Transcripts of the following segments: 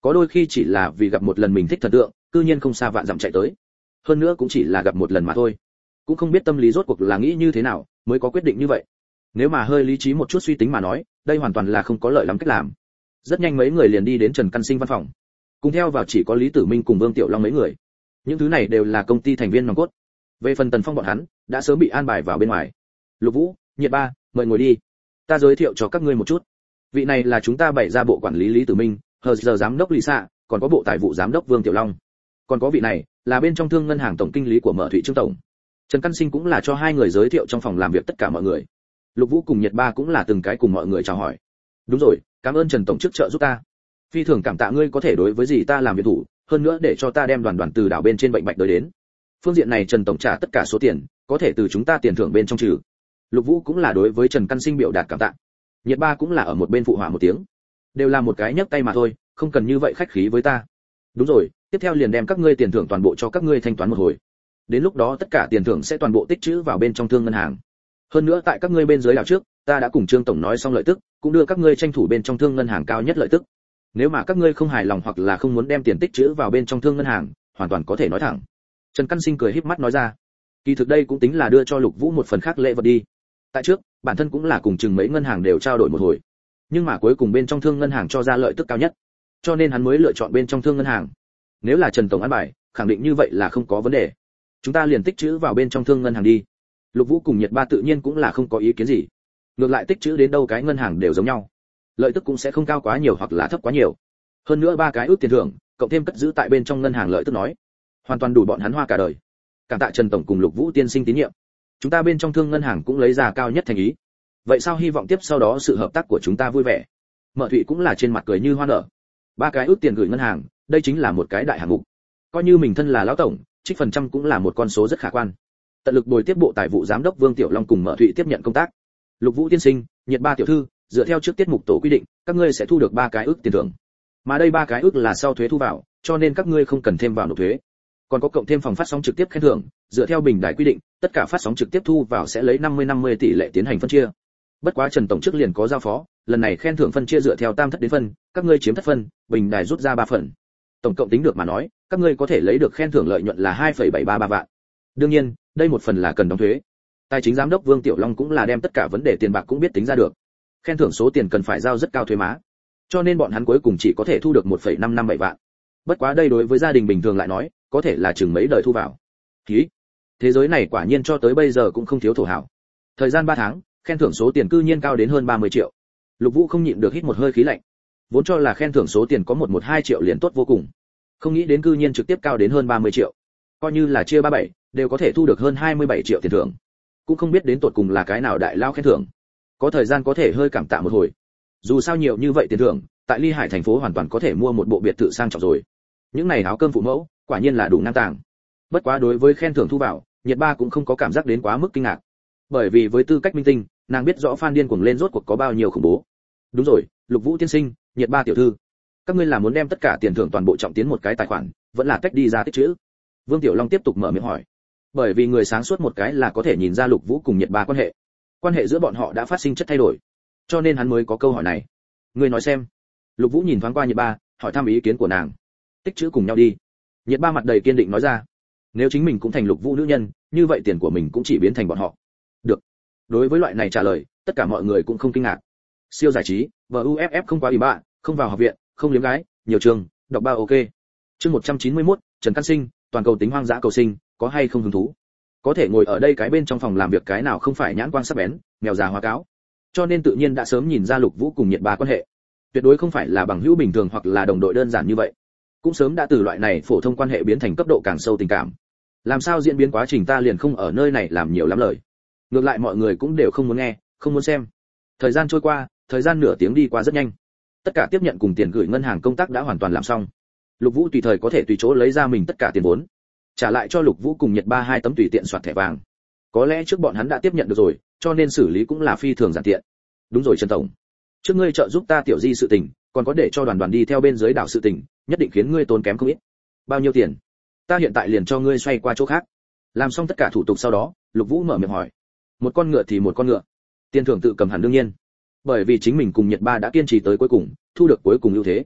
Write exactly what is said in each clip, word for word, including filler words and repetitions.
có đôi khi chỉ là vì gặp một lần mình thích thần tượng, cư nhiên không xa vạn dặm chạy tới. Hơn nữa cũng chỉ là gặp một lần mà thôi, cũng không biết tâm lý rốt cuộc là nghĩ như thế nào mới có quyết định như vậy. Nếu mà hơi lý trí một chút suy tính mà nói, đây hoàn toàn là không có lợi lắm cách làm. Rất nhanh mấy người liền đi đến Trần Căn Sinh văn phòng. Cùng theo vào chỉ có Lý Tử Minh cùng Vương Tiểu Long mấy người. Những thứ này đều là công ty thành viên nòng cốt. Về phần Tần Phong bọn hắn, đã sớm bị an bài vào bên ngoài. Lục Vũ, Nhiệt Ba, mời ngồi đi. Ta giới thiệu cho các ngươi một chút. Vị này là chúng ta bày ra bộ quản lý Lý Tử Minh, hờ giờ giám đốc Lisa, còn có bộ tài vụ giám đốc Vương Tiểu Long. Còn có vị này, là bên trong thương ngân hàng tổng kinh lý của Mở Thụy Trương tổng. Trần Căn Sinh cũng là cho hai người giới thiệu trong phòng làm việc tất cả mọi người. Lục Vũ cùng Nhiệt Ba cũng là từng cái cùng mọi người chào hỏi. Đúng rồi, cảm ơn Trần tổng trước trợ giúp ta. Phi thường cảm tạ ngươi có thể đối với gì ta làm việc thủ, hơn nữa để cho ta đem đoàn đoàn từ đảo bên trên bệnh bạch tới đến. Phương diện này Trần tổng trả tất cả số tiền, có thể từ chúng ta tiền thưởng bên trong trừ. Lục Vũ cũng là đối với Trần Căn Sinh biểu đạt cảm tạ. Nhiệt Ba cũng là ở một bên phụ họa một tiếng. Đều là một cái nhấc tay mà thôi, không cần như vậy khách khí với ta. Đúng rồi, tiếp theo liền đem các ngươi tiền thưởng toàn bộ cho các ngươi thanh toán một hồi. Đến lúc đó tất cả tiền thưởng sẽ toàn bộ tích trữ vào bên trong thương ngân hàng. Hơn nữa tại các ngươi bên dưới đảo trước, ta đã cùng Trương tổng nói xong lợi tức, cũng đưa các ngươi tranh thủ bên trong thương ngân hàng cao nhất lợi tức. Nếu mà các ngươi không hài lòng hoặc là không muốn đem tiền tích trữ vào bên trong thương ngân hàng, hoàn toàn có thể nói thẳng. Trần Căn Sinh cười híp mắt nói ra. Kỳ thực đây cũng tính là đưa cho Lục Vũ một phần khác lễ vật đi. Tại trước, bản thân cũng là cùng chừng mấy ngân hàng đều trao đổi một hồi. Nhưng mà cuối cùng bên trong thương ngân hàng cho ra lợi tức cao nhất, cho nên hắn mới lựa chọn bên trong thương ngân hàng. Nếu là Trần tổng ăn bài, khẳng định như vậy là không có vấn đề. Chúng ta liền tích trữ vào bên trong thương ngân hàng đi. Lục Vũ cùng Nhiệt Ba tự nhiên cũng là không có ý kiến gì. Ngược lại tích trữ đến đâu cái ngân hàng đều giống nhau, lợi tức cũng sẽ không cao quá nhiều hoặc là thấp quá nhiều. Hơn nữa ba cái ước tiền thưởng, cộng thêm cất giữ tại bên trong ngân hàng lợi tức nói, hoàn toàn đủ bọn hắn hoa cả đời. Cảm tạ Trần tổng cùng Lục Vũ tiên sinh tín nhiệm. Chúng ta bên trong thương ngân hàng cũng lấy ra cao nhất thành ý. Vậy sao hy vọng tiếp sau đó sự hợp tác của chúng ta vui vẻ. Mở Thụy cũng là trên mặt cười như hoa nở. Ba cái ước tiền gửi ngân hàng, đây chính là một cái đại hạng mục. Coi như mình thân là lão tổng, trích phần trăm cũng là một con số rất khả quan. Tận lực bồi tiếp bộ tài vụ giám đốc Vương Tiểu Long cùng Mở Thụy tiếp nhận công tác. Lục Vũ tiên sinh, Nhiệt Ba tiểu thư, dựa theo trước tiết mục tổ quy định, các ngươi sẽ thu được ba cái ước tiền thưởng. Mà đây ba cái ước là sau thuế thu vào, cho nên các ngươi không cần thêm vào nộp thuế. Còn có cộng thêm phòng phát sóng trực tiếp khen thưởng, dựa theo bình đài quy định, tất cả phát sóng trực tiếp thu vào sẽ lấy năm mươi năm mươi tỷ lệ tiến hành phân chia. Bất quá Trần tổng trước liền có giao phó, lần này khen thưởng phân chia dựa theo tam thất đến phân, các ngươi chiếm thất phân, bình đài rút ra ba phần. Tổng cộng tính được mà nói, các ngươi có thể lấy được khen thưởng lợi nhuận là hai phẩy bảy ba ba vạn. Đương nhiên, đây một phần là cần đóng thuế. Tài chính giám đốc Vương Tiểu Long cũng là đem tất cả vấn đề tiền bạc cũng biết tính ra được. Khen thưởng số tiền cần phải giao rất cao thuế má, cho nên bọn hắn cuối cùng chỉ có thể thu được một phẩy năm năm bảy vạn. Bất quá đây đối với gia đình bình thường lại nói, có thể là chừng mấy đời thu vào. Ký. Thế giới này quả nhiên cho tới bây giờ cũng không thiếu thổ hảo. Thời gian ba tháng, khen thưởng số tiền cư nhiên cao đến hơn ba mươi triệu. Lục Vũ không nhịn được hít một hơi khí lạnh. Vốn cho là khen thưởng số tiền có một một hai triệu liền tốt vô cùng, không nghĩ đến cư nhiên trực tiếp cao đến hơn ba mươi triệu. Coi như là chia ba bảy, đều có thể thu được hơn hai mươi bảy triệu tiền thưởng. Cũng không biết đến tột cùng là cái nào đại lao khen thưởng. Có thời gian có thể hơi cảm tạ một hồi. Dù sao nhiều như vậy tiền thưởng, tại Ly Hải thành phố hoàn toàn có thể mua một bộ biệt thự sang trọng rồi. Những này áo cơm phụ mẫu, quả nhiên là đủ ngang tàng. Bất quá đối với khen thưởng thu vào, Nhiệt Ba cũng không có cảm giác đến quá mức kinh ngạc. Bởi vì với tư cách minh tinh, nàng biết rõ fan điên cuồng lên rốt cuộc có bao nhiêu khủng bố. Đúng rồi, Lục Vũ tiên sinh, Nhiệt Ba tiểu thư, các ngươi là muốn đem tất cả tiền thưởng toàn bộ trọng tiến một cái tài khoản, vẫn là cách đi ra tích trữ? Vương Tiểu Long tiếp tục mở miệng hỏi. Bởi vì người sáng suốt một cái là có thể nhìn ra Lục Vũ cùng Nhiệt Ba quan hệ, quan hệ giữa bọn họ đã phát sinh chất thay đổi, cho nên hắn mới có câu hỏi này. Ngươi nói xem. Lục Vũ nhìn thoáng qua Nhiệt Ba, hỏi thăm ý kiến của nàng. Tích trữ cùng nhau đi. Nhiệt Ba mặt đầy kiên định nói ra. Nếu chính mình cũng thành Lục Vũ nữ nhân, như vậy tiền của mình cũng chỉ biến thành bọn họ. Được. Đối với loại này trả lời, tất cả mọi người cũng không kinh ngạc. Siêu giải trí, vê u ép ép không quá ủy bạ, không vào học viện, không liếm gái, nhiều trường, đọc ba ok. Chương một trăm chín mươi mốt, Trần Căn Sinh, toàn cầu tính hoang dã cầu sinh, có hay không hứng thú? Có thể ngồi ở đây cái bên trong phòng làm việc cái nào không phải nhãn quan sắc bén, mèo già hóa cáo. Cho nên tự nhiên đã sớm nhìn ra Lục Vũ cùng Nhiệt Ba quan hệ. Tuyệt đối không phải là bằng hữu bình thường hoặc là đồng đội đơn giản như vậy. Cũng sớm đã từ loại này phổ thông quan hệ biến thành cấp độ càng sâu tình cảm. Làm sao diễn biến quá trình ta liền không ở nơi này làm nhiều lắm lời. Ngược lại mọi người cũng đều không muốn nghe, không muốn xem. Thời gian trôi qua, thời gian nửa tiếng đi qua rất nhanh. Tất cả tiếp nhận cùng tiền gửi ngân hàng công tác đã hoàn toàn làm xong. Lục Vũ tùy thời có thể tùy chỗ lấy ra mình tất cả tiền vốn, trả lại cho Lục Vũ cùng Nhiệt Ba hai tấm tùy tiện soạt thẻ vàng. Có lẽ trước bọn hắn đã tiếp nhận được rồi, cho nên xử lý cũng là phi thường giản tiện. Đúng rồi Trần tổng, trước ngươi trợ giúp ta tiểu di sự tình, còn có để cho đoàn đoàn đi theo bên dưới đảo sự tình, nhất định khiến ngươi tốn kém không ít. Bao nhiêu tiền? Ta hiện tại liền cho ngươi xoay qua chỗ khác. Làm xong tất cả thủ tục sau đó, Lục Vũ mở miệng hỏi. Một con ngựa thì một con ngựa, tiền thưởng tự cầm hẳn đương nhiên. Bởi vì chính mình cùng Nhiệt Ba đã kiên trì tới cuối cùng, thu được cuối cùng ưu thế.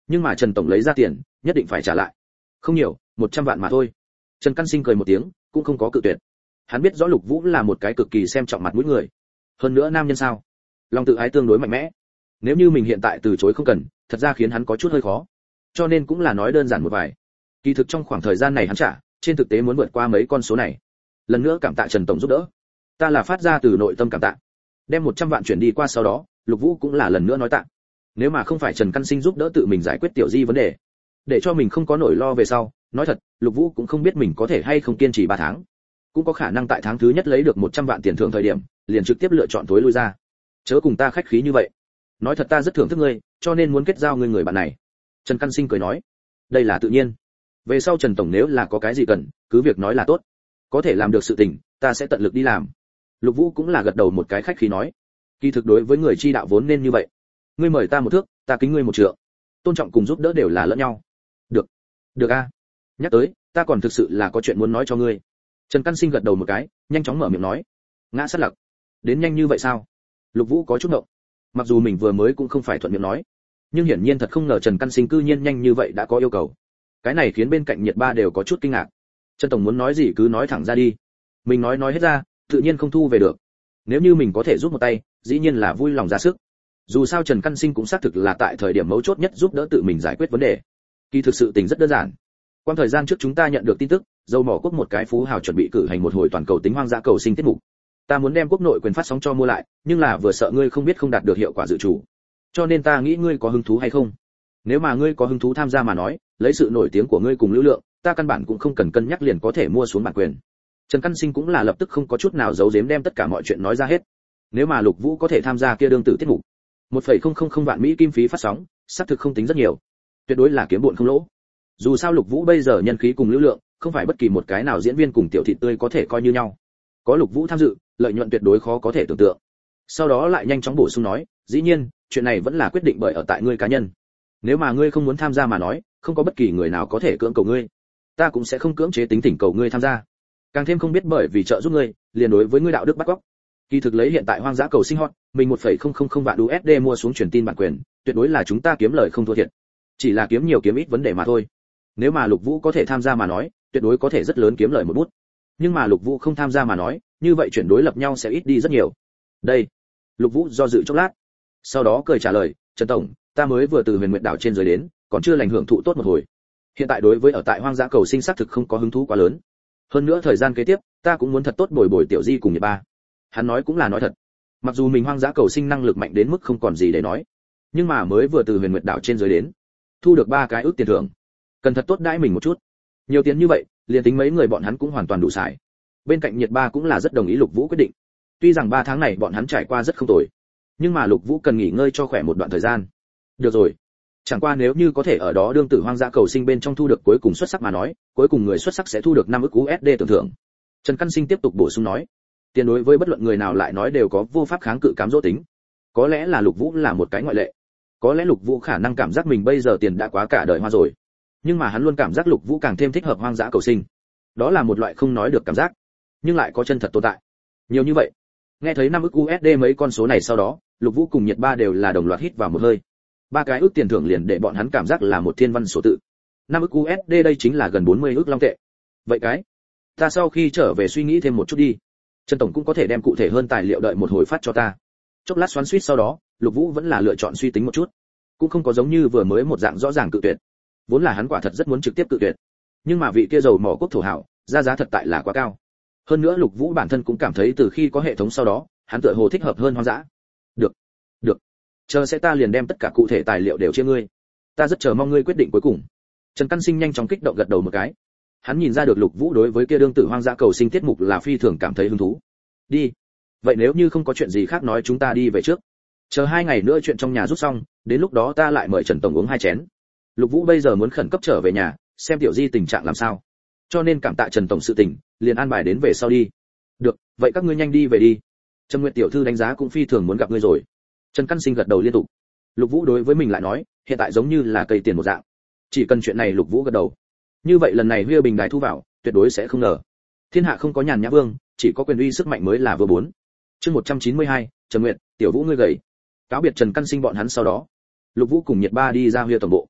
nhưng mà Trần tổng lấy ra tiền nhất định phải trả lại. Không nhiều, một trăm vạn mà thôi. Trần Căn Sinh cười một tiếng, cũng không có cự tuyệt. Hắn biết rõ Lục Vũ là một cái cực kỳ xem trọng mặt mũi người, hơn nữa nam nhân sao, lòng tự ái tương đối mạnh mẽ. Nếu như mình hiện tại từ chối không cần, thật ra khiến hắn có chút hơi khó, cho nên cũng là nói đơn giản một vài. Kỳ thực trong khoảng thời gian này hắn trả, trên thực tế muốn vượt qua mấy con số này. Lần nữa cảm tạ Trần tổng giúp đỡ, ta là phát ra từ nội tâm cảm tạ. Đem một trăm vạn chuyển đi qua sau đó, Lục Vũ cũng là lần nữa nói tạ. Nếu mà không phải Trần Căn Sinh giúp đỡ tự mình giải quyết tiểu Di vấn đề, để cho mình không có nỗi lo về sau, nói thật, Lục Vũ cũng không biết mình có thể hay không kiên trì ba tháng. Cũng có khả năng tại tháng thứ nhất lấy được một trăm vạn tiền thưởng thời điểm, liền trực tiếp lựa chọn tối lui ra. Chớ cùng ta khách khí như vậy. Nói thật ta rất thưởng thức ngươi, cho nên muốn kết giao ngươi người bạn này. Trần Căn Sinh cười nói, đây là tự nhiên. Về sau Trần tổng nếu là có cái gì cần, cứ việc nói là tốt. Có thể làm được sự tình, ta sẽ tận lực đi làm. Lục Vũ cũng là gật đầu một cái khách khí nói, kỳ thực đối với người chi đạo vốn nên như vậy. Ngươi mời ta một thước, ta kính ngươi một trượng. Tôn trọng cùng giúp đỡ đều là lẫn nhau. Được, được a. Nhắc tới, ta còn thực sự là có chuyện muốn nói cho ngươi. Trần Căn Sinh gật đầu một cái, nhanh chóng mở miệng nói, ngã sát lặc. Đến nhanh như vậy sao? Lục Vũ có chút ngộng. Mặc dù mình vừa mới cũng không phải thuận miệng nói, nhưng hiển nhiên thật không ngờ Trần Căn Sinh cư nhiên nhanh như vậy đã có yêu cầu. Cái này khiến bên cạnh Nhiệt Ba đều có chút kinh ngạc. Trần tổng muốn nói gì cứ nói thẳng ra đi. Mình nói nói hết ra, tự nhiên không thu về được. Nếu như mình có thể giúp một tay, dĩ nhiên là vui lòng ra sức. Dù sao Trần Căn Sinh cũng xác thực là tại thời điểm mấu chốt nhất giúp đỡ tự mình giải quyết vấn đề. Kỳ thực sự tình rất đơn giản. Quan thời gian trước chúng ta nhận được tin tức, dầu mỏ quốc một cái phú hào chuẩn bị cử hành một hồi toàn cầu tính hoang dã cầu sinh tiết mục. Ta muốn đem quốc nội quyền phát sóng cho mua lại, nhưng là vừa sợ ngươi không biết không đạt được hiệu quả dự chủ. Cho nên ta nghĩ ngươi có hứng thú hay không? Nếu mà ngươi có hứng thú tham gia mà nói, lấy sự nổi tiếng của ngươi cùng lưu lượng, ta căn bản cũng không cần cân nhắc liền có thể mua xuống bản quyền. Trần Căn Sinh cũng là lập tức không có chút nào giấu giếm đem tất cả mọi chuyện nói ra hết. Nếu mà Lục Vũ có thể tham gia kia đương tử tiết mục, một phẩy không không không vạn Mỹ kim phí phát sóng, xác thực không tính rất nhiều, tuyệt đối là kiếm bộn không lỗ. Dù sao Lục Vũ bây giờ nhân khí cùng lưu lượng, không phải bất kỳ một cái nào diễn viên cùng tiểu thị tươi có thể coi như nhau. Có Lục Vũ tham dự, lợi nhuận tuyệt đối khó có thể tưởng tượng. Sau đó lại nhanh chóng bổ sung nói, dĩ nhiên, chuyện này vẫn là quyết định bởi ở tại ngươi cá nhân. Nếu mà ngươi không muốn tham gia mà nói, không có bất kỳ người nào có thể cưỡng cầu ngươi. Ta cũng sẽ không cưỡng chế tính thỉnh cầu ngươi tham gia. Càng thêm không biết bởi vì trợ giúp ngươi, liền đối với ngươi đạo đức bắt cóc. Kỳ thực lấy hiện tại hoang dã cầu sinh hot, mình một phẩy không không không vạn u ét đê mua xuống truyền tin bản quyền, tuyệt đối là chúng ta kiếm lời không thua thiệt. Chỉ là kiếm nhiều kiếm ít vấn đề mà thôi. Nếu mà Lục Vũ có thể tham gia mà nói, tuyệt đối có thể rất lớn kiếm lời một bút. Nhưng mà Lục Vũ không tham gia mà nói, như vậy chuyển đối lập nhau sẽ ít đi rất nhiều. Đây. Lục Vũ do dự chốc lát, sau đó cười trả lời, Trần tổng, ta mới vừa từ Huyền Nguyệt đảo trên dưới đến, còn chưa lành hưởng thụ tốt một hồi. Hiện tại đối với ở tại hoang dã cầu sinh xác thực không có hứng thú quá lớn. Hơn nữa thời gian kế tiếp, ta cũng muốn thật tốt bồi bồi tiểu Di cùng Nhiệt Ba. Hắn nói cũng là nói thật. Mặc dù mình hoang dã cầu sinh năng lực mạnh đến mức không còn gì để nói, nhưng mà mới vừa từ Huyền Nguyệt đảo trên dưới đến, thu được ba cái ước tiền thưởng, cần thật tốt đãi mình một chút. Nhiều tiền như vậy, liền tính mấy người bọn hắn cũng hoàn toàn đủ xài. Bên cạnh Nhiệt Ba cũng là rất đồng ý Lục Vũ quyết định. Tuy rằng ba tháng này bọn hắn trải qua rất không tồi, nhưng mà Lục Vũ cần nghỉ ngơi cho khỏe một đoạn thời gian. Được rồi. Chẳng qua nếu như có thể ở đó đương tử hoang dã cầu sinh bên trong thu được cuối cùng xuất sắc mà nói, cuối cùng người xuất sắc sẽ thu được năm ức u ét đê tưởng thưởng. Trần Căn Sinh tiếp tục bổ sung nói, tiền đối với bất luận người nào lại nói đều có vô pháp kháng cự cám dỗ tính. Có lẽ là Lục Vũ là một cái ngoại lệ. Có lẽ Lục Vũ khả năng cảm giác mình bây giờ tiền đã quá cả đời hoa rồi. Nhưng mà hắn luôn cảm giác Lục Vũ càng thêm thích hợp hoang dã cầu sinh. Đó là một loại không nói được cảm giác, nhưng lại có chân thật tồn tại. Nhiều như vậy. Nghe thấy năm ức u ét đê mấy con số này sau đó, Lục Vũ cùng Nhiệt Ba đều là đồng loạt hít vào một hơi. Ba cái ước tiền thưởng liền để bọn hắn cảm giác là một thiên văn số tự. năm ức u ét đê đây chính là gần bốn mươi ức long tệ. Vậy cái, ta sau khi trở về suy nghĩ thêm một chút đi. Trần tổng cũng có thể đem cụ thể hơn tài liệu đợi một hồi phát cho ta. Chốc lát xoắn xuýt sau đó, Lục Vũ vẫn là lựa chọn suy tính một chút, cũng không có giống như vừa mới một dạng rõ ràng cự tuyệt. Vốn là hắn quả thật rất muốn trực tiếp cự tuyệt, nhưng mà vị kia dầu mỏ quốc thổ hảo, ra giá thật tại là quá cao. Hơn nữa Lục Vũ bản thân cũng cảm thấy từ khi có hệ thống sau đó, hắn tựa hồ thích hợp hơn hoang dã. Được, được. Chờ sẽ ta liền đem tất cả cụ thể tài liệu đều chia ngươi. Ta rất chờ mong ngươi quyết định cuối cùng. Trần Căn Sinh nhanh chóng kích động gật đầu một cái. Hắn nhìn ra được Lục Vũ đối với kia đương tử hoang dã cầu sinh tiết mục là phi thường cảm thấy hứng thú. Đi. Vậy nếu như không có chuyện gì khác nói chúng ta đi về trước. Chờ hai ngày nữa chuyện trong nhà rút xong, đến lúc đó ta lại mời Trần tổng uống hai chén. Lục Vũ bây giờ muốn khẩn cấp trở về nhà, xem tiểu Di tình trạng làm sao. Cho nên cảm tạ Trần tổng sự tình, liền an bài đến về sau đi. Được, vậy các ngươi nhanh đi về đi. Trầm Nguyệt tiểu thư đánh giá cũng phi thường muốn gặp ngươi rồi. Trần Căn Sinh gật đầu liên tục. Lục Vũ đối với mình lại nói, hiện tại giống như là cây tiền một dạng. Chỉ cần chuyện này Lục Vũ gật đầu. Như vậy lần này Huy Bình đài thu vào, tuyệt đối sẽ không ngờ. Thiên hạ không có nhàn nhã vương, chỉ có quyền uy sức mạnh mới là vừa bốn. Chương một trăm chín mươi hai, Trầm Nguyệt, tiểu Vũ ngươi gầy. Cáo biệt Trần Căn Sinh bọn hắn sau đó, Lục Vũ cùng Nhiệt Ba đi ra Huy tổng bộ.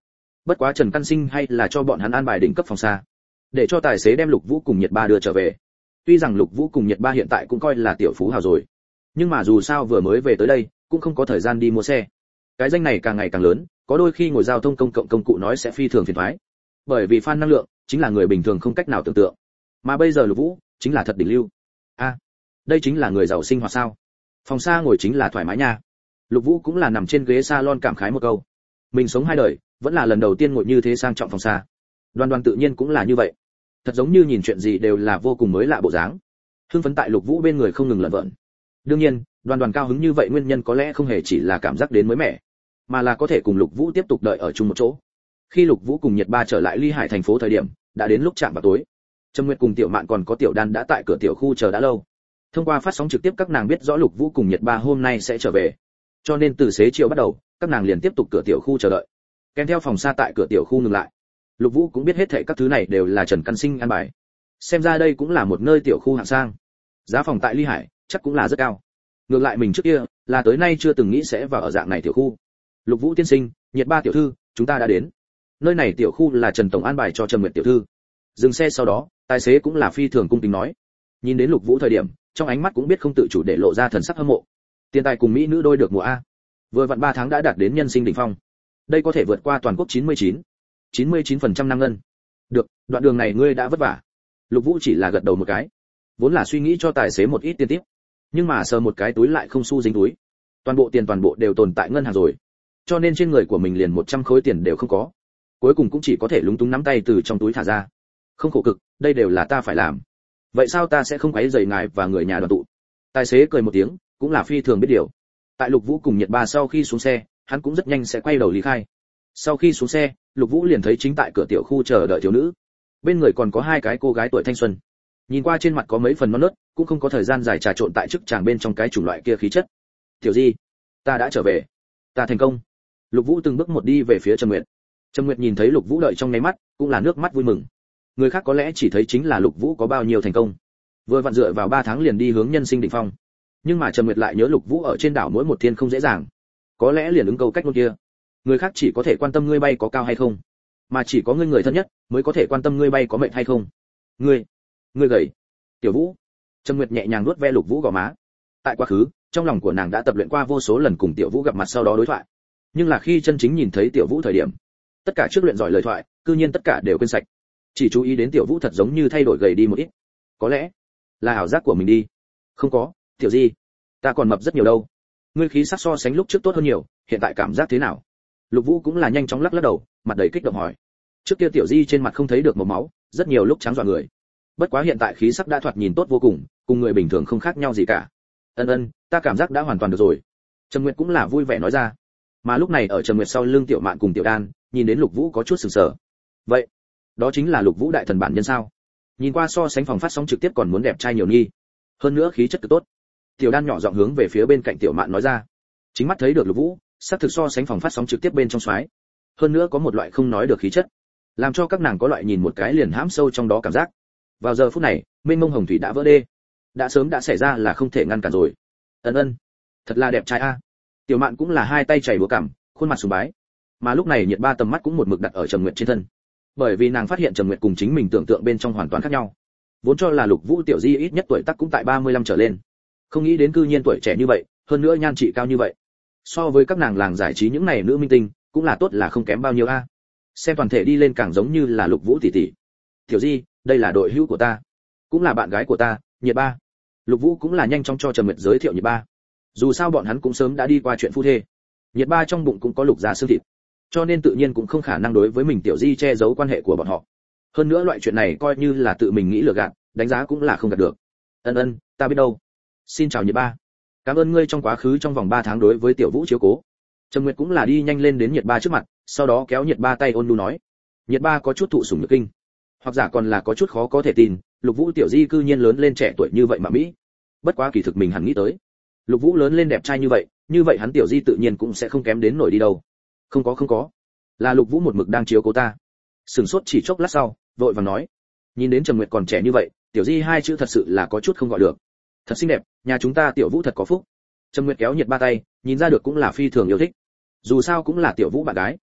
Bất quá Trần Căn Sinh hay là cho bọn hắn an bài đỉnh cấp phòng xa, để cho tài xế đem Lục Vũ cùng Nhiệt Ba đưa trở về. Tuy rằng Lục Vũ cùng Nhiệt Ba hiện tại cũng coi là tiểu phú hào rồi, nhưng mà dù sao vừa mới về tới đây, cũng không có thời gian đi mua xe. Cái danh này càng ngày càng lớn, có đôi khi ngồi giao thông công cộng công cụ nói sẽ phi thường phiền toái. Bởi vì fan năng lượng chính là người bình thường không cách nào tưởng tượng. Mà bây giờ Lục Vũ chính là thật đỉnh lưu. A, à, đây chính là người giàu sinh hoạt sao? Phòng xa ngồi chính là thoải mái nha. Lục Vũ cũng là nằm trên ghế salon cảm khái một câu. Mình sống hai đời, vẫn là lần đầu tiên ngồi như thế sang trọng phòng xa. Đoan Đoan tự nhiên cũng là như vậy. Thật giống như nhìn chuyện gì đều là vô cùng mới lạ bộ dáng. Hưng phấn tại Lục Vũ bên người không ngừng lẩn vẩn. Đương nhiên, Đoan Đoan cao hứng như vậy nguyên nhân có lẽ không hề chỉ là cảm giác đến mới mẻ, mà là có thể cùng Lục Vũ tiếp tục đợi ở chung một chỗ. Khi Lục Vũ cùng Nhiệt Ba trở lại Ly Hải thành phố thời điểm, đã đến lúc chạm vào tối. Trâm Nguyệt cùng Tiểu Mạn còn có Tiểu Đan đã tại cửa tiểu khu chờ đã lâu. Thông qua phát sóng trực tiếp các nàng biết rõ Lục Vũ cùng Nhiệt Ba hôm nay sẽ trở về, cho nên từ xế chiều bắt đầu, các nàng liền tiếp tục cửa tiểu khu chờ đợi. Kèm theo phòng xa tại cửa tiểu khu ngừng lại. Lục Vũ cũng biết hết thảy các thứ này đều là Trần Căn Sinh an bài. Xem ra đây cũng là một nơi tiểu khu hạng sang. Giá phòng tại Ly Hải chắc cũng là rất cao. Ngược lại mình trước kia là tới nay chưa từng nghĩ sẽ vào ở dạng này tiểu khu. Lục Vũ tiên sinh, Nhiệt Ba tiểu thư, chúng ta đã đến. Nơi này tiểu khu là Trần tổng an bài cho Trầm Nguyệt tiểu thư. Dừng xe sau đó, tài xế cũng là phi thường cung kính nói. Nhìn đến Lục Vũ thời điểm, trong ánh mắt cũng biết không tự chủ để lộ ra thần sắc hâm mộ. Tiền tài cùng mỹ nữ đôi được mùa a. Vừa vặn ba tháng đã đạt đến nhân sinh đỉnh phong. Đây có thể vượt qua toàn quốc chín mươi chín, chín mươi chín phần trăm năng ngân. Được, đoạn đường này ngươi đã vất vả. Lục Vũ chỉ là gật đầu một cái. Vốn là suy nghĩ cho tài xế một ít tiền tiếp, nhưng mà sờ một cái túi lại không xu dính túi. Toàn bộ tiền toàn bộ đều tồn tại ngân hàng rồi, cho nên trên người của mình liền một trăm khối tiền đều không có. Cuối cùng cũng chỉ có thể lúng túng nắm tay từ trong túi thả ra. Không khổ cực, đây đều là ta phải làm. Vậy sao ta sẽ không quấy rầy ngài và người nhà đoàn tụ? Tài xế cười một tiếng, cũng là phi thường biết điều. Tại Lục Vũ cùng Nhiệt Ba sau khi xuống xe, hắn cũng rất nhanh sẽ quay đầu lý khai. Sau khi xuống xe, Lục Vũ liền thấy chính tại cửa tiểu khu chờ đợi thiếu nữ. Bên người còn có hai cái cô gái tuổi thanh xuân. Nhìn qua trên mặt có mấy phần non nớt, cũng không có thời gian dài trà trộn tại chức chàng bên trong cái chủng loại kia khí chất. "Tiểu Di, ta đã trở về, ta thành công." Lục Vũ từng bước một đi về phía Trầm Nguyệt. Trầm Nguyệt nhìn thấy Lục Vũ đợi trong nháy mắt, cũng là nước mắt vui mừng. Người khác có lẽ chỉ thấy chính là Lục Vũ có bao nhiêu thành công, vừa vặn dựa vào ba tháng liền đi hướng nhân sinh đỉnh phong. Nhưng mà Trầm Nguyệt lại nhớ Lục Vũ ở trên đảo mỗi một thiên không dễ dàng. Có lẽ liền ứng câu cách ngôn kia, người khác chỉ có thể quan tâm ngươi bay có cao hay không, mà chỉ có ngươi người thân nhất mới có thể quan tâm ngươi bay có mệt hay không. Ngươi, ngươi gầy. Tiểu Vũ. Trầm Nguyệt nhẹ nhàng nuốt ve Lục Vũ gò má. Tại quá khứ, trong lòng của nàng đã tập luyện qua vô số lần cùng Tiểu Vũ gặp mặt sau đó đối thoại. Nhưng là khi chân chính nhìn thấy Tiểu Vũ thời điểm, tất cả trước luyện giỏi lời thoại, cư nhiên tất cả đều quên sạch. Chỉ chú ý đến Tiểu Vũ thật giống như thay đổi gầy đi một ít. Có lẽ là ảo giác của mình đi. Không có, Tiểu Di, ta còn mập rất nhiều đâu. Ngươi khí sắc so sánh lúc trước tốt hơn nhiều, hiện tại cảm giác thế nào? Lục Vũ cũng là nhanh chóng lắc lắc đầu, mặt đầy kích động hỏi. Trước kia Tiểu Di trên mặt không thấy được màu máu, rất nhiều lúc trắng dọa người. Bất quá hiện tại khí sắc đã thoạt nhìn tốt vô cùng, cùng người bình thường không khác nhau gì cả. Ân ân, ta cảm giác đã hoàn toàn được rồi. Trầm Nguyệt cũng là vui vẻ nói ra. Mà lúc này ở Trầm Nguyệt sau lưng Tiểu Mạn cùng Tiểu Đan, nhìn đến Lục Vũ có chút sửng sở. Vậy, đó chính là Lục Vũ đại thần bản nhân sao? Nhìn qua so sánh phòng phát sóng trực tiếp còn muốn đẹp trai nhiều nghi. Hơn nữa khí chất cực tốt. Tiểu Đan nhỏ giọng hướng về phía bên cạnh Tiểu Mạn nói ra. Chính mắt thấy được Lục Vũ, sắc thực so sánh phòng phát sóng trực tiếp bên trong xoái. Hơn nữa có một loại không nói được khí chất, làm cho các nàng có loại nhìn một cái liền hãm sâu trong đó cảm giác. Vào giờ phút này, mênh mông hồng thủy đã vỡ đê, đã sớm đã xảy ra là không thể ngăn cản rồi. Ân ân, thật là đẹp trai a. Tiểu Mạn cũng là hai tay chảy búa cảm, khuôn mặt sùng bái. Mà lúc này Nhiệt Ba tầm mắt cũng một mực đặt ở Trầm Nguyệt trên thân, bởi vì nàng phát hiện Trầm Nguyệt cùng chính mình tưởng tượng bên trong hoàn toàn khác nhau. Vốn cho là Lục Vũ tiểu di ít nhất tuổi tác cũng tại ba mươi lăm trở lên, không nghĩ đến cư nhiên tuổi trẻ như vậy, hơn nữa nhan trị cao như vậy. So với các nàng làng giải trí những này nữ minh tinh, cũng là tốt là không kém bao nhiêu a. Xem toàn thể đi lên càng giống như là Lục Vũ tỷ tỷ. Tiểu Di, đây là đội hữu của ta, cũng là bạn gái của ta, Nhiệt Ba. Lục Vũ cũng là nhanh chóng cho Trầm Nguyệt giới thiệu Nhiệt Ba. Dù sao bọn hắn cũng sớm đã đi qua chuyện phu thê. Nhiệt Ba trong bụng cũng có Lục gia xương thịt, cho nên tự nhiên cũng không khả năng đối với mình tiểu Di che giấu quan hệ của bọn họ. Hơn nữa loại chuyện này coi như là tự mình nghĩ lừa gạt, đánh giá cũng là không gạt được. Ân ân, ta biết đâu. Xin chào Nhiệt Ba. Cảm ơn ngươi trong quá khứ trong vòng ba tháng đối với tiểu Vũ chiếu cố. Trầm Nguyệt cũng là đi nhanh lên đến Nhiệt Ba trước mặt, sau đó kéo Nhiệt Ba tay ôn nhu nói. Nhiệt Ba có chút thụ sủng nhược kinh, hoặc giả còn là có chút khó có thể tin, Lục Vũ tiểu Di cư nhiên lớn lên trẻ tuổi như vậy mà mỹ. Bất quá kỳ thực mình hẳn nghĩ tới, Lục Vũ lớn lên đẹp trai như vậy, như vậy hắn tiểu Di tự nhiên cũng sẽ không kém đến nổi đi đâu. Không có không có, là Lục Vũ một mực đang chiếu cố ta. Sửng sốt chỉ chốc lát sau, vội vàng nói, nhìn đến Trầm Nguyệt còn trẻ như vậy, tiểu Di hai chữ thật sự là có chút không gọi được. Thật xinh đẹp, nhà chúng ta tiểu Vũ thật có phúc. Trầm Nguyệt kéo Nhiệt Ba tay, nhìn ra được cũng là phi thường yêu thích. Dù sao cũng là tiểu Vũ bạn gái.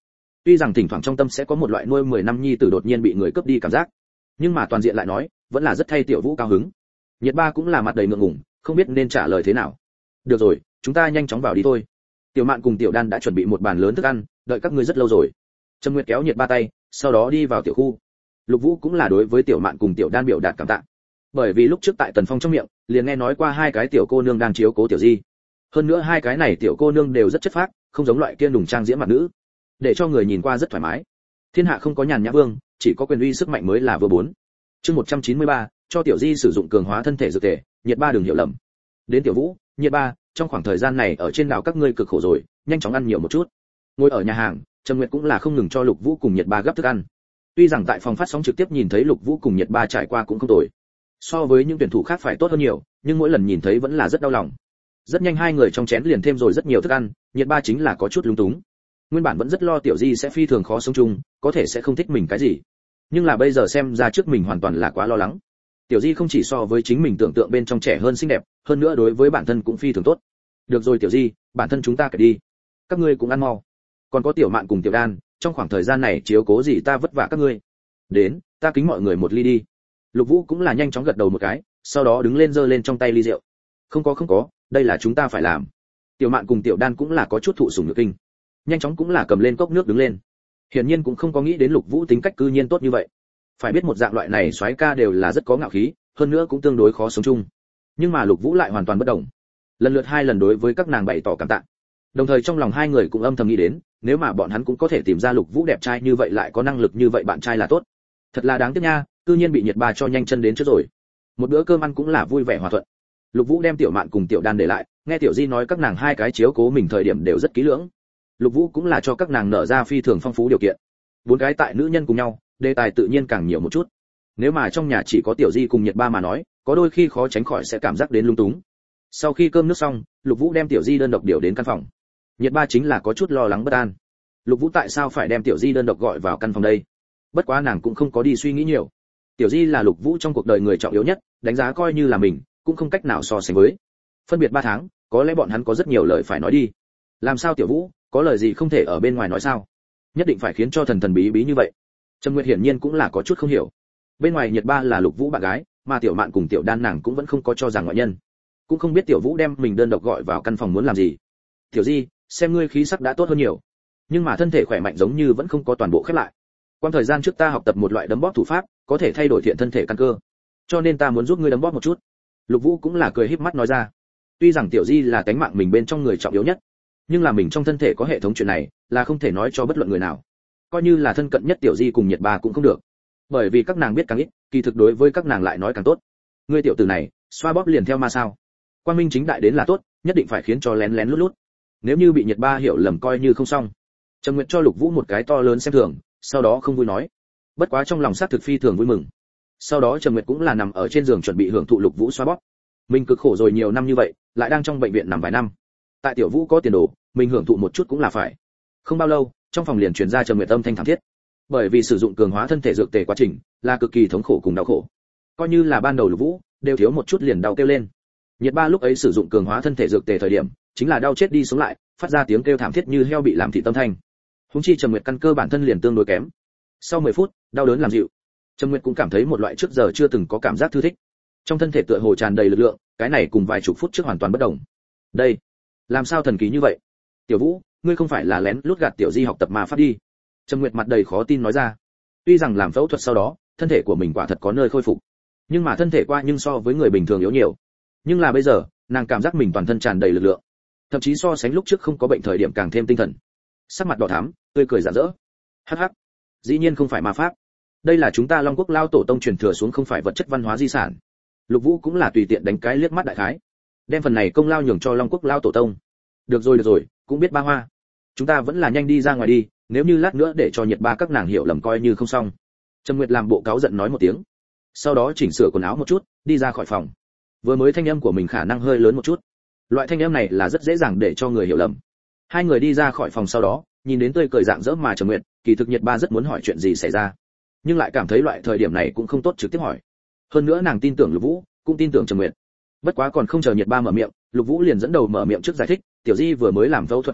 Tuy rằng thỉnh thoảng trong tâm sẽ có một loại nuôi mười năm nhi tử đột nhiên bị người cướp đi cảm giác, nhưng mà toàn diện lại nói, vẫn là rất thay Tiểu Vũ cao hứng. Nhiệt Ba cũng là mặt đầy ngượng ngùng, không biết nên trả lời thế nào. Được rồi, chúng ta nhanh chóng vào đi thôi. Tiểu Mạn cùng Tiểu Đan đã chuẩn bị một bàn lớn thức ăn, đợi các ngươi rất lâu rồi. Trầm Nguyệt kéo Nhiệt Ba tay, sau đó đi vào tiểu khu. Lục Vũ cũng là đối với Tiểu Mạn cùng Tiểu Đan biểu đạt cảm tạ. Bởi vì lúc trước tại Tần Phong trong miệng, liền nghe nói qua hai cái tiểu cô nương đang chiếu cố Tiểu Di. Hơn nữa hai cái này tiểu cô nương đều rất chất phác, không giống loại kia nùng trang diễm mặt nữ, để cho người nhìn qua rất thoải mái. Thiên hạ không có nhàn nhã vương, chỉ có quyền uy sức mạnh mới là vừa bốn. Chương một trăm chín mươi ba, cho Tiểu Di sử dụng cường hóa thân thể dược tề, Nhiệt Ba đừng hiểu lầm. Đến Tiểu Vũ, Nhiệt Ba, trong khoảng thời gian này ở trên đảo các ngươi cực khổ rồi, nhanh chóng ăn nhiều một chút. Ngồi ở nhà hàng, Trầm Nguyệt cũng là không ngừng cho Lục Vũ cùng Nhiệt Ba gấp thức ăn. Tuy rằng tại phòng phát sóng trực tiếp nhìn thấy Lục Vũ cùng Nhiệt Ba trải qua cũng không tồi, so với những tuyển thủ khác phải tốt hơn nhiều, nhưng mỗi lần nhìn thấy vẫn là rất đau lòng. Rất nhanh hai người trong chén liền thêm rồi rất nhiều thức ăn, Nhiệt Ba chính là có chút lúng túng. Nguyên bản vẫn rất lo Tiểu Di sẽ phi thường khó sống chung, có thể sẽ không thích mình cái gì. Nhưng là bây giờ xem ra trước mình hoàn toàn là quá lo lắng. Tiểu Di không chỉ so với chính mình tưởng tượng bên trong trẻ hơn xinh đẹp, hơn nữa đối với bản thân cũng phi thường tốt. Được rồi Tiểu Di, bản thân chúng ta phải đi. Các ngươi cũng ăn mau. Còn có Tiểu Mạn cùng Tiểu Đan, trong khoảng thời gian này chiếu cố gì ta vất vả các ngươi. Đến, ta kính mọi người một ly đi. Lục Vũ cũng là nhanh chóng gật đầu một cái, sau đó đứng lên giơ lên trong tay ly rượu. Không có không có, đây là chúng ta phải làm. Tiểu Mạn cùng Tiểu Đan cũng là có chút thụ sủng nhược kinh, nhanh chóng cũng là cầm lên cốc nước đứng lên. Hiển nhiên cũng không có nghĩ đến Lục Vũ tính cách cư nhiên tốt như vậy. Phải biết một dạng loại này soái ca đều là rất có ngạo khí, hơn nữa cũng tương đối khó sống chung. Nhưng mà Lục Vũ lại hoàn toàn bất động. Lần lượt hai lần đối với các nàng bày tỏ cảm tạ. Đồng thời trong lòng hai người cũng âm thầm nghĩ đến, nếu mà bọn hắn cũng có thể tìm ra Lục Vũ đẹp trai như vậy lại có năng lực như vậy bạn trai là tốt. Thật là đáng tiếc nha, cư nhiên bị Nhiệt Ba cho nhanh chân đến trước rồi. Một bữa cơm ăn cũng là vui vẻ hòa thuận. Lục Vũ đem Tiểu Mạn cùng Tiểu Đan để lại, nghe Tiểu Di nói các nàng hai cái chiếu cố mình thời điểm đều rất kỹ lưỡng. Lục Vũ cũng là cho các nàng nở ra phi thường phong phú điều kiện. Bốn cái tại nữ nhân cùng nhau, đề tài tự nhiên càng nhiều một chút. Nếu mà trong nhà chỉ có Tiểu Di cùng Nhiệt Ba mà nói, có đôi khi khó tránh khỏi sẽ cảm giác đến lung túng. Sau khi cơm nước xong, Lục Vũ đem Tiểu Di đơn độc điều đến căn phòng. Nhiệt Ba chính là có chút lo lắng bất an. Lục Vũ tại sao phải đem Tiểu Di đơn độc gọi vào căn phòng đây? Bất quá nàng cũng không có đi suy nghĩ nhiều. Tiểu Di là Lục Vũ trong cuộc đời người trọng yếu nhất, đánh giá coi như là mình, cũng không cách nào so sánh với. Phân biệt ba tháng, có lẽ bọn hắn có rất nhiều lời phải nói đi. Làm sao Tiểu Vũ, có lời gì không thể ở bên ngoài nói sao? Nhất định phải khiến cho thần thần bí bí như vậy. Trầm Nguyệt hiển nhiên cũng là có chút không hiểu. Bên ngoài Nhiệt Ba là Lục Vũ bạn gái, mà Tiểu Mạn cùng Tiểu Đan nàng cũng vẫn không có cho rằng ngoại nhân. Cũng không biết Tiểu Vũ đem mình đơn độc gọi vào căn phòng muốn làm gì. Tiểu Di, xem ngươi khí sắc đã tốt hơn nhiều, nhưng mà thân thể khỏe mạnh giống như vẫn không có toàn bộ khép lại. Quan thời gian trước ta học tập một loại đấm bóp thủ pháp, có thể thay đổi thiện thân thể căn cơ, cho nên ta muốn giúp ngươi đấm bóp một chút. Lục Vũ cũng là cười híp mắt nói ra. Tuy rằng Tiểu Di là cánh mạng mình bên trong người trọng yếu nhất, nhưng là mình trong thân thể có hệ thống chuyện này, là không thể nói cho bất luận người nào. Coi như là thân cận nhất Tiểu Di cùng Nhiệt Ba cũng không được, bởi vì các nàng biết càng ít, kỳ thực đối với các nàng lại nói càng tốt. Ngươi tiểu tử này, xoa bóp liền theo ma sao? Quang minh chính đại đến là tốt, nhất định phải khiến cho lén lén lút lút. Nếu như bị Nhiệt Ba hiểu lầm coi như không xong. Trầm Nguyệt cho Lục Vũ một cái to lớn xem thường, sau đó không vui nói. Bất quá trong lòng sát thực phi thường vui mừng. Sau đó Trầm Nguyệt cũng là nằm ở trên giường chuẩn bị hưởng thụ Lục Vũ xoa bóp. Mình cực khổ rồi nhiều năm như vậy, lại đang trong bệnh viện nằm vài năm. Tại Tiểu Vũ có tiền đồ, mình hưởng thụ một chút cũng là phải. Không bao lâu, trong phòng liền truyền ra Trầm Nguyệt âm thanh thảm thiết. Bởi vì sử dụng cường hóa thân thể dược tề quá trình, là cực kỳ thống khổ cùng đau khổ. Coi như là ban đầu Lục Vũ, đều thiếu một chút liền đau kêu lên. Nhiệt Ba lúc ấy sử dụng cường hóa thân thể dược tề thời điểm, chính là đau chết đi sống lại, phát ra tiếng kêu thảm thiết như heo bị làm thịt tâm thanh. Huống chi Trầm Nguyệt căn cơ bản thân liền tương đối kém. Sau mười phút, đau đớn làm dịu. Trầm Nguyệt cũng cảm thấy một loại trước giờ chưa từng có cảm giác thư thích. Trong thân thể tựa hồ tràn đầy lực lượng, cái này cùng vài chục phút trước hoàn toàn bất đồng. Đây, làm sao thần kỳ như vậy? Tiểu Vũ, ngươi không phải là lén lút gạt Tiểu Di học tập ma pháp đi? Trầm Nguyệt mặt đầy khó tin nói ra. Tuy rằng làm phẫu thuật sau đó, thân thể của mình quả thật có nơi khôi phục, nhưng mà thân thể qua nhưng so với người bình thường yếu nhiều. Nhưng là bây giờ, nàng cảm giác mình toàn thân tràn đầy lực lượng, thậm chí so sánh lúc trước không có bệnh thời điểm càng thêm tinh thần. Sắc mặt đỏ thắm, tươi cười rạng rỡ. Hắc hắc, dĩ nhiên không phải ma pháp, đây là chúng ta Long Quốc lao tổ tông truyền thừa xuống không phải vật chất văn hóa di sản. Lục Vũ cũng là tùy tiện đánh cái liếc mắt đại khái, đem phần này công lao nhường cho Long Quốc lao tổ tông. Được rồi được rồi, cũng biết ba hoa, chúng ta vẫn là nhanh đi ra ngoài đi, nếu như lát nữa để cho Nhiệt Ba các nàng hiểu lầm coi như không xong. Trầm Nguyệt làm bộ cáu giận nói một tiếng, sau đó chỉnh sửa quần áo một chút, đi ra khỏi phòng. Vừa mới thanh âm của mình khả năng hơi lớn một chút, loại thanh âm này là rất dễ dàng để cho người hiểu lầm. Hai người đi ra khỏi phòng sau đó, nhìn đến tươi cười rạng rỡ mà Trầm Nguyệt, kỳ thực Nhiệt Ba rất muốn hỏi chuyện gì xảy ra, nhưng lại cảm thấy loại thời điểm này cũng không tốt trực tiếp hỏi. Hơn nữa nàng tin tưởng Lục Vũ, cũng tin tưởng Trầm Nguyệt. Bất quá còn không chờ Nhiệt Ba mở miệng, Lục Vũ liền dẫn đầu mở miệng trước giải thích, Tiểu Di vừa mới làm phẫu thuật không lâu,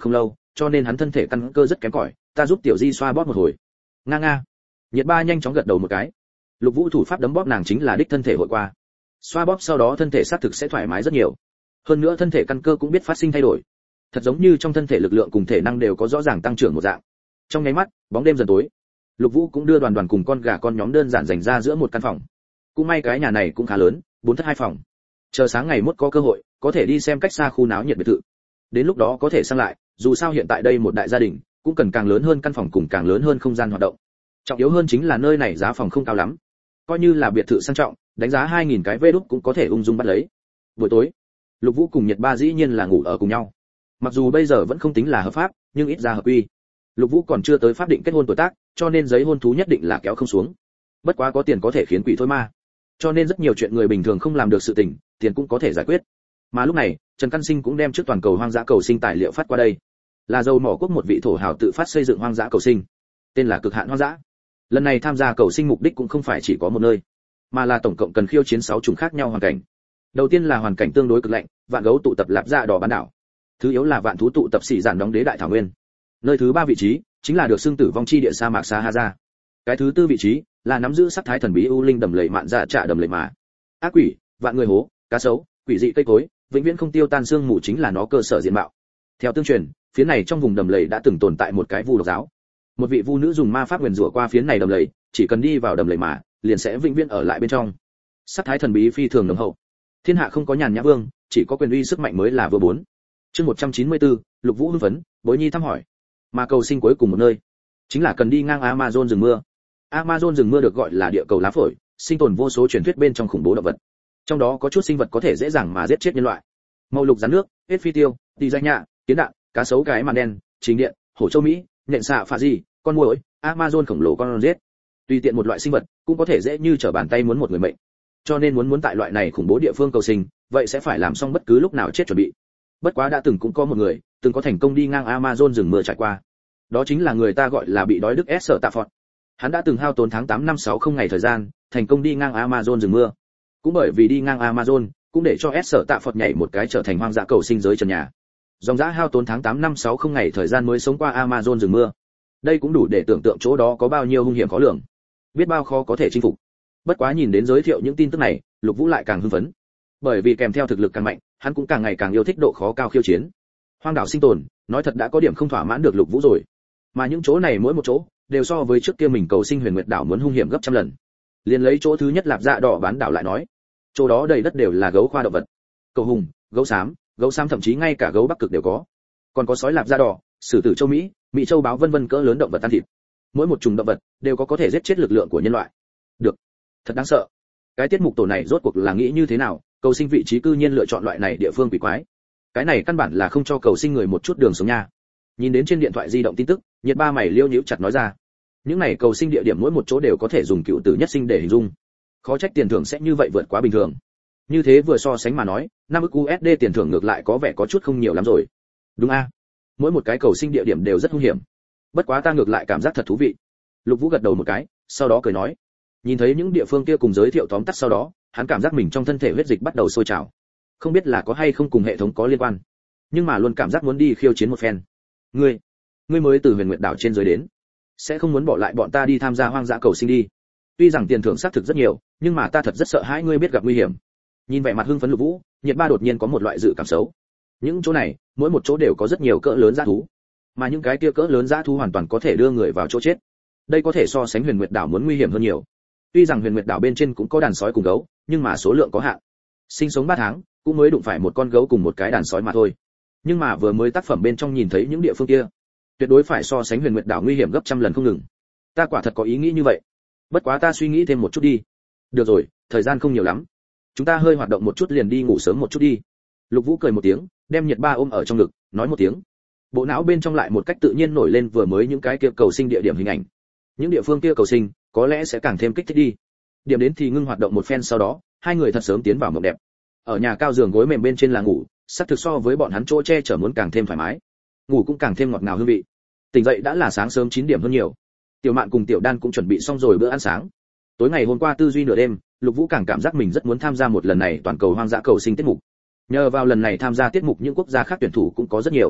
cho nên hắn thân thể căn cơ rất kém cỏi, ta giúp tiểu di xoa bóp một hồi. Nga nga. Nhiệt Ba nhanh chóng gật đầu một cái. Lục Vũ thủ pháp đấm bóp nàng chính là đích thân thể hội qua. Xoa bóp sau đó thân thể xác thực sẽ thoải mái rất nhiều. Hơn nữa thân thể căn cơ cũng biết phát sinh thay đổi. Thật giống như trong thân thể lực lượng cùng thể năng đều có rõ ràng tăng trưởng một dạng. Trong nháy mắt, bóng đêm dần tối. Lục Vũ cũng đưa Đoàn Đoàn cùng con gà con nhóm đơn giản dành ra giữa một căn phòng. Cũng may cái nhà này cũng khá lớn, bốn thất hai phòng. Chờ sáng ngày mốt có cơ hội, có thể đi xem cách xa khu náo nhiệt biệt thự. Đến lúc đó có thể sang lại, dù sao hiện tại đây một đại gia đình, cũng cần càng lớn hơn căn phòng cùng càng lớn hơn không gian hoạt động. Trọng yếu hơn chính là nơi này giá phòng không cao lắm. Coi như là biệt thự sang trọng, đánh giá hai nghìn cái vé đúc cũng có thể ung dung bắt lấy. Buổi tối, Lục Vũ cùng Nhiệt Ba dĩ nhiên là ngủ ở cùng nhau. Mặc dù bây giờ vẫn không tính là hợp pháp, nhưng ít ra hợp quy. Lục Vũ còn chưa tới pháp định kết hôn tuổi tác, cho nên giấy hôn thú nhất định là kéo không xuống. Bất quá có tiền có thể khiến quỷ thôi ma. Cho nên rất nhiều chuyện người bình thường không làm được sự tình, tiền cũng có thể giải quyết. Mà lúc này, Trần Căn Sinh cũng đem trước toàn cầu hoang dã cầu sinh tài liệu phát qua đây. Là dầu mỏ quốc một vị thổ hào tự phát xây dựng hoang dã cầu sinh, tên là Cực hạn hoang dã. Lần này tham gia cầu sinh mục đích cũng không phải chỉ có một nơi, mà là tổng cộng cần khiêu chiến sáu chủng khác nhau hoàn cảnh. Đầu tiên là hoàn cảnh tương đối cực lạnh, vạn gấu tụ tập lạp dạ đỏ bán đảo. Thứ yếu là vạn thú tụ tập xỉ giản đóng đế đại thảo nguyên. Nơi thứ ba vị trí chính là được xưng tử vong chi địa sa mạc Sahara. Cái thứ tư vị trí là nắm giữ sắc thái thần bí u linh đầm lầy mạn dạ trạ đầm lầy mà. Ác quỷ, vạn người hố, cá sấu, quỷ dị cây cối, vĩnh viễn không tiêu tan xương mù chính là nó cơ sở diện mạo. Theo tương truyền, phía này trong vùng đầm lầy đã từng tồn tại một cái vu độc giáo. Một vị vu nữ dùng ma pháp nguyền rủa qua phía này đầm lầy, chỉ cần đi vào đầm lầy mà, liền sẽ vĩnh viễn ở lại bên trong. Sắc thái thần bí phi thường nồng hậu. Thiên hạ không có nhàn nhã vương, chỉ có quyền uy sức mạnh mới là vừa bốn. Chương một trăm chín mươi tư, Lục Vũ hưng phấn, Bối Nhi thăm hỏi. Mà cầu sinh cuối cùng một nơi, chính là cần đi ngang Amazon rừng mưa. Amazon rừng mưa được gọi là địa cầu lá phổi, sinh tồn vô số truyền thuyết bên trong khủng bố động vật. Trong đó có chút sinh vật có thể dễ dàng mà giết chết nhân loại. Màu lục rắn nước, hết phi tiêu, tỳ danh nhạ, kiến đạn, cá sấu cái màn đen, chính điện, hổ châu Mỹ, nhện xạ phạ gì, con muỗi, Amazon khổng lồ con giết. Tùy tiện một loại sinh vật cũng có thể dễ như trở bàn tay muốn một người mệnh. Cho nên muốn muốn tại loại này khủng bố địa phương cầu sinh, vậy sẽ phải làm xong bất cứ lúc nào chết chuẩn bị. Bất quá đã từng cũng có một người, từng có thành công đi ngang Amazon rừng mưa trải qua. Đó chính là người ta gọi là bị đói Đức S Sở Tạ Phọt. Hắn đã từng hao tốn tháng tám năm sáu không ngày thời gian, thành công đi ngang Amazon rừng mưa. Cũng bởi vì đi ngang Amazon, cũng để cho S Sở Tạ Phọt nhảy một cái trở thành hoang dã cầu sinh giới trần nhà. Dòng dã hao tốn tháng tám năm sáu không ngày thời gian mới sống qua Amazon rừng mưa. Đây cũng đủ để tưởng tượng chỗ đó có bao nhiêu hung hiểm khó lường, biết bao khó có thể chinh phục. Bất quá nhìn đến giới thiệu những tin tức này, Lục Vũ lại càng hưng phấn. Bởi vì kèm theo thực lực càng mạnh, hắn cũng càng ngày càng yêu thích độ khó cao khiêu chiến. Hoang đảo sinh tồn, nói thật đã có điểm không thỏa mãn được Lục Vũ rồi. Mà những chỗ này mỗi một chỗ đều so với trước kia mình cầu sinh Huyền Nguyệt đảo muốn hung hiểm gấp trăm lần. Liên lấy chỗ thứ nhất Lạp Dạ đỏ bán đảo lại nói, chỗ đó đầy đất đều là gấu khoa động vật. Cầu hùng, gấu xám, gấu xám thậm chí ngay cả gấu Bắc Cực đều có. Còn có sói Lạp Dạ đỏ, sử tử châu Mỹ, Mỹ châu báo vân vân cỡ lớn động vật ăn thịt. Mỗi một chủng động vật đều có có thể giết chết lực lượng của nhân loại. Được, thật đáng sợ. Cái tiết mục tổ này rốt cuộc là nghĩ như thế nào, cầu sinh vị trí cư nhiên lựa chọn loại này địa phương quỷ quái. Cái này căn bản là không cho cầu sinh người một chút đường sống nha. Nhìn đến trên điện thoại di động tin tức, Nhiệt Ba mày liêu nhíu chặt nói ra. Những này cầu sinh địa điểm mỗi một chỗ đều có thể dùng cựu tử nhất sinh để hình dung. Khó trách tiền thưởng sẽ như vậy vượt quá bình thường. Như thế vừa so sánh mà nói, năm ức u ét đê tiền thưởng ngược lại có vẻ có chút không nhiều lắm rồi. Đúng a? Mỗi một cái cầu sinh địa điểm đều rất hung hiểm. Bất quá ta ngược lại cảm giác thật thú vị. Lục Vũ gật đầu một cái, sau đó cười nói. Nhìn thấy những địa phương kia cùng giới thiệu tóm tắt sau đó, hắn cảm giác mình trong thân thể huyết dịch bắt đầu sôi trào. Không biết là có hay không cùng hệ thống có liên quan, nhưng mà luôn cảm giác muốn đi khiêu chiến một phen. Ngươi, ngươi mới từ Huyền Nguyệt đảo trên dưới đến, sẽ không muốn bỏ lại bọn ta đi tham gia hoang dã cầu sinh đi? Tuy rằng tiền thưởng xác thực rất nhiều, nhưng mà ta thật rất sợ hãi ngươi biết gặp nguy hiểm. Nhìn vẻ mặt hưng phấn Lục Vũ, Nhiệt Ba đột nhiên có một loại dự cảm xấu. Những chỗ này, mỗi một chỗ đều có rất nhiều cỡ lớn dã thú, mà những cái kia cỡ lớn dã thú hoàn toàn có thể đưa người vào chỗ chết. Đây có thể so sánh Huyền Nguyệt đảo muốn nguy hiểm hơn nhiều. Tuy rằng Huyền Nguyệt đảo bên trên cũng có đàn sói cùng gấu, nhưng mà số lượng có hạn. Sinh sống ba tháng, cũng mới đụng phải một con gấu cùng một cái đàn sói mà thôi. Nhưng mà vừa mới tác phẩm bên trong nhìn thấy những địa phương kia, tuyệt đối phải so sánh Huyền Nguyệt đảo nguy hiểm gấp trăm lần không ngừng. Ta quả thật có ý nghĩ như vậy. Bất quá ta suy nghĩ thêm một chút đi. Được rồi, thời gian không nhiều lắm. Chúng ta hơi hoạt động một chút liền đi ngủ sớm một chút đi. Lục Vũ cười một tiếng, đem Nhiệt Ba ôm ở trong ngực, nói một tiếng. Bộ não bên trong lại một cách tự nhiên nổi lên vừa mới những cái kia cầu sinh địa điểm hình ảnh. Những địa phương kia cầu sinh, có lẽ sẽ càng thêm kích thích đi. Điểm đến thì ngưng hoạt động một phen sau đó, hai người thật sớm tiến vào mộng đẹp. Ở nhà cao giường gối mềm bên trên là ngủ, sắc thực so với bọn hắn chỗ che chở muốn càng thêm thoải mái. Ngủ cũng càng thêm ngọt ngào hương vị. Tỉnh dậy đã là sáng sớm chín điểm hơn nhiều. Tiểu Mạn cùng Tiểu Đan cũng chuẩn bị xong rồi bữa ăn sáng. Tối ngày hôm qua tư duy nửa đêm, Lục Vũ càng cảm giác mình rất muốn tham gia một lần này toàn cầu hoang dã cầu sinh tiết mục. Nhờ vào lần này tham gia tiết mục những quốc gia khác tuyển thủ cũng có rất nhiều.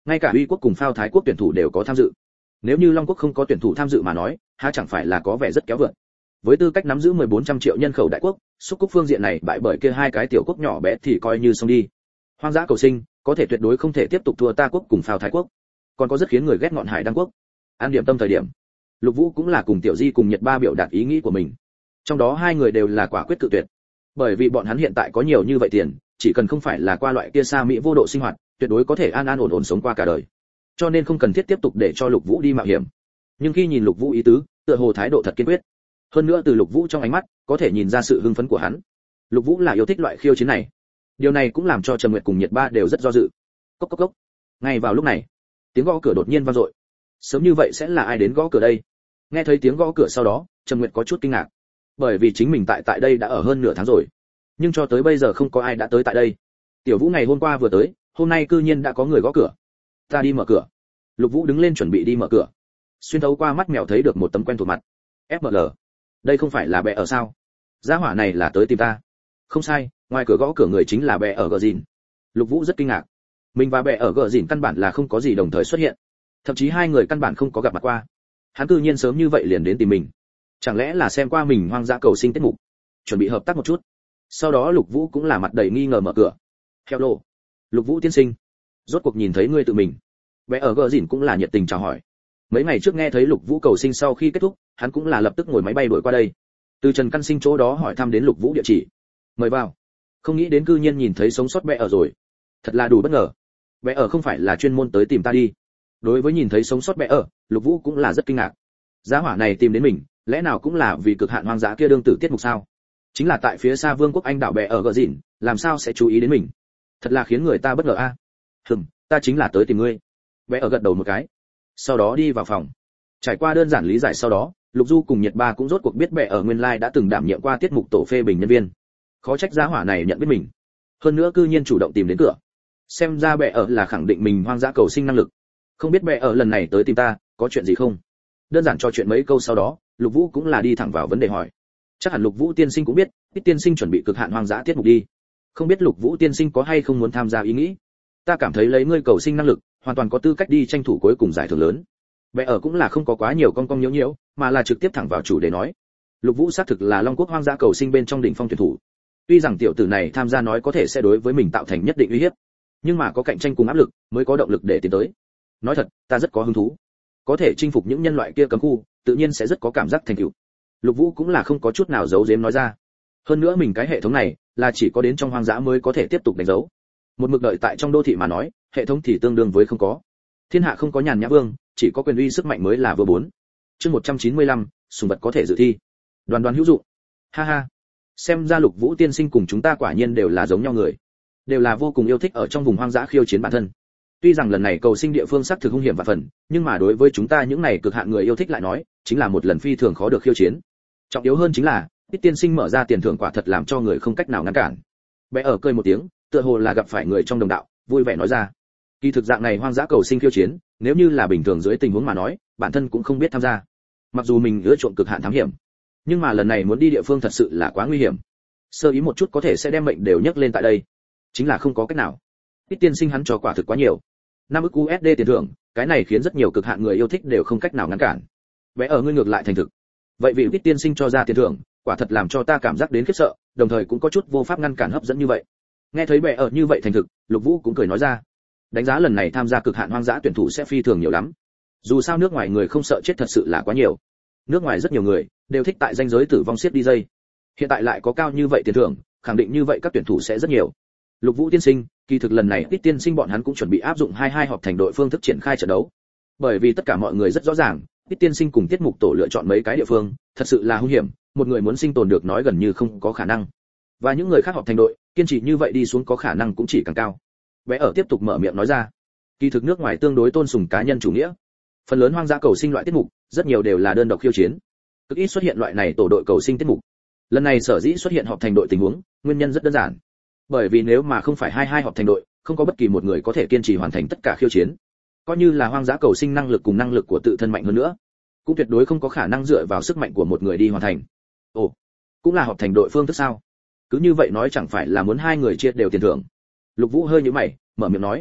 ngay cả uy quốc cùng phao thái quốc tuyển thủ đều có tham dự. Nếu như Long quốc không có tuyển thủ tham dự mà nói, há chẳng phải là có vẻ rất kéo vượt. Với tư cách nắm giữ mười bốn trăm triệu nhân khẩu đại quốc, xúc cúc phương diện này bại bởi kia hai cái tiểu quốc nhỏ bé thì coi như xong đi. Hoang dã cầu sinh, có thể tuyệt đối không thể tiếp tục thua ta quốc cùng phao thái quốc. Còn có rất khiến người ghét ngọn hải đăng quốc. An điểm tâm thời điểm, Lục Vũ cũng là cùng Tiểu Di cùng Nhật Ba biểu đạt ý nghĩ của mình. Trong đó hai người đều là quả quyết cự tuyệt. Bởi vì bọn hắn hiện tại có nhiều như vậy tiền, chỉ cần không phải là qua loại kia xa mỹ vô độ sinh hoạt, tuyệt đối có thể an an ổn ổn sống qua cả đời. Cho nên không cần thiết tiếp tục để cho Lục Vũ đi mạo hiểm. Nhưng khi nhìn Lục Vũ ý tứ, tựa hồ thái độ thật kiên quyết. Hơn nữa từ Lục Vũ trong ánh mắt, có thể nhìn ra sự hưng phấn của hắn. Lục Vũ là yêu thích loại khiêu chiến này. Điều này cũng làm cho Trầm Nguyệt cùng Nhật Ba đều rất do dự. Cốc cốc cốc. Ngay vào lúc này, tiếng gõ cửa đột nhiên vang dội. Sớm như vậy sẽ là ai đến gõ cửa đây? Nghe thấy tiếng gõ cửa sau đó, Trầm Nguyệt có chút kinh ngạc. Bởi vì chính mình tại tại đây đã ở hơn nửa tháng rồi, nhưng cho tới bây giờ không có ai đã tới tại đây. Tiểu Vũ ngày hôm qua vừa tới, hôm nay cư nhiên đã có người gõ cửa. Ta đi mở cửa. Lục Vũ đứng lên chuẩn bị đi mở cửa. Xuyên thấu qua mắt mèo thấy được một tấm quen thuộc mặt. ép em lờ. Đây không phải là bè ở sao? Gia hỏa này là tới tìm ta. Không sai, ngoài cửa gõ cửa người chính là bè ở gờ dìn. Lục Vũ rất kinh ngạc. Mình và bè ở gờ dìn căn bản là không có gì đồng thời xuất hiện. Thậm chí hai người căn bản không có gặp mặt qua. Hắn cư nhiên sớm như vậy liền đến tìm mình. Chẳng lẽ là xem qua mình hoang dã cầu sinh tiết mục, chuẩn bị hợp tác một chút. Sau đó Lục Vũ cũng là mặt đầy nghi ngờ mở cửa. Hello, Lục Vũ tiên sinh, rốt cuộc nhìn thấy ngươi tự mình. Bé ở gờ dìn cũng là nhiệt tình chào hỏi. Mấy ngày trước nghe thấy Lục Vũ cầu sinh sau khi kết thúc, hắn cũng là lập tức ngồi máy bay đuổi qua đây. Từ Trần Căn Sinh chỗ đó hỏi thăm đến Lục Vũ địa chỉ. Mời vào. Không nghĩ đến cư nhiên nhìn thấy sống sót bé ở rồi. Thật là đủ bất ngờ. Bé ở không phải là chuyên môn tới tìm ta đi. Đối với nhìn thấy sống sót bé ở, Lục Vũ cũng là rất kinh ngạc. Giá hỏa này tìm đến mình, lẽ nào cũng là vì cực hạn hoang dã kia đương tử tiết mục sao? Chính là tại phía xa Vương quốc Anh đảo bè ở gờ dìn, làm sao sẽ chú ý đến mình? Thật là khiến người ta bất ngờ a. À? Hừm, ta chính là tới tìm ngươi. Bé ở gật đầu một cái, sau đó đi vào phòng. Trải qua đơn giản lý giải sau đó, Lục Du cùng Nhật Ba cũng rốt cuộc biết bè ở nguyên lai like đã từng đảm nhiệm qua tiết mục tổ phê bình nhân viên. Khó trách giá hỏa này nhận biết mình, hơn nữa cư nhiên chủ động tìm đến cửa. Xem ra bè ở là khẳng định mình hoang dã cầu sinh năng lực. Không biết bè ở lần này tới tìm ta, có chuyện gì không? Đơn giản trò chuyện mấy câu sau đó, Lục Vũ cũng là đi thẳng vào vấn đề hỏi. Chắc hẳn Lục Vũ tiên sinh cũng biết, ít tiên sinh chuẩn bị cực hạn hoang dã tiết mục đi. Không biết Lục Vũ tiên sinh có hay không muốn tham gia ý nghĩ? Ta cảm thấy lấy ngươi cầu sinh năng lực, hoàn toàn có tư cách đi tranh thủ cuối cùng giải thưởng lớn. Bè ở cũng là không có quá nhiều cong cong nhiễu nhiễu, mà là trực tiếp thẳng vào chủ đề nói. Lục Vũ xác thực là Long quốc hoang dã cầu sinh bên trong đỉnh phong tuyển thủ. Tuy rằng tiểu tử này tham gia nói có thể sẽ đối với mình tạo thành nhất định uy hiếp, nhưng mà có cạnh tranh cùng áp lực, mới có động lực để tiến tới. Nói thật, ta rất có hứng thú. Có thể chinh phục những nhân loại kia cấm khu, tự nhiên sẽ rất có cảm giác thành tựu. Lục Vũ cũng là không có chút nào giấu giếm nói ra. Hơn nữa mình cái hệ thống này là chỉ có đến trong hoang dã mới có thể tiếp tục đánh dấu. Một mực đợi tại trong đô thị mà nói, hệ thống thì tương đương với không có. Thiên hạ không có nhàn nhã vương, chỉ có quyền uy sức mạnh mới là vừa bốn. Chương một trăm chín mươi lăm, sùng vật có thể dự thi. Đoàn đoàn hữu dụng. Ha ha. Xem ra Lục Vũ tiên sinh cùng chúng ta quả nhiên đều là giống nhau người, đều là vô cùng yêu thích ở trong vùng hoang dã khiêu chiến bản thân. Tuy rằng lần này cầu sinh địa phương sắc thực hung hiểm và phần, nhưng mà đối với chúng ta những này cực hạn người yêu thích lại nói, chính là một lần phi thường khó được khiêu chiến. Trọng yếu hơn chính là, ít tiên sinh mở ra tiền thưởng quả thật làm cho người không cách nào ngăn cản. Bé ở cười một tiếng, tựa hồ là gặp phải người trong đồng đạo, vui vẻ nói ra. Kỳ thực dạng này hoang dã cầu sinh khiêu chiến, nếu như là bình thường dưới tình huống mà nói, bản thân cũng không biết tham gia. Mặc dù mình ưa chuộng cực hạn thám hiểm, nhưng mà lần này muốn đi địa phương thật sự là quá nguy hiểm. Sơ ý một chút có thể sẽ đem mệnh đều nhấc lên tại đây, chính là không có cách nào. Ít tiên sinh hắn cho quả thực quá nhiều. năm ức u ét đê tiền thưởng, cái này khiến rất nhiều cực hạn người yêu thích đều không cách nào ngăn cản. Bé ở ngươi ngược lại thành thực. Vậy vì ít tiên sinh cho ra tiền thưởng, quả thật làm cho ta cảm giác đến khiếp sợ, đồng thời cũng có chút vô pháp ngăn cản hấp dẫn như vậy. Nghe thấy bé ở như vậy thành thực, Lục Vũ cũng cười nói ra. Đánh giá lần này tham gia cực hạn hoang dã tuyển thủ sẽ phi thường nhiều lắm. Dù sao nước ngoài người không sợ chết thật sự là quá nhiều. Nước ngoài rất nhiều người đều thích tại danh giới tử vong siết đi dây. Hiện tại lại có cao như vậy tiền thưởng, khẳng định như vậy các tuyển thủ sẽ rất nhiều. Lục Vũ tiên sinh, kỳ thực lần này ít tiên sinh bọn hắn cũng chuẩn bị áp dụng hai hai họp thành đội phương thức triển khai trận đấu. Bởi vì tất cả mọi người rất rõ ràng, ít tiên sinh cùng tiết mục tổ lựa chọn mấy cái địa phương, thật sự là hung hiểm, một người muốn sinh tồn được nói gần như không có khả năng. Và những người khác họp thành đội, kiên trì như vậy đi xuống có khả năng cũng chỉ càng cao. Bé ở tiếp tục mở miệng nói ra. Kỳ thực nước ngoài tương đối tôn sùng cá nhân chủ nghĩa. Phần lớn hoang dã cầu sinh loại tiết mục, rất nhiều đều là đơn độc khiêu chiến. Cực ít xuất hiện loại này tổ đội cầu sinh tiết mục. Lần này sở dĩ xuất hiện họp thành đội tình huống, nguyên nhân rất đơn giản. Bởi vì nếu mà không phải hai hai họp thành đội, không có bất kỳ một người có thể kiên trì hoàn thành tất cả khiêu chiến. Coi như là hoang dã cầu sinh năng lực cùng năng lực của tự thân mạnh hơn nữa, cũng tuyệt đối không có khả năng dựa vào sức mạnh của một người đi hoàn thành. Ồ, cũng là họp thành đội phương thức sao? Cứ như vậy nói chẳng phải là muốn hai người chia đều tiền thưởng. Lục Vũ hơi nhíu mày, mở miệng nói.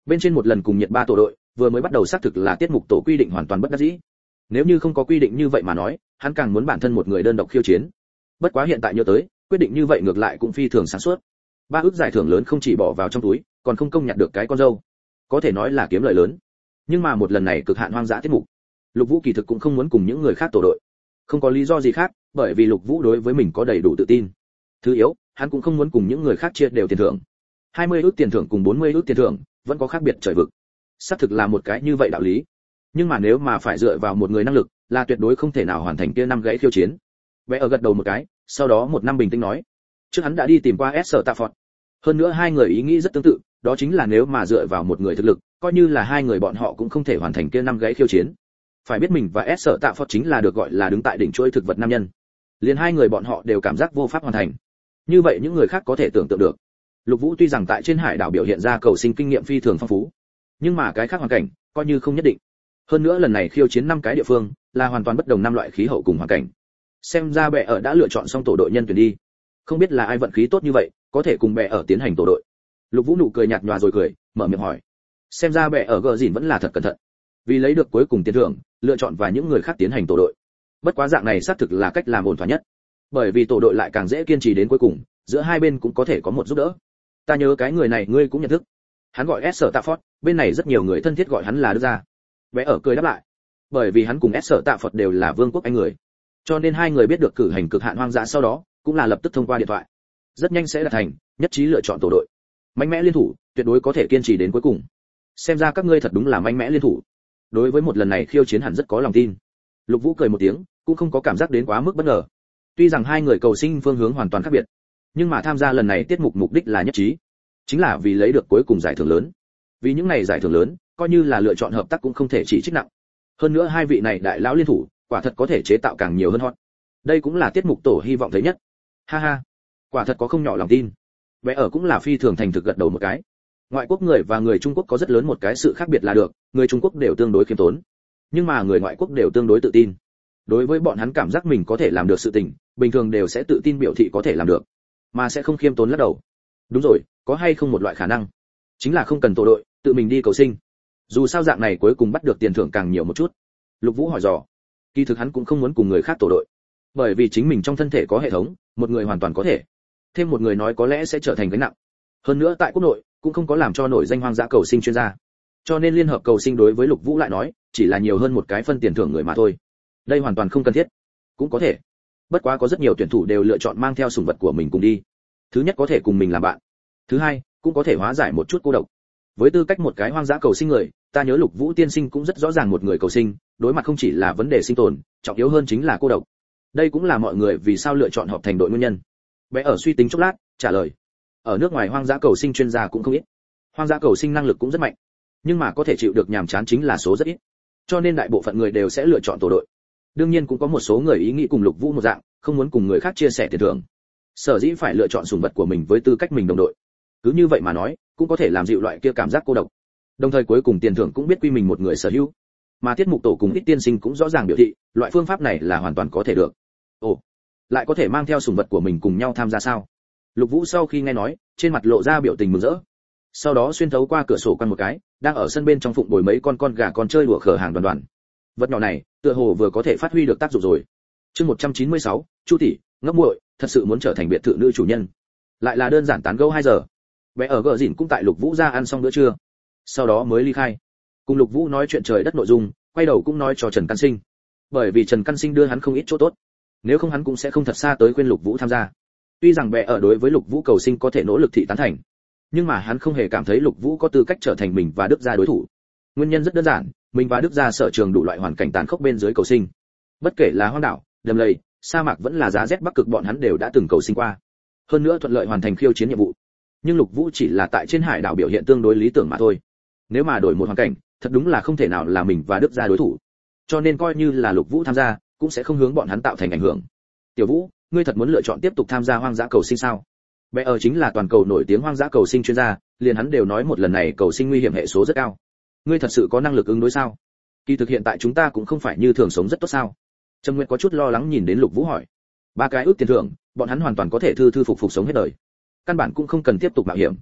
Bên trên một lần cùng nhiệt ba tổ đội, vừa mới bắt đầu xác thực là tiết mục tổ quy định hoàn toàn bất đắc dĩ. Nếu như không có quy định như vậy mà nói, hắn càng muốn bản thân một người đơn độc khiêu chiến. Bất quá hiện tại nhớ tới, quyết định như vậy ngược lại cũng phi thường sáng suốt. Ba ước giải thưởng lớn không chỉ bỏ vào trong túi, còn không công nhặt được cái con dâu. Có thể nói là kiếm lợi lớn. Nhưng mà một lần này cực hạn hoang dã tiết mục, Lục Vũ kỳ thực cũng không muốn cùng những người khác tổ đội. Không có lý do gì khác, bởi vì Lục Vũ đối với mình có đầy đủ tự tin. Thứ yếu, hắn cũng không muốn cùng những người khác chia đều tiền thưởng. hai mươi ước tiền thưởng cùng bốn mươi ước tiền thưởng, vẫn có khác biệt trời vực. Xác thực là một cái như vậy đạo lý. Nhưng mà nếu mà phải dựa vào một người năng lực, là tuyệt đối không thể nào hoàn thành kia năm gãy khiêu chiến. Bé ở gật đầu một cái, sau đó một năm bình tĩnh nói, trước hắn đã đi tìm qua S. Stafford. Hơn nữa hai người ý nghĩ rất tương tự, đó chính là nếu mà dựa vào một người thực lực, coi như là hai người bọn họ cũng không thể hoàn thành kia năm gãy khiêu chiến. Phải biết mình và S. Stafford chính là được gọi là đứng tại đỉnh chuỗi thực vật nam nhân. Liền hai người bọn họ đều cảm giác vô pháp hoàn thành. Như vậy những người khác có thể tưởng tượng được. Lục Vũ tuy rằng tại trên hải đảo biểu hiện ra cầu sinh kinh nghiệm phi thường phong phú, nhưng mà cái khác hoàn cảnh coi như không nhất định. Hơn nữa lần này khiêu chiến năm cái địa phương là hoàn toàn bất đồng năm loại khí hậu cùng hoàn cảnh. Xem ra bè ở đã lựa chọn xong tổ đội nhân tuyển đi. Không biết là ai vận khí tốt như vậy, có thể cùng bè ở tiến hành tổ đội. Lục Vũ nụ cười nhạt nhòa rồi cười, mở miệng hỏi. Xem ra bè ở gờ dỉn vẫn là thật cẩn thận. Vì lấy được cuối cùng tiền thưởng, lựa chọn và những người khác tiến hành tổ đội. Bất quá dạng này xác thực là cách làm ổn thỏa nhất. Bởi vì tổ đội lại càng dễ kiên trì đến cuối cùng, giữa hai bên cũng có thể có một giúp đỡ. Ta nhớ cái người này ngươi cũng nhận thức. Hắn gọi S. Stafford, bên này rất nhiều người thân thiết gọi hắn là Đức gia. Bé ở cười đáp lại. Bởi vì hắn cùng S. Stafford đều là vương quốc Anh người, cho nên hai người biết được cử hành cực hạn hoang dã sau đó, cũng là lập tức thông qua điện thoại. Rất nhanh sẽ đạt thành, nhất trí lựa chọn tổ đội. Mạnh mẽ liên thủ, tuyệt đối có thể kiên trì đến cuối cùng. Xem ra các ngươi thật đúng là mạnh mẽ liên thủ. Đối với một lần này khiêu chiến hẳn rất có lòng tin. Lục Vũ cười một tiếng, cũng không có cảm giác đến quá mức bất ngờ. Tuy rằng hai người cầu sinh phương hướng hoàn toàn khác biệt, nhưng mà tham gia lần này tiết mục mục đích là nhất trí, chính là vì lấy được cuối cùng giải thưởng lớn. Vì những này giải thưởng lớn, coi như là lựa chọn hợp tác cũng không thể chỉ trích nặng. Hơn nữa hai vị này đại lão liên thủ, quả thật có thể chế tạo càng nhiều hơn hot. Đây cũng là tiết mục tổ hy vọng thấy nhất. Ha ha, quả thật có không nhỏ lòng tin. Bé ở cũng là phi thường thành thực gật đầu một cái. Ngoại quốc người và người Trung Quốc có rất lớn một cái sự khác biệt là được, người Trung Quốc đều tương đối khiêm tốn, nhưng mà người ngoại quốc đều tương đối tự tin. Đối với bọn hắn cảm giác mình có thể làm được sự tình, bình thường đều sẽ tự tin biểu thị có thể làm được, mà sẽ không khiêm tốn lắc đầu. Đúng rồi, có hay không một loại khả năng, chính là không cần tổ đội, tự mình đi cầu sinh. Dù sao dạng này cuối cùng bắt được tiền thưởng càng nhiều một chút. Lục Vũ hỏi dò. Kỳ thực hắn cũng không muốn cùng người khác tổ đội, bởi vì chính mình trong thân thể có hệ thống, một người hoàn toàn có thể, thêm một người nói có lẽ sẽ trở thành gánh nặng. Hơn nữa tại quốc nội cũng không có làm cho nổi danh hoang dã cầu sinh chuyên gia, cho nên liên hợp cầu sinh đối với Lục Vũ lại nói chỉ là nhiều hơn một cái phân tiền thưởng người mà thôi. Đây hoàn toàn không cần thiết. Cũng có thể, bất quá có rất nhiều tuyển thủ đều lựa chọn mang theo sủng vật của mình cùng đi. Thứ nhất có thể cùng mình làm bạn, thứ hai cũng có thể hóa giải một chút cô độc. Với tư cách một cái hoang dã cầu sinh người, ta nhớ Lục Vũ tiên sinh cũng rất rõ ràng một người cầu sinh đối mặt không chỉ là vấn đề sinh tồn, trọng yếu hơn chính là cô độc. Đây cũng là mọi người vì sao lựa chọn họp thành đội nguyên nhân. Bé ở suy tính chốc lát trả lời. Ở nước ngoài hoang dã cầu sinh chuyên gia cũng không ít, hoang dã cầu sinh năng lực cũng rất mạnh, nhưng mà có thể chịu được nhàm chán chính là số rất ít, cho nên đại bộ phận người đều sẽ lựa chọn tổ đội. Đương nhiên cũng có một số người ý nghĩ cùng Lục Vũ một dạng, không muốn cùng người khác chia sẻ tiền thưởng, sở dĩ phải lựa chọn sủng vật của mình với tư cách mình đồng đội. Cứ như vậy mà nói, cũng có thể làm dịu loại kia cảm giác cô độc. Đồng thời cuối cùng tiền thưởng cũng biết quy mình một người sở hữu. Mà tiết mục tổ cùng ít tiên sinh cũng rõ ràng biểu thị, loại phương pháp này là hoàn toàn có thể được. Ồ, lại có thể mang theo sủng vật của mình cùng nhau tham gia sao? Lục Vũ sau khi nghe nói, trên mặt lộ ra biểu tình mừng rỡ. Sau đó xuyên thấu qua cửa sổ quan một cái, đang ở sân bên trong phụng bồi mấy con con gà con chơi đùa khờ hàng đoàn đoàn. Vật nhỏ này, tựa hồ vừa có thể phát huy được tác dụng rồi. Chương một trăm chín mươi sáu, Chu tỷ, ngốc muội, thật sự muốn trở thành biệt thự nữ chủ nhân. Lại là đơn giản tán gẫu hai giờ. Bé ở gờ dỉn cũng tại Lục Vũ ra ăn xong bữa trưa, sau đó mới ly khai. Cùng Lục Vũ nói chuyện trời đất nội dung, quay đầu cũng nói cho Trần Căn Sinh. Bởi vì Trần Căn Sinh đưa hắn không ít chỗ tốt, nếu không hắn cũng sẽ không thật xa tới khuyên Lục Vũ tham gia. Tuy rằng bé ở đối với Lục Vũ cầu sinh có thể nỗ lực thị tán thành, nhưng mà hắn không hề cảm thấy Lục Vũ có tư cách trở thành mình và Đức gia đối thủ. Nguyên nhân rất đơn giản, mình và Đức gia sở trường đủ loại hoàn cảnh tàn khốc bên dưới cầu sinh. Bất kể là hoang đảo, đầm lầy, sa mạc vẫn là giá rét bắc cực bọn hắn đều đã từng cầu sinh qua. Hơn nữa thuận lợi hoàn thành khiêu chiến nhiệm vụ. Nhưng Lục Vũ chỉ là tại trên hải đảo biểu hiện tương đối lý tưởng mà thôi. Nếu mà đổi một hoàn cảnh, thật đúng là không thể nào là mình và Đức gia đối thủ. Cho nên coi như là Lục Vũ tham gia, cũng sẽ không hướng bọn hắn tạo thành ảnh hưởng. Tiểu Vũ, ngươi thật muốn lựa chọn tiếp tục tham gia hoang dã cầu sinh sao? Bé ở chính là toàn cầu nổi tiếng hoang dã cầu sinh chuyên gia, liền hắn đều nói một lần này cầu sinh nguy hiểm hệ số rất cao. Ngươi thật sự có năng lực ứng đối sao? Kỳ thực hiện tại chúng ta cũng không phải như thường sống rất tốt sao? Trầm Nguyệt có chút lo lắng nhìn đến Lục Vũ hỏi. Ba cái ước tiền thưởng, bọn hắn hoàn toàn có thể thư thư phục phục sống hết đời, căn bản cũng không cần tiếp tục mạo hiểm.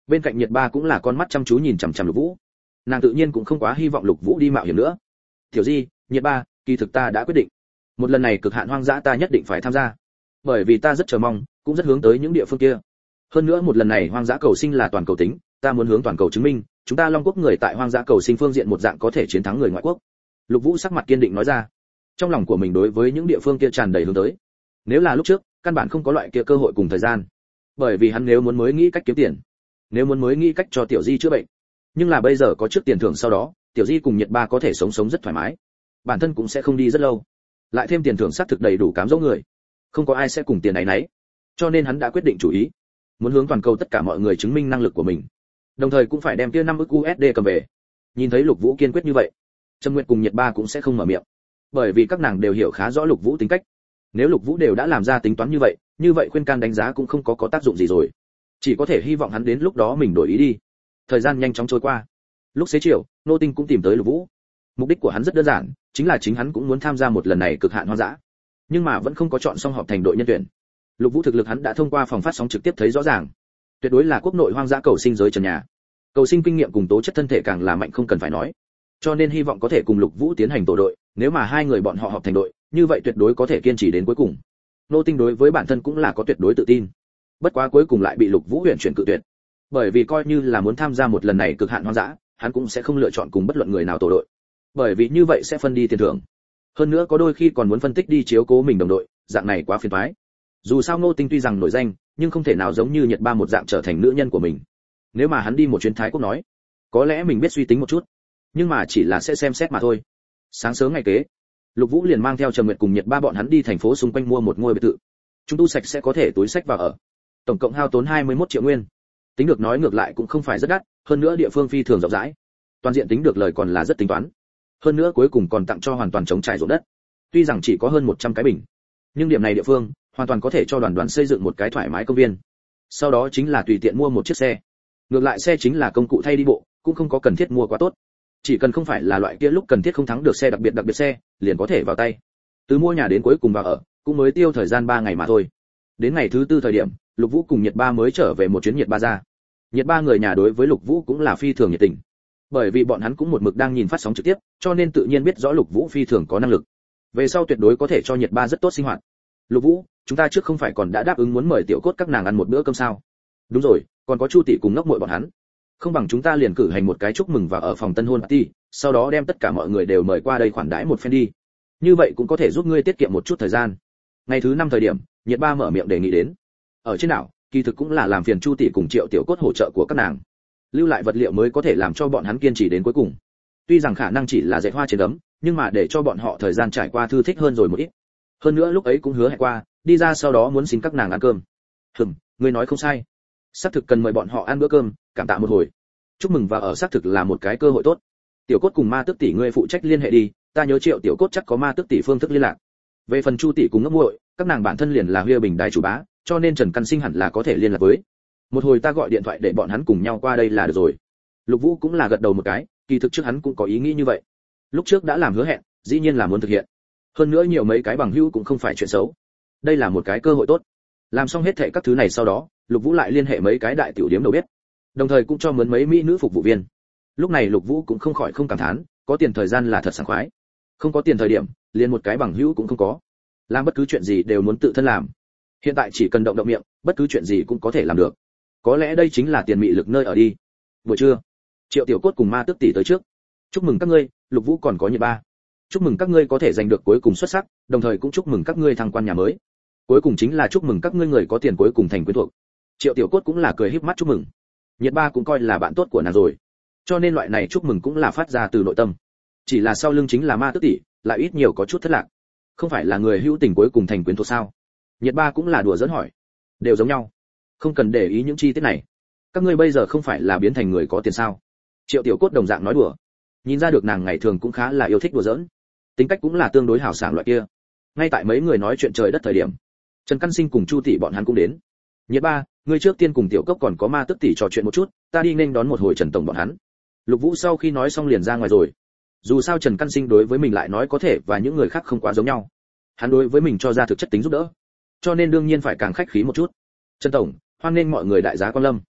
Bên cạnh Nhiệt Ba cũng là con mắt chăm chú nhìn chằm chằm Lục Vũ. Nàng tự nhiên cũng không quá hy vọng Lục Vũ đi mạo hiểm nữa. "Tiểu Di, Nhiệt Ba, kỳ thực ta đã quyết định. Một lần này cực hạn hoang dã ta nhất định phải tham gia. Bởi vì ta rất chờ mong, cũng rất hướng tới những địa phương kia. Hơn nữa một lần này hoang dã cầu sinh là toàn cầu tính, ta muốn hướng toàn cầu chứng minh, chúng ta Long Quốc người tại hoang dã cầu sinh phương diện một dạng có thể chiến thắng người ngoại quốc." Lục Vũ sắc mặt kiên định nói ra. Trong lòng của mình đối với những địa phương kia tràn đầy hướng tới. Nếu là lúc trước, căn bản không có loại kia cơ hội cùng thời gian. Bởi vì hắn nếu muốn mới nghĩ cách kiếm tiền, nếu muốn mới nghĩ cách cho Tiểu Di chữa bệnh. Nhưng là bây giờ có trước tiền thưởng sau đó, Tiểu Di cùng Nhiệt Ba có thể sống sống rất thoải mái. Bản thân cũng sẽ không đi rất lâu. Lại thêm tiền thưởng xác thực đầy đủ cám dỗ người. Không có ai sẽ cùng tiền ấy nấy. Cho nên hắn đã quyết định chủ ý, muốn hướng toàn cầu tất cả mọi người chứng minh năng lực của mình. Đồng thời cũng phải đem kia năm ức u ét đê cầm về. Nhìn thấy Lục Vũ kiên quyết như vậy, Trâm Nguyệt cùng Nhiệt Ba cũng sẽ không mở miệng. Bởi vì các nàng đều hiểu khá rõ Lục Vũ tính cách. Nếu Lục Vũ đều đã làm ra tính toán như vậy, như vậy khuyên can đánh giá cũng không có có tác dụng gì rồi. Chỉ có thể hy vọng hắn đến lúc đó mình đổi ý đi. Thời gian nhanh chóng trôi qua. Lúc xế chiều, Nô Tinh cũng tìm tới Lục Vũ. Mục đích của hắn rất đơn giản, chính là chính hắn cũng muốn tham gia một lần này cực hạn hoang dã. Nhưng mà vẫn không có chọn xong họp thành đội nhân tuyển. Lục Vũ thực lực hắn đã thông qua phòng phát sóng trực tiếp thấy rõ ràng. Tuyệt đối là quốc nội hoang dã cầu sinh giới trần nhà. Cầu sinh kinh nghiệm cùng tố chất thân thể càng là mạnh không cần phải nói. Cho nên hy vọng có thể cùng Lục Vũ tiến hành tổ đội, nếu mà hai người bọn họ họp thành đội, như vậy tuyệt đối có thể kiên trì đến cuối cùng. Nô Tinh đối với bản thân cũng là có tuyệt đối tự tin. Bất quá cuối cùng lại bị Lục Vũ huyền chuyển cự tuyệt. Bởi vì coi như là muốn tham gia một lần này cực hạn hoang dã, hắn cũng sẽ không lựa chọn cùng bất luận người nào tổ đội. Bởi vì như vậy sẽ phân đi tiền thưởng. Hơn nữa có đôi khi còn muốn phân tích đi chiếu cố mình đồng đội, dạng này quá phiền toái. Dù sao Nô Tinh tuy rằng nổi danh, nhưng không thể nào giống như Nhiệt Ba một dạng trở thành nữ nhân của mình. Nếu mà hắn đi một chuyến Thái Quốc nói, có lẽ mình biết suy tính một chút, nhưng mà chỉ là sẽ xem xét mà thôi. Sáng sớm ngày kế, Lục Vũ liền mang theo Trầm Nguyệt cùng Nhiệt Ba bọn hắn đi thành phố xung quanh mua một ngôi biệt thự. Chúng tu sạch sẽ có thể túi sách vào ở. Tổng cộng hao tốn hai mươi mốt triệu nguyên. Tính được nói ngược lại cũng không phải rất đắt, hơn nữa địa phương phi thường rộng rãi. Toàn diện tính được lời còn là rất tính toán. Hơn nữa cuối cùng còn tặng cho hoàn toàn chống trải ruộng đất. Tuy rằng chỉ có hơn một trăm cái bình, nhưng điểm này địa phương hoàn toàn có thể cho đoàn đoàn xây dựng một cái thoải mái công viên. Sau đó chính là tùy tiện mua một chiếc xe. Ngược lại xe chính là công cụ thay đi bộ, cũng không có cần thiết mua quá tốt. Chỉ cần không phải là loại kia lúc cần thiết không thắng được xe đặc biệt đặc biệt xe, liền có thể vào tay. Từ mua nhà đến cuối cùng vào ở, cũng mới tiêu thời gian ba ngày mà thôi. Đến ngày thứ tư thời điểm, Lục Vũ cùng Nhiệt Ba mới trở về một chuyến Nhiệt Ba ra. Nhiệt Ba người nhà đối với Lục Vũ cũng là phi thường nhiệt tình. Bởi vì bọn hắn cũng một mực đang nhìn phát sóng trực tiếp, cho nên tự nhiên biết rõ Lục Vũ phi thường có năng lực. Về sau tuyệt đối có thể cho Nhiệt Ba rất tốt sinh hoạt. Lục Vũ, chúng ta trước không phải còn đã đáp ứng muốn mời tiểu cốt các nàng ăn một bữa cơm sao? Đúng rồi, còn có Chu tỷ cùng ngốc muội bọn hắn. Không bằng chúng ta liền cử hành một cái chúc mừng và ở phòng tân hôn party, sau đó đem tất cả mọi người đều mời qua đây khoản đãi một phen đi. Như vậy cũng có thể giúp ngươi tiết kiệm một chút thời gian. Ngày thứ năm thời điểm, Nhiệt Ba mở miệng đề nghị đến. Ở trên đảo, kỳ thực cũng là làm phiền Chu tỷ cùng Triệu tiểu cốt hỗ trợ của các nàng. Lưu lại vật liệu mới có thể làm cho bọn hắn kiên trì đến cuối cùng. Tuy rằng khả năng chỉ là dệt hoa trên ấm, nhưng mà để cho bọn họ thời gian trải qua thư thích hơn rồi một ít. Hơn nữa lúc ấy cũng hứa hẹn qua, đi ra sau đó muốn xin các nàng ăn cơm. Hừm, ngươi nói không sai. Xác thực cần mời bọn họ ăn bữa cơm, cảm tạ một hồi. Chúc mừng và ở xác thực là một cái cơ hội tốt. Tiểu Cốt cùng Ma Tước tỷ ngươi phụ trách liên hệ đi, ta nhớ Triệu tiểu Cốt chắc có Ma Tước tỷ phương thức liên lạc. Về phần Chu tỷ cùng ngốc muội, các nàng bản thân liền là Huy Bình đài chủ bá, cho nên Trần Căn Sinh hẳn là có thể liên lạc với. Một hồi ta gọi điện thoại để bọn hắn cùng nhau qua đây là được rồi. Lục Vũ cũng là gật đầu một cái, kỳ thực trước hắn cũng có ý nghĩ như vậy. Lúc trước đã làm hứa hẹn, dĩ nhiên là muốn thực hiện. Hơn nữa nhiều mấy cái bằng hữu cũng không phải chuyện xấu. Đây là một cái cơ hội tốt. Làm xong hết thảy các thứ này sau đó, Lục Vũ lại liên hệ mấy cái đại tiểu điếm đầu bếp, đồng thời cũng cho mướn mấy mỹ nữ phục vụ viên. Lúc này Lục Vũ cũng không khỏi không cảm thán, có tiền thời gian là thật sảng khoái. Không có tiền thời điểm, liền một cái bằng hữu cũng không có. Làm bất cứ chuyện gì đều muốn tự thân làm. Hiện tại chỉ cần động động miệng, bất cứ chuyện gì cũng có thể làm được. Có lẽ đây chính là tiền mị lực nơi ở đi. Buổi trưa, Triệu tiểu Cốt cùng Ma Tước tỷ tới trước. Chúc mừng các ngươi, Lục Vũ còn có Nhiệt Ba. Chúc mừng các ngươi có thể giành được cuối cùng xuất sắc, đồng thời cũng chúc mừng các ngươi thăng quan nhà mới. Cuối cùng chính là chúc mừng các ngươi người có tiền cuối cùng thành quyến thuộc. Triệu tiểu Cốt cũng là cười híp mắt chúc mừng. Nhiệt Ba cũng coi là bạn tốt của nàng rồi, cho nên loại này chúc mừng cũng là phát ra từ nội tâm. Chỉ là sau lưng chính là Ma Tước tỷ, lại ít nhiều có chút thất lạc. Không phải là người hữu tình cuối cùng thành quyến thuộc sao? Nhiệt Ba cũng là đùa giỡn hỏi. Đều giống nhau, không cần để ý những chi tiết này. Các ngươi bây giờ không phải là biến thành người có tiền sao? Triệu tiểu Cốt đồng dạng nói đùa. Nhìn ra được nàng ngày thường cũng khá là yêu thích đùa giỡn, tính cách cũng là tương đối hào sảng loại kia. Ngay tại mấy người nói chuyện trời đất thời điểm, Trần Căn Sinh cùng Chu tỷ bọn hắn cũng đến. Nhiệt Ba, ngươi trước tiên cùng tiểu Cốc còn có Ma Tước tỷ trò chuyện một chút, ta đi nên đón một hồi Trần tổng bọn hắn. Lục Vũ sau khi nói xong liền ra ngoài rồi. Dù sao Trần Căn Sinh đối với mình lại nói có thể và những người khác không quá giống nhau. Hắn đối với mình cho ra thực chất tính giúp đỡ, cho nên đương nhiên phải càng khách khí một chút. Trần tổng, hoan nghênh mọi người đại giá quan lâm.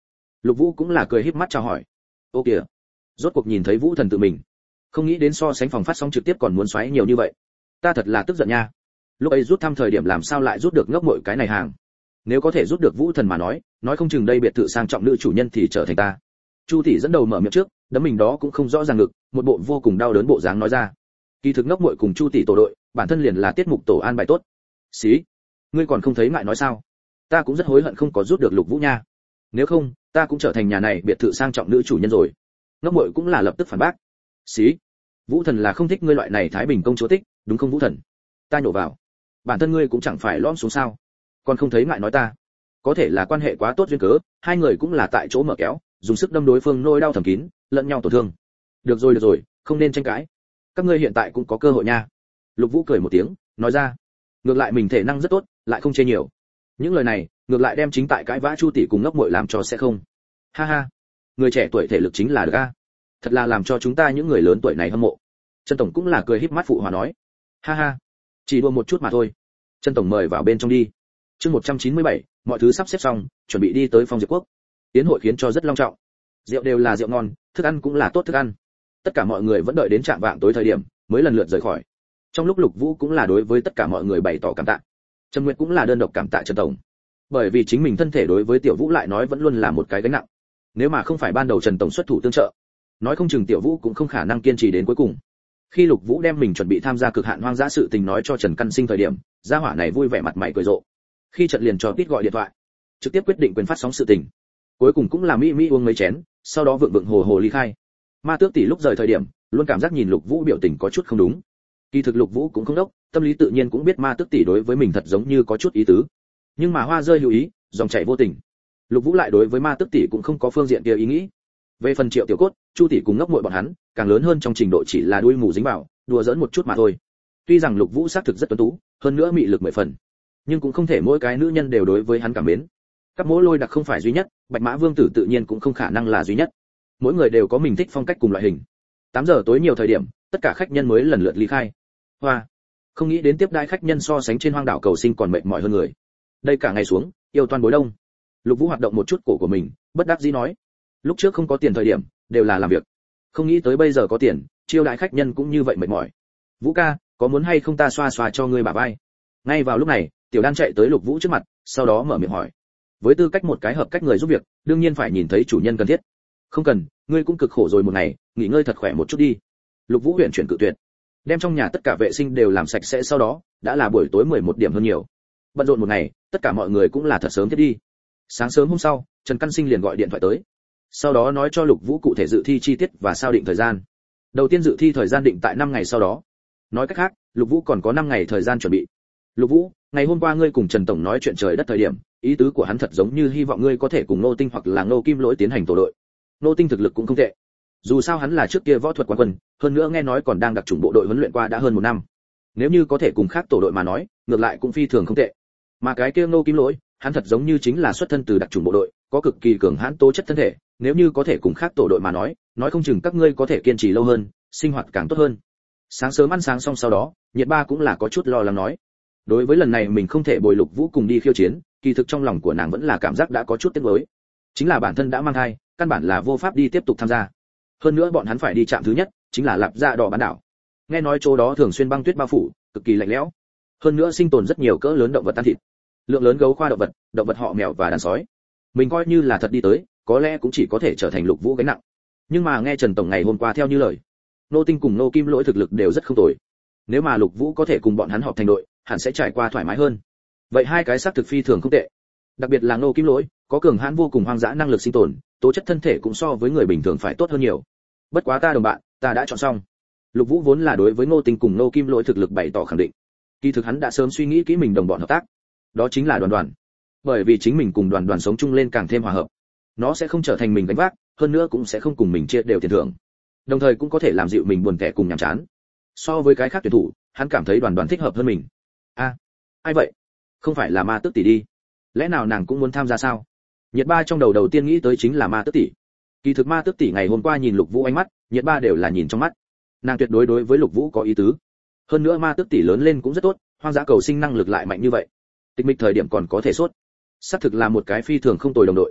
Lục Vũ cũng là cười híp mắt chào hỏi. Ô kìa, rốt cuộc nhìn thấy Vũ Thần tự mình. Không nghĩ đến so sánh phòng phát sóng trực tiếp còn muốn xoáy nhiều như vậy. Ta thật là tức giận nha. Lúc ấy rút thăm thời điểm làm sao lại rút được ngốc muội cái này hàng. Nếu có thể rút được Vũ Thần mà nói, nói không chừng đây biệt thự sang trọng nữ chủ nhân thì trở thành ta. Chu tỷ dẫn đầu mở miệng trước, đấm mình đó cũng không rõ ràng ngực, một bộ vô cùng đau đớn bộ dáng nói ra. Kỳ thực ngốc muội cùng Chu tỷ tổ đội, bản thân liền là tiết mục tổ an bài tốt. Xí, ngươi còn không thấy ngại nói sao? Ta cũng rất hối hận không có rút được Lục Vũ nha. Nếu không, ta cũng trở thành nhà này biệt thự sang trọng nữ chủ nhân rồi. Ngốc muội cũng là lập tức phản bác. Xí, Vũ Thần là không thích ngươi loại này Thái Bình công chúa tích, đúng không Vũ Thần? Ta nhổ vào. Bản thân ngươi cũng chẳng phải lõm xuống sao? Còn không thấy ngại nói ta. Có thể là quan hệ quá tốt duyên cớ, hai người cũng là tại chỗ mở kéo, dùng sức đâm đối phương nỗi đau thầm kín, lẫn nhau tổn thương. Được rồi được rồi, không nên tranh cãi. Các ngươi hiện tại cũng có cơ hội nha. Lục Vũ cười một tiếng, nói ra. Ngược lại mình thể năng rất tốt, lại không chê nhiều. Những lời này, ngược lại đem chính tại cãi vã Chu tỷ cùng ngốc muội làm cho sẽ không. Ha ha, người trẻ tuổi thể lực chính là được a. Thật là làm cho chúng ta những người lớn tuổi này hâm mộ. Trần tổng cũng là cười híp mắt phụ hòa nói. Ha ha, chỉ đùa một chút mà thôi. Trần tổng mời vào bên trong đi. Chương một trăm chín mươi bảy, mọi thứ sắp xếp xong, chuẩn bị đi tới Phong Diệp Quốc. Tiến hội khiến cho rất long trọng. Rượu đều là rượu ngon, thức ăn cũng là tốt thức ăn. Tất cả mọi người vẫn đợi đến trạm vạng tối thời điểm mới lần lượt rời khỏi. Trong lúc Lục Vũ cũng là đối với tất cả mọi người bày tỏ cảm tạ. Trần Nguyệt cũng là đơn độc cảm tạ Trần tổng. Bởi vì chính mình thân thể đối với Tiểu Vũ lại nói vẫn luôn là một cái gánh nặng. Nếu mà không phải ban đầu Trần tổng xuất thủ tương trợ, nói không chừng Tiểu Vũ cũng không khả năng kiên trì đến cuối cùng. Khi Lục Vũ đem mình chuẩn bị tham gia cực hạn hoang dã sự tình nói cho Trần Căn Sinh thời điểm, gia hỏa này vui vẻ mặt mày cười rộ. Khi trận liền cho Tít gọi điện thoại, trực tiếp quyết định quyền phát sóng sự tình. Cuối cùng cũng là mỹ mỹ uống mấy chén, sau đó vượng vượng hồ hồ ly khai. Ma Tước tỷ lúc rời thời điểm, luôn cảm giác nhìn Lục Vũ biểu tình có chút không đúng. Kỳ thực Lục Vũ cũng không đốc, tâm lý tự nhiên cũng biết Ma Tước tỷ đối với mình thật giống như có chút ý tứ. Nhưng mà hoa rơi hữu ý, dòng chảy vô tình. Lục Vũ lại đối với Ma Tước tỷ cũng không có phương diện kia ý nghĩ. Về phần Triệu Tiểu Cốt, Chu tỷ cùng ngốc muội bọn hắn, càng lớn hơn trong trình độ chỉ là đuôi mù dính vào, đùa giỡn một chút mà thôi. Tuy rằng Lục Vũ xác thực rất tuấn tú, hơn nữa mị lực mười phần, nhưng cũng không thể mỗi cái nữ nhân đều đối với hắn cảm mến. Các mỗ lôi đặc không phải duy nhất, Bạch Mã Vương tử tự nhiên cũng không khả năng là duy nhất. Mỗi người đều có mình thích phong cách cùng loại hình. tám giờ tối nhiều thời điểm, tất cả khách nhân mới lần lượt ly khai. Hoa, không nghĩ đến tiếp đãi khách nhân so sánh trên hoang đảo cầu sinh còn mệt mỏi hơn người. Đây cả ngày xuống, yêu toàn bối đông. Lục Vũ hoạt động một chút cổ của mình, bất đắc dĩ nói, lúc trước không có tiền thời điểm, đều là làm việc. Không nghĩ tới bây giờ có tiền, chiêu đãi khách nhân cũng như vậy mệt mỏi. Vũ ca, có muốn hay không ta xoa xoa cho ngươi bả vai? Ngay vào lúc này, Tiểu Đan chạy tới Lục Vũ trước mặt, sau đó mở miệng hỏi. Với tư cách một cái hợp cách người giúp việc, đương nhiên phải nhìn thấy chủ nhân cần thiết. Không cần, ngươi cũng cực khổ rồi một ngày, nghỉ ngơi thật khỏe một chút đi. Lục Vũ huyền chuyển cự tuyệt. Đem trong nhà tất cả vệ sinh đều làm sạch sẽ, sau đó đã là buổi tối mười một điểm hơn nhiều. Bận rộn một ngày, tất cả mọi người cũng là thật sớm thiết đi. Sáng sớm hôm sau, Trần Căn Sinh liền gọi điện thoại tới. Sau đó nói cho Lục Vũ cụ thể dự thi chi tiết và sao định thời gian. Đầu tiên dự thi thời gian định tại năm ngày sau đó. Nói cách khác, Lục Vũ còn có năm ngày thời gian chuẩn bị. Lục Vũ, ngày hôm qua ngươi cùng Trần tổng nói chuyện trời đất thời điểm, ý tứ của hắn thật giống như hy vọng ngươi có thể cùng Ngô Tinh hoặc là Ngô Kim Lỗi tiến hành tổ đội. Ngô Tinh thực lực cũng không tệ. Dù sao hắn là trước kia võ thuật quán quân, hơn nữa nghe nói còn đang đặc chủng bộ đội huấn luyện qua đã hơn một năm. Nếu như có thể cùng khác tổ đội mà nói, ngược lại cũng phi thường không tệ. Mà cái kia Ngô Kim Lỗi, hắn thật giống như chính là xuất thân từ đặc chủng bộ đội, có cực kỳ cường hãn tố chất thân thể, nếu như có thể cùng khác tổ đội mà nói, nói không chừng các ngươi có thể kiên trì lâu hơn, sinh hoạt càng tốt hơn. Sáng sớm ăn sáng xong sau đó, Nhiệt Ba cũng là có chút lo lắng nói. Đối với lần này mình không thể bồi Lục Vũ cùng đi khiêu chiến, kỳ thực trong lòng của nàng vẫn là cảm giác đã có chút tiếc nuối. Chính là bản thân đã mang thai, căn bản là vô pháp đi tiếp tục tham gia. Hơn nữa bọn hắn phải đi trạm thứ nhất, chính là Lạp Dạ Đỏ bán đảo. Nghe nói chỗ đó thường xuyên băng tuyết bao phủ, cực kỳ lạnh lẽo. Hơn nữa sinh tồn rất nhiều cỡ lớn động vật tan thịt. Lượng lớn gấu khoa động vật, động vật họ mèo và đàn sói. Mình coi như là thật đi tới, có lẽ cũng chỉ có thể trở thành Lục Vũ gánh nặng. Nhưng mà nghe Trần tổng ngày hôm qua theo như lời, Nô Tinh cùng Nô Kim Lỗi thực lực đều rất không tồi. Nếu mà Lục Vũ có thể cùng bọn hắn họp thành đội, hẳn sẽ trải qua thoải mái hơn. Vậy hai cái xác thực phi thường không tệ. Đặc biệt là Nô Kim Lỗi, có cường hãn vô cùng hoang dã năng lực sinh tồn, tố chất thân thể cũng so với người bình thường phải tốt hơn nhiều. Bất quá ta đồng bạn, ta đã chọn xong. Lục Vũ vốn là đối với Ngô Tinh cùng Nô Kim Lỗi thực lực bày tỏ khẳng định. Kỳ thực hắn đã sớm suy nghĩ kỹ mình đồng bọn hợp tác. Đó chính là Đoàn Đoàn. Bởi vì chính mình cùng Đoàn Đoàn sống chung lên càng thêm hòa hợp. Nó sẽ không trở thành mình gánh vác, hơn nữa cũng sẽ không cùng mình chia đều tiền thưởng. Đồng thời cũng có thể làm dịu mình buồn tẻ cùng nhàm chán. So với cái khác tuyển thủ, hắn cảm thấy Đoàn Đoàn thích hợp hơn mình. A, à, ai vậy? Không phải là Ma Tước tỷ đi? Lẽ nào nàng cũng muốn tham gia sao? Nhiệt Ba trong đầu đầu tiên nghĩ tới chính là Ma Tước tỷ. Kỳ thực Ma Tước tỷ ngày hôm qua nhìn Lục Vũ ánh mắt, Nhiệt Ba đều là nhìn trong mắt. Nàng tuyệt đối đối với Lục Vũ có ý tứ. Hơn nữa Ma Tước tỷ lớn lên cũng rất tốt, hoang dã cầu sinh năng lực lại mạnh như vậy. Tịch mịch thời điểm còn có thể sốt. Xác thực là một cái phi thường không tồi đồng đội.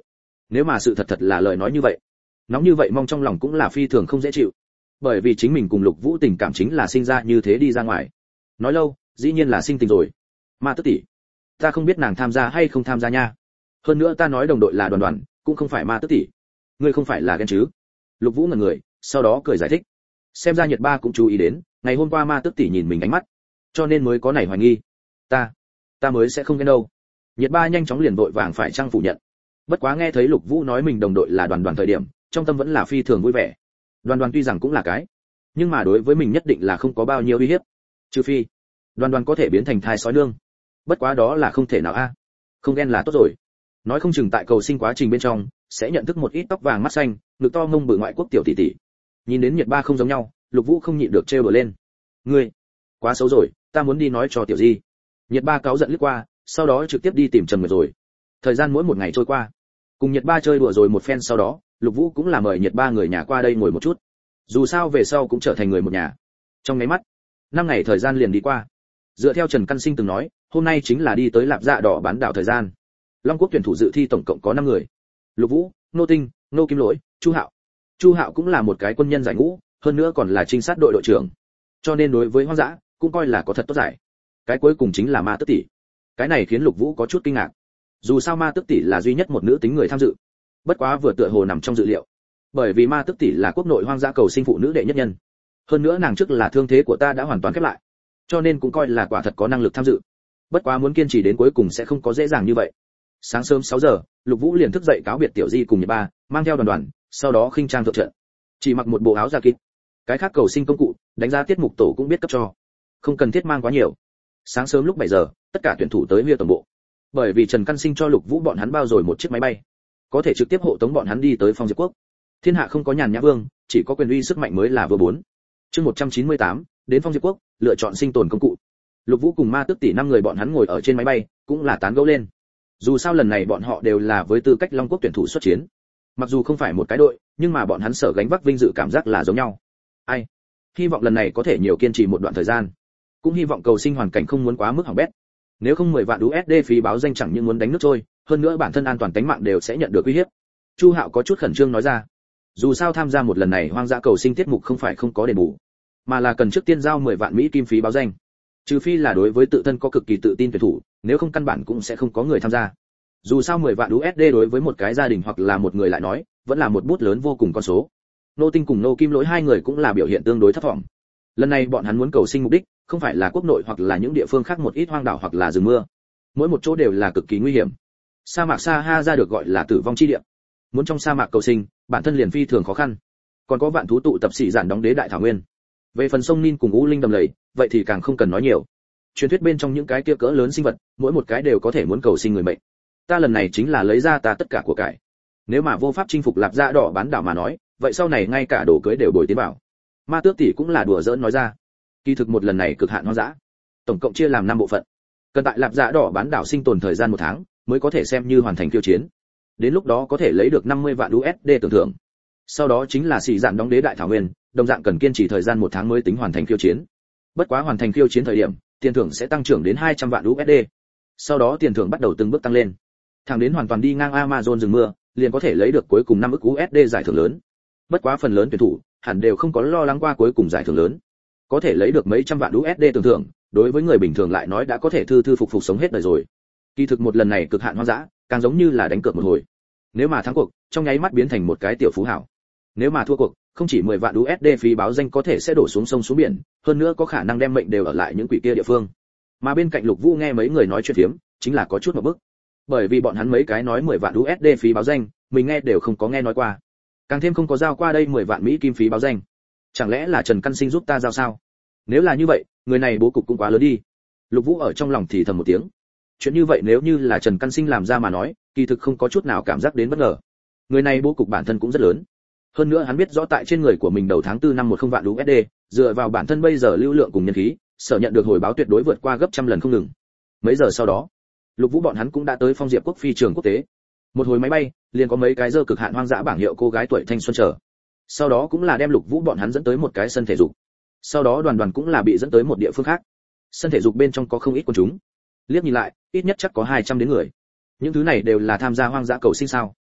Nếu mà sự thật thật là lời nói như vậy, nóng như vậy mong trong lòng cũng là phi thường không dễ chịu, bởi vì chính mình cùng Lục Vũ tình cảm chính là sinh ra như thế đi ra ngoài. Nói lâu, dĩ nhiên là sinh tình rồi. Ma Tước tỷ, ta không biết nàng tham gia hay không tham gia nha. Hơn nữa ta nói đồng đội là Đoàn Đoàn, cũng không phải Ma Tước tỷ. Ngươi không phải là ghen chứ? Lục Vũ ngẩn người, sau đó cười giải thích. Xem ra Nhiệt Ba cũng chú ý đến, ngày hôm qua Ma Tước tỷ nhìn mình ánh mắt, cho nên mới có nảy hoài nghi. Ta, ta mới sẽ không ghen đâu. Nhiệt Ba nhanh chóng liền vội vàng phải trang phủ nhận. Bất quá nghe thấy Lục Vũ nói mình đồng đội là Đoàn Đoàn thời điểm, trong tâm vẫn là phi thường vui vẻ. Đoàn Đoàn tuy rằng cũng là cái, nhưng mà đối với mình nhất định là không có bao nhiêu uy hiếp. Trừ phi, Đoàn Đoàn có thể biến thành thai sói nương. Bất quá đó là không thể nào a. Không ghen là tốt rồi. Nói không chừng tại cầu sinh quá trình bên trong sẽ nhận thức một ít tóc vàng mắt xanh, ngực to mông bự ngoại quốc tiểu tỷ tỷ. Nhìn đến Nhiệt Ba không giống nhau, Lục Vũ không nhịn được trêu đùa lên. Ngươi, quá xấu rồi, ta muốn đi nói cho tiểu Di. Nhiệt Ba cáu giận lướt qua, sau đó trực tiếp đi tìm Trầm Nguyệt rồi. Thời gian mỗi một ngày trôi qua, cùng Nhiệt Ba chơi đùa rồi một phen sau đó, Lục Vũ cũng là mời Nhiệt Ba người nhà qua đây ngồi một chút. Dù sao về sau cũng trở thành người một nhà. Trong mấy mắt, năm ngày thời gian liền đi qua. Dựa theo Trần Căn Sinh từng nói, hôm nay chính là đi tới Lạp Dạ Đỏ bán đảo thời gian. Long Quốc tuyển thủ dự thi tổng cộng có năm người. Lục Vũ, Nô Tinh, Nô Kim Lỗi, Chu Hạo. Chu Hạo cũng là một cái quân nhân giải ngũ, hơn nữa còn là trinh sát đội đội trưởng. Cho nên đối với hoang dã, cũng coi là có thật tốt giải. Cái cuối cùng chính là Ma Tước tỷ. Cái này khiến Lục Vũ có chút kinh ngạc. Dù sao Ma Tước tỷ là duy nhất một nữ tính người tham dự. Bất quá vừa tựa hồ nằm trong dự liệu. Bởi vì Ma Tước tỷ là quốc nội hoang dã cầu sinh phụ nữ đệ nhất nhân. Hơn nữa nàng trước là thương thế của ta đã hoàn toàn khép lại, cho nên cũng coi là quả thật có năng lực tham dự. Bất quá muốn kiên trì đến cuối cùng sẽ không có dễ dàng như vậy. Sáng sớm sáu giờ, Lục Vũ liền thức dậy cáo biệt tiểu Di cùng Nhiệt Ba, mang theo Đoàn Đoàn, sau đó khinh trang thượng trận. Chỉ mặc một bộ áo da kít. Cái khác cầu sinh công cụ, đánh giá tiết mục tổ cũng biết cấp cho. Không cần thiết mang quá nhiều. Sáng sớm lúc bảy giờ, tất cả tuyển thủ tới Huy tổng bộ. Bởi vì Trần Căn Sinh cho Lục Vũ bọn hắn bao rồi một chiếc máy bay, có thể trực tiếp hộ tống bọn hắn đi tới Phong Diệp Quốc. Thiên hạ không có nhàn nhã vương, chỉ có quyền uy sức mạnh mới là vừa bốn. Chương một trăm chín mươi tám, đến Phong Diệp Quốc, lựa chọn sinh tồn công cụ. Lục Vũ cùng Ma Tước tỷ năm người bọn hắn ngồi ở trên máy bay, cũng là tán gẫu lên. Dù sao lần này bọn họ đều là với tư cách Long Quốc tuyển thủ xuất chiến. Mặc dù không phải một cái đội, nhưng mà bọn hắn sở gánh vác vinh dự cảm giác là giống nhau. Ai, hy vọng lần này có thể nhiều kiên trì một đoạn thời gian. Cũng hy vọng cầu sinh hoàn cảnh không muốn quá mức hỏng bét. Nếu không mười vạn đô la phí báo danh chẳng những muốn đánh nước trôi, hơn nữa bản thân an toàn tính mạng đều sẽ nhận được uy hiếp. Chu Hạo có chút khẩn trương nói ra. Dù sao tham gia một lần này hoang dã cầu sinh tiết mục không phải không có đền bù, mà là cần trước tiên giao mười vạn Mỹ kim phí báo danh. Trừ phi là đối với tự thân có cực kỳ tự tin tuyển thủ, nếu không căn bản cũng sẽ không có người tham gia. Dù sao mười vạn đô la đối với một cái gia đình hoặc là một người lại nói, vẫn là một bút lớn vô cùng con số. Nô Tinh cùng Nô Kim Lỗi hai người cũng là biểu hiện tương đối thất vọng. Lần này bọn hắn muốn cầu sinh mục đích, không phải là quốc nội hoặc là những địa phương khác một ít hoang đảo hoặc là rừng mưa. Mỗi một chỗ đều là cực kỳ nguy hiểm. Sa mạc Sahara được gọi là tử vong chi địa. Muốn trong sa mạc cầu sinh, bản thân liền phi thường khó khăn. Còn có vạn thú tụ tập sĩ giản đóng đế đại thảo nguyên. Về phần sông Nin cùng U Linh đầm lầy, vậy thì càng không cần nói nhiều. Truyền thuyết bên trong những cái kia cỡ lớn sinh vật, mỗi một cái đều có thể muốn cầu sinh người mệnh. Ta lần này chính là lấy ra ta tất cả của cải. Nếu mà vô pháp chinh phục Lạp Dạ Đỏ bán đảo mà nói, vậy sau này ngay cả đồ cưới đều bồi tiến vào. Ma Tước tỷ cũng là đùa giỡn nói ra. Kỳ thực một lần này cực hạn hoang dã, tổng cộng chia làm năm bộ phận. Cần tại Lạp Dạ Đỏ bán đảo sinh tồn thời gian một tháng, mới có thể xem như hoàn thành khiêu chiến. Đến lúc đó có thể lấy được năm mươi vạn đô la tưởng thưởng. Sau đó chính là xì dạn đóng đế đại thảo nguyên, đồng dạng cần kiên trì thời gian một tháng mới tính hoàn thành khiêu chiến. Bất quá hoàn thành khiêu chiến thời điểm, tiền thưởng sẽ tăng trưởng đến hai trăm vạn đô la. Sau đó tiền thưởng bắt đầu từng bước tăng lên. Thẳng đến hoàn toàn đi ngang Amazon rừng mưa, liền có thể lấy được cuối cùng năm ức đô la giải thưởng lớn. Bất quá phần lớn tuyển thủ hẳn đều không có lo lắng qua cuối cùng giải thưởng lớn. Có thể lấy được mấy trăm vạn đô la tưởng thưởng, đối với người bình thường lại nói đã có thể thư thư phục phục sống hết đời rồi. Kỳ thực một lần này cực hạn hoang dã, càng giống như là đánh cược một hồi. Nếu mà thắng cuộc, trong nháy mắt biến thành một cái tiểu phú hảo. Nếu mà thua cuộc, không chỉ mười vạn đô la phí báo danh có thể sẽ đổ xuống sông xuống biển, hơn nữa có khả năng đem mệnh đều ở lại những quỷ kia địa phương. Mà bên cạnh Lục Vũ nghe mấy người nói chuyện phiếm, chính là có chút một bức. Bởi vì bọn hắn mấy cái nói mười vạn đô la phí báo danh, mình nghe đều không có nghe nói qua. Càng thêm không có giao qua đây mười vạn Mỹ kim phí báo danh. Chẳng lẽ là Trần Căn Sinh giúp ta giao sao? Nếu là như vậy, người này bố cục cũng quá lớn đi. Lục Vũ ở trong lòng thì thầm một tiếng. Chuyện như vậy nếu như là Trần Căn Sinh làm ra mà nói, kỳ thực không có chút nào cảm giác đến bất ngờ. Người này bố cục bản thân cũng rất lớn. Hơn nữa hắn biết rõ tại trên người của mình đầu tháng tư năm một không vạn đô la, dựa vào bản thân bây giờ lưu lượng cùng nhân khí, sở nhận được hồi báo tuyệt đối vượt qua gấp trăm lần không ngừng. Mấy giờ sau đó, Lục Vũ bọn hắn cũng đã tới Phong Diệp Quốc phi trường quốc tế. Một hồi máy bay, liền có mấy cái dơ cực hạn hoang dã bảng hiệu cô gái tuổi thanh xuân chờ. Sau đó cũng là đem Lục Vũ bọn hắn dẫn tới một cái sân thể dục. Sau đó Đoàn Đoàn cũng là bị dẫn tới một địa phương khác. Sân thể dục bên trong có không ít quần chúng. Liếc nhìn lại, ít nhất chắc có hai trăm đến người. Những thứ này đều là tham gia hoang dã cầu sinh sao?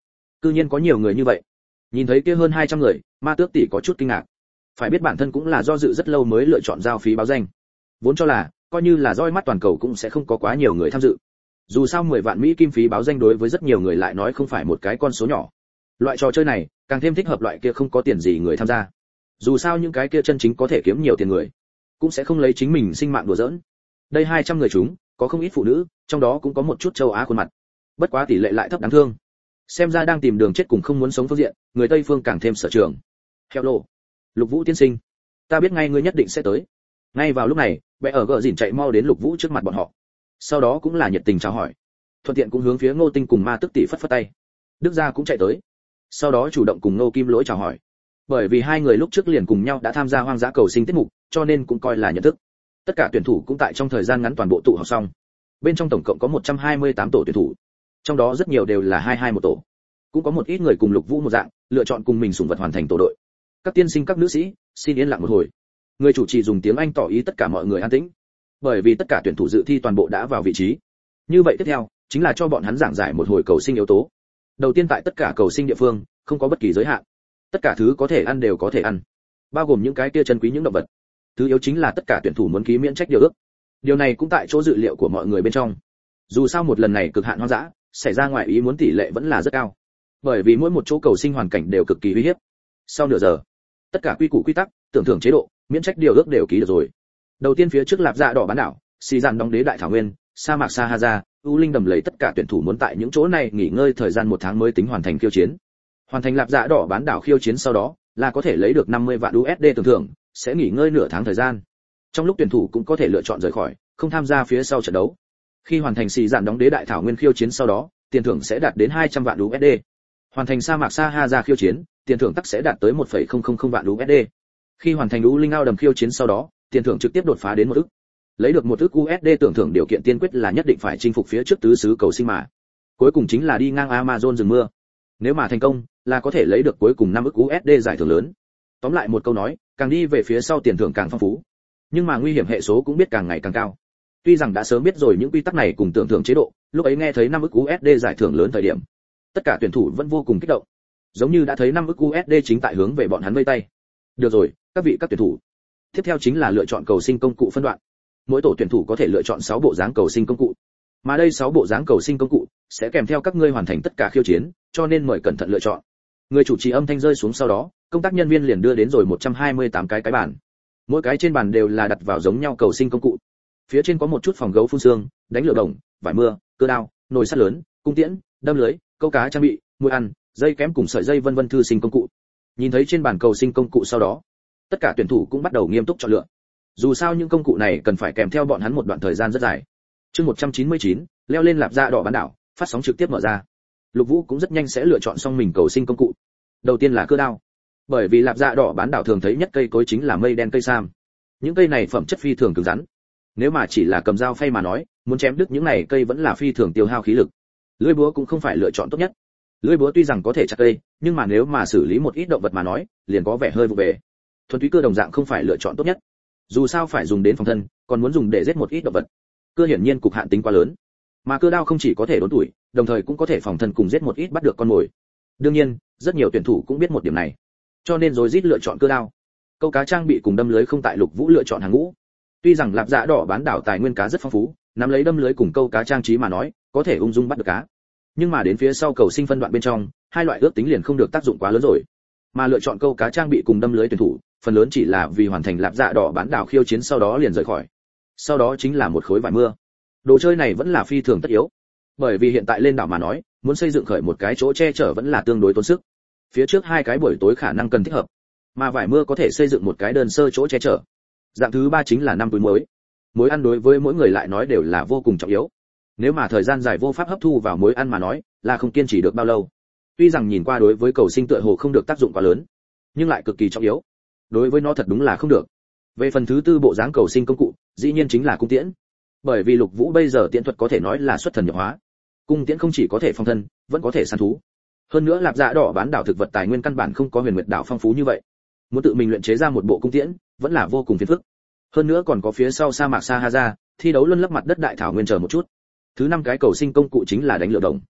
Cư nhiên có nhiều người như vậy. Nhìn thấy kia hơn hai trăm người, Ma Tước tỷ có chút kinh ngạc. Phải biết bản thân cũng là do dự rất lâu mới lựa chọn giao phí báo danh. Vốn cho là, coi như là roi mắt toàn cầu cũng sẽ không có quá nhiều người tham dự. Dù sao mười vạn Mỹ kim phí báo danh đối với rất nhiều người lại nói không phải một cái con số nhỏ. Loại trò chơi này, càng thêm thích hợp loại kia không có tiền gì người tham gia. Dù sao những cái kia chân chính có thể kiếm nhiều tiền người, cũng sẽ không lấy chính mình sinh mạng đùa giỡn. Đây hai trăm người chúng, có không ít phụ nữ, trong đó cũng có một chút châu Á khuôn mặt. Bất quá tỷ lệ lại thấp đáng thương. Xem ra đang tìm đường chết cùng không muốn sống phương diện, người Tây phương càng thêm sở trường. Hello, Lục Vũ tiên sinh, ta biết ngay ngươi nhất định sẽ tới. Ngay vào lúc này, Bệ ở gờ dỉn chạy mau đến Lục Vũ trước mặt bọn họ. Sau đó cũng là nhiệt tình chào hỏi. Thuận tiện cũng hướng phía Ngô Tinh cùng Ma Tức tỷ phất phất tay. Đức gia cũng chạy tới. Sau đó chủ động cùng Ngô Kim Lỗi chào hỏi. Bởi vì hai người lúc trước liền cùng nhau đã tham gia hoang dã cầu sinh tiết mục, cho nên cũng coi là nhận thức. Tất cả tuyển thủ cũng tại trong thời gian ngắn toàn bộ tụ họp xong. Bên trong tổng cộng có một trăm hai mươi tám tổ tuyển thủ. Trong đó rất nhiều đều là hai hai một tổ. Cũng có một ít người cùng Lục Vũ một dạng, lựa chọn cùng mình sủng vật hoàn thành tổ đội. Các tiên sinh các nữ sĩ, xin yên lặng một hồi. Người chủ trì dùng tiếng Anh tỏ ý tất cả mọi người an tĩnh. Bởi vì tất cả tuyển thủ dự thi toàn bộ đã vào vị trí. Như vậy tiếp theo, chính là cho bọn hắn giảng giải một hồi cầu sinh yếu tố. Đầu tiên tại tất cả cầu sinh địa phương, không có bất kỳ giới hạn. Tất cả thứ có thể ăn đều có thể ăn, bao gồm những cái kia chân quý những động vật. Thứ yếu chính là tất cả tuyển thủ muốn ký miễn trách điều ước. Điều này cũng tại chỗ dự liệu của mọi người bên trong. Dù sao một lần này cực hạn hoang dã, xảy ra ngoài ý muốn tỷ lệ vẫn là rất cao. Bởi vì mỗi một chỗ cầu sinh hoàn cảnh đều cực kỳ uy hiếp. Sau nửa giờ, tất cả quy củ quy tắc, tưởng thưởng chế độ, miễn trách điều ước đều ký được rồi. Đầu tiên phía trước Lạp Dạ Đỏ bán đảo, xì dàn đóng đế đại thảo nguyên, sa mạc Sahara, U Linh đầm lầy, tất cả tuyển thủ muốn tại những chỗ này nghỉ ngơi thời gian một tháng mới tính hoàn thành khiêu chiến. Hoàn thành Lạp Dạ Đỏ bán đảo khiêu chiến sau đó, là có thể lấy được năm mươi vạn u ét đê tưởng thưởng, sẽ nghỉ ngơi nửa tháng thời gian. Trong lúc tuyển thủ cũng có thể lựa chọn rời khỏi, không tham gia phía sau trận đấu. Khi hoàn thành xì dàn đóng đế đại thảo nguyên khiêu chiến sau đó, tiền thưởng sẽ đạt đến hai trăm vạn u ét đê. Hoàn thành sa mạc Sahara khiêu chiến, tiền thưởng tắc sẽ đạt tới một phẩy không không không vạn u ét đê. Khi hoàn thành U Linh ao đầm khiêu chiến sau đó, tiền thưởng trực tiếp đột phá đến một ức. Lấy được một ức u ét đê tưởng thưởng điều kiện tiên quyết là nhất định phải chinh phục phía trước tứ xứ cầu sinh mà. Cuối cùng chính là đi ngang Amazon rừng mưa. Nếu mà thành công, là có thể lấy được cuối cùng năm ức u ét đê giải thưởng lớn. Tóm lại một câu nói, càng đi về phía sau tiền thưởng càng phong phú. Nhưng mà nguy hiểm hệ số cũng biết càng ngày càng cao. Tuy rằng đã sớm biết rồi những quy tắc này cùng tưởng thưởng chế độ, lúc ấy nghe thấy năm ức u ét đê giải thưởng lớn thời điểm, tất cả tuyển thủ vẫn vô cùng kích động. Giống như đã thấy năm ức u ét đê chính tại hướng về bọn hắn vây tay. Được rồi, các vị các tuyển thủ. Tiếp theo chính là lựa chọn cầu sinh công cụ phân đoạn. Mỗi tổ tuyển thủ có thể lựa chọn sáu bộ dáng cầu sinh công cụ. Mà đây sáu bộ dáng cầu sinh công cụ sẽ kèm theo các ngươi hoàn thành tất cả khiêu chiến, cho nên mời cẩn thận lựa chọn. Người chủ trì âm thanh rơi xuống sau đó, công tác nhân viên liền đưa đến rồi một trăm hai mươi tám cái cái bàn. Mỗi cái trên bàn đều là đặt vào giống nhau cầu sinh công cụ. Phía trên có một chút phòng gấu phun sương, đánh lửa đồng, vải mưa, cơ đao, nồi sắt lớn, cung tiễn, đâm lưới, câu cá trang bị, mũi ăn, dây kém cùng sợi dây vân vân thư sinh công cụ. Nhìn thấy trên bàn cầu sinh công cụ sau đó, tất cả tuyển thủ cũng bắt đầu nghiêm túc chọn lựa. Dù sao những công cụ này cần phải kèm theo bọn hắn một đoạn thời gian rất dài. Chương một trăm chín mươi chín, leo lên Lạp Dạ Đỏ bán đảo, phát sóng trực tiếp mở ra. Lục Vũ cũng rất nhanh sẽ lựa chọn xong mình cầu sinh công cụ. Đầu tiên là cơ đao. Bởi vì Lạp Dạ Đỏ bán đảo thường thấy nhất cây cối chính là mây đen cây sam. Những cây này phẩm chất phi thường cứng rắn. Nếu mà chỉ là cầm dao phay mà nói, muốn chém đứt những này cây vẫn là phi thường tiêu hao khí lực. Lưỡi búa cũng không phải lựa chọn tốt nhất. Lưỡi búa tuy rằng có thể chặt cây, nhưng mà nếu mà xử lý một ít động vật mà nói, liền có vẻ hơi vụ về. Thuần túy cơ đồng dạng không phải lựa chọn tốt nhất. Dù sao phải dùng đến phòng thân, còn muốn dùng để giết một ít động vật. Cơ hiển nhiên cục hạn tính quá lớn. Mà cơ đao không chỉ có thể đốn tuổi, đồng thời cũng có thể phòng thân cùng giết một ít bắt được con mồi. Đương nhiên, rất nhiều tuyển thủ cũng biết một điểm này, cho nên rồi rít lựa chọn cơ đao. Câu cá trang bị cùng đâm lưới không tại Lục Vũ lựa chọn hàng ngũ. Tuy rằng Lạp Dạ Đỏ bán đảo tài nguyên cá rất phong phú, nắm lấy đâm lưới cùng câu cá trang trí mà nói, có thể ung dung bắt được cá. Nhưng mà đến phía sau cầu sinh phân đoạn bên trong, hai loại ước tính liền không được tác dụng quá lớn rồi. Mà lựa chọn câu cá trang bị cùng đâm lưới tuyển thủ, phần lớn chỉ là vì hoàn thành Lạp Dạ Đỏ bán đảo khiêu chiến sau đó liền rời khỏi. Sau đó chính là một khối vải mưa. Đồ chơi này vẫn là phi thường tất yếu, bởi vì hiện tại lên đảo mà nói, muốn xây dựng khởi một cái chỗ che chở vẫn là tương đối tốn sức. Phía trước hai cái buổi tối khả năng cần thích hợp, mà vải mưa có thể xây dựng một cái đơn sơ chỗ che chở. Dạng thứ ba chính là năm túi muối. Muối ăn đối với mỗi người lại nói đều là vô cùng trọng yếu. Nếu mà thời gian dài vô pháp hấp thu vào muối ăn mà nói, là không kiên trì được bao lâu. Tuy rằng nhìn qua đối với cầu sinh tựa hồ không được tác dụng quá lớn, nhưng lại cực kỳ trọng yếu. Đối với nó thật đúng là không được. Về phần thứ tư bộ dáng cầu sinh công cụ, dĩ nhiên chính là cung tiễn. Bởi vì Lục Vũ bây giờ tiễn thuật có thể nói là xuất thần nhập hóa. Cung tiễn không chỉ có thể phòng thân, vẫn có thể săn thú. Hơn nữa Lạp Dạ Đỏ bán đảo thực vật tài nguyên căn bản không có Huyền Nguyệt đảo phong phú như vậy. Muốn tự mình luyện chế ra một bộ cung tiễn, vẫn là vô cùng phiền phức. Hơn nữa còn có phía sau sa mạc Sahara, thi đấu luân lấp mặt đất đại thảo nguyên chờ một chút. Thứ năm cái cầu sinh công cụ chính là đánh lửa đồng.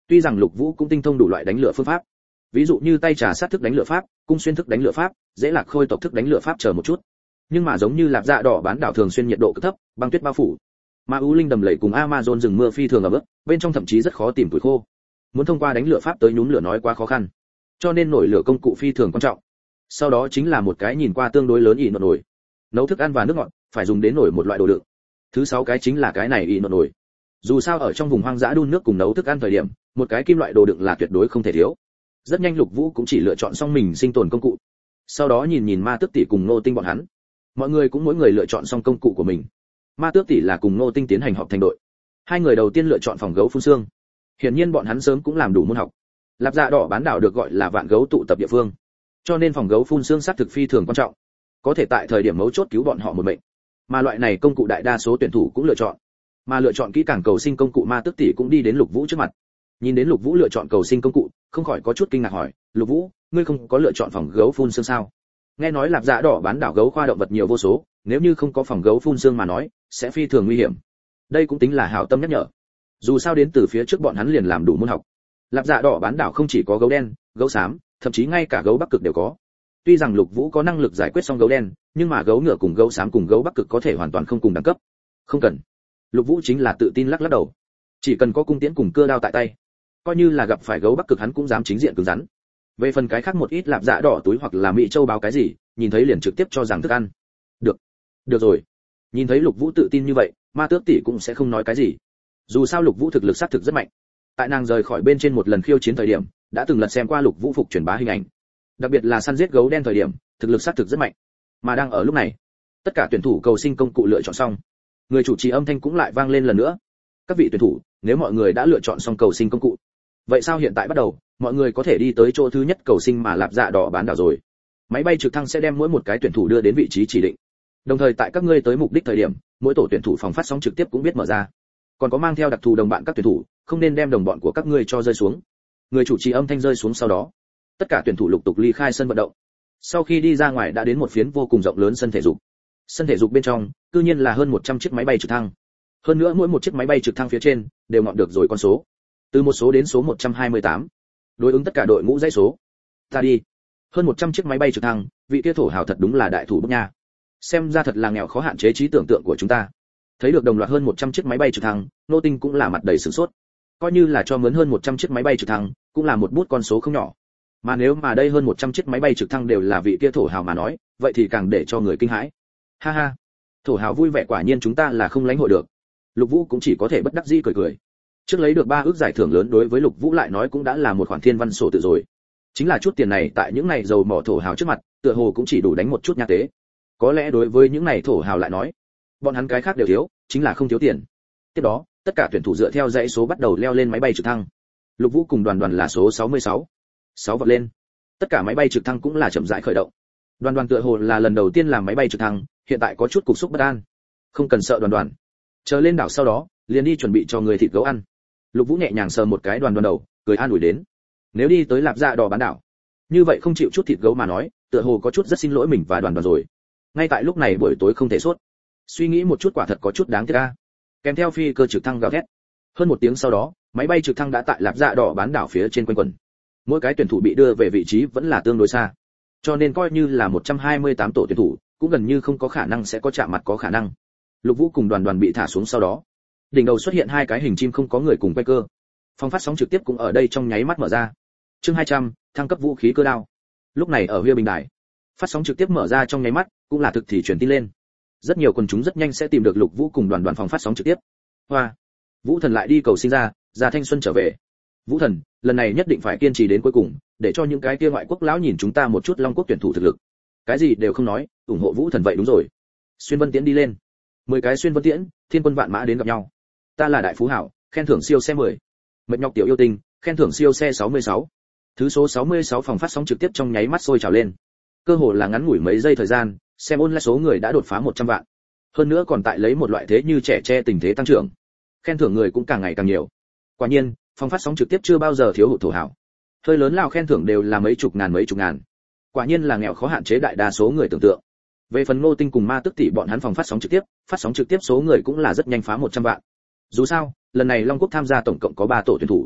Tuy rằng Lục Vũ cũng tinh thông đủ loại đánh lửa phương pháp, ví dụ như tay trà sát thức đánh lửa pháp, cung xuyên thức đánh lửa pháp, dễ lạc khôi tộc thức đánh lửa pháp chờ một chút. Nhưng mà giống như Lạp Dạ Đỏ bán đảo thường xuyên nhiệt độ cực thấp, băng tuyết bao phủ. Mà U Linh đầm lầy cùng Amazon rừng mưa phi thường ở mức, bên trong thậm chí rất khó tìm tuổi khô. Muốn thông qua đánh lửa pháp tới nhúm lửa nói quá khó khăn. Cho nên nổi lửa công cụ phi thường quan trọng. Sau đó chính là một cái nhìn qua tương đối lớn ỉ nồi nồi. Nấu thức ăn và nước ngọt, phải dùng đến nồi một loại đồ đựng. Thứ sáu cái chính là cái này ỉ nồi nồi. Dù sao ở trong vùng hoang dã đun nước cùng nấu thức ăn thời điểm, một cái kim loại đồ đựng là tuyệt đối không thể thiếu. Rất nhanh Lục Vũ cũng chỉ lựa chọn xong mình sinh tồn công cụ. Sau đó nhìn nhìn Ma Tước tỷ cùng Ngô Tinh bọn hắn. Mọi người cũng mỗi người lựa chọn xong công cụ của mình. Ma Tước tỷ là cùng Ngô Tinh tiến hành họp thành đội. Hai người đầu tiên lựa chọn phòng gấu phun xương. Hiển nhiên bọn hắn sớm cũng làm đủ môn học. Lạp Dạ Đỏ bán đảo được gọi là vạn gấu tụ tập địa phương, cho nên phòng gấu phun xương sát thực phi thường quan trọng, có thể tại thời điểm mấu chốt cứu bọn họ một mệnh. Mà loại này công cụ đại đa số tuyển thủ cũng lựa chọn. Mà lựa chọn kỹ càng cầu sinh công cụ Ma Tước tỷ cũng đi đến Lục Vũ trước mặt. Nhìn đến Lục Vũ lựa chọn cầu sinh công cụ, không khỏi có chút kinh ngạc hỏi, "Lục Vũ, ngươi không có lựa chọn phòng gấu phun xương sao? Nghe nói Lạp Dạ Đỏ bán đảo gấu khoa động vật nhiều vô số, nếu như không có phòng gấu phun xương mà nói, sẽ phi thường nguy hiểm." Đây cũng tính là hảo tâm nhắc nhở. Dù sao đến từ phía trước bọn hắn liền làm đủ môn học. Lạp Dạ Đỏ bán đảo không chỉ có gấu đen, gấu xám, thậm chí ngay cả gấu Bắc Cực đều có. Tuy rằng Lục Vũ có năng lực giải quyết xong gấu đen, nhưng mà gấu ngựa cùng gấu xám cùng gấu Bắc Cực có thể hoàn toàn không cùng đẳng cấp. Không cần. Lục Vũ chính là tự tin lắc lắc đầu. Chỉ cần có cung tiễn cùng cưa đao tại tay, coi như là gặp phải gấu Bắc Cực hắn cũng dám chính diện cứng rắn. Về phần cái khác một ít Lạp Dạ Đỏ túi hoặc là mỹ châu báo cái gì, nhìn thấy liền trực tiếp cho rằng thức ăn. Được. Được rồi. Nhìn thấy Lục Vũ tự tin như vậy, Ma Tước tỷ cũng sẽ không nói cái gì. Dù sao Lục Vũ thực lực xác thực rất mạnh. Tại nàng rời khỏi bên trên một lần khiêu chiến thời điểm, đã từng lật xem qua Lục Vũ phục truyền bá hình ảnh. Đặc biệt là săn giết gấu đen thời điểm, thực lực xác thực rất mạnh. Mà đang ở lúc này, tất cả tuyển thủ cầu sinh công cụ lựa chọn xong, người chủ trì âm thanh cũng lại vang lên lần nữa. Các vị tuyển thủ, nếu mọi người đã lựa chọn xong cầu sinh công cụ, vậy sao hiện tại bắt đầu, mọi người có thể đi tới chỗ thứ nhất cầu sinh mà Lạp Dạ Đỏ bán đảo rồi. Máy bay trực thăng sẽ đem mỗi một cái tuyển thủ đưa đến vị trí chỉ định. Đồng thời tại các ngươi tới mục đích thời điểm, mỗi tổ tuyển thủ phòng phát sóng trực tiếp cũng biết mở ra. Còn có mang theo đặc thù đồng bạn các tuyển thủ, không nên đem đồng bọn của các ngươi cho rơi xuống. Người chủ trì âm thanh rơi xuống sau đó, tất cả tuyển thủ lục tục ly khai sân vận động. Sau khi đi ra ngoài đã đến một phiến vô cùng rộng lớn sân thể dục. Sân thể dục bên trong, cư nhiên là hơn một trăm chiếc máy bay trực thăng. Hơn nữa mỗi một chiếc máy bay trực thăng phía trên đều ngọn được rồi con số. Từ một số đến số một trăm hai mươi tám. Đối ứng tất cả đội ngũ dãy số. Ta đi. Hơn một trăm chiếc máy bay trực thăng, vị kia thổ hào thật đúng là đại thủ bút nha. Xem ra thật là nghèo khó hạn chế trí tưởng tượng của chúng ta. Thấy được đồng loạt hơn một trăm chiếc máy bay trực thăng, Nô Tinh cũng là mặt đầy sửng sốt. Coi như là cho mướn hơn một trăm chiếc máy bay trực thăng, cũng là một bút con số không nhỏ. Mà nếu mà đây hơn một trăm chiếc máy bay trực thăng đều là vị kia thổ hào mà nói, vậy thì càng để cho người kinh hãi. Ha ha, thổ hào vui vẻ, quả nhiên chúng ta là không lãnh hội được. Lục Vũ cũng chỉ có thể bất đắc dĩ cười cười. Trước lấy được ba ước giải thưởng lớn đối với Lục Vũ lại nói cũng đã là một khoản thiên văn sổ tự rồi. Chính là chút tiền này tại những này dầu mỏ thổ hào trước mặt, tựa hồ cũng chỉ đủ đánh một chút nha tế. Có lẽ đối với những này thổ hào lại nói, bọn hắn cái khác đều thiếu, chính là không thiếu tiền. Tiếp đó, tất cả tuyển thủ dựa theo dãy số bắt đầu leo lên máy bay trực thăng. Lục Vũ cùng Đoàn Đoàn là số sáu mươi sáu. sáu vọt lên. Tất cả máy bay trực thăng cũng là chậm rãi khởi động. Đoàn Đoàn tựa hồ là lần đầu tiên làm máy bay trực thăng, hiện tại có chút cục xúc bất an. Không cần sợ Đoàn Đoàn. Chờ lên đảo sau đó, liền đi chuẩn bị cho người thịt gấu ăn. Lục Vũ nhẹ nhàng sờ một cái Đoàn Đoàn đầu, cười an ủi đến. Nếu đi tới Lạp Dạ Đỏ bán đảo, như vậy không chịu chút thịt gấu mà nói, tựa hồ có chút rất xin lỗi mình và Đoàn Đoàn rồi. Ngay tại lúc này buổi tối không thể sốt. Suy nghĩ một chút quả thật có chút đáng tiếc a. Kèm theo phi cơ trực thăng gào thét. Hơn một tiếng sau đó, máy bay trực thăng đã tại Lạp Dạ Đỏ bán đảo phía trên quanh quẩn. Mỗi cái tuyển thủ bị đưa về vị trí vẫn là tương đối xa, cho nên coi như là một trăm hai mươi tám tổ tuyển thủ, cũng gần như không có khả năng sẽ có chạm mặt có khả năng. Lục Vũ cùng Đoàn Đoàn bị thả xuống sau đó, đỉnh đầu xuất hiện hai cái hình chim không có người cùng quay cơ. Phòng phát sóng trực tiếp cũng ở đây trong nháy mắt mở ra. Chương hai trăm, thăng cấp vũ khí cơ đao. Lúc này ở Huy Bình Đài, phát sóng trực tiếp mở ra trong nháy mắt, cũng là thực thì truyền tin lên. Rất nhiều quần chúng rất nhanh sẽ tìm được Lục Vũ cùng Đoàn Đoàn phòng phát sóng trực tiếp. Hoa, Vũ Thần lại đi cầu sinh ra, ra thanh xuân trở về. Vũ Thần, lần này nhất định phải kiên trì đến cuối cùng, để cho những cái kia ngoại quốc lão nhìn chúng ta một chút Long Quốc tuyển thủ thực lực. Cái gì đều không nói, ủng hộ Vũ Thần vậy đúng rồi. Xuyên Vân Tiễn đi lên. mười cái Xuyên Vân Tiễn, thiên quân vạn mã đến gặp nhau. Ta là đại phú hảo, khen thưởng siêu xe mười. Mệt nhọc tiểu yêu tinh, khen thưởng siêu xe sáu mươi sáu. Thứ số sáu mươi sáu phòng phát sóng trực tiếp trong nháy mắt sôi trào lên. Cơ hồ là ngắn ngủi mấy giây thời gian, xem online số người đã đột phá một trăm vạn. Hơn nữa còn tại lấy một loại thế như trẻ tre tình thế tăng trưởng. Khen thưởng người cũng càng ngày càng nhiều. Quả nhiên, phòng phát sóng trực tiếp chưa bao giờ thiếu hụt thổ hảo. Hơi lớn lao khen thưởng đều là mấy chục ngàn mấy chục ngàn. Quả nhiên là nghèo khó hạn chế đại đa số người tưởng tượng. Về phần Ngô Tinh cùng Ma Tức tỷ bọn hắn phòng phát sóng trực tiếp, phát sóng trực tiếp số người cũng là rất nhanh phá một trăm vạn. Dù sao, lần này Long Quốc tham gia tổng cộng có ba tổ tuyển thủ.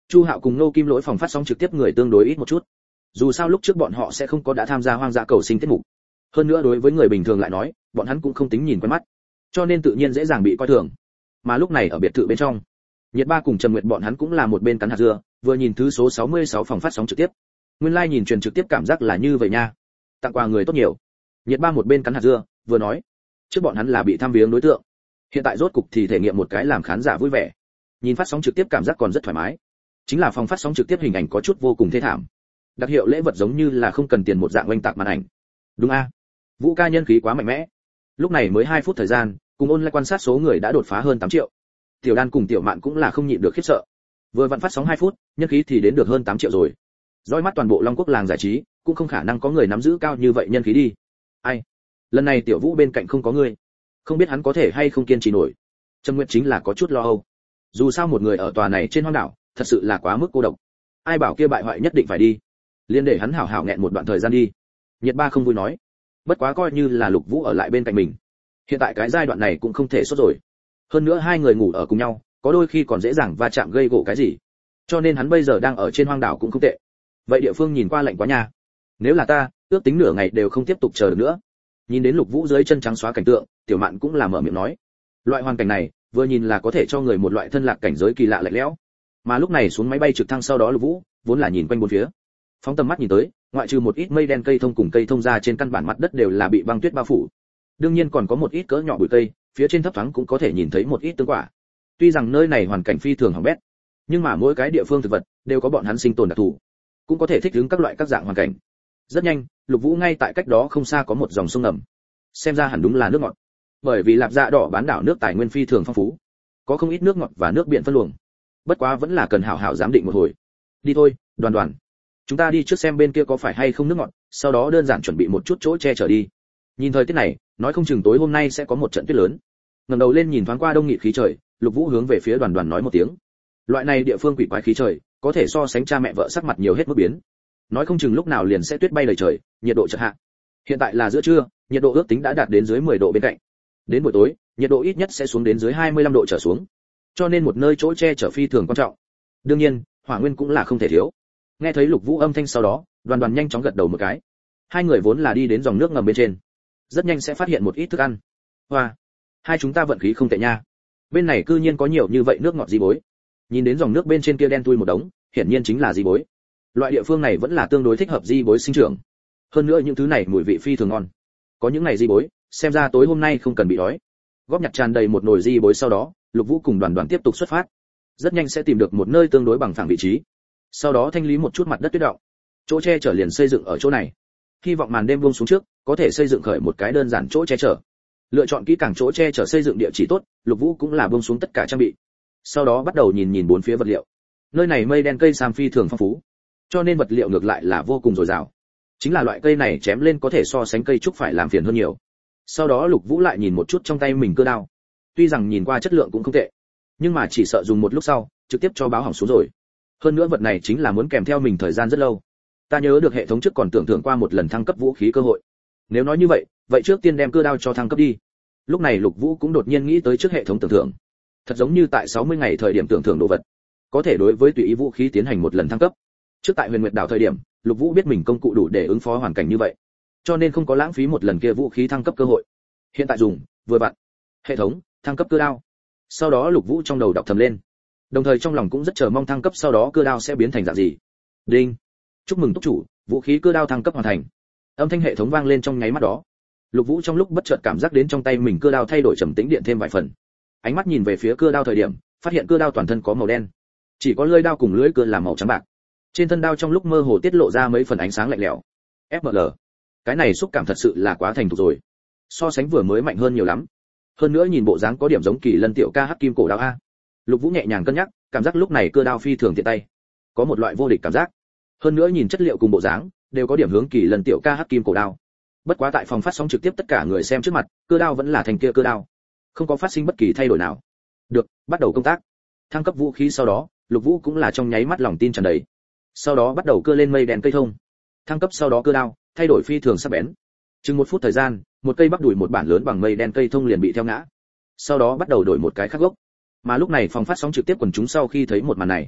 Chu Hạo cùng Nô Kim Lỗi phòng phát sóng trực tiếp người tương đối ít một chút. Dù sao lúc trước bọn họ sẽ không có đã tham gia hoang dã cầu sinh tiết mục. Hơn nữa đối với người bình thường lại nói, bọn hắn cũng không tính nhìn quen mắt, cho nên tự nhiên dễ dàng bị coi thường. Mà lúc này ở biệt thự bên trong, Nhiệt Ba cùng Trầm Nguyệt bọn hắn cũng là một bên cắn hạt dưa, vừa nhìn thứ số sáu mươi sáu phòng phát sóng trực tiếp. Nguyên lai like nhìn truyền trực tiếp cảm giác là như vậy nha. Tặng quà người tốt nhiều. Nhiệt Ba một bên cắn hạt dưa, vừa nói, trước bọn hắn là bị thăm viếng đối tượng, hiện tại rốt cục thì thể nghiệm một cái làm khán giả vui vẻ. Nhìn phát sóng trực tiếp cảm giác còn rất thoải mái. Chính là phòng phát sóng trực tiếp hình ảnh có chút vô cùng thê thảm. Đặc hiệu lễ vật giống như là không cần tiền một dạng oanh tạc màn ảnh. Đúng a. Vũ ca nhân khí quá mạnh mẽ. Lúc này mới hai phút thời gian, cùng online quan sát số người đã đột phá hơn tám triệu. Tiểu Đan cùng Tiểu Mạn cũng là không nhịn được khiếp sợ. Vừa vặn phát sóng hai phút, nhân khí thì đến được hơn tám triệu rồi. Dõi mắt toàn bộ Long Quốc làng giải trí, cũng không khả năng có người nắm giữ cao như vậy nhân khí đi. Ai? Lần này Tiểu Vũ bên cạnh không có người, không biết hắn có thể hay không kiên trì nổi. Trầm Nguyệt chính là có chút lo âu. Dù sao một người ở tòa này trên hoang đảo, thật sự là quá mức cô độc. Ai bảo kia bại hoại nhất định phải đi, liền để hắn hảo hảo nghẹn một đoạn thời gian đi. Nhiệt Ba không vui nói, bất quá coi như là Lục Vũ ở lại bên cạnh mình, hiện tại cái giai đoạn này cũng không thể sốt rồi. Hơn nữa hai người ngủ ở cùng nhau, có đôi khi còn dễ dàng va chạm gây gổ cái gì, cho nên hắn bây giờ đang ở trên hoang đảo cũng không tệ. Vậy địa phương nhìn qua lạnh quá nha. Nếu là ta, ước tính nửa ngày đều không tiếp tục chờ được nữa. Nhìn đến Lục Vũ dưới chân trắng xóa cảnh tượng, Tiểu Mạn cũng là mở miệng nói, loại hoàn cảnh này, vừa nhìn là có thể cho người một loại thân lạc cảnh giới kỳ lạ lạnh lẽo. Mà lúc này xuống máy bay trực thăng sau đó Lục Vũ vốn là nhìn quanh bốn phía, phóng tầm mắt nhìn tới, ngoại trừ một ít mây đen cây thông cùng cây thông ra trên căn bản mặt đất đều là bị băng tuyết bao phủ. Đương nhiên còn có một ít cỡ nhỏ bụi cây, phía trên thấp thoáng cũng có thể nhìn thấy một ít tương quả. Tuy rằng nơi này hoàn cảnh phi thường hỏng bét, nhưng mà mỗi cái địa phương thực vật đều có bọn hắn sinh tồn đặc thù, cũng có thể thích ứng các loại các dạng hoàn cảnh. Rất nhanh, Lục Vũ ngay tại cách đó không xa có một dòng sông ngầm, xem ra hẳn đúng là nước ngọt, bởi vì Lạp Dạ Đỏ bán đảo nước tài nguyên phi thường phong phú, có không ít nước ngọt và nước biển phân luồng. Bất quá vẫn là cần hảo hảo giám định một hồi. Đi thôi, Đoàn Đoàn, chúng ta đi trước xem bên kia có phải hay không nước ngọt, sau đó đơn giản chuẩn bị một chút chỗ che chở đi. Nhìn thời tiết này, nói không chừng tối hôm nay sẽ có một trận tuyết lớn. Ngẩng đầu lên nhìn thoáng qua đông nghịt khí trời, Lục Vũ hướng về phía Đoàn Đoàn nói một tiếng. Loại này địa phương quỷ quái khí trời, có thể so sánh cha mẹ vợ sắc mặt nhiều hết mức biến. Nói không chừng lúc nào liền sẽ tuyết bay đầy trời, nhiệt độ chợt hạ. Hiện tại là giữa trưa, nhiệt độ ước tính đã đạt đến dưới mười độ bên cạnh. Đến buổi tối, nhiệt độ ít nhất sẽ xuống đến dưới hai mươi lăm độ trở xuống. Cho nên một nơi chỗ che chở phi thường quan trọng. Đương nhiên, hỏa nguyên cũng là không thể thiếu. Nghe thấy Lục Vũ âm thanh sau đó, Đoàn Đoàn nhanh chóng gật đầu một cái. Hai người vốn là đi đến dòng nước ngầm bên trên, rất nhanh sẽ phát hiện một ít thức ăn. Hoa, hai chúng ta vận khí không tệ nha. Bên này cư nhiên có nhiều như vậy nước ngọt di bối. Nhìn đến dòng nước bên trên kia đen thui một đống, hiển nhiên chính là di bối. Loại địa phương này vẫn là tương đối thích hợp di bối sinh trưởng. Hơn nữa những thứ này mùi vị phi thường ngon. Có những này di bối, xem ra tối hôm nay không cần bị đói. Góp nhặt tràn đầy một nồi di bối sau đó, Lục Vũ cùng Đoàn Đoàn tiếp tục xuất phát. Rất nhanh sẽ tìm được một nơi tương đối bằng phẳng vị trí. Sau đó thanh lý một chút mặt đất tuyết động. Chỗ che chở liền xây dựng ở chỗ này. Hy vọng màn đêm buông xuống trước, có thể xây dựng khởi một cái đơn giản chỗ che chở. Lựa chọn kỹ càng chỗ che chở xây dựng địa chỉ tốt, Lục Vũ cũng là buông xuống tất cả trang bị. Sau đó bắt đầu nhìn nhìn bốn phía vật liệu. Nơi này mây đen cây sam phi thường phong phú, cho nên vật liệu ngược lại là vô cùng dồi dào. Chính là loại cây này chém lên có thể so sánh cây trúc phải làm phiền hơn nhiều. Sau đó Lục Vũ lại nhìn một chút trong tay mình cưa đao. Tuy rằng nhìn qua chất lượng cũng không tệ, nhưng mà chỉ sợ dùng một lúc sau, trực tiếp cho báo hỏng xuống rồi. Hơn nữa vật này chính là muốn kèm theo mình thời gian rất lâu. Ta nhớ được hệ thống trước còn tưởng tượng qua một lần thăng cấp vũ khí cơ hội. Nếu nói như vậy, vậy trước tiên đem cưa đao cho thăng cấp đi. Lúc này Lục Vũ cũng đột nhiên nghĩ tới trước hệ thống tưởng tượng. Thật giống như tại sáu mươi ngày thời điểm tưởng tượng đồ vật, có thể đối với tùy ý vũ khí tiến hành một lần thăng cấp. Trước tại Huyền Nguyệt đảo thời điểm, Lục Vũ biết mình công cụ đủ để ứng phó hoàn cảnh như vậy, cho nên không có lãng phí một lần kia vũ khí thăng cấp cơ hội. Hiện tại dùng, vừa vặn. Hệ thống, thăng cấp cưa đao. Sau đó Lục Vũ trong đầu đọc thầm lên, đồng thời trong lòng cũng rất chờ mong thăng cấp sau đó cưa đao sẽ biến thành dạng gì. Đinh, chúc mừng túc chủ, vũ khí cưa đao thăng cấp hoàn thành. Âm thanh hệ thống vang lên trong nháy mắt đó, Lục Vũ trong lúc bất chợt cảm giác đến trong tay mình cưa đao thay đổi trầm tĩnh điện thêm vài phần. Ánh mắt nhìn về phía cưa đao thời điểm, phát hiện cưa đao toàn thân có màu đen, chỉ có lưỡi đao cùng lưỡi cưa là màu trắng bạc. Trên thân đao trong lúc mơ hồ tiết lộ ra mấy phần ánh sáng lạnh lẽo. ép em lờ, cái này xúc cảm thật sự là quá thành thục rồi, so sánh vừa mới mạnh hơn nhiều lắm. Hơn nữa nhìn bộ dáng có điểm giống Kỳ Lân tiểu ca hắc kim cổ đao a. Lục Vũ nhẹ nhàng cân nhắc, cảm giác lúc này cưa đao phi thường tiện tay, có một loại vô địch cảm giác. Hơn nữa nhìn chất liệu cùng bộ dáng, đều có điểm hướng Kỳ Lân tiểu ca hắc kim cổ đao. Bất quá tại phòng phát sóng trực tiếp tất cả người xem trước mặt, cưa đao vẫn là thành kia cưa đao, không có phát sinh bất kỳ thay đổi nào. Được, bắt đầu công tác. Thăng cấp vũ khí sau đó, Lục Vũ cũng là trong nháy mắt lòng tin tràn đầy. Sau đó bắt đầu cưa lên mây đen cây thông. Thăng cấp sau đó cưa đao, thay đổi phi thường sắc bén. Chừng một phút thời gian, một cây bắp đùi một bản lớn bằng mây đen cây thông liền bị theo ngã. Sau đó bắt đầu đổi một cái khác gốc. Mà lúc này phòng phát sóng trực tiếp quần chúng sau khi thấy một màn này,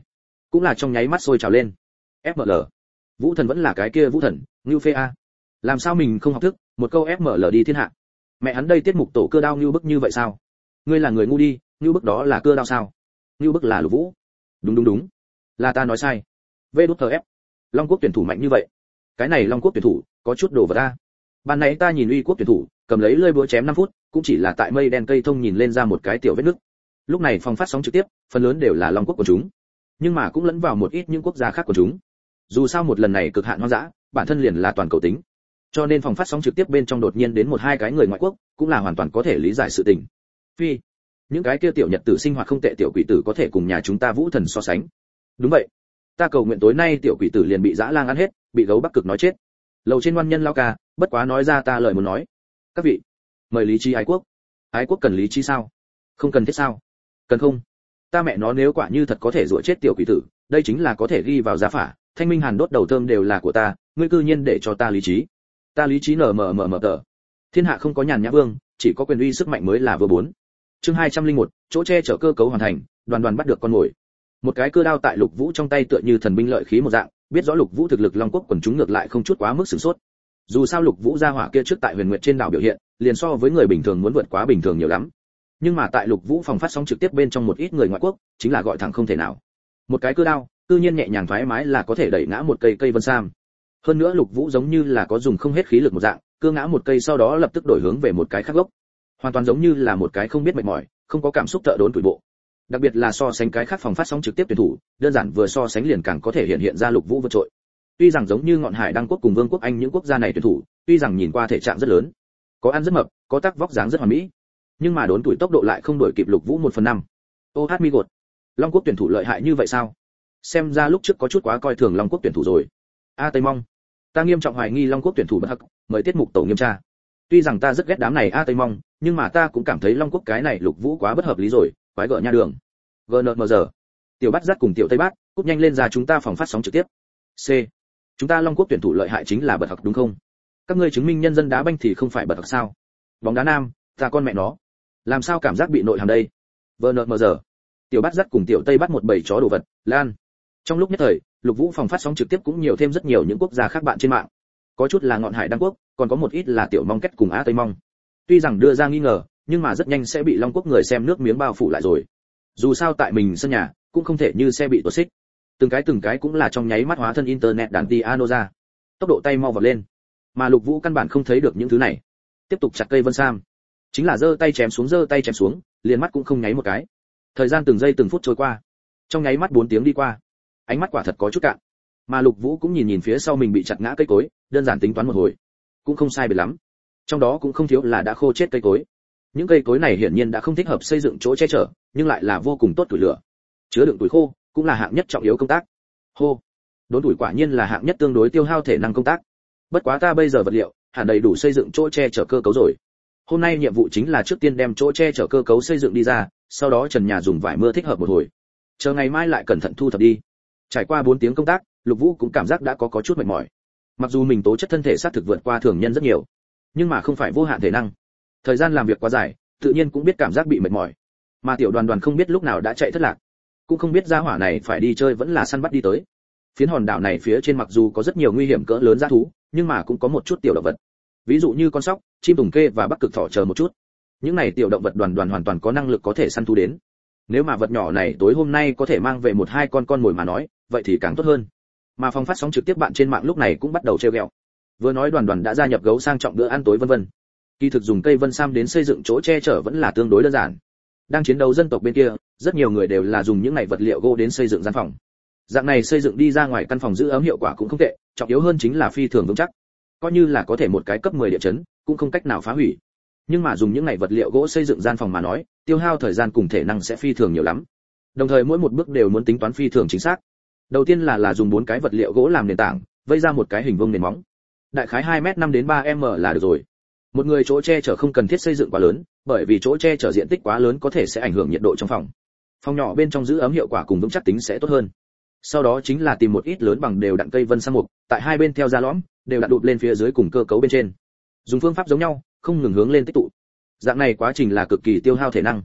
cũng là trong nháy mắt sôi trào lên. ép em lờ, Vũ Thần vẫn là cái kia Vũ Thần, Ngưu Phê a. Làm sao mình không học thức, một câu ép em lờ đi thiên hạ. Mẹ hắn đây tiết mục tổ cưa đao Ngưu Bức như vậy sao? Ngươi là người ngu đi, Ngưu Bức đó là cưa đao sao? Ngưu Bức là Lục Vũ. Đúng đúng đúng, là ta nói sai. vê đút ép, Long Quốc tuyển thủ mạnh như vậy. Cái này Long Quốc tuyển thủ có chút đồ vật ta. Ban nãy ta nhìn Uy Quốc tuyển thủ, cầm lấy lưỡi búa chém năm phút, cũng chỉ là tại mây đen cây thông nhìn lên ra một cái tiểu vết nứt. Lúc này phòng phát sóng trực tiếp, phần lớn đều là Long Quốc của chúng, nhưng mà cũng lẫn vào một ít những quốc gia khác của chúng. Dù sao một lần này cực hạn hoang dã, bản thân liền là toàn cầu tính, cho nên phòng phát sóng trực tiếp bên trong đột nhiên đến một hai cái người ngoại quốc, cũng là hoàn toàn có thể lý giải sự tình. Phi, những cái kia tiểu nhật tử sinh hoạt không tệ tiểu quỷ tử có thể cùng nhà chúng ta Vũ Thần so sánh. Đúng vậy, ta cầu nguyện tối nay tiểu quỷ tử liền bị dã lang ăn hết, bị gấu Bắc Cực nói chết. Lầu trên ngoan nhân lao ca, bất quá nói ra ta lời muốn nói. Các vị, mời lý trí ái quốc. Ái quốc cần lý trí sao? Không cần thiết sao? Cần không? Ta mẹ nó nếu quả như thật có thể rủa chết tiểu quỷ tử, đây chính là có thể ghi vào giá phả, thanh minh hàn đốt đầu thơm đều là của ta, ngươi cư nhiên để cho ta lý trí. Ta lý trí nở mờ mờ mờ tờ. Thiên hạ không có nhàn nhã vương, chỉ có quyền uy sức mạnh mới là vừa bốn. Chương hai trăm linh một, chỗ che chở cơ cấu hoàn thành, đoàn đoàn bắt được con mồi. Một cái cưa đao tại Lục Vũ trong tay tựa như thần binh lợi khí một dạng, biết rõ Lục Vũ thực lực Long Quốc quần chúng ngược lại không chút quá mức sử sốt. Dù sao Lục Vũ gia hỏa kia trước tại Huyền Nguyệt trên đảo biểu hiện, liền so với người bình thường muốn vượt quá bình thường nhiều lắm. Nhưng mà tại Lục Vũ phòng phát sóng trực tiếp bên trong một ít người ngoại quốc, chính là gọi thẳng không thể nào. Một cái cưa đao, tự nhiên nhẹ nhàng thoải mái là có thể đẩy ngã một cây cây vân sam. Hơn nữa Lục Vũ giống như là có dùng không hết khí lực một dạng, cưa ngã một cây sau đó lập tức đổi hướng về một cái khác gốc. Hoàn toàn giống như là một cái không biết mệt mỏi, không có cảm xúc thợ đốn tuổi bộ. Đặc biệt là so sánh cái khác phòng phát sóng trực tiếp tuyển thủ, đơn giản vừa so sánh liền càng có thể hiện hiện ra Lục Vũ vượt trội. Tuy rằng giống như Ngọn Hải Đăng Quốc cùng Vương quốc Anh những quốc gia này tuyển thủ, tuy rằng nhìn qua thể trạng rất lớn, có ăn rất mập, có tác vóc dáng rất hoàn mỹ, nhưng mà đốn tuổi tốc độ lại không đuổi kịp Lục Vũ một phần năm. Ô hát mi gột, Long Quốc tuyển thủ lợi hại như vậy sao? Xem ra lúc trước có chút quá coi thường Long Quốc tuyển thủ rồi. A Tây Mong, ta nghiêm trọng hoài nghi Long Quốc tuyển thủ bất hắc, mời tiết mục tổ nghiêm tra. Tuy rằng ta rất ghét đám này A Tây Mong, nhưng mà ta cũng cảm thấy Long Quốc cái này Lục Vũ quá bất hợp lý rồi, quái gở nha đường. giê en em giờ, tiểu Bát Dắt cùng tiểu Tây Bát, cúp nhanh lên ra chúng ta phòng phát sóng trực tiếp. C, chúng ta Long Quốc tuyển thủ lợi hại chính là bật học đúng không? Các ngươi chứng minh nhân dân đá banh thì không phải bật học sao? Bóng đá nam, ta con mẹ nó, làm sao cảm giác bị nội hàm đây? giê en em giờ, tiểu Bát Dắt cùng tiểu Tây Bát một bầy chó đồ vật, lan. Trong lúc nhất thời, Lục Vũ phòng phát sóng trực tiếp cũng nhiều thêm rất nhiều những quốc gia khác bạn trên mạng. Có chút là Ngọn Hải Đăng Quốc, còn có một ít là tiểu Mong Kết cùng Á Tây Mong. Tuy rằng đưa ra nghi ngờ, nhưng mà rất nhanh sẽ bị Long Quốc người xem nước miếng bao phủ lại rồi. Dù sao tại mình sân nhà, cũng không thể như xe bị tuột xích. Từng cái từng cái cũng là trong nháy mắt hóa thân internet đàn ti ano ra. Tốc độ tay mau vọt lên. Mà Lục Vũ căn bản không thấy được những thứ này. Tiếp tục chặt cây vân sam. Chính là giơ tay chém xuống giơ tay chém xuống, liền mắt cũng không nháy một cái. Thời gian từng giây từng phút trôi qua. Trong nháy mắt bốn tiếng đi qua. Ánh mắt quả thật có chút cạn. Mà Lục Vũ cũng nhìn nhìn phía sau mình bị chặt ngã cây cối, đơn giản tính toán một hồi. Cũng không sai biệt lắm. Trong đó cũng không thiếu là đã khô chết cây cối. Những cây cối này hiển nhiên đã không thích hợp xây dựng chỗ che chở, nhưng lại là vô cùng tốt tuổi lửa. Chứa đựng tuổi khô, cũng là hạng nhất trọng yếu công tác. Hô, đốn tuổi quả nhiên là hạng nhất tương đối tiêu hao thể năng công tác. Bất quá ta bây giờ vật liệu, hẳn đầy đủ xây dựng chỗ che chở cơ cấu rồi. Hôm nay nhiệm vụ chính là trước tiên đem chỗ che chở cơ cấu xây dựng đi ra, sau đó trần nhà dùng vải mưa thích hợp một hồi. Chờ ngày mai lại cẩn thận thu thập đi. Trải qua bốn tiếng công tác, Lục Vũ cũng cảm giác đã có có chút mệt mỏi. Mặc dù mình tố chất thân thể xác thực vượt qua thường nhân rất nhiều, nhưng mà không phải vô hạn thể năng. Thời gian làm việc quá dài, tự nhiên cũng biết cảm giác bị mệt mỏi. Mà tiểu Đoàn Đoàn không biết lúc nào đã chạy thất lạc, cũng không biết gia hỏa này phải đi chơi vẫn là săn bắt đi tới. Phiến hòn đảo này phía trên mặc dù có rất nhiều nguy hiểm cỡ lớn dã thú, nhưng mà cũng có một chút tiểu động vật. Ví dụ như con sóc, chim tùng kê và bắc cực thỏ chờ một chút. Những này tiểu động vật Đoàn Đoàn hoàn toàn có năng lực có thể săn thú đến. Nếu mà vật nhỏ này tối hôm nay có thể mang về một hai con con mồi mà nói, vậy thì càng tốt hơn. Mà phòng phát sóng trực tiếp bạn trên mạng lúc này cũng bắt đầu trêu ghẹo. Vừa nói Đoàn Đoàn đã gia nhập gấu sang trọng bữa ăn tối vân vân. Kỳ thực dùng cây vân sam đến xây dựng chỗ che chở vẫn là tương đối đơn giản. Đang chiến đấu dân tộc bên kia, rất nhiều người đều là dùng những này vật liệu gỗ đến xây dựng gian phòng. Dạng này xây dựng đi ra ngoài căn phòng giữ ấm hiệu quả cũng không tệ, trọng yếu hơn chính là phi thường vững chắc. Coi như là có thể một cái cấp mười địa chấn, cũng không cách nào phá hủy. Nhưng mà dùng những này vật liệu gỗ xây dựng gian phòng mà nói, tiêu hao thời gian cùng thể năng sẽ phi thường nhiều lắm. Đồng thời mỗi một bước đều muốn tính toán phi thường chính xác. Đầu tiên là là dùng bốn cái vật liệu gỗ làm nền tảng, vây ra một cái hình vuông nền móng. Đại khái hai mét năm đến ba mét là được rồi. Một người chỗ che chở không cần thiết xây dựng quá lớn, bởi vì chỗ che chở diện tích quá lớn có thể sẽ ảnh hưởng nhiệt độ trong phòng. Phòng nhỏ bên trong giữ ấm hiệu quả cùng vững chắc tính sẽ tốt hơn. Sau đó chính là tìm một ít lớn bằng đều đặn cây vân sam mục, tại hai bên theo ra lõm, đều đặn đụp lên phía dưới cùng cơ cấu bên trên. Dùng phương pháp giống nhau, không ngừng hướng lên tích tụ. Dạng này quá trình là cực kỳ tiêu hao thể năng.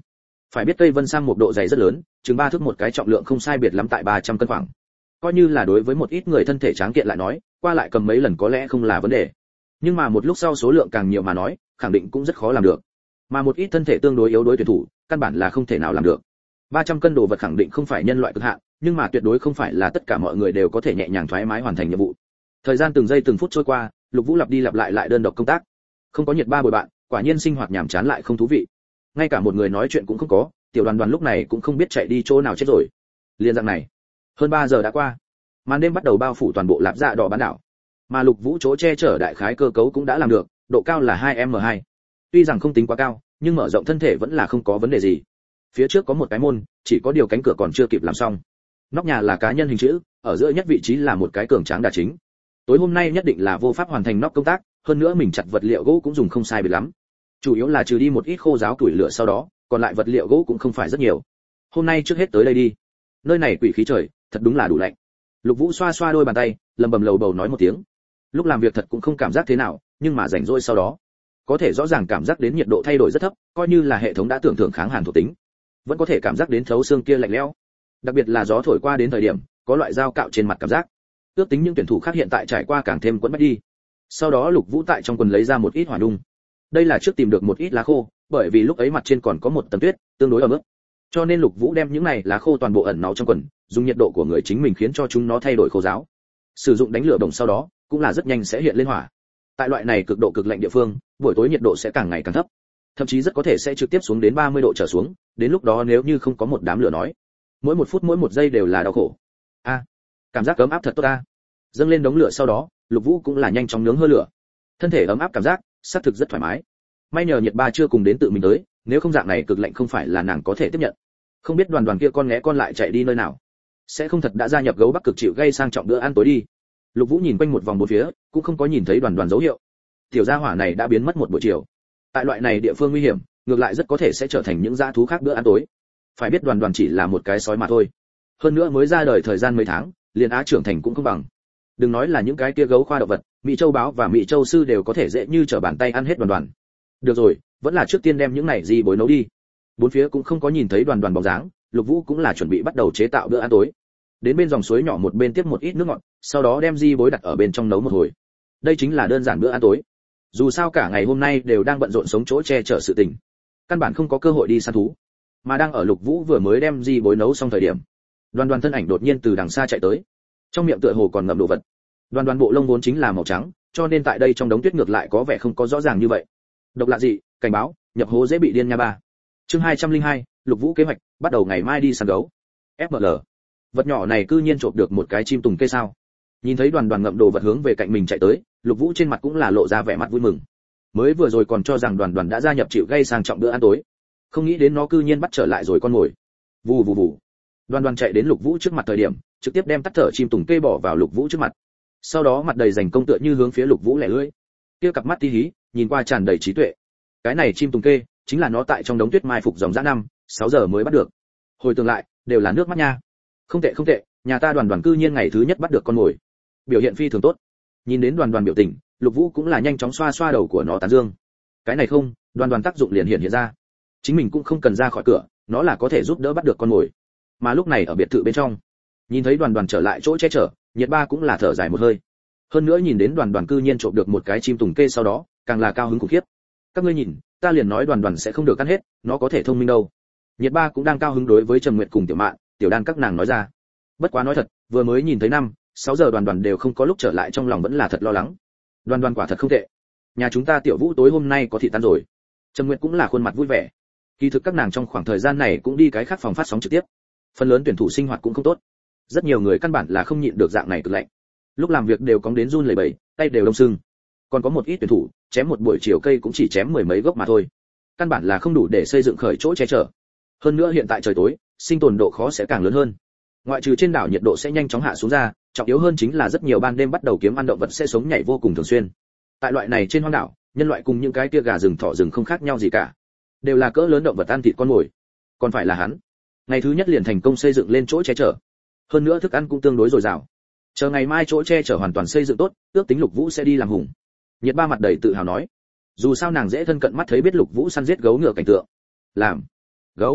Phải biết cây vân sam một độ dày rất lớn, chừng ba thước một cái, trọng lượng không sai biệt lắm tại ba trăm cân khoảng. Coi như là đối với một ít người thân thể tráng kiện lại nói, qua lại cầm mấy lần có lẽ không là vấn đề. Nhưng mà một lúc sau số lượng càng nhiều mà nói, khẳng định cũng rất khó làm được. Mà một ít thân thể tương đối yếu đối tuyển thủ, căn bản là không thể nào làm được. ba trăm cân đồ vật khẳng định không phải nhân loại cực hạn, nhưng mà tuyệt đối không phải là tất cả mọi người đều có thể nhẹ nhàng thoải mái hoàn thành nhiệm vụ. Thời gian từng giây từng phút trôi qua, Lục Vũ lặp đi lặp lại lại đơn độc công tác. Không có Nhiệt Ba bồi bạn, quả nhiên sinh hoạt nhàm chán lại không thú vị. Ngay cả một người nói chuyện cũng không có, Tiểu Đoàn Đoàn lúc này cũng không biết chạy đi chỗ nào chết rồi. Liên dạng này, hơn ba giờ đã qua. Màn đêm bắt đầu bao phủ toàn bộ Lạp Dạ Đỏ bán đảo. Mà Lục Vũ chỗ che chở đại khái cơ cấu cũng đã làm được, độ cao là hai mét hai. Tuy rằng không tính quá cao, nhưng mở rộng thân thể vẫn là không có vấn đề gì. Phía trước có một cái môn, chỉ có điều cánh cửa còn chưa kịp làm xong. Nóc nhà là cá nhân hình chữ, ở giữa nhất vị trí là một cái cường tráng đà chính. Tối hôm nay nhất định là vô pháp hoàn thành nóc công tác, hơn nữa mình chặt vật liệu gỗ cũng dùng không sai biệt lắm. Chủ yếu là trừ đi một ít khô ráo củi lửa sau đó, còn lại vật liệu gỗ cũng không phải rất nhiều. Hôm nay trước hết tới đây đi. Nơi này quỷ khí trời, thật đúng là đủ lạnh. Lục Vũ xoa xoa đôi bàn tay, lầm bầm lầu bầu nói một tiếng. Lúc làm việc thật cũng không cảm giác thế nào, nhưng mà rảnh rỗi sau đó, có thể rõ ràng cảm giác đến nhiệt độ thay đổi rất thấp, coi như là hệ thống đã tưởng thưởng kháng hàn thuộc tính, vẫn có thể cảm giác đến thấu xương kia lạnh lẽo. Đặc biệt là gió thổi qua đến thời điểm, có loại dao cạo trên mặt cảm giác. Ước tính những tuyển thủ khác hiện tại trải qua càng thêm quẫn bách đi. Sau đó Lục Vũ tại trong quần lấy ra một ít hỏa đung. Đây là trước tìm được một ít lá khô, bởi vì lúc ấy mặt trên còn có một tầng tuyết, tương đối ẩm ướt. Cho nên Lục Vũ đem những này lá khô toàn bộ ẩn náu trong quần, dùng nhiệt độ của người chính mình khiến cho chúng nó thay đổi khô ráo. Sử dụng đánh lửa đồng sau đó, cũng là rất nhanh sẽ hiện lên hỏa. Tại loại này cực độ cực lạnh địa phương, buổi tối nhiệt độ sẽ càng ngày càng thấp, thậm chí rất có thể sẽ trực tiếp xuống đến ba mươi độ trở xuống, đến lúc đó nếu như không có một đám lửa nói, mỗi một phút mỗi một giây đều là đau khổ. A, à, cảm giác ấm áp thật tốt a. Dâng lên đống lửa sau đó, Lục Vũ cũng là nhanh chóng nướng hơ lửa. Thân thể ấm áp cảm giác, xác thực rất thoải mái. May nhờ Nhiệt Ba chưa cùng đến tự mình tới, nếu không dạng này cực lạnh không phải là nàng có thể tiếp nhận. Không biết Đoàn Đoàn kia con ngẽ con lại chạy đi nơi nào, sẽ không thật đã gia nhập gấu Bắc cực chịu gây sang trọng bữa ăn tối đi. Lục Vũ nhìn quanh một vòng bốn phía, cũng không có nhìn thấy Đoàn Đoàn dấu hiệu. Tiểu gia hỏa này đã biến mất một buổi chiều. Tại loại này địa phương nguy hiểm, ngược lại rất có thể sẽ trở thành những dã thú khác bữa ăn tối. Phải biết Đoàn Đoàn chỉ là một cái sói mà thôi. Hơn nữa mới ra đời thời gian mấy tháng, liền á trưởng thành cũng không bằng. Đừng nói là những cái kia gấu khoa động vật, Mỹ Châu báo và Mỹ Châu sư đều có thể dễ như trở bàn tay ăn hết Đoàn Đoàn. Được rồi, vẫn là trước tiên đem những này gì bối nấu đi. Bốn phía cũng không có nhìn thấy Đoàn Đoàn bóng dáng, Lục Vũ cũng là chuẩn bị bắt đầu chế tạo bữa ăn tối. Đến bên dòng suối nhỏ một bên tiếp một ít nước ngọt, sau đó đem di bối đặt ở bên trong nấu một hồi. Đây chính là đơn giản bữa ăn tối. Dù sao cả ngày hôm nay đều đang bận rộn sống chỗ che chở sự tình, căn bản không có cơ hội đi săn thú. Mà đang ở Lục Vũ vừa mới đem di bối nấu xong thời điểm, Đoàn Đoàn thân ảnh đột nhiên từ đằng xa chạy tới, trong miệng tựa hồ còn ngậm đồ vật. Đoàn Đoàn bộ lông vốn chính là màu trắng, cho nên tại đây trong đống tuyết ngược lại có vẻ không có rõ ràng như vậy. Độc lạ gì, cảnh báo, nhập hố dễ bị điên nha ba. Chương hai trăm linh hai, Lục Vũ kế hoạch, bắt đầu ngày mai đi săn gấu. ép em lờ. Vật nhỏ này cư nhiên trộm được một cái chim tùng kê sao? Nhìn thấy Đoàn Đoàn ngậm đồ vật hướng về cạnh mình chạy tới, Lục Vũ trên mặt cũng là lộ ra vẻ mặt vui mừng. Mới vừa rồi còn cho rằng Đoàn Đoàn đã gia nhập chịu gây sang trọng bữa ăn tối, không nghĩ đến nó cư nhiên bắt trở lại rồi con mồi. Vù vù vù. Đoàn Đoàn chạy đến Lục Vũ trước mặt thời điểm, trực tiếp đem tắt thở chim tùng kê bỏ vào Lục Vũ trước mặt. Sau đó mặt đầy rành công tựa như hướng phía Lục Vũ lẻ lưỡi. Kia cặp mắt tí hí, nhìn qua tràn đầy trí tuệ. Cái này chim tùng kê, chính là nó tại trong đống tuyết mai phục dòng dã năm, sáu giờ mới bắt được. Hồi tưởng lại, đều là nước mắt nha. Không tệ không tệ, nhà ta Đoàn Đoàn cư nhiên ngày thứ nhất bắt được con mồi. Biểu hiện phi thường tốt. Nhìn đến Đoàn Đoàn biểu tình, Lục Vũ cũng là nhanh chóng xoa xoa đầu của nó tán dương. Cái này không, Đoàn Đoàn tác dụng liền hiện hiện ra. Chính mình cũng không cần ra khỏi cửa, nó là có thể giúp đỡ bắt được con mồi. Mà lúc này ở biệt thự bên trong, nhìn thấy Đoàn Đoàn trở lại chỗ che chở, Nhiệt Ba cũng là thở dài một hơi. Hơn nữa nhìn đến Đoàn Đoàn cư nhiên trộm được một cái chim tùng kê sau đó, càng là cao hứng khủng khiếp. Các ngươi nhìn, ta liền nói Đoàn Đoàn sẽ không được ăn hết, nó có thể thông minh đâu. Nhiệt Ba cũng đang cao hứng đối với Trầm Nguyệt cùng Tiểu Mạn, Tiểu Đan các nàng nói ra. Bất quá nói thật, vừa mới nhìn thấy năm, sáu giờ Đoàn Đoàn đều không có lúc trở lại, trong lòng vẫn là thật lo lắng. Đoàn Đoàn quả thật không tệ. Nhà chúng ta Tiểu Vũ tối hôm nay có thịt tan rồi. Trầm Nguyệt cũng là khuôn mặt vui vẻ. Kỳ thực các nàng trong khoảng thời gian này cũng đi cái khác phòng phát sóng trực tiếp. Phần lớn tuyển thủ sinh hoạt cũng không tốt. Rất nhiều người căn bản là không nhịn được dạng này cực lạnh. Lúc làm việc đều cóng đến run lẩy bẩy, tay đều đông sưng. Còn có một ít tuyển thủ, chém một buổi chiều cây cũng chỉ chém mười mấy gốc mà thôi. Căn bản là không đủ để xây dựng khởi chỗ che chở. Hơn nữa hiện tại trời tối, sinh tồn độ khó sẽ càng lớn hơn. Ngoại trừ trên đảo nhiệt độ sẽ nhanh chóng hạ xuống ra, trọng yếu hơn chính là rất nhiều ban đêm bắt đầu kiếm ăn động vật sẽ sống nhảy vô cùng thường xuyên. Tại loại này trên hoang đảo, nhân loại cùng những cái kia gà rừng thỏ rừng không khác nhau gì cả, đều là cỡ lớn động vật ăn thịt con mồi. Còn phải là hắn, ngày thứ nhất liền thành công xây dựng lên chỗ che chở. Hơn nữa thức ăn cũng tương đối dồi dào. Chờ ngày mai chỗ che chở hoàn toàn xây dựng tốt, ước tính Lục Vũ sẽ đi làm hùng. Nhiệt Ba mặt đầy tự hào nói, dù sao nàng dễ thân cận mắt thấy biết Lục Vũ săn giết gấu ngựa cảnh tượng. Làm gấu,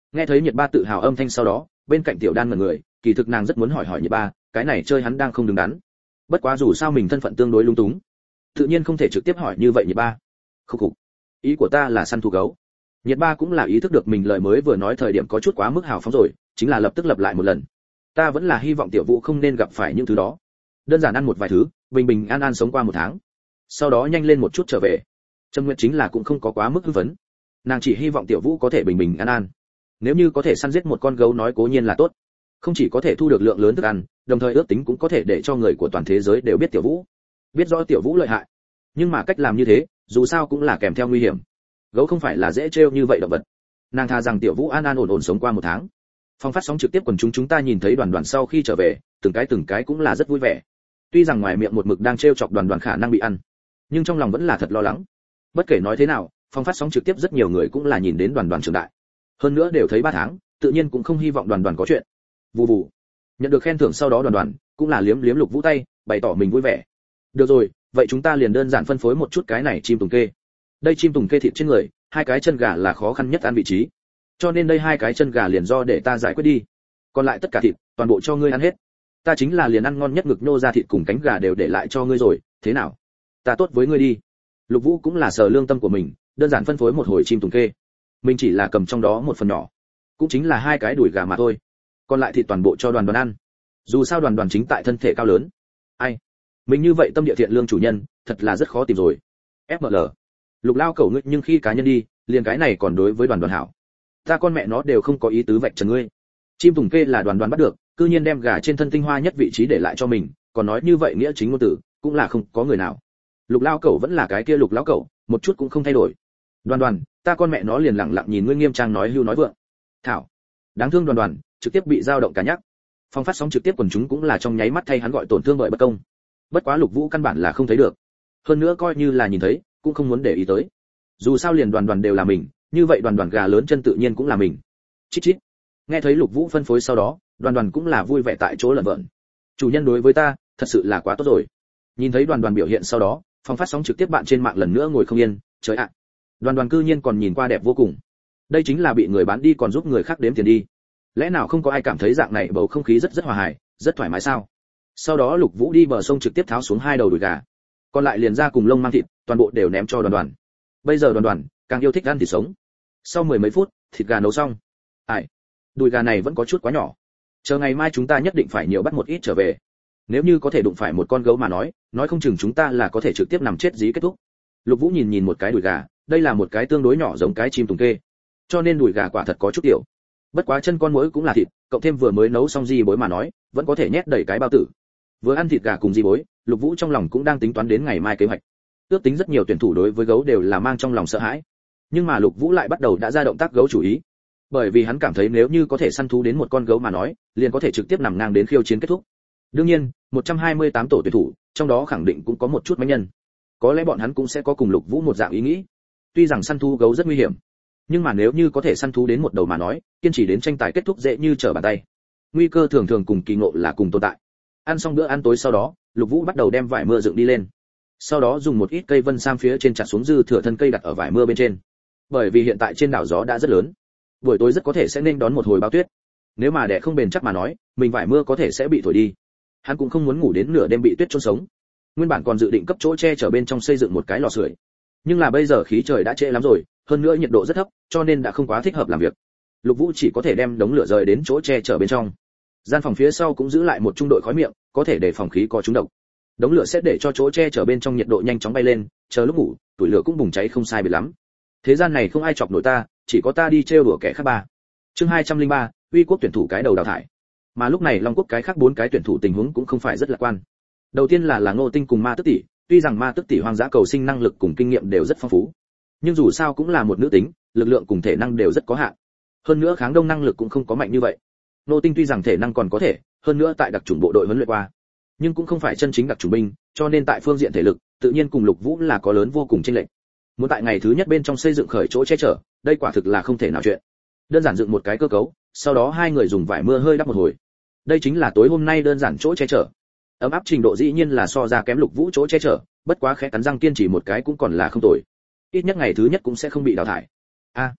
Nghe thấy Nhiệt Ba tự hào âm thanh sau đó, bên cạnh Tiểu Đan ngẩn người, kỳ thực nàng rất muốn hỏi hỏi Nhiệt Ba, cái này chơi hắn đang không đứng đắn. Bất quá dù sao mình thân phận tương đối lung túng, tự nhiên không thể trực tiếp hỏi như vậy Nhiệt Ba. Khục khục, ý của ta là săn thú gấu. Nhiệt Ba cũng là ý thức được mình lời mới vừa nói thời điểm có chút quá mức hào phóng rồi, chính là lập tức lặp lại một lần. Ta vẫn là hy vọng Tiểu Vũ không nên gặp phải những thứ đó. Đơn giản ăn một vài thứ, bình bình an an sống qua một tháng. Sau đó nhanh lên một chút trở về. Trâm Nguyệt chính là cũng không có quá mức hưng phấn. Nàng chỉ hy vọng Tiểu Vũ có thể bình bình an an. Nếu như có thể săn giết một con gấu nói cố nhiên là tốt. Không chỉ có thể thu được lượng lớn thức ăn, đồng thời ước tính cũng có thể để cho người của toàn thế giới đều biết Tiểu Vũ. Biết rõ Tiểu Vũ lợi hại. Nhưng mà cách làm như thế, dù sao cũng là kèm theo nguy hiểm. Gấu không phải là dễ trêu như vậy động vật. Nàng tha rằng Tiểu Vũ an an ổn ổn sống qua một tháng. Phong phát sóng trực tiếp quần chúng chúng ta nhìn thấy Đoàn Đoàn sau khi trở về, từng cái từng cái cũng là rất vui vẻ. Tuy rằng ngoài miệng một mực đang trêu chọc Đoàn Đoàn khả năng bị ăn, nhưng trong lòng vẫn là thật lo lắng. Bất kể nói thế nào, phong phát sóng trực tiếp rất nhiều người cũng là nhìn đến Đoàn Đoàn trưởng đại. Hơn nữa đều thấy ba tháng, tự nhiên cũng không hy vọng Đoàn Đoàn có chuyện. Vù vù. Nhận được khen thưởng sau đó Đoàn Đoàn cũng là liếm liếm Lục Vũ tay, bày tỏ mình vui vẻ. Được rồi, vậy chúng ta liền đơn giản phân phối một chút cái này chim tùng kê. Đây chim tùng kê thịt trên người, hai cái chân gà là khó khăn nhất ăn vị trí. Cho nên đây hai cái chân gà liền do để ta giải quyết đi. Còn lại tất cả thịt, toàn bộ cho ngươi ăn hết. Ta chính là liền ăn ngon nhất ngực nhô ra thịt cùng cánh gà đều để lại cho ngươi rồi, thế nào? Ta tốt với ngươi đi. Lục Vũ cũng là sờ lương tâm của mình, đơn giản phân phối một hồi chim tùng kê. Mình chỉ là cầm trong đó một phần nhỏ, cũng chính là hai cái đùi gà mà thôi. Còn lại thịt toàn bộ cho Đoàn Đoàn ăn. Dù sao Đoàn Đoàn chính tại thân thể cao lớn. Ai? Mình như vậy tâm địa thiện lương chủ nhân, thật là rất khó tìm rồi. ép em lờ. Lục lao cẩu ngươi nhưng khi cá nhân đi, liền cái này còn đối với Đoàn Đoàn hảo. Ta con mẹ nó đều không có ý tứ vạch trần ngươi. Chim tùng kê là Đoàn Đoàn bắt được, cư nhiên đem gà trên thân tinh hoa nhất vị trí để lại cho mình, còn nói như vậy nghĩa chính ngôn tử, cũng là không có người nào. Lục lao cẩu vẫn là cái kia Lục lão cẩu, một chút cũng không thay đổi. Đoàn Đoàn, ta con mẹ nó liền lặng lặng nhìn ngươi nghiêm trang nói hưu nói vượng. Thảo, đáng thương Đoàn Đoàn, trực tiếp bị dao động cả nhắc. Phong phát sóng trực tiếp quần chúng cũng là trong nháy mắt thay hắn gọi tổn thương bởi bất công. Bất quá Lục Vũ căn bản là không thấy được. Hơn nữa coi như là nhìn thấy, cũng không muốn để ý tới. Dù sao liền Đoàn Đoàn đều là mình, như vậy Đoàn Đoàn gà lớn chân tự nhiên cũng là mình. Chít chít. Nghe thấy Lục Vũ phân phối sau đó, Đoàn Đoàn cũng là vui vẻ tại chỗ lợn vợn. Chủ nhân đối với ta, thật sự là quá tốt rồi. Nhìn thấy Đoàn Đoàn biểu hiện sau đó, Phong phát sóng trực tiếp bạn trên mạng lần nữa ngồi không yên, trời ạ. Đoàn Đoàn cư nhiên còn nhìn qua đẹp vô cùng. Đây chính là bị người bán đi còn giúp người khác đếm tiền đi. Lẽ nào không có ai cảm thấy dạng này bầu không khí rất rất hòa hài, rất thoải mái sao? Sau đó Lục Vũ đi bờ sông trực tiếp tháo xuống hai đầu đùi gà, còn lại liền ra cùng lông mang thịt, toàn bộ đều ném cho Đoàn Đoàn. Bây giờ Đoàn Đoàn càng yêu thích ăn thịt sống. Sau mười mấy phút, thịt gà nấu xong. Ai, đùi gà này vẫn có chút quá nhỏ. Chờ ngày mai chúng ta nhất định phải nhiều bắt một ít trở về. Nếu như có thể đụng phải một con gấu mà nói, nói không chừng chúng ta là có thể trực tiếp nằm chết dí kết thúc. Lục Vũ nhìn nhìn một cái đùi gà, đây là một cái tương đối nhỏ giống cái chim tùng kê, cho nên đùi gà quả thật có chút tiểu. Bất quá chân con muỗi cũng là thịt, cộng thêm vừa mới nấu xong di bối mà nói, vẫn có thể nhét đầy cái bao tử. Vừa ăn thịt gà cùng di bối, Lục Vũ trong lòng cũng đang tính toán đến ngày mai kế hoạch. Ước tính rất nhiều tuyển thủ đối với gấu đều là mang trong lòng sợ hãi, nhưng mà Lục Vũ lại bắt đầu đã ra động tác gấu chủ ý, bởi vì hắn cảm thấy nếu như có thể săn thú đến một con gấu mà nói, liền có thể trực tiếp nằm ngang đến khiêu chiến kết thúc. Đương nhiên, một trăm hai mươi tám tổ tuyển thủ, trong đó khẳng định cũng có một chút mánh nhân. Có lẽ bọn hắn cũng sẽ có cùng Lục Vũ một dạng ý nghĩ. Tuy rằng săn thú gấu rất nguy hiểm, nhưng mà nếu như có thể săn thú đến một đầu mà nói, kiên trì đến tranh tài kết thúc dễ như trở bàn tay. Nguy cơ thường thường cùng kỳ ngộ là cùng tồn tại. Ăn xong bữa ăn tối sau đó, Lục Vũ bắt đầu đem vải mưa dựng đi lên. Sau đó dùng một ít cây vân sam phía trên chặt xuống dư thừa thân cây đặt ở vải mưa bên trên. Bởi vì hiện tại trên đảo gió đã rất lớn, buổi tối rất có thể sẽ nên đón một hồi bão tuyết. Nếu mà đẻ không bền chắc mà nói, mình vải mưa có thể sẽ bị thổi đi. Hắn cũng không muốn ngủ đến nửa đêm bị tuyết chôn sống. Nguyên bản còn dự định cấp chỗ che chở bên trong xây dựng một cái lò sưởi, nhưng là bây giờ khí trời đã trễ lắm rồi, hơn nữa nhiệt độ rất thấp, cho nên đã không quá thích hợp làm việc. Lục Vũ chỉ có thể đem đống lửa rời đến chỗ che chở bên trong. Gian phòng phía sau cũng giữ lại một trung đội khói miệng, có thể để phòng khí có trúng độc. Đống lửa sẽ để cho chỗ che chở bên trong nhiệt độ nhanh chóng bay lên, chờ lúc ngủ, tuổi lửa cũng bùng cháy không sai biệt lắm. Thế gian này không ai chọc nổi ta, chỉ có ta đi trêu đùa kẻ khác ba. Chương hai trăm lẻ ba, Uy quốc tuyển thủ cái đầu đào thải. Mà lúc này Long quốc cái khác bốn cái tuyển thủ tình huống cũng không phải rất lạc quan. Đầu tiên là là Ngô Tinh cùng Ma Tức tỷ, tuy rằng Ma Tức tỷ hoang dã cầu sinh năng lực cùng kinh nghiệm đều rất phong phú, nhưng dù sao cũng là một nữ tính, lực lượng cùng thể năng đều rất có hạn. Hơn nữa kháng đông năng lực cũng không có mạnh như vậy. Ngô Tinh tuy rằng thể năng còn có thể, hơn nữa tại đặc chủng bộ đội huấn luyện qua, nhưng cũng không phải chân chính đặc chủng binh, cho nên tại phương diện thể lực, tự nhiên cùng Lục Vũ là có lớn vô cùng chênh lệch. Muốn tại ngày thứ nhất bên trong xây dựng khởi chỗ che chở, đây quả thực là không thể nào chuyện. Đơn giản dựng một cái cơ cấu, sau đó hai người dùng vải mưa hơi đắp một hồi. Đây chính là tối hôm nay đơn giản chỗ che chở. Ấm áp trình độ dĩ nhiên là so ra kém Lục Vũ chỗ che chở, bất quá khẽ cắn răng kiên trì một cái cũng còn là không tồi. Ít nhất ngày thứ nhất cũng sẽ không bị đào thải. A,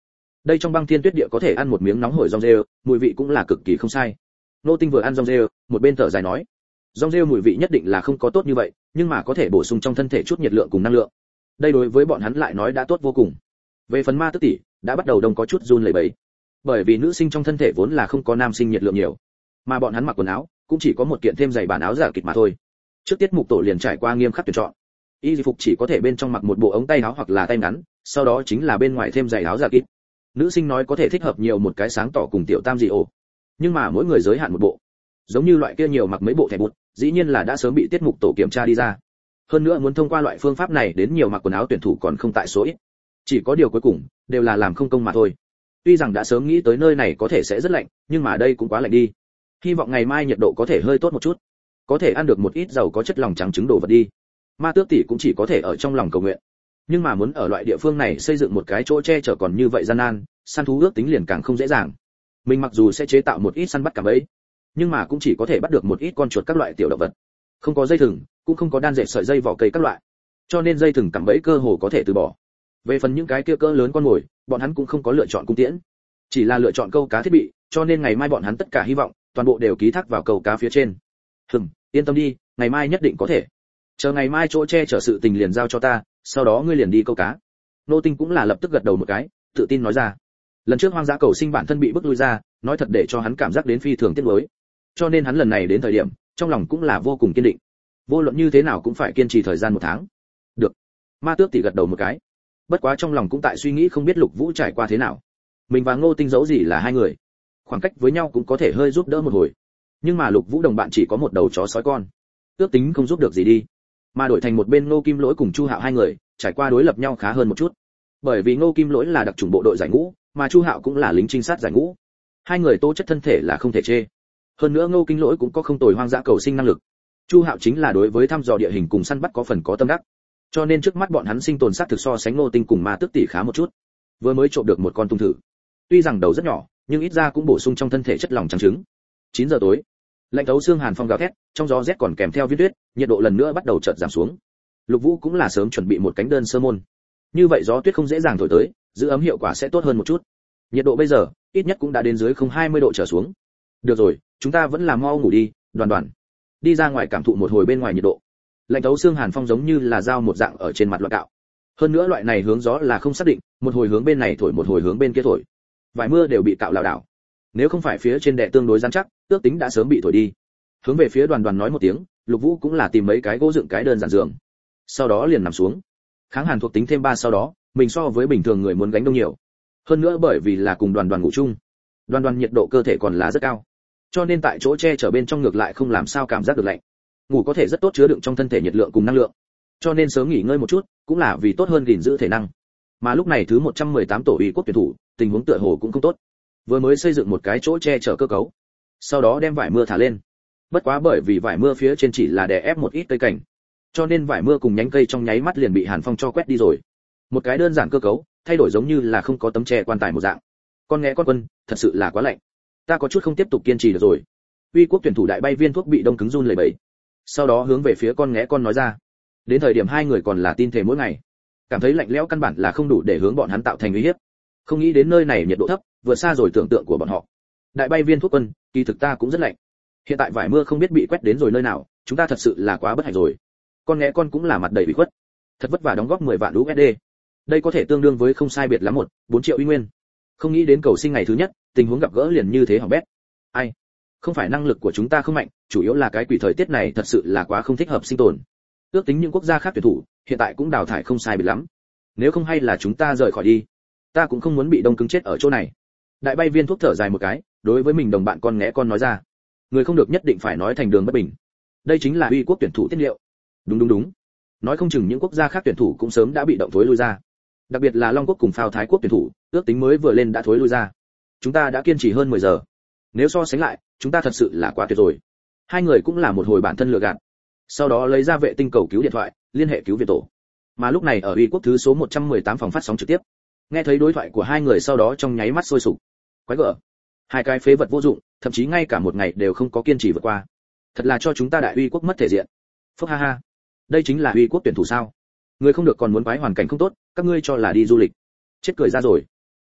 Đây trong băng thiên tuyết địa có thể ăn một miếng nóng hổi rong rêu, mùi vị cũng là cực kỳ không sai. Nô Tinh vừa ăn rong rêu, một bên thở dài nói, rong rêu mùi vị nhất định là không có tốt như vậy, nhưng mà có thể bổ sung trong thân thể chút nhiệt lượng cùng năng lượng. Đây đối với bọn hắn lại nói đã tốt vô cùng. Về phần Ma Tước tỷ, đã bắt đầu đông có chút run lẩy bẩy. Bởi vì nữ sinh trong thân thể vốn là không có nam sinh nhiệt lượng nhiều, mà bọn hắn mặc quần áo cũng chỉ có một kiện thêm giày bản áo giả kịch mà thôi. Trước tiết mục tổ liền trải qua nghiêm khắc tuyển chọn, y phục chỉ có thể bên trong mặc một bộ ống tay áo hoặc là tay ngắn, sau đó chính là bên ngoài thêm giày áo giả kịch. Nữ sinh nói có thể thích hợp nhiều một cái sáng tỏ cùng tiểu tam dị ổ, nhưng mà mỗi người giới hạn một bộ. Giống như loại kia nhiều mặc mấy bộ thẻ bút, dĩ nhiên là đã sớm bị tiết mục tổ kiểm tra đi ra. Hơn nữa muốn thông qua loại phương pháp này đến nhiều mặc quần áo tuyển thủ còn không tại số ít. Chỉ có điều cuối cùng đều là làm không công mà thôi. Tuy rằng đã sớm nghĩ tới nơi này có thể sẽ rất lạnh, nhưng mà đây cũng quá lạnh đi. Hy vọng ngày mai nhiệt độ có thể hơi tốt một chút, có thể ăn được một ít dầu có chất lòng trắng trứng đồ vật đi. Ma Tước tỷ cũng chỉ có thể ở trong lòng cầu nguyện. Nhưng mà muốn ở loại địa phương này xây dựng một cái chỗ che chở còn như vậy gian nan, săn thú ước tính liền càng không dễ dàng. Mình mặc dù sẽ chế tạo một ít săn bắt cả bẫy, nhưng mà cũng chỉ có thể bắt được một ít con chuột các loại tiểu động vật. Không có dây thừng, cũng không có đan dệt sợi dây vỏ cây các loại. Cho nên dây thừng cắm bẫy cơ hồ có thể từ bỏ. Về phần những cái kia cỡ lớn con mồi, bọn hắn cũng không có lựa chọn cung tiễn, chỉ là lựa chọn câu cá thiết bị, cho nên ngày mai bọn hắn tất cả hy vọng toàn bộ đều ký thác vào câu cá phía trên. Hừm, yên tâm đi, ngày mai nhất định có thể. Chờ ngày mai chỗ che chở sự tình liền giao cho ta, sau đó ngươi liền đi câu cá. Nô Tinh cũng là lập tức gật đầu một cái, tự tin nói ra. Lần trước hoang dã cầu sinh bản thân bị bức lui ra, nói thật để cho hắn cảm giác đến phi thường tiếc nuối. Cho nên hắn lần này đến thời điểm, trong lòng cũng là vô cùng kiên định. Vô luận như thế nào cũng phải kiên trì thời gian một tháng. Được. Ma Tước tỷ gật đầu một cái. Bất quá trong lòng cũng tại suy nghĩ không biết Lục Vũ trải qua thế nào. Mình và Ngô Tinh dẫu gì là hai người, khoảng cách với nhau cũng có thể hơi giúp đỡ một hồi. Nhưng mà Lục Vũ đồng bạn chỉ có một đầu chó sói con, ước tính không giúp được gì đi. Mà đổi thành một bên Ngô Kim Lỗi cùng Chu Hạo hai người, trải qua đối lập nhau khá hơn một chút. Bởi vì Ngô Kim Lỗi là đặc chủng bộ đội giải ngũ, mà Chu Hạo cũng là lính trinh sát giải ngũ. Hai người tố chất thân thể là không thể chê. Hơn nữa Ngô Kim Lỗi cũng có không tồi hoang dã cầu sinh năng lực. Chu Hạo chính là đối với thăm dò địa hình cùng săn bắt có phần có tâm đắc. Cho nên trước mắt bọn hắn sinh tồn sát thực so sánh Ngô Tinh cùng Ma Tước tỷ khá một chút. Vừa mới trộm được một con tung thử. Tuy rằng đầu rất nhỏ, nhưng ít ra cũng bổ sung trong thân thể chất lỏng trắng trứng. chín giờ tối, lạnh thấu xương hàn phong gào thét, trong gió rét còn kèm theo viên tuyết, nhiệt độ lần nữa bắt đầu chợt giảm xuống. Lục Vũ cũng là sớm chuẩn bị một cánh đơn sơ môn. Như vậy gió tuyết không dễ dàng thổi tới, giữ ấm hiệu quả sẽ tốt hơn một chút. Nhiệt độ bây giờ, ít nhất cũng đã đến dưới không hai mươi độ trở xuống. Được rồi, chúng ta vẫn là mau ngủ đi, Đoàn Đoàn. Đi ra ngoài cảm thụ một hồi bên ngoài nhiệt độ. Lạnh thấu xương hàn phong giống như là dao một dạng ở trên mặt loạn cạo. Hơn nữa loại này hướng gió là không xác định, một hồi hướng bên này thổi một hồi hướng bên kia thổi. Vài mưa đều bị cạo lảo đảo. Nếu không phải phía trên đè tương đối rắn chắc, ước tính đã sớm bị thổi đi. Hướng về phía Đoàn Đoàn nói một tiếng, Lục Vũ cũng là tìm mấy cái gỗ dựng cái đơn giản giường. Sau đó liền nằm xuống. Kháng hàn thuộc tính thêm ba sau đó, mình so với bình thường người muốn gánh đông nhiều. Hơn nữa bởi vì là cùng Đoàn Đoàn ngủ chung, Đoàn Đoàn nhiệt độ cơ thể còn là rất cao. Cho nên tại chỗ che chở bên trong ngược lại không làm sao cảm giác được lạnh. Ngủ có thể rất tốt chứa đựng trong thân thể nhiệt lượng cùng năng lượng. Cho nên sớm nghỉ ngơi một chút, cũng là vì tốt hơn gìn giữ thể năng. Mà lúc này thứ một trăm mười tám tổ uy quốc tuyển thủ, tình huống tựa hồ cũng không tốt. Vừa mới xây dựng một cái chỗ che chở cơ cấu, sau đó đem vải mưa thả lên. Bất quá bởi vì vải mưa phía trên chỉ là đè ép một ít cây cảnh, cho nên vải mưa cùng nhánh cây trong nháy mắt liền bị hàn phong cho quét đi rồi. Một cái đơn giản cơ cấu, thay đổi giống như là không có tấm che quan tài một dạng. Con nghe con quân, thật sự là quá lạnh. Ta có chút không tiếp tục kiên trì được rồi. Uy quốc tuyển thủ đại bay viên thuốc bị đông cứng run lẩy bẩy. Sau đó hướng về phía con nghé con nói ra. Đến thời điểm hai người còn là tin thể mỗi ngày, cảm thấy lạnh lẽo căn bản là không đủ để hướng bọn hắn tạo thành uy hiếp. Không nghĩ đến nơi này nhiệt độ thấp, vượt xa rồi tưởng tượng của bọn họ. Đại bay viên thuốc quân, kỳ thực ta cũng rất lạnh. Hiện tại vải mưa không biết bị quét đến rồi nơi nào, chúng ta thật sự là quá bất hạnh rồi. Con nghé con cũng là mặt đầy bị khuất. Thật vất vả đóng góp mười vạn u ét đê. Đây có thể tương đương với không sai biệt lắm một, bốn triệu uy nguyên. Không nghĩ đến cầu sinh ngày thứ nhất, tình huống gặp gỡ liền như thế hỏng bét. Ai? Không phải năng lực của chúng ta không mạnh, chủ yếu là cái quỷ thời tiết này thật sự là quá không thích hợp sinh tồn. Ước tính những quốc gia khác tuyển thủ, hiện tại cũng đào thải không sai biệt lắm. Nếu không hay là chúng ta rời khỏi đi. Ta cũng không muốn bị đông cứng chết ở chỗ này. Đại bay viên thuốc thở dài một cái, đối với mình đồng bạn con nghé con nói ra. Người không được nhất định phải nói thành đường bất bình. Đây chính là uy quốc tuyển thủ tiết liệu. Đúng đúng đúng. Nói không chừng những quốc gia khác tuyển thủ cũng sớm đã bị động thối lui ra. Đặc biệt là Long quốc cùng Phao Thái quốc tuyển thủ, ước tính mới vừa lên đã thối lui ra. Chúng ta đã kiên trì hơn mười giờ. Nếu so sánh lại, chúng ta thật sự là quá tuyệt rồi. Hai người cũng là một hồi bản thân lừa gạt. Sau đó lấy ra vệ tinh cầu cứu điện thoại, liên hệ cứu viện tổ. Mà lúc này ở uy quốc thứ số một trăm mười tám phòng phát sóng trực tiếp. Nghe thấy đối thoại của hai người sau đó trong nháy mắt sôi sục. Quái gở. Hai cái phế vật vô dụng, thậm chí ngay cả một ngày đều không có kiên trì vượt qua. Thật là cho chúng ta đại uy quốc mất thể diện. Phúc ha ha. Đây chính là uy quốc tuyển thủ sao? Người không được còn muốn quái hoàn cảnh không tốt, các ngươi cho là đi du lịch. Chết cười ra rồi.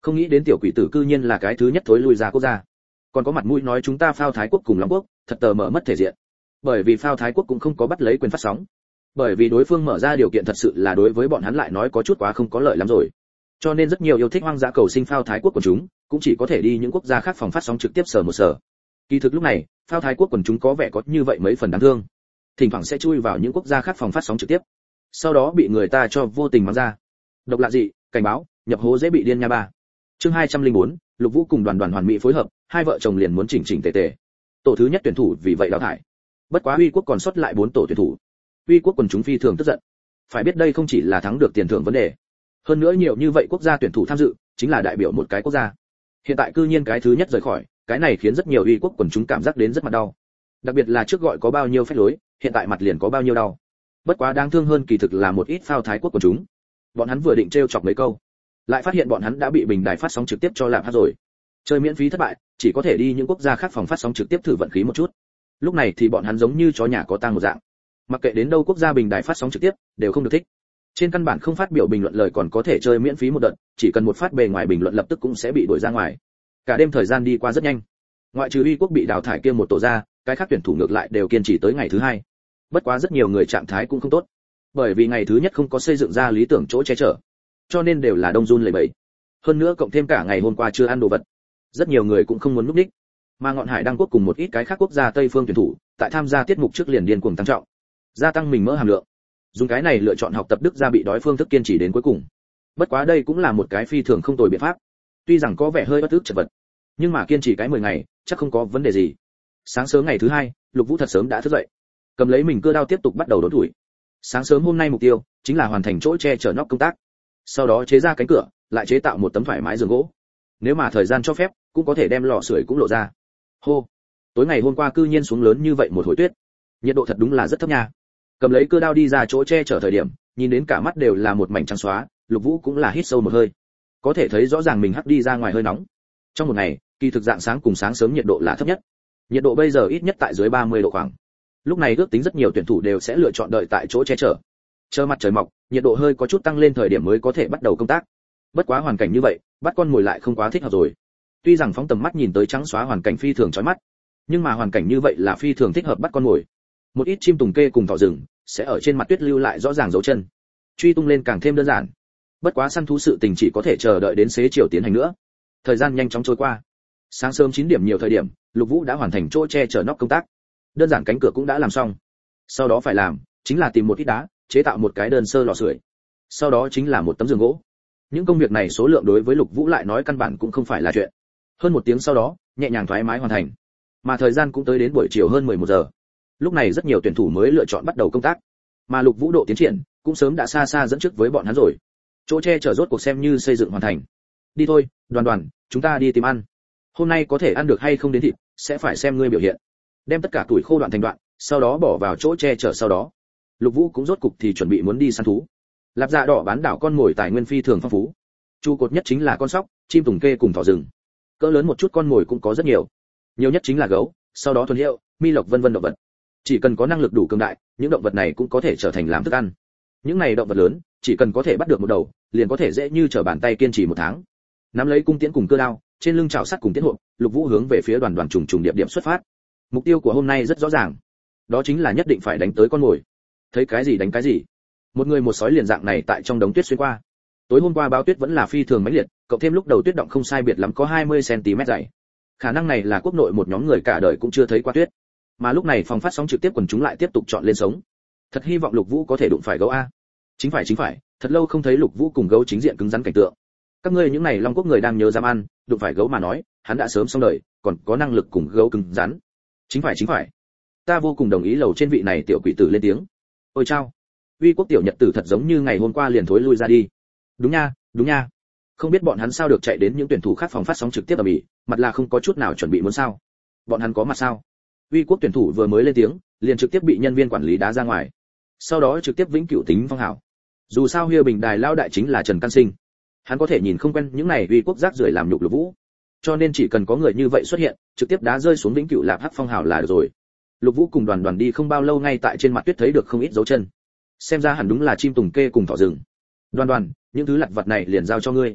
Không nghĩ đến tiểu quỷ tử cư nhiên là cái thứ nhất thối lui ra quốc gia, còn có mặt mũi nói chúng ta phao Thái quốc cùng Long quốc, thật tờ mở mất thể diện. Bởi vì phao Thái quốc cũng không có bắt lấy quyền phát sóng, bởi vì đối phương mở ra điều kiện thật sự là đối với bọn hắn lại nói có chút quá không có lợi lắm rồi. Cho nên rất nhiều yêu thích hoang dã cầu sinh phao Thái quốc của chúng, cũng chỉ có thể đi những quốc gia khác phòng phát sóng trực tiếp sờ một sờ. Kỳ thực lúc này, phao Thái quốc quần chúng có vẻ có như vậy mấy phần đáng thương, thỉnh thoảng sẽ chui vào những quốc gia khác phòng phát sóng trực tiếp, sau đó bị người ta cho vô tình mắng ra. Độc lạ gì, cảnh báo, nhập hố dễ bị điên nha ba. Chương hai trăm linh bốn, Lục Vũ cùng Đoàn Đoàn hoàn mỹ phối hợp, hai vợ chồng liền muốn chỉnh chỉnh tề tề. Tổ thứ nhất tuyển thủ vì vậy đào thải. Bất quá Uy quốc còn sót lại bốn tổ tuyển thủ. Uy quốc quần chúng phi thường tức giận. Phải biết đây không chỉ là thắng được tiền thưởng vấn đề, hơn nữa nhiều như vậy quốc gia tuyển thủ tham dự, chính là đại biểu một cái quốc gia. Hiện tại cư nhiên cái thứ nhất rời khỏi, cái này khiến rất nhiều Uy quốc quần chúng cảm giác đến rất mặt đau. Đặc biệt là trước gọi có bao nhiêu phách lối, hiện tại mặt liền có bao nhiêu đau. Bất quá đáng thương hơn kỳ thực là một ít phao Thái quốc quần chúng. Bọn hắn vừa định trêu chọc mấy câu, lại phát hiện bọn hắn đã bị bình đài phát sóng trực tiếp cho làm hát rồi. Chơi miễn phí thất bại, chỉ có thể đi những quốc gia khác phòng phát sóng trực tiếp thử vận khí một chút. Lúc này thì bọn hắn giống như chó nhà có tang một dạng, mặc kệ đến đâu quốc gia bình đài phát sóng trực tiếp đều không được thích. Trên căn bản không phát biểu bình luận lời còn có thể chơi miễn phí một đợt, chỉ cần một phát bề ngoài bình luận lập tức cũng sẽ bị đuổi ra ngoài. Cả đêm thời gian đi qua rất nhanh. Ngoại trừ Uy quốc bị đào thải kia một tổ ra, cái khác tuyển thủ ngược lại đều kiên trì tới ngày thứ hai. Bất quá rất nhiều người trạng thái cũng không tốt, bởi vì ngày thứ nhất không có xây dựng ra lý tưởng chỗ che chở, cho nên đều là đông run lẩy bẩy. Hơn nữa cộng thêm cả ngày hôm qua chưa ăn đồ vật, rất nhiều người cũng không muốn núp đích. Mà Ngọn Hải Đăng quốc cùng một ít cái khác quốc gia Tây phương tuyển thủ, tại tham gia tiết mục trước liền điên cuồng tăng trọng, gia tăng mình mỡ hàm lượng. Dùng cái này lựa chọn học tập đức gia bị đói phương thức kiên trì đến cuối cùng. Bất quá đây cũng là một cái phi thường không tồi biện pháp. Tuy rằng có vẻ hơi bất ức chật vật, nhưng mà kiên trì cái mười ngày, chắc không có vấn đề gì. Sáng sớm ngày thứ hai, Lục Vũ thật sớm đã thức dậy, cầm lấy mình cưa đao tiếp tục bắt đầu đốn tuổi. Sáng sớm hôm nay mục tiêu chính là hoàn thành chỗ che chở nóc công tác, sau đó chế ra cánh cửa, lại chế tạo một tấm thoải mái giường gỗ. Nếu mà thời gian cho phép, cũng có thể đem lò sưởi cũng lộ ra. Hô, tối ngày hôm qua cư nhiên xuống lớn như vậy một hồi tuyết, nhiệt độ thật đúng là rất thấp nha. Cầm lấy cưa đao đi ra chỗ che chở thời điểm, nhìn đến cả mắt đều là một mảnh trắng xóa, Lục Vũ cũng là hít sâu một hơi, có thể thấy rõ ràng mình hắt đi ra ngoài hơi nóng. Trong một ngày, kỳ thực dạng sáng cùng sáng sớm nhiệt độ là thấp nhất, nhiệt độ bây giờ ít nhất tại dưới ba mươi độ khoảng. Lúc này ước tính rất nhiều tuyển thủ đều sẽ lựa chọn đợi tại chỗ che chở, chờ mặt trời mọc, nhiệt độ hơi có chút tăng lên thời điểm mới có thể bắt đầu công tác. Bất quá hoàn cảnh như vậy, bắt con mồi lại không quá thích hợp rồi. Tuy rằng phóng tầm mắt nhìn tới trắng xóa hoàn cảnh phi thường chói mắt, nhưng mà hoàn cảnh như vậy là phi thường thích hợp bắt con mồi. Một ít chim tùng kê cùng thỏ rừng sẽ ở trên mặt tuyết lưu lại rõ ràng dấu chân, truy tung lên càng thêm đơn giản. Bất quá săn thú sự tình chỉ có thể chờ đợi đến xế chiều tiến hành nữa. Thời gian nhanh chóng trôi qua. Sáng sớm chín điểm nhiều thời điểm, Lục Vũ đã hoàn thành chỗ che chở nóc công tác. Đơn giản cánh cửa cũng đã làm xong. Sau đó phải làm chính là tìm một ít đá, chế tạo một cái đơn sơ lò sưởi. Sau đó chính là một tấm giường gỗ. Những công việc này số lượng đối với Lục Vũ lại nói căn bản cũng không phải là chuyện. Hơn một tiếng sau đó, nhẹ nhàng thoải mái hoàn thành. Mà thời gian cũng tới đến buổi chiều hơn mười một giờ. Lúc này rất nhiều tuyển thủ mới lựa chọn bắt đầu công tác. Mà Lục Vũ độ tiến triển cũng sớm đã xa xa dẫn trước với bọn hắn rồi. Chỗ che chở rốt cuộc xem như xây dựng hoàn thành. Đi thôi, Đoàn Đoàn, chúng ta đi tìm ăn. Hôm nay có thể ăn được hay không đến thịt, sẽ phải xem ngươi biểu hiện. Đem tất cả tuổi khô đoạn thành đoạn, sau đó bỏ vào chỗ che chở sau đó. Lục Vũ cũng rốt cục thì chuẩn bị muốn đi săn thú. Lạp Dạ Đỏ bán đảo con mồi tài nguyên phi thường phong phú. Trụ cột nhất chính là con sóc, chim tùng kê cùng thỏ rừng. Cỡ lớn một chút con mồi cũng có rất nhiều. Nhiều nhất chính là gấu, sau đó thuần hiệu, mi lộc vân vân động vật. Chỉ cần có năng lực đủ cường đại, những động vật này cũng có thể trở thành làm thức ăn. Những này động vật lớn, chỉ cần có thể bắt được một đầu, liền có thể dễ như trở bàn tay kiên trì một tháng. Nắm lấy cung tiễn cùng cưa đao, trên lưng chảo sắt cùng tiễn hộp, Lục Vũ hướng về phía Đoàn Đoàn trùng trùng điệp điểm xuất phát. Mục tiêu của hôm nay rất rõ ràng, đó chính là nhất định phải đánh tới con mồi. Thấy cái gì đánh cái gì. Một người một sói liền dạng này tại trong đống tuyết xuyên qua. Tối hôm qua báo tuyết vẫn là phi thường mãnh liệt, cộng thêm lúc đầu tuyết động không sai biệt lắm có hai mươi xăng ti mét dày. Khả năng này là quốc nội một nhóm người cả đời cũng chưa thấy qua tuyết. Mà lúc này phòng phát sóng trực tiếp quần chúng lại tiếp tục chọn lên sống. Thật hy vọng Lục Vũ có thể đụng phải gấu a. Chính phải chính phải, thật lâu không thấy Lục Vũ cùng gấu chính diện cứng rắn cảnh tượng. Các ngươi những này Long quốc người đang nhớ dám ăn, đụng phải gấu mà nói, hắn đã sớm xong đời, còn có năng lực cùng gấu cứng rắn. Chính phải chính phải. Ta vô cùng đồng ý lầu trên vị này tiểu quỷ tử lên tiếng. Ôi chao, Uy quốc tiểu nhật tử thật giống như ngày hôm qua liền thối lui ra đi. Đúng nha, đúng nha. Không biết bọn hắn sao được chạy đến những tuyển thủ khác phòng phát sóng trực tiếp ở Mỹ, mặt là không có chút nào chuẩn bị muốn sao? Bọn hắn có mặt sao? Uy quốc tuyển thủ vừa mới lên tiếng, liền trực tiếp bị nhân viên quản lý đá ra ngoài. Sau đó trực tiếp vĩnh cửu tính phong hảo. Dù sao Hia Bình Đài lao đại chính là Trần Căn Sinh. Hắn có thể nhìn không quen những này Uy quốc rác rưởi làm nhục Lục Vũ. Cho nên chỉ cần có người như vậy xuất hiện, trực tiếp đá rơi xuống vĩnh cửu lạp hắc phong hảo là được rồi. Lục Vũ cùng Đoàn Đoàn đi không bao lâu ngay tại trên mặt tuyết thấy được không ít dấu chân. Xem ra hẳn đúng là chim tùng kê cùng thỏ rừng. Đoàn Đoàn, những thứ lặt vặt này liền giao cho ngươi.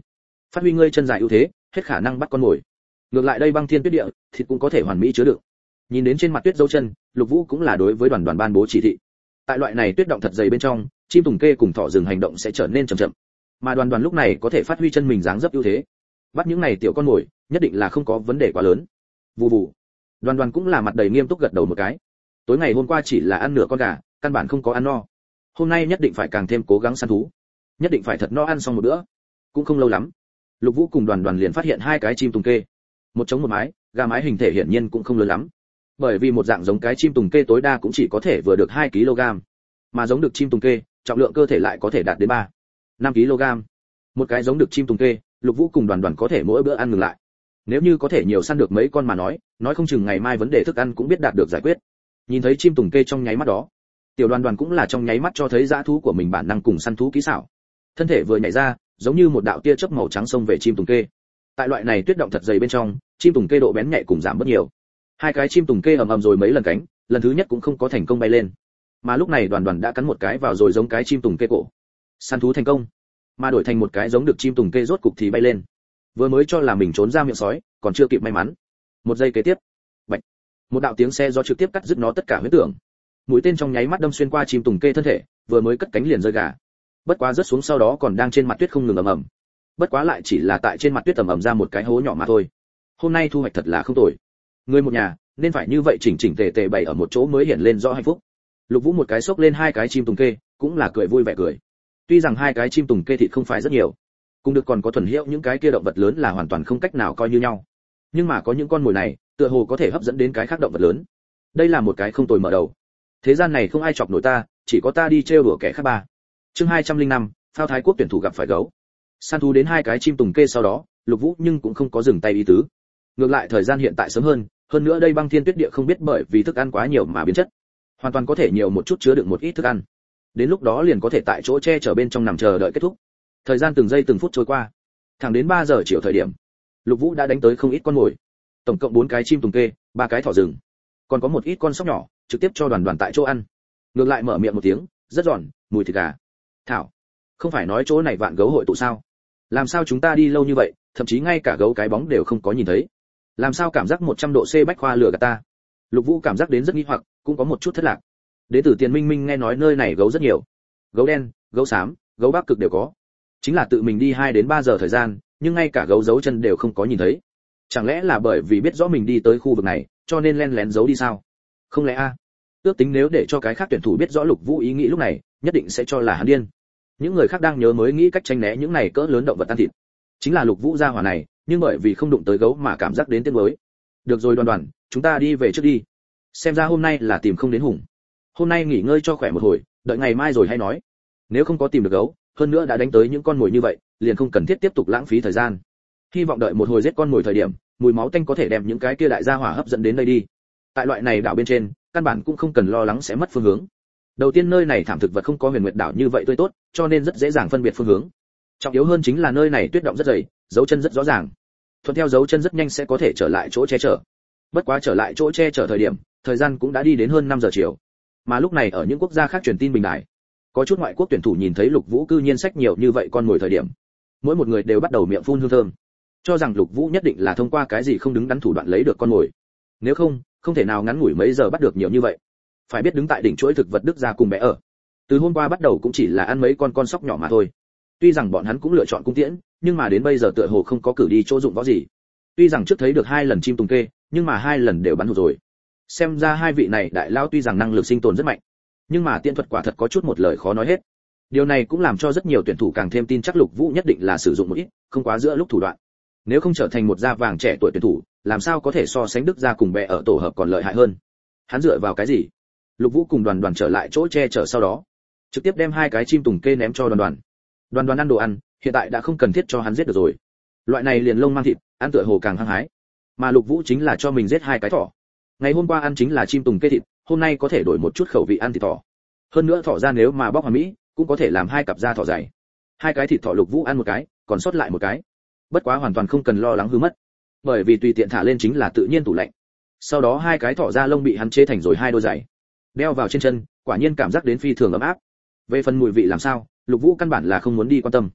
phát huy ngươi chân dài ưu thế, hết khả năng bắt con mồi. Ngược lại đây băng thiên tuyết địa, thịt cũng có thể hoàn mỹ chứa đựng. Nhìn đến trên mặt tuyết dấu chân, Lục Vũ cũng là đối với đoàn đoàn ban bố chỉ thị. Tại loại này tuyết động thật dày bên trong, chim tùng kê cùng thỏ rừng hành động sẽ trở nên chậm chậm, mà đoàn đoàn lúc này có thể phát huy chân mình dáng dấp ưu thế. Bắt những này tiểu con mồi, nhất định là không có vấn đề quá lớn. Vù vù. Đoàn đoàn cũng là mặt đầy nghiêm túc gật đầu một cái. Tối ngày hôm qua chỉ là ăn nửa con gà, căn bản không có ăn no. Hôm nay nhất định phải càng thêm cố gắng săn thú, nhất định phải thật no ăn xong một bữa. Cũng không lâu lắm, Lục Vũ cùng đoàn đoàn liền phát hiện hai cái chim tùng kê, một trống một mái. Gà mái hình thể hiển nhiên cũng không lớn lắm, bởi vì một dạng giống cái chim tùng kê tối đa cũng chỉ có thể vừa được hai ki lô gam, mà giống được chim tùng kê trọng lượng cơ thể lại có thể đạt đến ba năm ki lô gam. Một cái giống được chim tùng kê, Lục Vũ cùng đoàn đoàn có thể mỗi bữa ăn ngừng lại. Nếu như có thể nhiều săn được mấy con mà nói, nói không chừng ngày mai vấn đề thức ăn cũng biết đạt được giải quyết. Nhìn thấy chim tùng kê trong nháy mắt đó, tiểu đoàn đoàn cũng là trong nháy mắt cho thấy dã thú của mình bản năng cùng săn thú kỹ xảo. Thân thể vừa nhảy ra, giống như một đạo tia chớp màu trắng xông về chim tùng kê. Tại loại này tuyết động thật dày bên trong, chim tùng kê độ bén nhạy cùng giảm bớt nhiều. Hai cái chim tùng kê ầm ầm rồi mấy lần cánh, lần thứ nhất cũng không có thành công bay lên. Mà lúc này đoàn đoàn đã cắn một cái vào rồi giống cái chim tùng kê cổ. Săn thú thành công, mà đổi thành một cái giống được chim tùng kê rốt cục thì bay lên. Vừa mới cho là mình trốn ra miệng sói, còn chưa kịp may mắn. Một giây kế tiếp, bạch, một đạo tiếng xe gió trực tiếp cắt đứt nó tất cả huyết tưởng. Mũi tên trong nháy mắt đâm xuyên qua chim tùng kê thân thể, vừa mới cất cánh liền rơi gà. Bất quá rớt xuống sau đó còn đang trên mặt tuyết không ngừng ầm ầm. Bất quá lại chỉ là tại trên mặt tuyết ầm ầm ra một cái hố nhỏ mà thôi. Hôm nay thu hoạch thật là không tồi. Người một nhà nên phải như vậy chỉnh chỉnh tề tề bày ở một chỗ mới hiện lên rõ hạnh phúc. Lục Vũ một cái xốc lên hai cái chim tùng kê, cũng là cười vui vẻ cười. Tuy rằng hai cái chim tùng kê thịt không phải rất nhiều, cũng được còn có thuần hiệu những cái kia động vật lớn là hoàn toàn không cách nào coi như nhau. Nhưng mà có những con mồi này, tựa hồ có thể hấp dẫn đến cái khác động vật lớn. Đây là một cái không tồi mở đầu. Thế gian này không ai chọc nổi ta, chỉ có ta đi trêu đùa kẻ khác ba. Chương hai trăm lẻ năm, Phao Thái Quốc tuyển thủ gặp phải gấu. Săn thú đến hai cái chim tùng kê sau đó, Lục Vũ nhưng cũng không có dừng tay ý tứ. Ngược lại thời gian hiện tại sớm hơn, hơn nữa đây băng thiên tuyết địa không biết bởi vì thức ăn quá nhiều mà biến chất, hoàn toàn có thể nhiều một chút chứa đựng một ít thức ăn. Đến lúc đó liền có thể tại chỗ che chở bên trong nằm chờ đợi kết thúc. Thời gian từng giây từng phút trôi qua, thẳng đến ba giờ chiều thời điểm, Lục Vũ đã đánh tới không ít con mồi. Tổng cộng bốn cái chim tùng kê, ba cái thỏ rừng, còn có một ít con sóc nhỏ, trực tiếp cho đoàn đoàn tại chỗ ăn. Ngược lại mở miệng một tiếng, rất giòn, mùi thịt gà. Thảo, không phải nói chỗ này vạn gấu hội tụ sao? Làm sao chúng ta đi lâu như vậy, thậm chí ngay cả gấu cái bóng đều không có nhìn thấy? Làm sao cảm giác một trăm độ C bách khoa lừa gạt ta? Lục Vũ cảm giác đến rất nghi hoặc, cũng có một chút thất lạc. Đến từ Tiền Minh Minh nghe nói nơi này gấu rất nhiều, gấu đen, gấu xám, gấu bắc cực đều có. Chính là tự mình đi hai đến ba giờ thời gian, nhưng ngay cả gấu dấu chân đều không có nhìn thấy. Chẳng lẽ là bởi vì biết rõ mình đi tới khu vực này, cho nên len lén giấu đi sao? Không lẽ a? Ước tính nếu để cho cái khác tuyển thủ biết rõ Lục Vũ ý nghĩ lúc này, nhất định sẽ cho là hắn điên. Những người khác đang nhớ mới nghĩ cách tránh né những này cỡ lớn động vật ăn thịt. Chính là Lục Vũ gia hỏa này, nhưng bởi vì không đụng tới gấu mà cảm giác đến tiếc nuối. Được rồi Đoàn Đoàn, chúng ta đi về trước đi. Xem ra hôm nay là tìm không đến hùng. Hôm nay nghỉ ngơi cho khỏe một hồi, đợi ngày mai rồi hay nói. Nếu không có tìm được gấu, hơn nữa đã đánh tới những con mồi như vậy, liền không cần thiết tiếp tục lãng phí thời gian. Hy vọng đợi một hồi giết con mồi thời điểm, mùi máu tanh có thể đem những cái kia đại gia hỏa hấp dẫn đến đây đi. Tại loại này đảo bên trên, căn bản cũng không cần lo lắng sẽ mất phương hướng. Đầu tiên nơi này thảm thực vật không có huyền nguyệt đảo như vậy tươi tốt, cho nên rất dễ dàng phân biệt phương hướng. Trọng yếu hơn chính là nơi này tuyết động rất dày, dấu chân rất rõ ràng. Thuận theo dấu chân rất nhanh sẽ có thể trở lại chỗ che chở. Bất quá trở lại chỗ che chở thời điểm, thời gian cũng đã đi đến hơn năm giờ chiều. Mà lúc này ở những quốc gia khác truyền tin bình đại, có chút ngoại quốc tuyển thủ nhìn thấy Lục Vũ cư nhiên sách nhiều như vậy con mồi thời điểm, mỗi một người đều bắt đầu miệng phun hương thơm, cho rằng Lục Vũ nhất định là thông qua cái gì không đứng đắn thủ đoạn lấy được con mồi. Nếu không, không thể nào ngắn ngủi mấy giờ bắt được nhiều như vậy. Phải biết đứng tại đỉnh chuỗi thực vật Đức gia cùng bé ở, từ hôm qua bắt đầu cũng chỉ là ăn mấy con con sóc nhỏ mà thôi. Tuy rằng bọn hắn cũng lựa chọn cung tiễn, nhưng mà đến bây giờ tựa hồ không có cử đi chỗ dụng võ gì. Tuy rằng trước thấy được hai lần chim tùng kê, nhưng mà hai lần đều bắn hụt rồi. Xem ra hai vị này đại lao tuy rằng năng lực sinh tồn rất mạnh, nhưng mà tiễn thuật quả thật có chút một lời khó nói hết. Điều này cũng làm cho rất nhiều tuyển thủ càng thêm tin chắc Lục Vũ nhất định là sử dụng một ít, không quá giữa lúc thủ đoạn. Nếu không trở thành một da vàng trẻ tuổi tuyển thủ, làm sao có thể so sánh Đức gia cùng bé ở tổ hợp còn lợi hại hơn? Hắn dựa vào cái gì? Lục Vũ cùng Đoàn Đoàn trở lại chỗ che chở sau đó, trực tiếp đem hai cái chim tùng kê ném cho Đoàn Đoàn. Đoàn Đoàn ăn đồ ăn, hiện tại đã không cần thiết cho hắn giết được rồi. Loại này liền lông mang thịt, ăn tựa hồ càng hăng hái. Mà Lục Vũ chính là cho mình giết hai cái thỏ. Ngày hôm qua ăn chính là chim tùng kê thịt, hôm nay có thể đổi một chút khẩu vị ăn thịt thỏ. Hơn nữa thỏ ra nếu mà bóc hoàn mỹ, cũng có thể làm hai cặp da thỏ dày. Hai cái thịt thỏ Lục Vũ ăn một cái, còn sót lại một cái. Bất quá hoàn toàn không cần lo lắng hư mất, bởi vì tùy tiện thả lên chính là tự nhiên tủ lạnh. Sau đó hai cái thỏ da lông bị hắn chế thành rồi hai đôi giày, đeo vào trên chân, quả nhiên cảm giác đến phi thường ấm áp. Về phần mùi vị làm sao, Lục Vũ căn bản là không muốn đi quan tâm.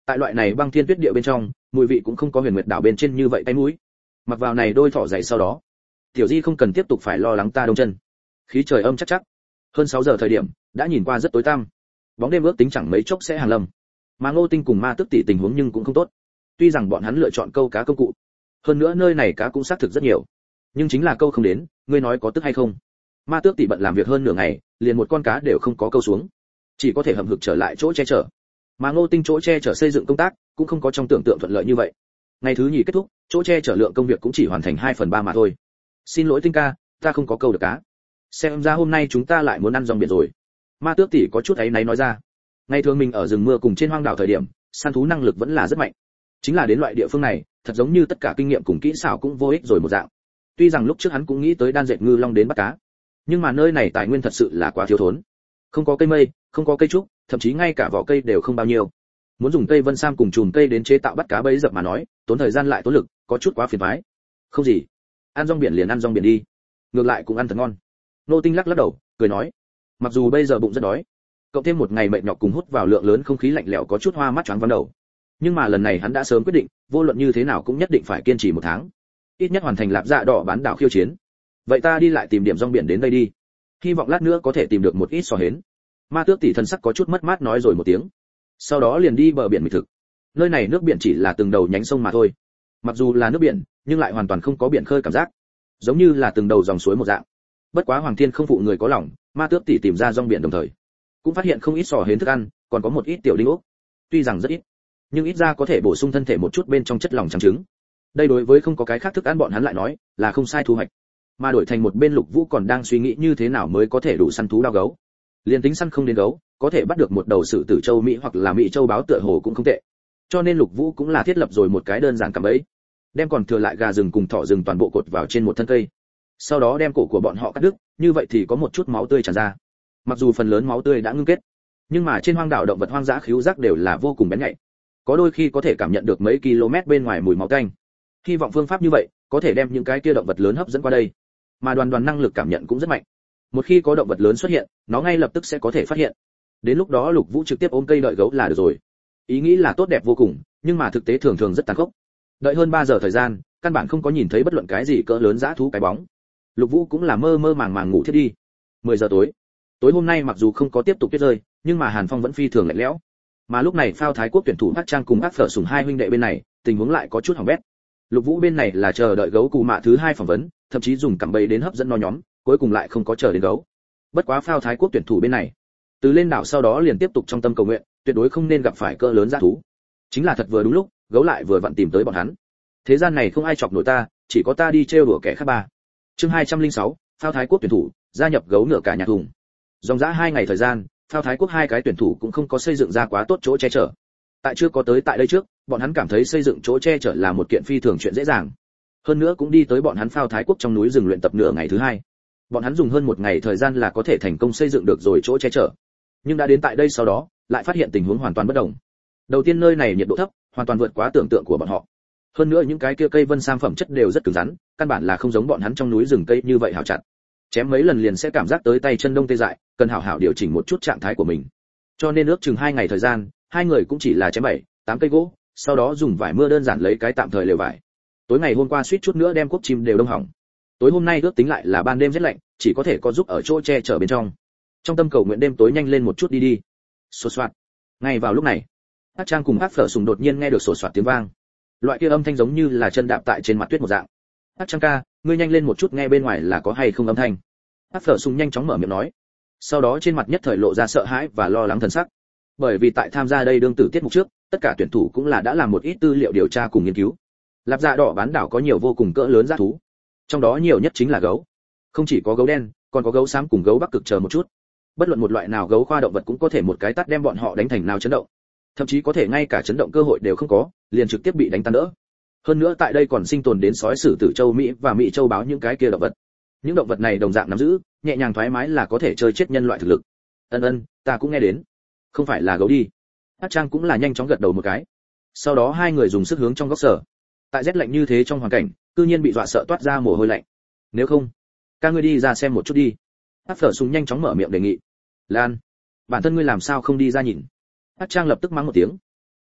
Tại loại này băng thiên tuyết địa bên trong, mùi vị cũng không có Huyền Nguyệt đảo bên trên như vậy tay mũi. Mặc vào này đôi thỏ dày sau đó, Tiểu Di không cần tiếp tục phải lo lắng ta đông chân. Khí trời âm chắc chắc. Hơn sáu giờ thời điểm, đã nhìn qua rất tối tăm. Bóng đêm ước tính chẳng mấy chốc sẽ hàng lâm. Mà Ngô Tinh cùng Ma Tước tỷ tình huống nhưng cũng không tốt. Tuy rằng bọn hắn lựa chọn câu cá công cụ, hơn nữa nơi này cá cũng xác thực rất nhiều, nhưng chính là câu không đến, ngươi nói có tức hay không? Ma Tước tỷ bận làm việc hơn nửa ngày, liền một con cá đều không có câu xuống, chỉ có thể hậm hực trở lại chỗ che chở. Mà Ngô Tinh chỗ che chở xây dựng công tác cũng không có trong tưởng tượng thuận lợi như vậy. Ngày thứ nhì kết thúc, chỗ che chở lượng công việc cũng chỉ hoàn thành hai phần ba mà thôi. Xin lỗi Tinh ca, ta không có câu được cá. Xem ra hôm nay chúng ta lại muốn ăn rong biển rồi. Ma Tước tỷ có chút áy náy nói ra. Ngày thường mình ở rừng mưa cùng trên hoang đảo thời điểm, săn thú năng lực vẫn là rất mạnh. Chính là đến loại địa phương này, thật giống như tất cả kinh nghiệm cùng kỹ xảo cũng vô ích rồi một dạng. Tuy rằng lúc trước hắn cũng nghĩ tới đan dệt ngư long đến bắt cá, nhưng mà nơi này tài nguyên thật sự là quá thiếu thốn. Không có cây mây, không có cây trúc, thậm chí ngay cả vỏ cây đều không bao nhiêu. Muốn dùng cây vân sam cùng chùm cây đến chế tạo bắt cá bẫy dập mà nói, tốn thời gian lại tốn lực, có chút quá phiền toái. Không gì, ăn rong biển liền ăn rong biển đi, ngược lại cũng ăn thật ngon. Nô Tinh lắc lắc đầu, cười nói, mặc dù bây giờ bụng rất đói, cộng thêm một ngày mệt nhọc cùng hút vào lượng lớn không khí lạnh lẽo có chút hoa mắt choáng váng đầu, nhưng mà lần này hắn đã sớm quyết định, vô luận như thế nào cũng nhất định phải kiên trì một tháng, ít nhất hoàn thành Lạp Dạ Đỏ bán đảo khiêu chiến. Vậy ta đi lại tìm điểm rong biển đến đây đi, hy vọng lát nữa có thể tìm được một ít sò hến. Ma Tước tỷ thần sắc có chút mất mát nói rồi một tiếng, sau đó liền đi bờ biển mỹ thực. Nơi này nước biển chỉ là từng đầu nhánh sông mà thôi, mặc dù là nước biển nhưng lại hoàn toàn không có biển khơi cảm giác, giống như là từng đầu dòng suối một dạng. Bất quá Hoàng Thiên không phụ người có lòng, Ma Tước tỷ tìm ra rong biển đồng thời cũng phát hiện không ít sò hến thức ăn, còn có một ít tiểu đinh ốc. Tuy rằng rất ít, nhưng ít ra có thể bổ sung thân thể một chút bên trong chất lỏng trắng trứng. Đây đối với không có cái khác thức ăn bọn hắn lại nói là không sai thu hoạch. Mà đổi thành một bên Lục Vũ còn đang suy nghĩ như thế nào mới có thể đủ săn thú đao gấu. Liên tính săn không đến gấu, có thể bắt được một đầu sử tử châu Mỹ hoặc là Mỹ châu báo tựa hồ cũng không tệ. Cho nên Lục Vũ cũng là thiết lập rồi một cái đơn giản cạm bẫy, đem còn thừa lại gà rừng cùng thỏ rừng toàn bộ cột vào trên một thân cây. Sau đó đem cổ của bọn họ cắt đứt, như vậy thì có một chút máu tươi tràn ra. Mặc dù phần lớn máu tươi đã ngưng kết, nhưng mà trên hoang đảo động vật hoang dã khứu giác đều là vô cùng bén nhạy, có đôi khi có thể cảm nhận được mấy km bên ngoài mùi máu tanh. Hy vọng phương pháp như vậy có thể đem những cái kia động vật lớn hấp dẫn qua đây. Mà đoàn đoàn năng lực cảm nhận cũng rất mạnh, một khi có động vật lớn xuất hiện, nó ngay lập tức sẽ có thể phát hiện. Đến lúc đó Lục Vũ trực tiếp ôm cây đợi gấu là được rồi. Ý nghĩ là tốt đẹp vô cùng, nhưng mà thực tế thường thường rất tàn khốc. Đợi hơn ba giờ thời gian, căn bản không có nhìn thấy bất luận cái gì cỡ lớn dã thú cái bóng. Lục Vũ cũng là mơ mơ màng màng ngủ thiết đi. mười giờ tối. Tối hôm nay mặc dù không có tiếp tục tuyết rơi, nhưng mà Hàn Phong vẫn phi thường lạnh lẽo. Mà lúc này Phao Thái Quốc tuyển thủ Hắc Trang cùng Hắc Phở Sùng hai huynh đệ bên này, tình huống lại có chút hỏng bét. Lục Vũ bên này là chờ đợi gấu cù mạ thứ hai phỏng vấn, thậm chí dùng cạm bẫy đến hấp dẫn nó nhóm, cuối cùng lại không có chờ đến gấu. Bất quá Phao Thái Quốc tuyển thủ bên này, từ lên đảo sau đó liền tiếp tục trong tâm cầu nguyện, tuyệt đối không nên gặp phải cỡ lớn dã thú. Chính là thật vừa đúng lúc, gấu lại vừa vặn tìm tới bọn hắn. Thế gian này không ai chọc nổi ta, chỉ có ta đi trêu đùa kẻ khác ba. Chương hai trăm lẻ sáu, Phao Thái Quốc tuyển thủ gia nhập gấu ngựa cả nhà thùng. Dòng dã hai ngày thời gian, Phao Thái Quốc hai cái tuyển thủ cũng không có xây dựng ra quá tốt chỗ che chở. Tại chưa có tới tại đây trước, bọn hắn cảm thấy xây dựng chỗ che chở là một kiện phi thường chuyện dễ dàng. Hơn nữa cũng đi tới bọn hắn Phao Thái Quốc trong núi rừng luyện tập nửa ngày thứ hai. Bọn hắn dùng hơn một ngày thời gian là có thể thành công xây dựng được rồi chỗ che chở. Nhưng đã đến tại đây sau đó, lại phát hiện tình huống hoàn toàn bất đồng. Đầu tiên nơi này nhiệt độ thấp, hoàn toàn vượt quá tưởng tượng của bọn họ. Hơn nữa những cái kia cây vân sam phẩm chất đều rất cứng rắn, căn bản là không giống bọn hắn trong núi rừng cây như vậy hào chặt. Chém mấy lần liền sẽ cảm giác tới tay chân đông tê dại, cần hảo hảo điều chỉnh một chút trạng thái của mình. Cho nên ước chừng hai ngày thời gian, hai người cũng chỉ là chém bảy, tám cây gỗ, sau đó dùng vải mưa đơn giản lấy cái tạm thời lều vải. Tối ngày hôm qua suýt chút nữa đem cuốc chim đều đông hỏng. Tối hôm nay ước tính lại là ban đêm rất lạnh, chỉ có thể có giúp ở chỗ che chở bên trong. Trong tâm cầu nguyện đêm tối nhanh lên một chút đi đi. Sột soạt. Ngay vào lúc này, Hắc Trang cùng Hắc Phở Sùng đột nhiên nghe được sột soạt tiếng vang. Loại kia âm thanh giống như là chân đạp tại trên mặt tuyết một dạng. Hắc Trang ca, ngươi nhanh lên một chút nghe bên ngoài là có hay không âm thanh. Hắc Phở Sùng nhanh chóng mở miệng nói. Sau đó trên mặt nhất thời lộ ra sợ hãi và lo lắng thần sắc. Bởi vì tại tham gia đây đương tử tiết mục trước, tất cả tuyển thủ cũng là đã làm một ít tư liệu điều tra cùng nghiên cứu. Lạp Dạ Đỏ bán đảo có nhiều vô cùng cỡ lớn dã thú, trong đó nhiều nhất chính là gấu. Không chỉ có gấu đen, còn có gấu xám cùng gấu bắc cực chờ một chút. Bất luận một loại nào gấu khoa động vật cũng có thể một cái tát đem bọn họ đánh thành nào chấn động. Thậm chí có thể ngay cả chấn động cơ hội đều không có, liền trực tiếp bị đánh tan đỡ. Hơn nữa tại đây còn sinh tồn đến sói sử tử châu Mỹ và Mỹ châu báo những cái kia động vật. Những động vật này đồng dạng nắm giữ, nhẹ nhàng thoải mái là có thể chơi chết nhân loại thực lực. Ân ân, ta cũng nghe đến. Không phải là gấu đi. Hắc Trang cũng là nhanh chóng gật đầu một cái. Sau đó hai người dùng sức hướng trong góc sở. Tại rét lạnh như thế trong hoàn cảnh, cư nhiên bị dọa sợ toát ra mồ hôi lạnh. Nếu không, ca ngươi đi ra xem một chút đi. Hắc Phở Sùng nhanh chóng mở miệng đề nghị. Lan, bản thân ngươi làm sao không đi ra nhìn? Hắc Trang lập tức mắng một tiếng.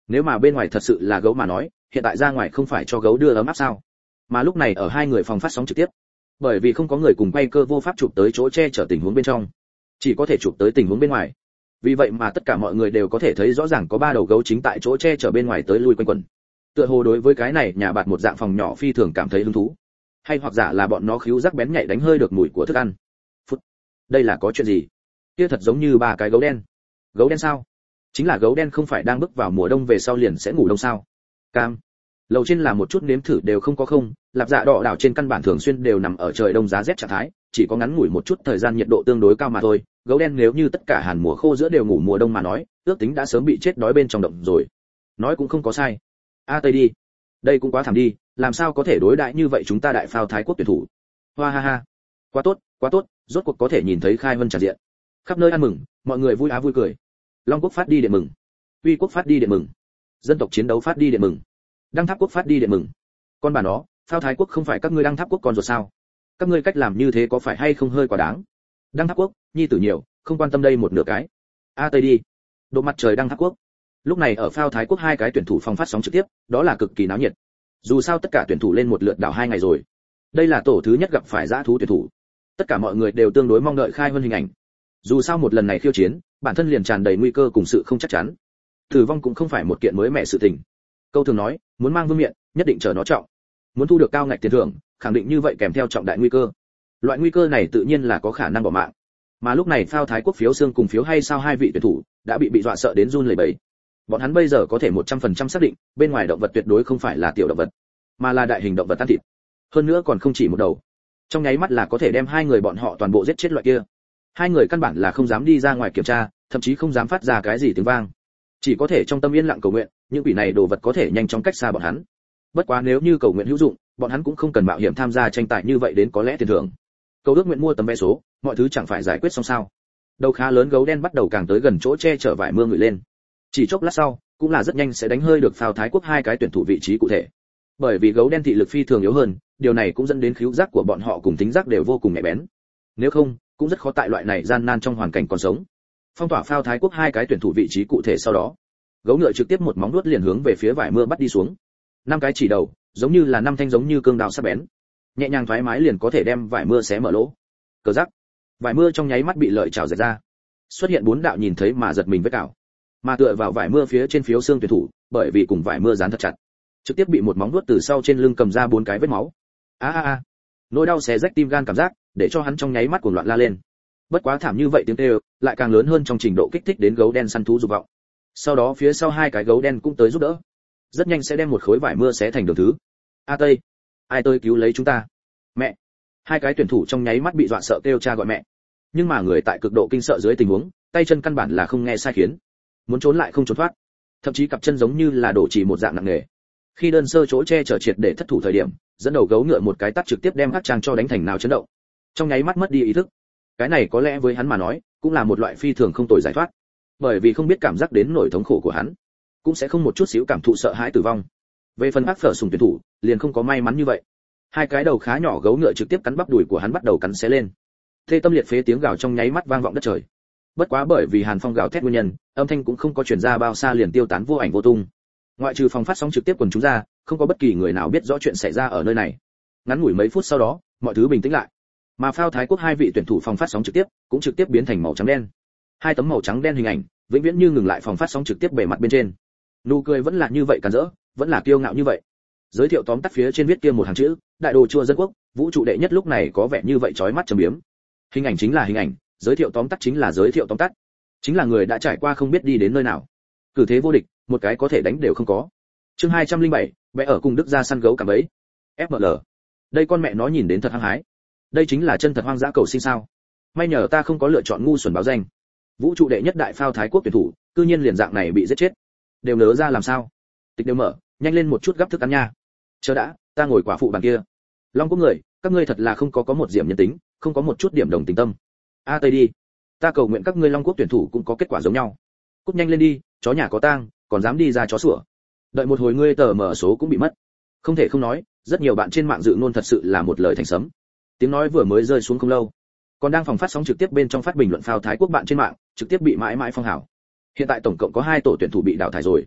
Nếu mà bên ngoài thật sự là gấu mà nói, hiện tại ra ngoài không phải cho gấu đưa ấm áp sao? Mà lúc này ở hai người phòng phát sóng trực tiếp, bởi vì không có người cùng quay cơ vô pháp chụp tới chỗ che chở tình huống bên trong, chỉ có thể chụp tới tình huống bên ngoài. Vì vậy mà tất cả mọi người đều có thể thấy rõ ràng có ba đầu gấu chính tại chỗ che chở bên ngoài tới lui quanh quẩn. Tựa hồ đối với cái này nhà bạt một dạng phòng nhỏ phi thường cảm thấy hứng thú, hay hoặc giả là bọn nó khíu giác bén nhạy đánh hơi được mùi của thức ăn. Phút, đây là có chuyện gì? Kia thật giống như ba cái gấu đen. Gấu đen sao? Chính là gấu đen không phải đang bước vào mùa đông về sau liền sẽ ngủ đông sao? Cam. Lầu trên là một chút nếm thử đều không có không, lạp dạ đỏ đảo trên căn bản thường xuyên đều nằm ở trời đông giá rét trạng thái, chỉ có ngắn ngủi một chút thời gian nhiệt độ tương đối cao mà thôi. Gấu đen nếu như tất cả hàn mùa khô giữa đều ngủ mùa đông mà nói, ước tính đã sớm bị chết đói bên trong động rồi. Nói cũng không có sai. A tây đi. Đây cũng quá thảm đi, làm sao có thể đối đãi như vậy chúng ta đại phao Thái quốc tuyển thủ. Hoa ha ha. Quá tốt, quá tốt, rốt cuộc có thể nhìn thấy khai vân tràn diện. Khắp nơi ăn mừng, mọi người vui á vui cười. Long quốc phát đi điện mừng, Uy quốc phát đi điện mừng, dân tộc chiến đấu phát đi điện mừng, Đăng Tháp quốc phát đi điện mừng. Con bà nó, phao Thái quốc không phải các ngươi Đăng Tháp quốc con ruột sao? Các ngươi cách làm như thế có phải hay không hơi quá đáng? Đăng Tháp quốc, nhi tử nhiều, không quan tâm đây một nửa cái. A tây đi. Độ mặt trời Đăng Tháp quốc. Lúc này ở phao Thái quốc hai cái tuyển thủ phòng phát sóng trực tiếp, đó là cực kỳ náo nhiệt. Dù sao tất cả tuyển thủ lên một lượt đảo hai ngày rồi. Đây là tổ thứ nhất gặp phải dã thú tuyển thủ. Tất cả mọi người đều tương đối mong đợi khai hơn hình ảnh. Dù sao một lần này khiêu chiến, bản thân liền tràn đầy nguy cơ cùng sự không chắc chắn. Tử vong cũng không phải một kiện mới mẻ sự tình. Câu thường nói, muốn mang vương miện, nhất định chờ nó trọng. Muốn thu được cao ngạch tiền thưởng, khẳng định như vậy kèm theo trọng đại nguy cơ. Loại nguy cơ này tự nhiên là có khả năng bỏ mạng. Mà lúc này phao Thái quốc phiếu xương cùng phiếu hay sao hai vị tuyển thủ đã bị bị dọa sợ đến run lẩy bẩy. Bọn hắn bây giờ có thể một trăm phần trăm xác định, bên ngoài động vật tuyệt đối không phải là tiểu động vật, mà là đại hình động vật ăn thịt. Hơn nữa còn không chỉ một đầu. Trong nháy mắt là có thể đem hai người bọn họ toàn bộ giết chết loại kia. Hai người căn bản là không dám đi ra ngoài kiểm tra, thậm chí không dám phát ra cái gì tiếng vang, chỉ có thể trong tâm yên lặng cầu nguyện, những quỷ này đồ vật có thể nhanh chóng cách xa bọn hắn. Bất quá nếu như cầu nguyện hữu dụng, bọn hắn cũng không cần mạo hiểm tham gia tranh tài như vậy đến có lẽ tiền thưởng. Cầu ước nguyện mua tấm vé số, mọi thứ chẳng phải giải quyết xong sao? Đầu khá lớn gấu đen bắt đầu càng tới gần chỗ che chở vải mưa người lên. Chỉ chốc lát sau, cũng là rất nhanh sẽ đánh hơi được phao Thái quốc hai cái tuyển thủ vị trí cụ thể. Bởi vì gấu đen thị lực phi thường yếu hơn, điều này cũng dẫn đến khứu giác của bọn họ cùng tính giác đều vô cùng nhạy bén. Nếu không, cũng rất khó tại loại này gian nan trong hoàn cảnh còn sống. Phong tỏa phao Thái quốc hai cái tuyển thủ vị trí cụ thể sau đó, gấu ngựa trực tiếp một móng vuốt liền hướng về phía vải mưa bắt đi xuống. Năm cái chỉ đầu, giống như là năm thanh giống như cương đao sắc bén, nhẹ nhàng thoải mái liền có thể đem vải mưa xé mở lỗ. Cờ rắc, vải mưa trong nháy mắt bị lợi chảo rạch ra, xuất hiện bốn đạo nhìn thấy mà giật mình với cào. Mà tựa vào vải mưa phía trên phiếu xương tuyển thủ, bởi vì cùng vải mưa dán thật chặt, trực tiếp bị một móng vuốt từ sau trên lưng cầm ra bốn cái vết máu. A a a, nỗi đau xé rách tim gan cảm giác, để cho hắn trong nháy mắt cuồng loạn la lên. Bất quá thảm như vậy tiếng kêu, lại càng lớn hơn trong trình độ kích thích đến gấu đen săn thú dục vọng. Sau đó phía sau hai cái gấu đen cũng tới giúp đỡ, rất nhanh sẽ đem một khối vải mưa xé thành đường thứ. A tây, ai tới cứu lấy chúng ta? Mẹ! Hai cái tuyển thủ trong nháy mắt bị dọa sợ kêu cha gọi mẹ. Nhưng mà người tại cực độ kinh sợ dưới tình huống, tay chân căn bản là không nghe sai khiến, muốn trốn lại không trốn thoát, thậm chí cặp chân giống như là đổ chỉ một dạng nặng nề. Khi đơn sơ chỗ che chở triệt để thất thủ thời điểm, dẫn đầu gấu ngựa một cái tát trực tiếp đem hắc trang cho đánh thành nào chấn động, trong nháy mắt mất đi ý thức. Cái này có lẽ với hắn mà nói, cũng là một loại phi thường không tồi giải thoát, bởi vì không biết cảm giác đến nỗi thống khổ của hắn, cũng sẽ không một chút xíu cảm thụ sợ hãi tử vong. Về phần ác phở sùng tuyển thủ, liền không có may mắn như vậy. Hai cái đầu khá nhỏ gấu ngựa trực tiếp cắn bắp đùi của hắn bắt đầu cắn xé lên. Thê tâm liệt phế tiếng gào trong nháy mắt vang vọng đất trời. Bất quá bởi vì hàn phong gào thét nguyên nhân, âm thanh cũng không có truyền ra bao xa liền tiêu tán vô ảnh vô tung. Ngoại trừ phòng phát sóng trực tiếp quần chúng ra, không có bất kỳ người nào biết rõ chuyện xảy ra ở nơi này. Ngắn ngủi mấy phút sau đó, mọi thứ bình tĩnh lại. Mà phao Thái quốc hai vị tuyển thủ phòng phát sóng trực tiếp cũng trực tiếp biến thành màu trắng đen. Hai tấm màu trắng đen hình ảnh, vĩnh viễn như ngừng lại phòng phát sóng trực tiếp bề mặt bên trên. Nụ cười vẫn là như vậy càn rỡ, vẫn là kiêu ngạo như vậy. Giới thiệu tóm tắt phía trên viết kia một hàng chữ, đại đồ chua dân quốc, vũ trụ đệ nhất lúc này có vẻ như vậy chói mắt trầm biếm. Hình ảnh chính là hình ảnh, giới thiệu tóm tắt chính là giới thiệu tóm tắt. Chính là người đã trải qua không biết đi đến nơi nào. Cử thế vô địch, một cái có thể đánh đều không có. Chương hai trăm lẻ bảy, vẽ ở cùng Đức ra săn gấu cảm ấy. ép em lờ. Đây con mẹ nó nhìn đến thật hăng hái. Đây chính là chân thật hoang dã cầu sinh sao? May nhờ ta không có lựa chọn ngu xuẩn báo danh. Vũ trụ đệ nhất đại phao Thái quốc tuyển thủ, cư nhiên liền dạng này bị giết chết. Đều nớ ra làm sao? Tịch đều mở, nhanh lên một chút gấp thức ăn nha. Chờ đã, ta ngồi quả phụ bàn kia. Long quốc người, các ngươi thật là không có có một điểm nhân tính, không có một chút điểm đồng tình tâm. A tây đi. Ta cầu nguyện các ngươi Long quốc tuyển thủ cũng có kết quả giống nhau. Cút nhanh lên đi, chó nhà có tang, còn dám đi ra chó sủa. Đợi một hồi ngươi tờ mở số cũng bị mất. Không thể không nói, rất nhiều bạn trên mạng dự ngôn thật sự là một lời thành sấm. Tiếng nói vừa mới rơi xuống không lâu, còn đang phòng phát sóng trực tiếp bên trong phát bình luận phao Thái quốc bạn trên mạng, trực tiếp bị mãi mãi phong hào. Hiện tại tổng cộng có hai tổ tuyển thủ bị đào thải rồi.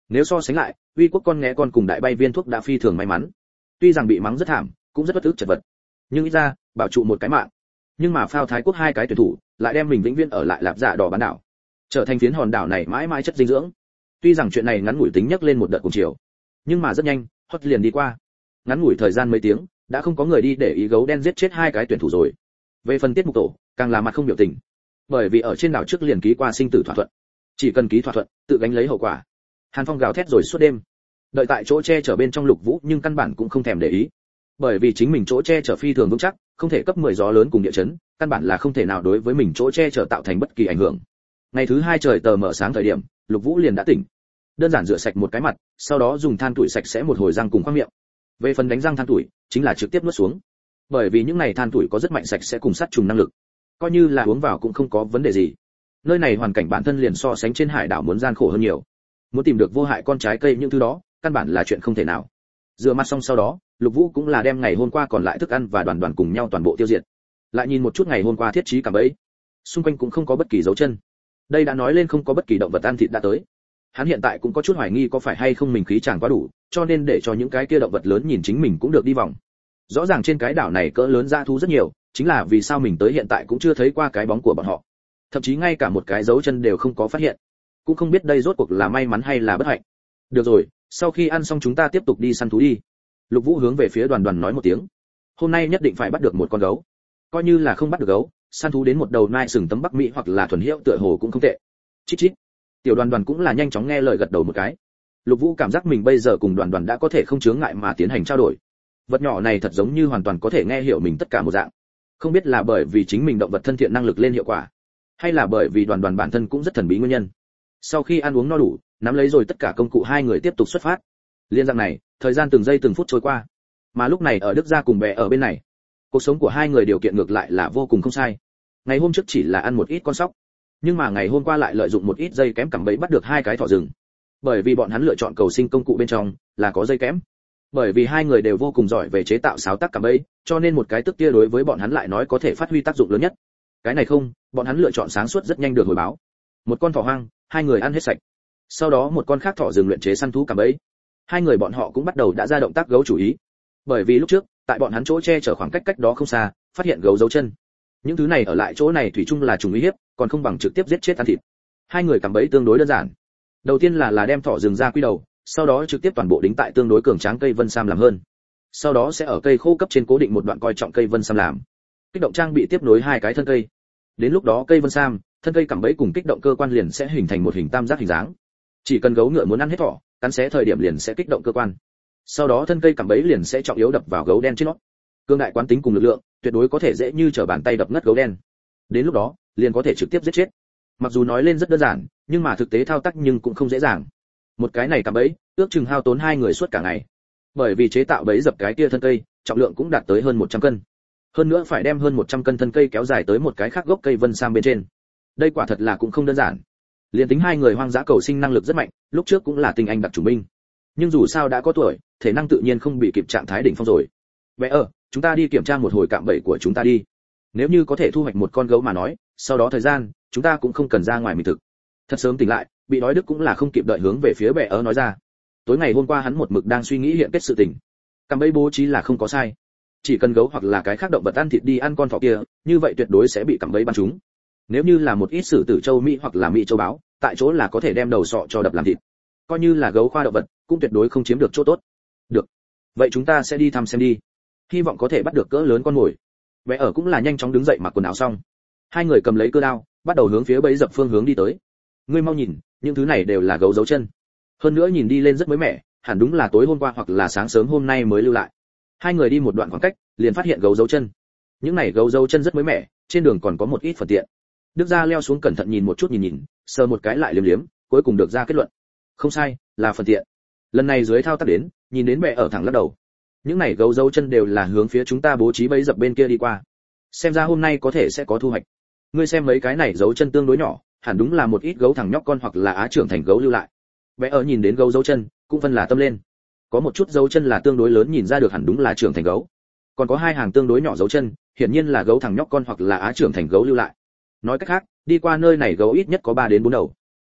Nếu so sánh lại, uy quốc con nghé con cùng đại bay viên thuốc đã phi thường may mắn. Tuy rằng bị mắng rất thảm, cũng rất bất ức chật vật, nhưng ít ra bảo trụ một cái mạng. Nhưng mà phao Thái quốc hai cái tuyển thủ lại đem mình vĩnh viễn ở lại Lạp Dạ Đỏ bán đảo, trở thành phiến hòn đảo này mãi mãi chất dinh dưỡng. Tuy rằng chuyện này ngắn ngủi tính nhắc lên một đợt cùng chiều, nhưng mà rất nhanh, hot liền đi qua. Ngắn ngủi thời gian mấy tiếng, đã không có người đi để ý gấu đen giết chết hai cái tuyển thủ rồi. Về phần tiết mục tổ, càng là mặt không biểu tình, bởi vì ở trên đảo trước liền ký qua sinh tử thỏa thuận, chỉ cần ký thỏa thuận, tự gánh lấy hậu quả. Hàn Phong gào thét rồi suốt đêm, đợi tại chỗ che chở bên trong Lục Vũ, nhưng căn bản cũng không thèm để ý, bởi vì chính mình chỗ che chở phi thường vững chắc, không thể cấp mười gió lớn cùng địa chấn, căn bản là không thể nào đối với mình chỗ che chở tạo thành bất kỳ ảnh hưởng. Ngày thứ hai trời tờ mở sáng thời điểm, Lục Vũ liền đã tỉnh, đơn giản rửa sạch một cái mặt, sau đó dùng than tuổi sạch sẽ một hồi răng cùng khoang miệng. Về phần đánh răng than tuổi, chính là trực tiếp nuốt xuống, bởi vì những này than tuổi có rất mạnh sạch sẽ cùng sát trùng năng lực, coi như là uống vào cũng không có vấn đề gì. Nơi này hoàn cảnh bản thân liền so sánh trên hải đảo muốn gian khổ hơn nhiều, muốn tìm được vô hại con trái cây những thứ đó, căn bản là chuyện không thể nào. Rửa mặt xong sau đó, Lục Vũ cũng là đem ngày hôm qua còn lại thức ăn và đoàn đoàn cùng nhau toàn bộ tiêu diệt. Lại nhìn một chút ngày hôm qua thiết trí cả bẫy, xung quanh cũng không có bất kỳ dấu chân. Đây đã nói lên không có bất kỳ động vật ăn thịt đã tới. Hắn hiện tại cũng có chút hoài nghi có phải hay không mình khí chàng quá đủ, cho nên để cho những cái kia động vật lớn nhìn chính mình cũng được đi vòng. Rõ ràng trên cái đảo này cỡ lớn dã thú rất nhiều, chính là vì sao mình tới hiện tại cũng chưa thấy qua cái bóng của bọn họ. Thậm chí ngay cả một cái dấu chân đều không có phát hiện. Cũng không biết đây rốt cuộc là may mắn hay là bất hạnh. Được rồi, sau khi ăn xong chúng ta tiếp tục đi săn thú đi. Lục Vũ hướng về phía đoàn đoàn nói một tiếng. Hôm nay nhất định phải bắt được một con gấu. Coi như là không bắt được gấu, săn thú đến một đầu nai sừng tấm Bắc Mỹ hoặc là thuần hiệu tựa hồ cũng không tệ. Chít chít. Tiểu đoàn đoàn cũng là nhanh chóng nghe lời gật đầu một cái. Lục Vũ cảm giác mình bây giờ cùng đoàn đoàn đã có thể không chướng ngại mà tiến hành trao đổi. Vật nhỏ này thật giống như hoàn toàn có thể nghe hiểu mình tất cả một dạng. Không biết là bởi vì chính mình động vật thân thiện năng lực lên hiệu quả, hay là bởi vì đoàn đoàn bản thân cũng rất thần bí nguyên nhân. Sau khi ăn uống no đủ, nắm lấy rồi tất cả công cụ, hai người tiếp tục xuất phát. Liên dạng này, thời gian từng giây từng phút trôi qua. Mà lúc này ở Đức gia cùng bé ở bên này, cuộc sống của hai người điều kiện ngược lại là vô cùng không sai. Ngày hôm trước chỉ là ăn một ít con sóc, nhưng mà ngày hôm qua lại lợi dụng một ít dây kém cắm bẫy bắt được hai cái thỏ rừng. Bởi vì bọn hắn lựa chọn cầu sinh công cụ bên trong là có dây kém. Bởi vì hai người đều vô cùng giỏi về chế tạo sáo tác cắm bẫy, cho nên một cái tức kia đối với bọn hắn lại nói có thể phát huy tác dụng lớn nhất. Cái này không, bọn hắn lựa chọn sáng suốt rất nhanh được hồi báo. Một con thỏ hoang, hai người ăn hết sạch. Sau đó một con khác thỏ rừng luyện chế săn thú cắm bẫy. Hai người bọn họ cũng bắt đầu đã ra động tác gấu chủ ý. Bởi vì lúc trước, tại bọn hắn chỗ che chở khoảng cách cách đó không xa, phát hiện gấu dấu chân. Những thứ này ở lại chỗ này thủy chung là trùng uy hiếp, còn không bằng trực tiếp giết chết ăn thịt. Hai người cắm bẫy tương đối đơn giản. Đầu tiên là là đem thỏ rừng ra quy đầu, sau đó trực tiếp toàn bộ đính tại tương đối cường tráng cây vân sam làm hơn. Sau đó sẽ ở cây khô cấp trên cố định một đoạn coi trọng cây vân sam làm. Kích động trang bị tiếp nối hai cái thân cây. Đến lúc đó cây vân sam, thân cây cắm bẫy cùng kích động cơ quan liền sẽ hình thành một hình tam giác hình dáng. Chỉ cần gấu ngựa muốn ăn hết thỏ, cắn xé thời điểm liền sẽ kích động cơ quan. Sau đó thân cây cắm bẫy liền sẽ trọng yếu đập vào gấu đen trên nó. Cương đại quán tính cùng lực lượng, tuyệt đối có thể dễ như trở bàn tay đập ngất gấu đen. Đến lúc đó, liền có thể trực tiếp giết chết. Mặc dù nói lên rất đơn giản, nhưng mà thực tế thao tác nhưng cũng không dễ dàng. Một cái này cắm bẫy, ước chừng hao tốn hai người suốt cả ngày. Bởi vì chế tạo bẫy dập cái kia thân cây, trọng lượng cũng đạt tới hơn một trăm cân. Hơn nữa phải đem hơn một trăm cân thân cây kéo dài tới một cái khác gốc cây vân sam bên trên. Đây quả thật là cũng không đơn giản. Liên tính hai người hoang dã cầu sinh năng lực rất mạnh, lúc trước cũng là tinh anh đặc chủng binh. Nhưng dù sao đã có tuổi, thể năng tự nhiên không bị kịp trạng thái đỉnh phong rồi. Vậy ở, chúng ta đi kiểm tra một hồi cạm bẫy của chúng ta đi. Nếu như có thể thu hoạch một con gấu mà nói, sau đó thời gian, chúng ta cũng không cần ra ngoài mì thực. Thật sớm tỉnh lại, bị đói Đức cũng là không kịp đợi hướng về phía bệ ở nói ra. Tối ngày hôm qua hắn một mực đang suy nghĩ hiện kết sự tình. Cạm bẫy bố trí là không có sai. Chỉ cần gấu hoặc là cái khác động vật ăn thịt đi ăn con thỏ kia, như vậy tuyệt đối sẽ bị cạm bẫy bắn trúng. Nếu như là một ít sử tử châu Mỹ hoặc là Mỹ châu báo, tại chỗ là có thể đem đầu sọ cho đập làm thịt. Coi như là gấu khoa động vật, cũng tuyệt đối không chiếm được chỗ tốt. Được. Vậy chúng ta sẽ đi thăm xem đi. Hy vọng có thể bắt được cỡ lớn con mồi. Bé ở cũng là nhanh chóng đứng dậy mặc quần áo xong. Hai người cầm lấy cơ đao, bắt đầu hướng phía bẫy dập phương hướng đi tới. Ngươi mau nhìn, những thứ này đều là gấu dấu chân. Hơn nữa nhìn đi lên rất mới mẻ, hẳn đúng là tối hôm qua hoặc là sáng sớm hôm nay mới lưu lại. Hai người đi một đoạn khoảng cách, liền phát hiện gấu dấu chân. Những này gấu dấu chân rất mới mẻ, trên đường còn có một ít phần tiện. Đức gia leo xuống cẩn thận nhìn một chút nhìn nhìn, sờ một cái lại liếm liếm, cuối cùng được ra kết luận. Không sai, là phần tiện. Lần này dưới thao tác đến, nhìn đến mẹ ở thẳng lắc đầu. Những này gấu dấu chân đều là hướng phía chúng ta bố trí bẫy dập bên kia đi qua. Xem ra hôm nay có thể sẽ có thu hoạch. Ngươi xem mấy cái này dấu chân tương đối nhỏ, hẳn đúng là một ít gấu thằng nhóc con hoặc là á trưởng thành gấu lưu lại. Bé ở nhìn đến gấu dấu chân, cũng phân là tâm lên. Có một chút dấu chân là tương đối lớn nhìn ra được hẳn đúng là trưởng thành gấu. Còn có hai hàng tương đối nhỏ dấu chân, hiển nhiên là gấu thằng nhóc con hoặc là á trưởng thành gấu lưu lại. Nói cách khác, đi qua nơi này gấu ít nhất có ba đến bốn đầu.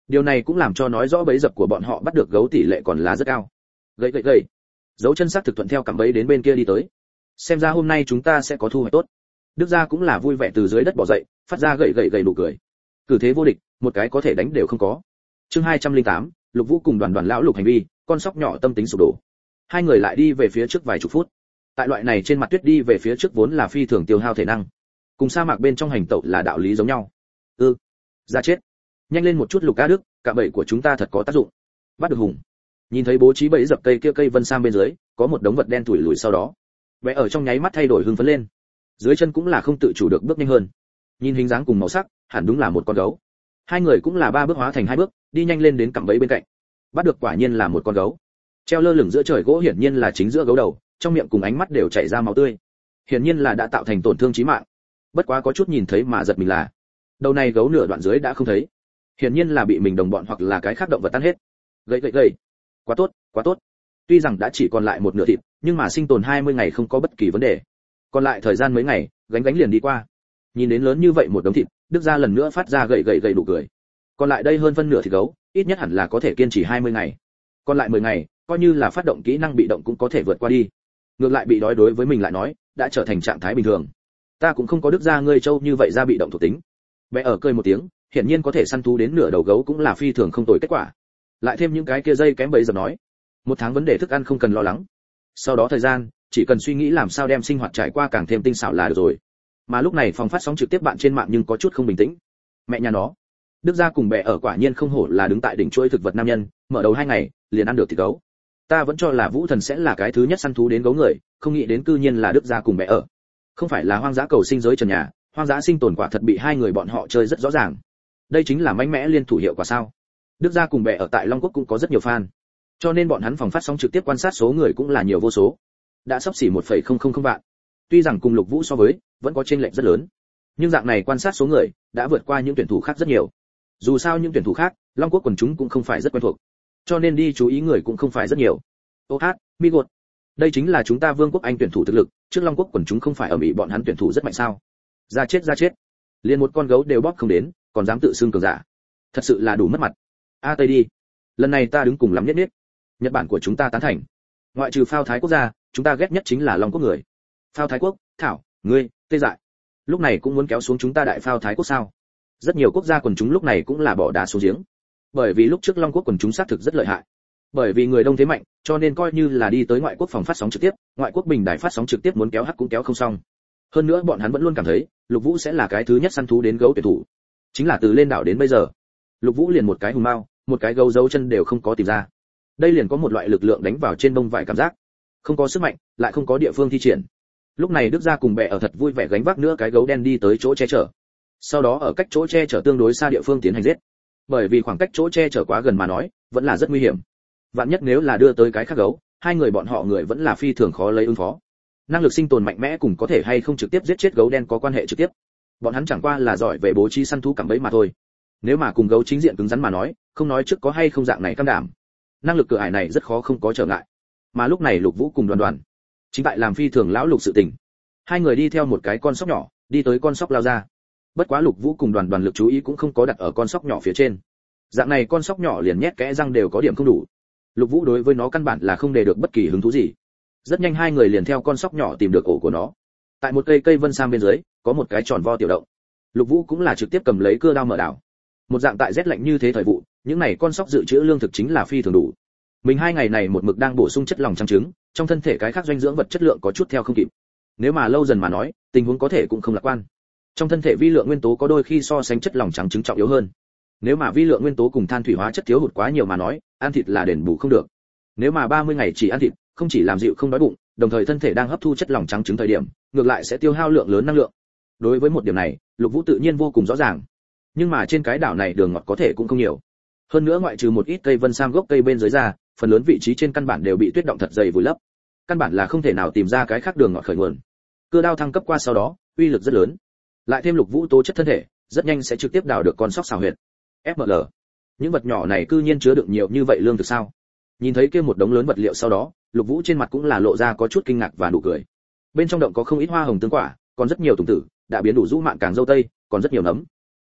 Điều này cũng làm cho nói rõ bẫy dập của bọn họ bắt được gấu tỷ lệ còn là rất cao. Gậy gậy gậy. Dấu chân sắc thực thuận theo cạm bẫy đến bên kia đi tới. Xem ra hôm nay chúng ta sẽ có thu hoạch tốt. Đức gia cũng là vui vẻ từ dưới đất bò dậy, phát ra gậy gậy gậy nụ cười. Cử thế vô địch, một cái có thể đánh đều không có. Chương hai trăm lẻ tám, Lục Vũ cùng Đoàn Đoàn lão Lục hành vi, con sóc nhỏ tâm tính sụp đổ. Hai người lại đi về phía trước vài chục phút. Tại loại này trên mặt tuyết đi về phía trước vốn là phi thường tiêu hao thể năng. Cùng sa mạc bên trong hành tẩu là đạo lý giống nhau. Ừ, ra chết. Nhanh lên một chút Lục Á Đức, cạm bẫy của chúng ta thật có tác dụng. Bắt được hùng. Nhìn thấy bố trí bẫy dập cây kia cây vân sam bên dưới, có một đống vật đen tủi lùi sau đó. Vẽ ở trong nháy mắt thay đổi hưng phấn lên. Dưới chân cũng là không tự chủ được bước nhanh hơn. Nhìn hình dáng cùng màu sắc, hẳn đúng là một con gấu. Hai người cũng là ba bước hóa thành hai bước, đi nhanh lên đến cạm bẫy bên cạnh. Bắt được quả nhiên là một con gấu. Treo lơ lửng giữa trời gỗ hiển nhiên là chính giữa gấu đầu, trong miệng cùng ánh mắt đều chảy ra máu tươi. Hiển nhiên là đã tạo thành tổn thương chí mạng. Bất quá có chút nhìn thấy mà giật mình là, đầu này gấu nửa đoạn dưới đã không thấy. Hiển nhiên là bị mình đồng bọn hoặc là cái khác động vật tan hết. Gậy gậy gậy. Quá tốt, quá tốt. Tuy rằng đã chỉ còn lại một nửa thịt, nhưng mà sinh tồn hai mươi ngày không có bất kỳ vấn đề. Còn lại thời gian mấy ngày, gánh gánh liền đi qua. Nhìn đến lớn như vậy một đống thịt, Đức gia lần nữa phát ra gậy gậy gậy đủ cười. Còn lại đây hơn phân nửa thịt gấu, ít nhất hẳn là có thể kiên trì hai mươi ngày. Còn lại mười ngày, coi như là phát động kỹ năng bị động cũng có thể vượt qua đi. Ngược lại bị đói đối với mình lại nói, đã trở thành trạng thái bình thường. Ta cũng không có Đức gia ngươi trâu như vậy ra bị động thuộc tính. Bé ở cười một tiếng, hiển nhiên có thể săn thú đến nửa đầu gấu cũng là phi thường không tồi kết quả. Lại thêm những cái kia dây kém bấy giờ nói, một tháng vấn đề thức ăn không cần lo lắng. Sau đó thời gian, chỉ cần suy nghĩ làm sao đem sinh hoạt trải qua càng thêm tinh xảo là được rồi. Mà lúc này phòng phát sóng trực tiếp bạn trên mạng nhưng có chút không bình tĩnh. Mẹ nhà nó, Đức gia cùng bè ở quả nhiên không hổ là đứng tại đỉnh chuỗi thực vật nam nhân, mở đầu hai ngày liền ăn được thịt gấu. Ta vẫn cho là Vũ Thần sẽ là cái thứ nhất săn thú đến gấu người, không nghĩ đến cư nhiên là Đức gia cùng bè ở. Không phải là hoang dã cầu sinh giới trần nhà, hoang dã sinh tồn quả thật bị hai người bọn họ chơi rất rõ ràng. Đây chính là mạnh mẽ liên thủ hiệu quả sao? Đức gia cùng bè ở tại Long Quốc cũng có rất nhiều fan, cho nên bọn hắn phòng phát sóng trực tiếp quan sát số người cũng là nhiều vô số, đã sắp xỉ một phẩy không không không vạn. Tuy rằng cùng Lục Vũ so với, vẫn có chênh lệch rất lớn, nhưng dạng này quan sát số người đã vượt qua những tuyển thủ khác rất nhiều. Dù sao những tuyển thủ khác, Long Quốc quần chúng cũng không phải rất quen thuộc, cho nên đi chú ý người cũng không phải rất nhiều. Ô hát, mi gột. Đây chính là chúng ta Vương quốc Anh tuyển thủ thực lực, trước Long Quốc quần chúng không phải ở Mỹ bọn hắn tuyển thủ rất mạnh sao? Ra chết ra chết. Liên một con gấu đều bóp không đến, còn dám tự xưng cường giả. Thật sự là đủ mất mặt. A Tây đi. Lần này ta đứng cùng lắm nhất nhất. Nhật Bản của chúng ta tán thành. Ngoại trừ Phao Thái quốc gia, chúng ta ghét nhất chính là Long Quốc người. Phao Thái quốc, thảo, ngươi, tê dại. Lúc này cũng muốn kéo xuống chúng ta đại Phao Thái quốc sao? Rất nhiều quốc gia quần chúng lúc này cũng là bỏ đá xuống giếng. Bởi vì lúc trước Long Quốc quần chúng xác thực rất lợi hại. Bởi vì người đông thế mạnh, cho nên coi như là đi tới ngoại quốc phòng phát sóng trực tiếp, ngoại quốc bình đài phát sóng trực tiếp muốn kéo hắc cũng kéo không xong. Hơn nữa bọn hắn vẫn luôn cảm thấy, Lục Vũ sẽ là cái thứ nhất săn thú đến gấu tuyển thủ. Chính là từ lên đảo đến bây giờ, Lục Vũ liền một cái hùng mao, một cái gấu dấu chân đều không có tìm ra. Đây liền có một loại lực lượng đánh vào trên bông vải cảm giác, không có sức mạnh, lại không có địa phương thi triển. Lúc này Đức gia cùng bè ở thật vui vẻ gánh vác nữa cái gấu đen đi tới chỗ che chở. Sau đó ở cách chỗ che chở tương đối xa địa phương tiến hành giết. Bởi vì khoảng cách chỗ che chở quá gần mà nói, vẫn là rất nguy hiểm. Vạn nhất nếu là đưa tới cái khác gấu, hai người bọn họ người vẫn là phi thường khó lấy ứng phó. Năng lực sinh tồn mạnh mẽ cùng có thể hay không trực tiếp giết chết gấu đen có quan hệ trực tiếp. Bọn hắn chẳng qua là giỏi về bố trí săn thú cạm bẫy mà thôi. Nếu mà cùng gấu chính diện cứng rắn mà nói, không nói trước có hay không dạng này cam đảm. Năng lực cửa ải này rất khó không có trở ngại. Mà lúc này Lục Vũ cùng Đoàn Đoàn chính tại làm phi thường lão Lục sự tình. Hai người đi theo một cái con sóc nhỏ, đi tới con sóc lao ra. Bất quá Lục Vũ cùng Đoàn Đoàn lực chú ý cũng không có đặt ở con sóc nhỏ phía trên. Dạng này con sóc nhỏ liền nhét kẽ răng đều có điểm không đủ. Lục Vũ đối với nó căn bản là không để được bất kỳ hứng thú gì. Rất nhanh hai người liền theo con sóc nhỏ tìm được ổ của nó. Tại một cây cây vân sam bên dưới, có một cái tròn vo tiểu động. Lục Vũ cũng là trực tiếp cầm lấy cưa đao mở đảo. Một dạng tại rét lạnh như thế thời vụ, những này con sóc dự trữ lương thực chính là phi thường đủ. Mình hai ngày này một mực đang bổ sung chất lỏng trắng trứng, trong thân thể cái khác dinh dưỡng vật chất lượng có chút theo không kịp. Nếu mà lâu dần mà nói, tình huống có thể cũng không lạc quan. Trong thân thể vi lượng nguyên tố có đôi khi so sánh chất lỏng trắng trứng trọng yếu hơn. Nếu mà vi lượng nguyên tố cùng than thủy hóa chất thiếu hụt quá nhiều mà nói, ăn thịt là đền bù không được. Nếu mà ba mươi ngày chỉ ăn thịt, không chỉ làm dịu không đói bụng, đồng thời thân thể đang hấp thu chất lỏng trắng trứng thời điểm, ngược lại sẽ tiêu hao lượng lớn năng lượng. Đối với một điểm này, Lục Vũ tự nhiên vô cùng rõ ràng. Nhưng mà trên cái đảo này đường ngọt có thể cũng không nhiều. Hơn nữa ngoại trừ một ít cây vân sam gốc cây bên dưới ra, phần lớn vị trí trên căn bản đều bị tuyết động thật dày vùi lấp. Căn bản là không thể nào tìm ra cái khác đường ngọt khởi nguồn. Cưa đao thăng cấp qua sau đó, uy lực rất lớn. Lại thêm Lục Vũ tố chất thân thể, rất nhanh sẽ trực tiếp đào được con sóc xào huyệt. ép em lờ. Những vật nhỏ này cư nhiên chứa đựng nhiều như vậy lương thực sao? Nhìn thấy kia một đống lớn vật liệu sau đó, Lục Vũ trên mặt cũng là lộ ra có chút kinh ngạc và nụ cười. Bên trong động có không ít hoa hồng tương quả, còn rất nhiều tùng tử, đã biến đủ rũ mạn càng dâu tây, còn rất nhiều nấm.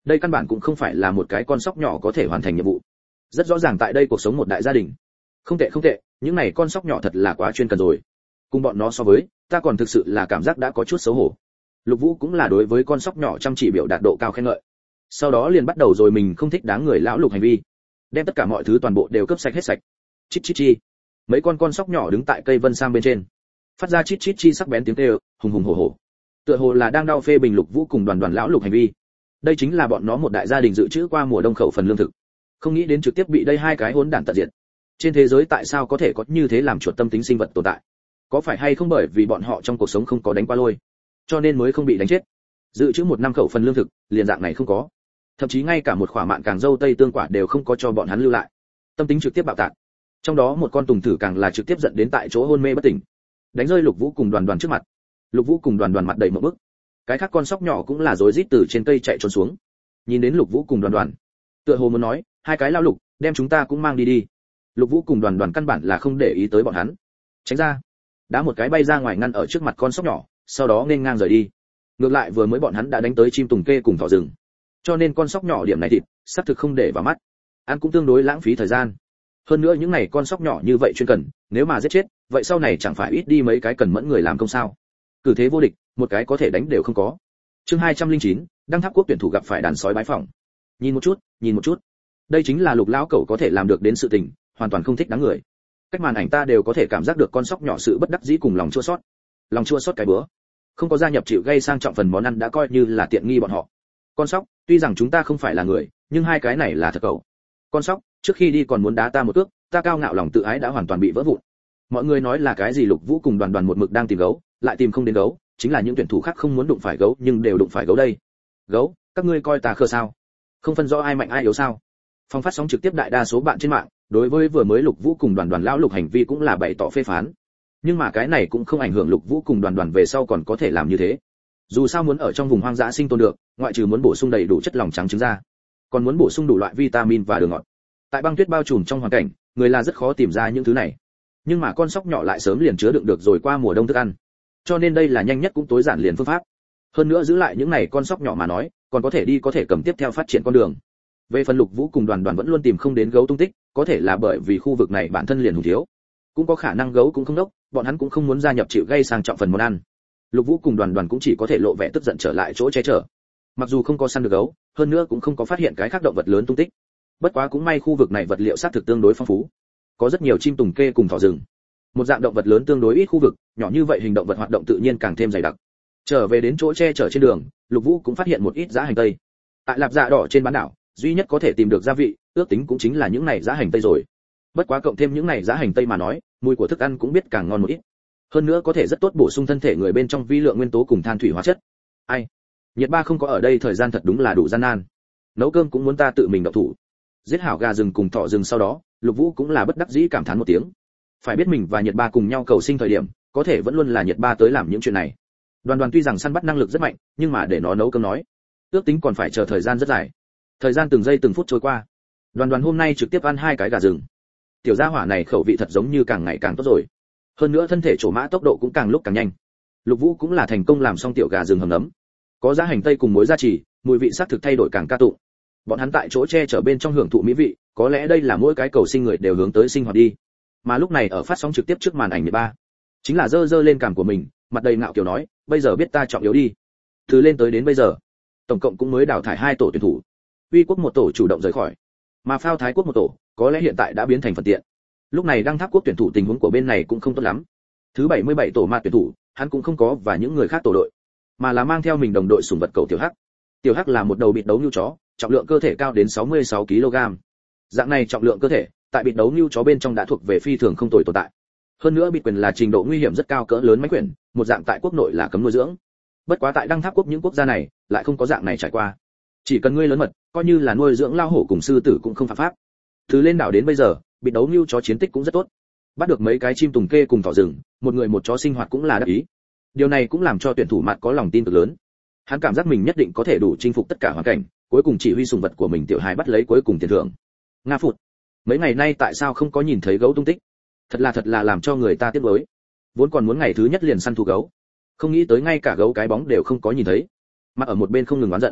đây căn bản cũng không phải là một cái con sóc nhỏ có thể hoàn thành nhiệm vụ. Rất rõ ràng tại đây cuộc sống một đại gia đình. Không tệ không tệ, những này con sóc nhỏ thật là quá chuyên cần rồi. Cùng bọn nó so với, ta còn thực sự là cảm giác đã có chút xấu hổ. Lục Vũ cũng là đối với con sóc nhỏ chăm chỉ biểu đạt độ cao khen ngợi. Sau đó liền bắt đầu rồi mình không thích đáng người lão Lục hành vi, đem tất cả mọi thứ toàn bộ đều cướp sạch hết sạch. Chít chít chi. Mấy con con sóc nhỏ đứng tại cây vân sam bên trên, phát ra chít chít chi sắc bén tiếng kêu, hùng hùng hổ hổ. Tựa hồ là đang đau phê bình Lục Vũ cùng đoàn đoàn lão Lục hành vi. Đây chính là bọn nó một đại gia đình dự trữ qua mùa đông khẩu phần lương thực. Không nghĩ đến trực tiếp bị đây hai cái hỗn đản tận diệt. Trên thế giới tại sao có thể có như thế làm chuột tâm tính sinh vật tồn tại? Có phải hay không bởi vì bọn họ trong cuộc sống không có đánh qua lôi, cho nên mới không bị đánh chết? Dự trữ một năm khẩu phần lương thực, liền dạng này không có. Thậm chí ngay cả một quả mạn càng dâu tây tương quả đều không có cho bọn hắn lưu lại. Tâm tính trực tiếp bạo tạc. Trong đó một con tùng thử càng là trực tiếp dẫn đến tại chỗ hôn mê bất tỉnh, đánh rơi Lục Vũ cùng đoàn đoàn trước mặt. Lục Vũ cùng đoàn đoàn mặt đầy mộng bức. Cái khác con sóc nhỏ cũng là rối rít từ trên cây chạy trốn xuống. Nhìn đến Lục Vũ cùng đoàn đoàn, tựa hồ muốn nói, hai cái lao lục, đem chúng ta cũng mang đi đi. Lục Vũ cùng đoàn đoàn căn bản là không để ý tới bọn hắn. Tránh ra. Đá một cái bay ra ngoài ngăn ở trước mặt con sóc nhỏ, sau đó nên ngang rời đi. Ngược lại vừa mới bọn hắn đã đánh tới chim tùng kê cùng thỏ rừng, cho nên con sóc nhỏ điểm này thịt xác thực không để vào mắt, ăn cũng tương đối lãng phí thời gian. Hơn nữa những này con sóc nhỏ như vậy chuyên cần, nếu mà giết chết, vậy sau này chẳng phải ít đi mấy cái cần mẫn người làm công sao? Cử thế vô địch, một cái có thể đánh đều không có. Chương hai trăm linh chín, Đăng Tháp Quốc tuyển thủ gặp phải đàn sói bái phỏng. Nhìn một chút, nhìn một chút. Đây chính là Lục lão cẩu có thể làm được đến sự tình, hoàn toàn không thích đáng người. Cách màn ảnh ta đều có thể cảm giác được con sóc nhỏ sự bất đắc dĩ cùng lòng chua xót. Lòng chua xót cái bữa. Không có gia nhập chịu gây sang trọng phần món ăn đã coi như là tiện nghi bọn họ. Con sóc, tuy rằng chúng ta không phải là người, nhưng hai cái này là thật cẩu. Con sóc, trước khi đi còn muốn đá ta một cước, ta cao ngạo lòng tự ái đã hoàn toàn bị vỡ vụn. Mọi người nói là cái gì Lục Vũ cùng đoàn đoàn một mực đang tìm gấu, lại tìm không đến gấu, chính là những tuyển thủ khác không muốn đụng phải gấu nhưng đều đụng phải gấu đây. Gấu, các ngươi coi ta khờ sao? Không phân rõ ai mạnh ai yếu sao? Phong phát sóng trực tiếp đại đa số bạn trên mạng, đối với vừa mới Lục Vũ cùng đoàn đoàn lão Lục hành vi cũng là bày tỏ phê phán. Nhưng mà cái này cũng không ảnh hưởng Lục Vũ cùng đoàn đoàn về sau còn có thể làm như thế. Dù sao muốn ở trong vùng hoang dã sinh tồn được, ngoại trừ muốn bổ sung đầy đủ chất lỏng trắng trứng ra, còn muốn bổ sung đủ loại vitamin và đường ngọt. Tại băng tuyết bao trùm trong hoàn cảnh, người là rất khó tìm ra những thứ này. Nhưng mà con sóc nhỏ lại sớm liền chứa đựng được rồi qua mùa đông thức ăn. Cho nên đây là nhanh nhất cũng tối giản liền phương pháp. Hơn nữa giữ lại những này con sóc nhỏ mà nói, còn có thể đi có thể cầm tiếp theo phát triển con đường. Về phần Lục Vũ cùng đoàn đoàn vẫn luôn tìm không đến gấu tung tích, có thể là bởi vì khu vực này bản thân liền hùng thiếu, cũng có khả năng gấu cũng không đốc, bọn hắn cũng không muốn gia nhập chịu gây sang trọng phần món ăn. Lục Vũ cùng đoàn đoàn cũng chỉ có thể lộ vẻ tức giận trở lại chỗ che chở. Mặc dù không có săn được gấu, hơn nữa cũng không có phát hiện cái khác động vật lớn tung tích. Bất quá cũng may khu vực này vật liệu xác thực tương đối phong phú, có rất nhiều chim tùng kê cùng thỏ rừng. Một dạng động vật lớn tương đối ít khu vực, nhỏ như vậy hình động vật hoạt động tự nhiên càng thêm dày đặc. Trở về đến chỗ che chở trên đường, Lục Vũ cũng phát hiện một ít giá hành tây. Tại lạp dạ đỏ trên bán đảo, duy nhất có thể tìm được gia vị, ước tính cũng chính là những này giá hành tây rồi. Bất quá cộng thêm những này giá hành tây mà nói, mùi của thức ăn cũng biết càng ngon một ít. Hơn nữa có thể rất tốt bổ sung thân thể người bên trong vi lượng nguyên tố cùng than thủy hóa chất. Ai, Nhiệt Ba không có ở đây thời gian thật đúng là đủ gian nan. Nấu cơm cũng muốn ta tự mình động thủ. Giết hảo gà rừng cùng thỏ rừng sau đó, Lục Vũ cũng là bất đắc dĩ cảm thán một tiếng. Phải biết mình và Nhiệt Ba cùng nhau cầu sinh thời điểm, có thể vẫn luôn là Nhiệt Ba tới làm những chuyện này. Đoàn đoàn tuy rằng săn bắt năng lực rất mạnh, nhưng mà để nó nấu cơm nói, ước tính còn phải chờ thời gian rất dài. Thời gian từng giây từng phút trôi qua. Đoàn đoàn hôm nay trực tiếp ăn hai cái gà rừng. Tiểu gia hỏa này khẩu vị thật giống như càng ngày càng tốt rồi. Hơn nữa thân thể trổ mã tốc độ cũng càng lúc càng nhanh. Lục Vũ cũng là thành công làm xong tiểu gà rừng hầm nấm. Có giá hành tây cùng muối gia trì, mùi vị sắc thực thay đổi càng ca tụng. Bọn hắn tại chỗ che chở bên trong hưởng thụ mỹ vị, có lẽ đây là mỗi cái cầu sinh người đều hướng tới sinh hoạt đi. Mà lúc này ở phát sóng trực tiếp trước màn ảnh Nhiệt Ba, chính là dơ dơ lên cằm của mình, mặt đầy ngạo kiều nói, bây giờ biết ta trọng yếu đi. Từ lên tới đến bây giờ, tổng cộng cũng mới đào thải hai tổ tuyển thủ. Uy quốc một tổ chủ động rời khỏi, mà Phao Thái quốc một tổ, có lẽ hiện tại đã biến thành phần tiện. Lúc này Đăng Tháp quốc tuyển thủ tình huống của bên này cũng không tốt lắm. Thứ bảy mươi bảy tổ ma tuyển thủ, hắn cũng không có và những người khác tổ đội, mà là mang theo mình đồng đội sủng vật cẩu Tiểu Hắc. Tiểu Hắc là một đầu bịt đấu nưu chó, trọng lượng cơ thể cao đến sáu mươi sáu ki lô gam. Dạng này trọng lượng cơ thể, tại bịt đấu nưu chó bên trong đã thuộc về phi thường không tồi tồn tại. Hơn nữa bịt quyền là trình độ nguy hiểm rất cao cỡ lớn mãnh quyền, một dạng tại quốc nội là cấm nuôi dưỡng. Bất quá tại Đăng Tháp quốc những quốc gia này, lại không có dạng này trải qua. Chỉ cần ngươi lớn mật, coi như là nuôi dưỡng lao hổ cùng sư tử cũng không phạm pháp. Từ lên đảo đến bây giờ, bịt đấu nưu chó chiến tích cũng rất tốt. Bắt được mấy cái chim tùng kê cùng thỏ rừng, một người một chó sinh hoạt cũng là đắc ý. Điều này cũng làm cho tuyển thủ mặt có lòng tin cực lớn. Hắn cảm giác mình nhất định có thể đủ chinh phục tất cả hoàn cảnh, cuối cùng chỉ huy sùng vật của mình Tiểu Hài bắt lấy cuối cùng tiền thưởng. Nga phụt. Mấy ngày nay tại sao không có nhìn thấy gấu tung tích? Thật là thật là làm cho người ta tiếc nuối. Vốn còn muốn ngày thứ nhất liền săn thu gấu, không nghĩ tới ngay cả gấu cái bóng đều không có nhìn thấy. Mặt ở một bên không ngừng oán giận.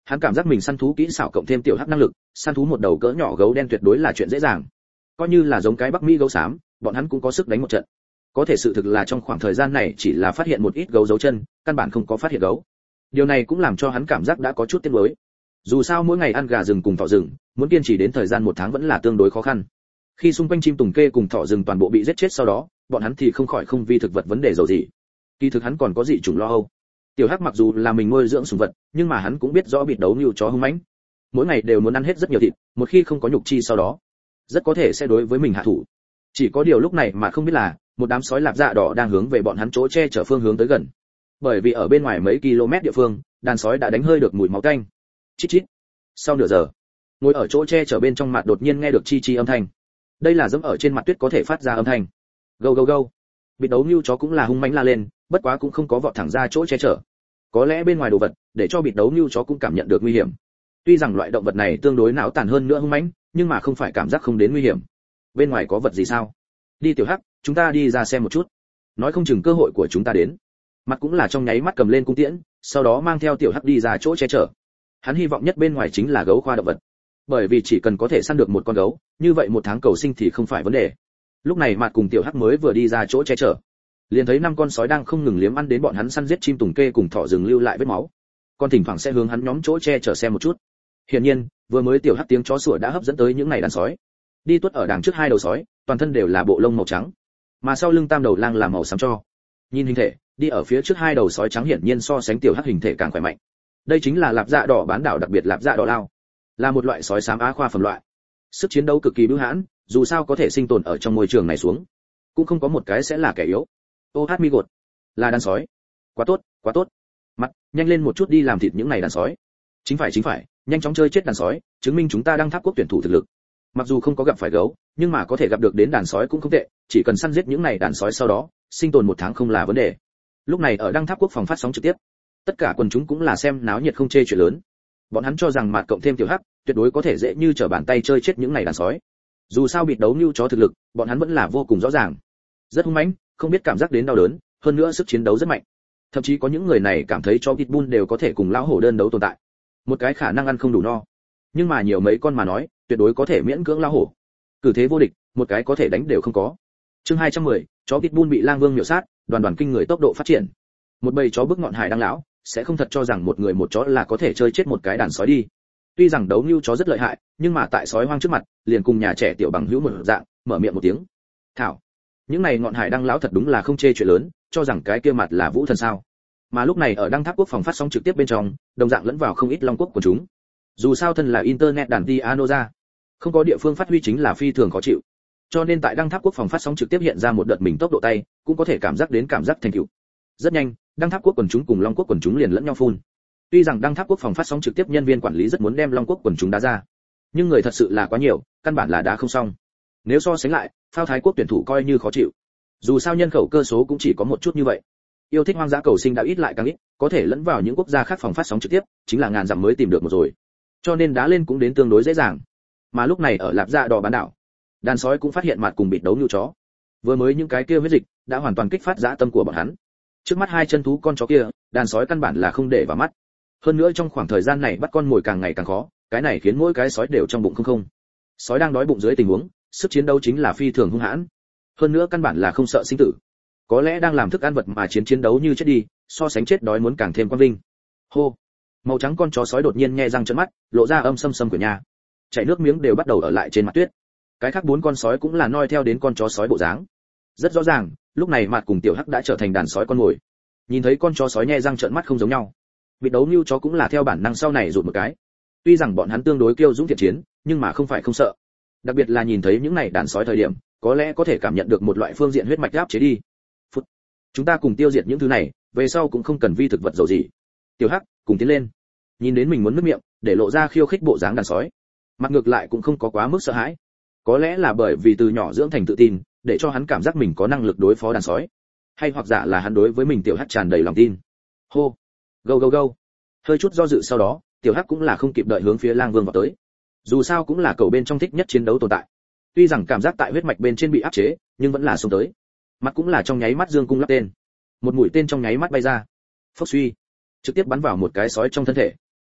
Hắn cảm giác mình săn thú kỹ xảo cộng thêm tiểu hắc năng lực, săn thú một đầu cỡ nhỏ gấu đen tuyệt đối là chuyện dễ dàng. Coi như là giống cái Bắc Mỹ gấu xám, bọn hắn cũng có sức đánh một trận. Có thể sự thực là trong khoảng thời gian này chỉ là phát hiện một ít gấu dấu chân, căn bản không có phát hiện gấu. Điều này cũng làm cho hắn cảm giác đã có chút tiếc nuối. Dù sao mỗi ngày ăn gà rừng cùng thỏ rừng, muốn kiên trì đến thời gian một tháng vẫn là tương đối khó khăn. Khi xung quanh chim tùng kê cùng thỏ rừng toàn bộ bị giết chết sau đó, bọn hắn thì không khỏi không vi thực vật vấn đề dầu gì. Kỳ thực hắn còn có dị chủng lo âu. Tiểu Hắc mặc dù là mình nuôi dưỡng sủng vật, nhưng mà hắn cũng biết rõ bịt đấu như chó hung mãnh. Mỗi ngày đều muốn ăn hết rất nhiều thịt, một khi không có nhục chi sau đó, rất có thể sẽ đối với mình hạ thủ. Chỉ có điều lúc này mà không biết là, một đám sói lạp dạ đỏ đang hướng về bọn hắn chỗ che chở phương hướng tới gần. Bởi vì ở bên ngoài mấy km địa phương, đàn sói đã đánh hơi được mùi máu tanh. Chít chít. Sau nửa giờ, ngồi ở chỗ che chở bên trong mặt đột nhiên nghe được chi chi âm thanh. Đây là dẫm ở trên mặt tuyết có thể phát ra âm thanh. Gâu gâu gâu. Bịt đấu như chó cũng là hung mãnh la lên, bất quá cũng không có vọt thẳng ra chỗ che chở. Có lẽ bên ngoài đồ vật, để cho bịt đấu như chó cũng cảm nhận được nguy hiểm. Tuy rằng loại động vật này tương đối não tàn hơn nữa hung mãnh, nhưng mà không phải cảm giác không đến nguy hiểm. Bên ngoài có vật gì sao? Đi Tiểu Hắc, chúng ta đi ra xem một chút. Nói không chừng cơ hội của chúng ta đến. Mặt cũng là trong nháy mắt cầm lên cung tiễn, sau đó mang theo Tiểu Hắc đi ra chỗ che chở. Hắn hy vọng nhất bên ngoài chính là gấu khoa động vật. Bởi vì chỉ cần có thể săn được một con gấu, như vậy một tháng cầu sinh thì không phải vấn đề. Lúc này Mạt cùng Tiểu Hắc mới vừa đi ra chỗ che chở, liền thấy năm con sói đang không ngừng liếm ăn đến bọn hắn săn giết chim tùng kê cùng thỏ rừng lưu lại vết máu. Con thỉnh thoảng sẽ hướng hắn nhóm chỗ che chở xem một chút. Hiển nhiên, vừa mới Tiểu Hắc tiếng chó sủa đã hấp dẫn tới những này đàn sói. Đi tuốt ở đằng trước hai đầu sói, toàn thân đều là bộ lông màu trắng, mà sau lưng tam đầu lang là màu xám cho. Nhìn hình thể, đi ở phía trước hai đầu sói trắng hiển nhiên so sánh Tiểu Hắc hình thể càng khỏe mạnh. Đây chính là lạp dạ đỏ bán đảo, đặc biệt lạp dạ đỏ lao, là một loại sói xám Á khoa phẩm loại. Sức chiến đấu cực kỳ bưu hãn, dù sao có thể sinh tồn ở trong môi trường này xuống, cũng không có một cái sẽ là kẻ yếu. Ô hát mi gột, là đàn sói. Quá tốt, quá tốt. Mặt, nhanh lên một chút đi làm thịt những này đàn sói. Chính phải chính phải, nhanh chóng chơi chết đàn sói, chứng minh chúng ta đang tháp quốc tuyển thủ thực lực. Mặc dù không có gặp phải gấu, nhưng mà có thể gặp được đến đàn sói cũng không tệ, chỉ cần săn giết những này đàn sói sau đó, sinh tồn một tháng không là vấn đề. Lúc này ở đăng tháp quốc phòng phát sóng trực tiếp, tất cả quần chúng cũng là xem náo nhiệt không chê chuyện lớn. Bọn hắn cho rằng Mạt cộng thêm Tiểu Hắc, tuyệt đối có thể dễ như trở bàn tay chơi chết những này đàn sói. Dù sao bịt đấu như chó thực lực, bọn hắn vẫn là vô cùng rõ ràng. Rất hung mãnh, không biết cảm giác đến đau đớn, hơn nữa sức chiến đấu rất mạnh. Thậm chí có những người này cảm thấy cho Pitbull đều có thể cùng lão hổ đơn đấu tồn tại. Một cái khả năng ăn không đủ no, nhưng mà nhiều mấy con mà nói, tuyệt đối có thể miễn cưỡng lão hổ. Cử thế vô địch, một cái có thể đánh đều không có. Chương hai trăm mười, chó Pitbull bị lang vương miểu sát, đoàn đoàn kinh người tốc độ phát triển. Một bầy chó bước ngọn hải đăng lão, sẽ không thật cho rằng một người một chó là có thể chơi chết một cái đàn sói đi. Tuy rằng đấu như chó rất lợi hại, nhưng mà tại sói hoang trước mặt, liền cùng nhà trẻ tiểu bằng hữu một dạng, mở miệng một tiếng. Thảo, những này ngọn hải đăng lão thật đúng là không chê chuyện lớn, cho rằng cái kia mặt là vũ thần sao? Mà lúc này ở đăng tháp quốc phòng phát sóng trực tiếp bên trong, đồng dạng lẫn vào không ít long quốc của chúng. Dù sao thân là internet đàn piano ra, không có địa phương phát huy chính là phi thường khó chịu. Cho nên tại đăng tháp quốc phòng phát sóng trực tiếp hiện ra một đợt mình tốc độ tay, cũng có thể cảm giác đến cảm giác thành tựu. Rất nhanh, đăng tháp quốc quần chúng cùng long quốc quần chúng liền lẫn nhau phun. Tuy rằng đăng tháp quốc phòng phát sóng trực tiếp nhân viên quản lý rất muốn đem long quốc quần chúng đá ra, nhưng người thật sự là quá nhiều, căn bản là đá không xong. Nếu so sánh lại, phao thái quốc tuyển thủ coi như khó chịu. Dù sao nhân khẩu cơ số cũng chỉ có một chút như vậy. Yêu thích hoang dã cầu sinh đã ít lại càng ít, có thể lẫn vào những quốc gia khác phòng phát sóng trực tiếp, chính là ngàn dặm mới tìm được một rồi. Cho nên đá lên cũng đến tương đối dễ dàng. Mà lúc này ở lạp dạ đỏ bán đảo, đàn sói cũng phát hiện Mạt cùng bịt đấu như chó. Vừa mới những cái kia huyết dịch đã hoàn toàn kích phát dã tâm của bọn hắn. Trước mắt hai chân thú con chó kia, đàn sói căn bản là không để vào mắt. Hơn nữa trong khoảng thời gian này bắt con mồi càng ngày càng khó, cái này khiến mỗi cái sói đều trong bụng không không. Sói đang đói bụng dưới tình huống, sức chiến đấu chính là phi thường hung hãn. Hơn nữa căn bản là không sợ sinh tử. Có lẽ đang làm thức ăn vật mà chiến chiến đấu như chết đi, so sánh chết đói muốn càng thêm quang vinh. Hô, màu trắng con chó sói đột nhiên nhe răng trợn mắt, lộ ra âm sâm sâm của nhà, chảy nước miếng đều bắt đầu ở lại trên mặt tuyết. Cái khác bốn con sói cũng là noi theo đến con chó sói bộ dáng. Rất rõ ràng, lúc này Mạt cùng Tiểu Hắc đã trở thành đàn sói con mồi. Nhìn thấy con chó sói nhe răng trợn mắt không giống nhau, bịt đấu như chó cũng là theo bản năng sau này rụt một cái. Tuy rằng bọn hắn tương đối kiêu dũng thiện chiến, nhưng mà không phải không sợ. Đặc biệt là nhìn thấy những này đàn sói thời điểm, có lẽ có thể cảm nhận được một loại phương diện huyết mạch áp chế đi. Phút. Chúng ta cùng tiêu diệt những thứ này, về sau cũng không cần vi thực vật dầu gì. Tiểu Hắc, cùng tiến lên. Nhìn đến mình muốn nước miệng, để lộ ra khiêu khích bộ dáng đàn sói. Mặt ngược lại cũng không có quá mức sợ hãi. Có lẽ là bởi vì từ nhỏ dưỡng thành tự tin, để cho hắn cảm giác mình có năng lực đối phó đàn sói. Hay hoặc giả là hắn đối với mình Tiểu Hắc tràn đầy lòng tin. Hô, go go go. Hơi chút do dự sau đó, Tiểu Hắc cũng là không kịp đợi hướng phía Lang Vương vào tới. Dù sao cũng là cầu bên trong thích nhất chiến đấu tồn tại. Tuy rằng cảm giác tại huyết mạch bên trên bị áp chế, nhưng vẫn là xông tới. Mắt cũng là trong nháy mắt dương cung lắp tên. Một mũi tên trong nháy mắt bay ra. Phốc suy, trực tiếp bắn vào một cái sói trong thân thể.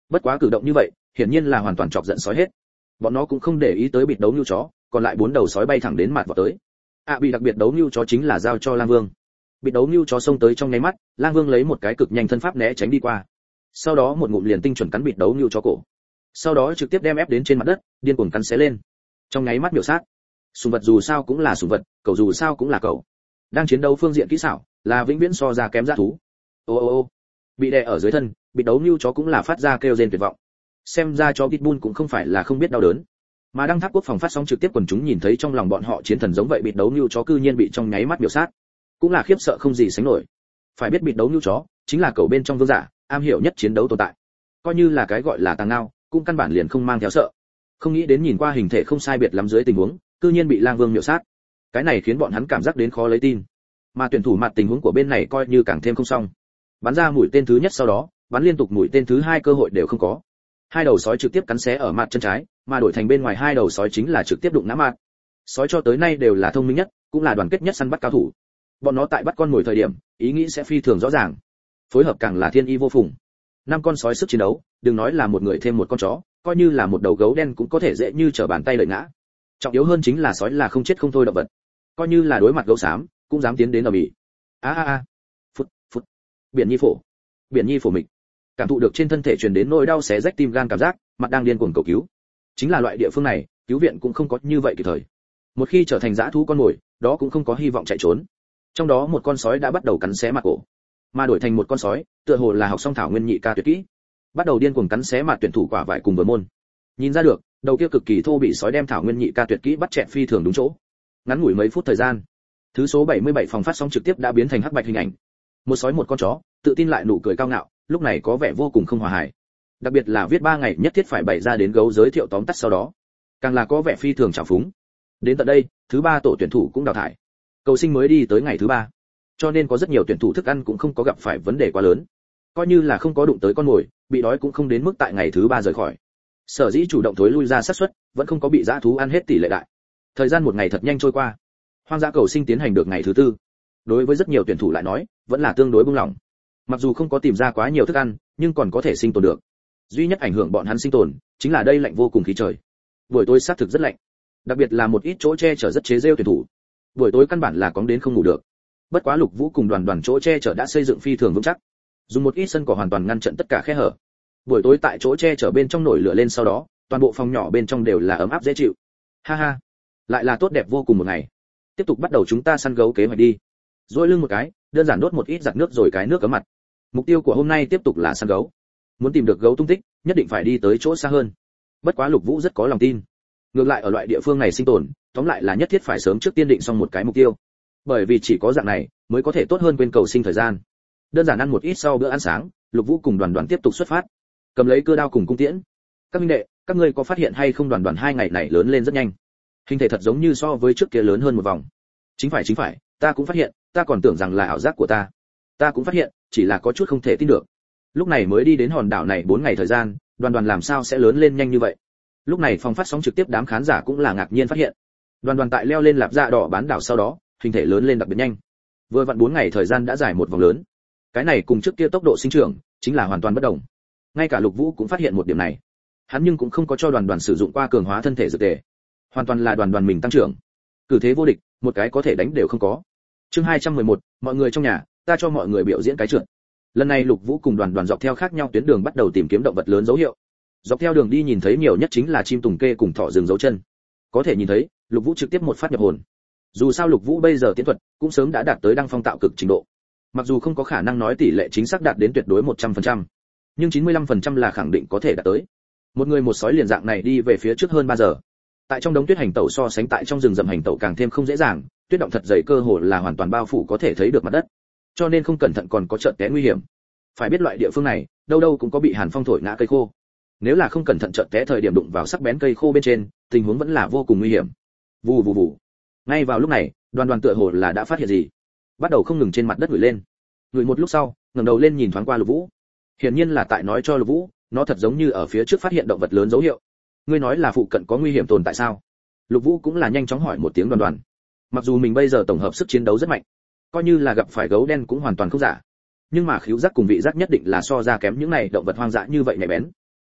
Bất quá cử động như vậy hiển nhiên là hoàn toàn chọc giận sói hết. Bọn nó cũng không để ý tới bịt đấu nưu chó, còn lại bốn đầu sói bay thẳng đến mặt vào tới. À bị đặc biệt đấu nưu chó chính là giao cho Lang Vương. Bịt đấu nưu chó xông tới trong nháy mắt, Lang Vương lấy một cái cực nhanh thân pháp né tránh đi qua. Sau đó một ngụm liền tinh chuẩn cắn bịt đấu nưu chó cổ. Sau đó trực tiếp đem ép đến trên mặt đất, điên cuồng cắn xé lên. Trong nháy mắt miểu sát. Sùng vật dù sao cũng là sùng vật, cẩu dù sao cũng là cẩu. Đang chiến đấu phương diện kỹ xảo, là vĩnh viễn so ra kém dã thú. Ô ô ô. Bị đè ở dưới thân, bịt đấu nưu chó cũng là phát ra kêu rên tuyệt vọng. Xem ra chó Pitbull cũng không phải là không biết đau đớn. Mà đăng tháp quốc phòng phát sóng trực tiếp quần chúng nhìn thấy trong lòng bọn họ chiến thần giống vậy bịt đấu nưu chó cư nhiên bị trong nháy mắt miểu sát, cũng là khiếp sợ không gì sánh nổi. Phải biết bịt đấu nưu chó chính là cẩu bên trong vương giả, am hiểu nhất chiến đấu tồn tại. Coi như là cái gọi là tàng ngao, cũng căn bản liền không mang theo sợ. Không nghĩ đến nhìn qua hình thể không sai biệt lắm dưới tình huống, cư nhiên bị Lang Vương miểu sát. Cái này khiến bọn hắn cảm giác đến khó lấy tin. Mà tuyển thủ mặt tình huống của bên này coi như càng thêm không xong. Bắn ra mũi tên thứ nhất sau đó, bắn liên tục mũi tên thứ hai cơ hội đều không có. Hai đầu sói trực tiếp cắn xé ở mặt chân trái, mà đổi thành bên ngoài hai đầu sói chính là trực tiếp đụng ngã mặt. Sói cho tới nay đều là thông minh nhất, cũng là đoàn kết nhất săn bắt cao thủ. Bọn nó tại bắt con mồi thời điểm, ý nghĩ sẽ phi thường rõ ràng. Phối hợp càng là thiên y vô phùng. Năm con sói sức chiến đấu, đừng nói là một người thêm một con chó, coi như là một đầu gấu đen cũng có thể dễ như trở bàn tay lợi ngã. Trọng yếu hơn chính là sói là không chết không thôi động vật. Coi như là đối mặt gấu xám, cũng dám tiến đến ở bỉ. A a a. Phút phút. Biển nhi phổ. Biển nhi phổ mịch. Cảm thụ được trên thân thể truyền đến nỗi đau xé rách tim gan cảm giác, mặt đang điên cuồng cầu cứu. Chính là loại địa phương này, cứu viện cũng không có như vậy kịp thời. Một khi trở thành dã thú con mồi, đó cũng không có hy vọng chạy trốn. Trong đó một con sói đã bắt đầu cắn xé mặt cổ, mà đổi thành một con sói, tựa hồ là học xong thảo nguyên nhị ca tuyệt kỹ, bắt đầu điên cuồng cắn xé mặt tuyển thủ quả vải cùng vừa môn. Nhìn ra được, đầu kia cực kỳ thô bị sói đem thảo nguyên nhị ca tuyệt kỹ bắt chẹn phi thường đúng chỗ. Ngắn ngủi mấy phút thời gian, thứ số bảy mươi bảy phòng phát sóng trực tiếp đã biến thành hắc bạch hình ảnh. Một sói một con chó, tự tin lại nụ cười cao ngạo, lúc này có vẻ vô cùng không hòa hài. Đặc biệt là viết ba ngày nhất thiết phải bày ra đến gấu giới thiệu tóm tắt sau đó, càng là có vẻ phi thường trào phúng. Đến tận đây, thứ ba tổ tuyển thủ cũng đào thải. Cầu sinh mới đi tới ngày thứ ba, cho nên có rất nhiều tuyển thủ thức ăn cũng không có gặp phải vấn đề quá lớn. Coi như là không có đụng tới con mồi, bị đói cũng không đến mức tại ngày thứ ba rời khỏi. Sở dĩ chủ động thối lui ra xác suất, vẫn không có bị dã thú ăn hết tỷ lệ đại. Thời gian một ngày thật nhanh trôi qua. Hoang dã cầu sinh tiến hành được ngày thứ tư. Đối với rất nhiều tuyển thủ lại nói, vẫn là tương đối buông lỏng. Mặc dù không có tìm ra quá nhiều thức ăn, nhưng còn có thể sinh tồn được. Duy nhất ảnh hưởng bọn hắn sinh tồn, chính là đây lạnh vô cùng khí trời. Buổi tối xác thực rất lạnh, đặc biệt là một ít chỗ che chở rất chế rêu tuyển thủ. Buổi tối căn bản là cóng đến không ngủ được. Bất quá Lục Vũ cùng đoàn đoàn chỗ che chở đã xây dựng phi thường vững chắc, dùng một ít sân cỏ hoàn toàn ngăn chặn tất cả khe hở. Buổi tối tại chỗ che chở bên trong nổi lửa lên sau đó, toàn bộ phòng nhỏ bên trong đều là ấm áp dễ chịu. Ha ha, lại là tốt đẹp vô cùng một ngày. Tiếp tục bắt đầu chúng ta săn gấu kế hoạch đi. Duỗi lưng một cái, đơn giản đốt một ít giặt nước rồi cái nước cấm mặt. Mục tiêu của hôm nay tiếp tục là săn gấu. Muốn tìm được gấu tung tích, nhất định phải đi tới chỗ xa hơn. Bất quá Lục Vũ rất có lòng tin. Ngược lại ở loại địa phương này sinh tồn, tóm lại là nhất thiết phải sớm trước tiên định xong một cái mục tiêu. Bởi vì chỉ có dạng này mới có thể tốt hơn quên cầu sinh thời gian. Đơn giản ăn một ít sau bữa ăn sáng, Lục Vũ cùng đoàn đoàn tiếp tục xuất phát. Cầm lấy cưa đao cùng cung tiễn. Các minh đệ, các ngươi có phát hiện hay không đoàn đoàn hai ngày này lớn lên rất nhanh. Hình thể thật giống như so với trước kia lớn hơn một vòng. Chính phải chính phải, ta cũng phát hiện, ta còn tưởng rằng là ảo giác của ta. Ta cũng phát hiện, chỉ là có chút không thể tin được. Lúc này mới đi đến hòn đảo này bốn ngày thời gian, đoàn đoàn làm sao sẽ lớn lên nhanh như vậy. Lúc này phòng phát sóng trực tiếp đám khán giả cũng là ngạc nhiên phát hiện. Đoàn đoàn tại leo lên lạp dạ đỏ bán đảo sau đó, hình thể lớn lên đặc biệt nhanh. Vừa vặn bốn ngày thời gian đã dài một vòng lớn. Cái này cùng trước kia tốc độ sinh trưởng chính là hoàn toàn bất đồng. Ngay cả Lục Vũ cũng phát hiện một điểm này. Hắn nhưng cũng không có cho đoàn đoàn sử dụng qua cường hóa thân thể dược tề. Hoàn toàn là đoàn đoàn mình tăng trưởng. Cử thế vô địch, một cái có thể đánh đều không có. Chương hai trăm mười một, mọi người trong nhà, ta cho mọi người biểu diễn cái trượt. Lần này Lục Vũ cùng đoàn đoàn dọc theo khác nhau tuyến đường bắt đầu tìm kiếm động vật lớn dấu hiệu. Dọc theo đường đi nhìn thấy nhiều nhất chính là chim tùng kê cùng thỏ rừng dấu chân. Có thể nhìn thấy, Lục Vũ trực tiếp một phát nhập hồn. Dù sao Lục Vũ bây giờ tiến thuật cũng sớm đã đạt tới đăng phong tạo cực trình độ. Mặc dù không có khả năng nói tỷ lệ chính xác đạt đến tuyệt đối một trăm phần trăm, nhưng chín mươi lăm phần trăm là khẳng định có thể đạt tới. Một người một sói liền dạng này đi về phía trước hơn ba giờ. Tại trong đống tuyết hành tẩu so sánh tại trong rừng rậm hành tẩu càng thêm không dễ dàng, tuyết động thật dày cơ hồ là hoàn toàn bao phủ có thể thấy được mặt đất. Cho nên không cẩn thận còn có chợt té nguy hiểm. Phải biết loại địa phương này, đâu đâu cũng có bị hàn phong thổi ngã cây khô. Nếu là không cẩn thận chợt té thời điểm đụng vào sắc bén cây khô bên trên, tình huống vẫn là vô cùng nguy hiểm. Vù vù vù. Ngay vào lúc này, Đoàn Đoàn tựa hồ là đã phát hiện gì, bắt đầu không ngừng trên mặt đất ngửi lên. Ngửi một lúc sau, ngẩng đầu lên nhìn thoáng qua Lục Vũ. Hiển nhiên là tại nói cho Lục Vũ, nó thật giống như ở phía trước phát hiện động vật lớn dấu hiệu. Ngươi nói là phụ cận có nguy hiểm tồn tại sao? Lục Vũ cũng là nhanh chóng hỏi một tiếng Đoàn Đoàn. Mặc dù mình bây giờ tổng hợp sức chiến đấu rất mạnh, coi như là gặp phải gấu đen cũng hoàn toàn không giả, nhưng mà khứu giác cùng vị giác nhất định là so ra kém những này động vật hoang dã như vậy nhạy bén.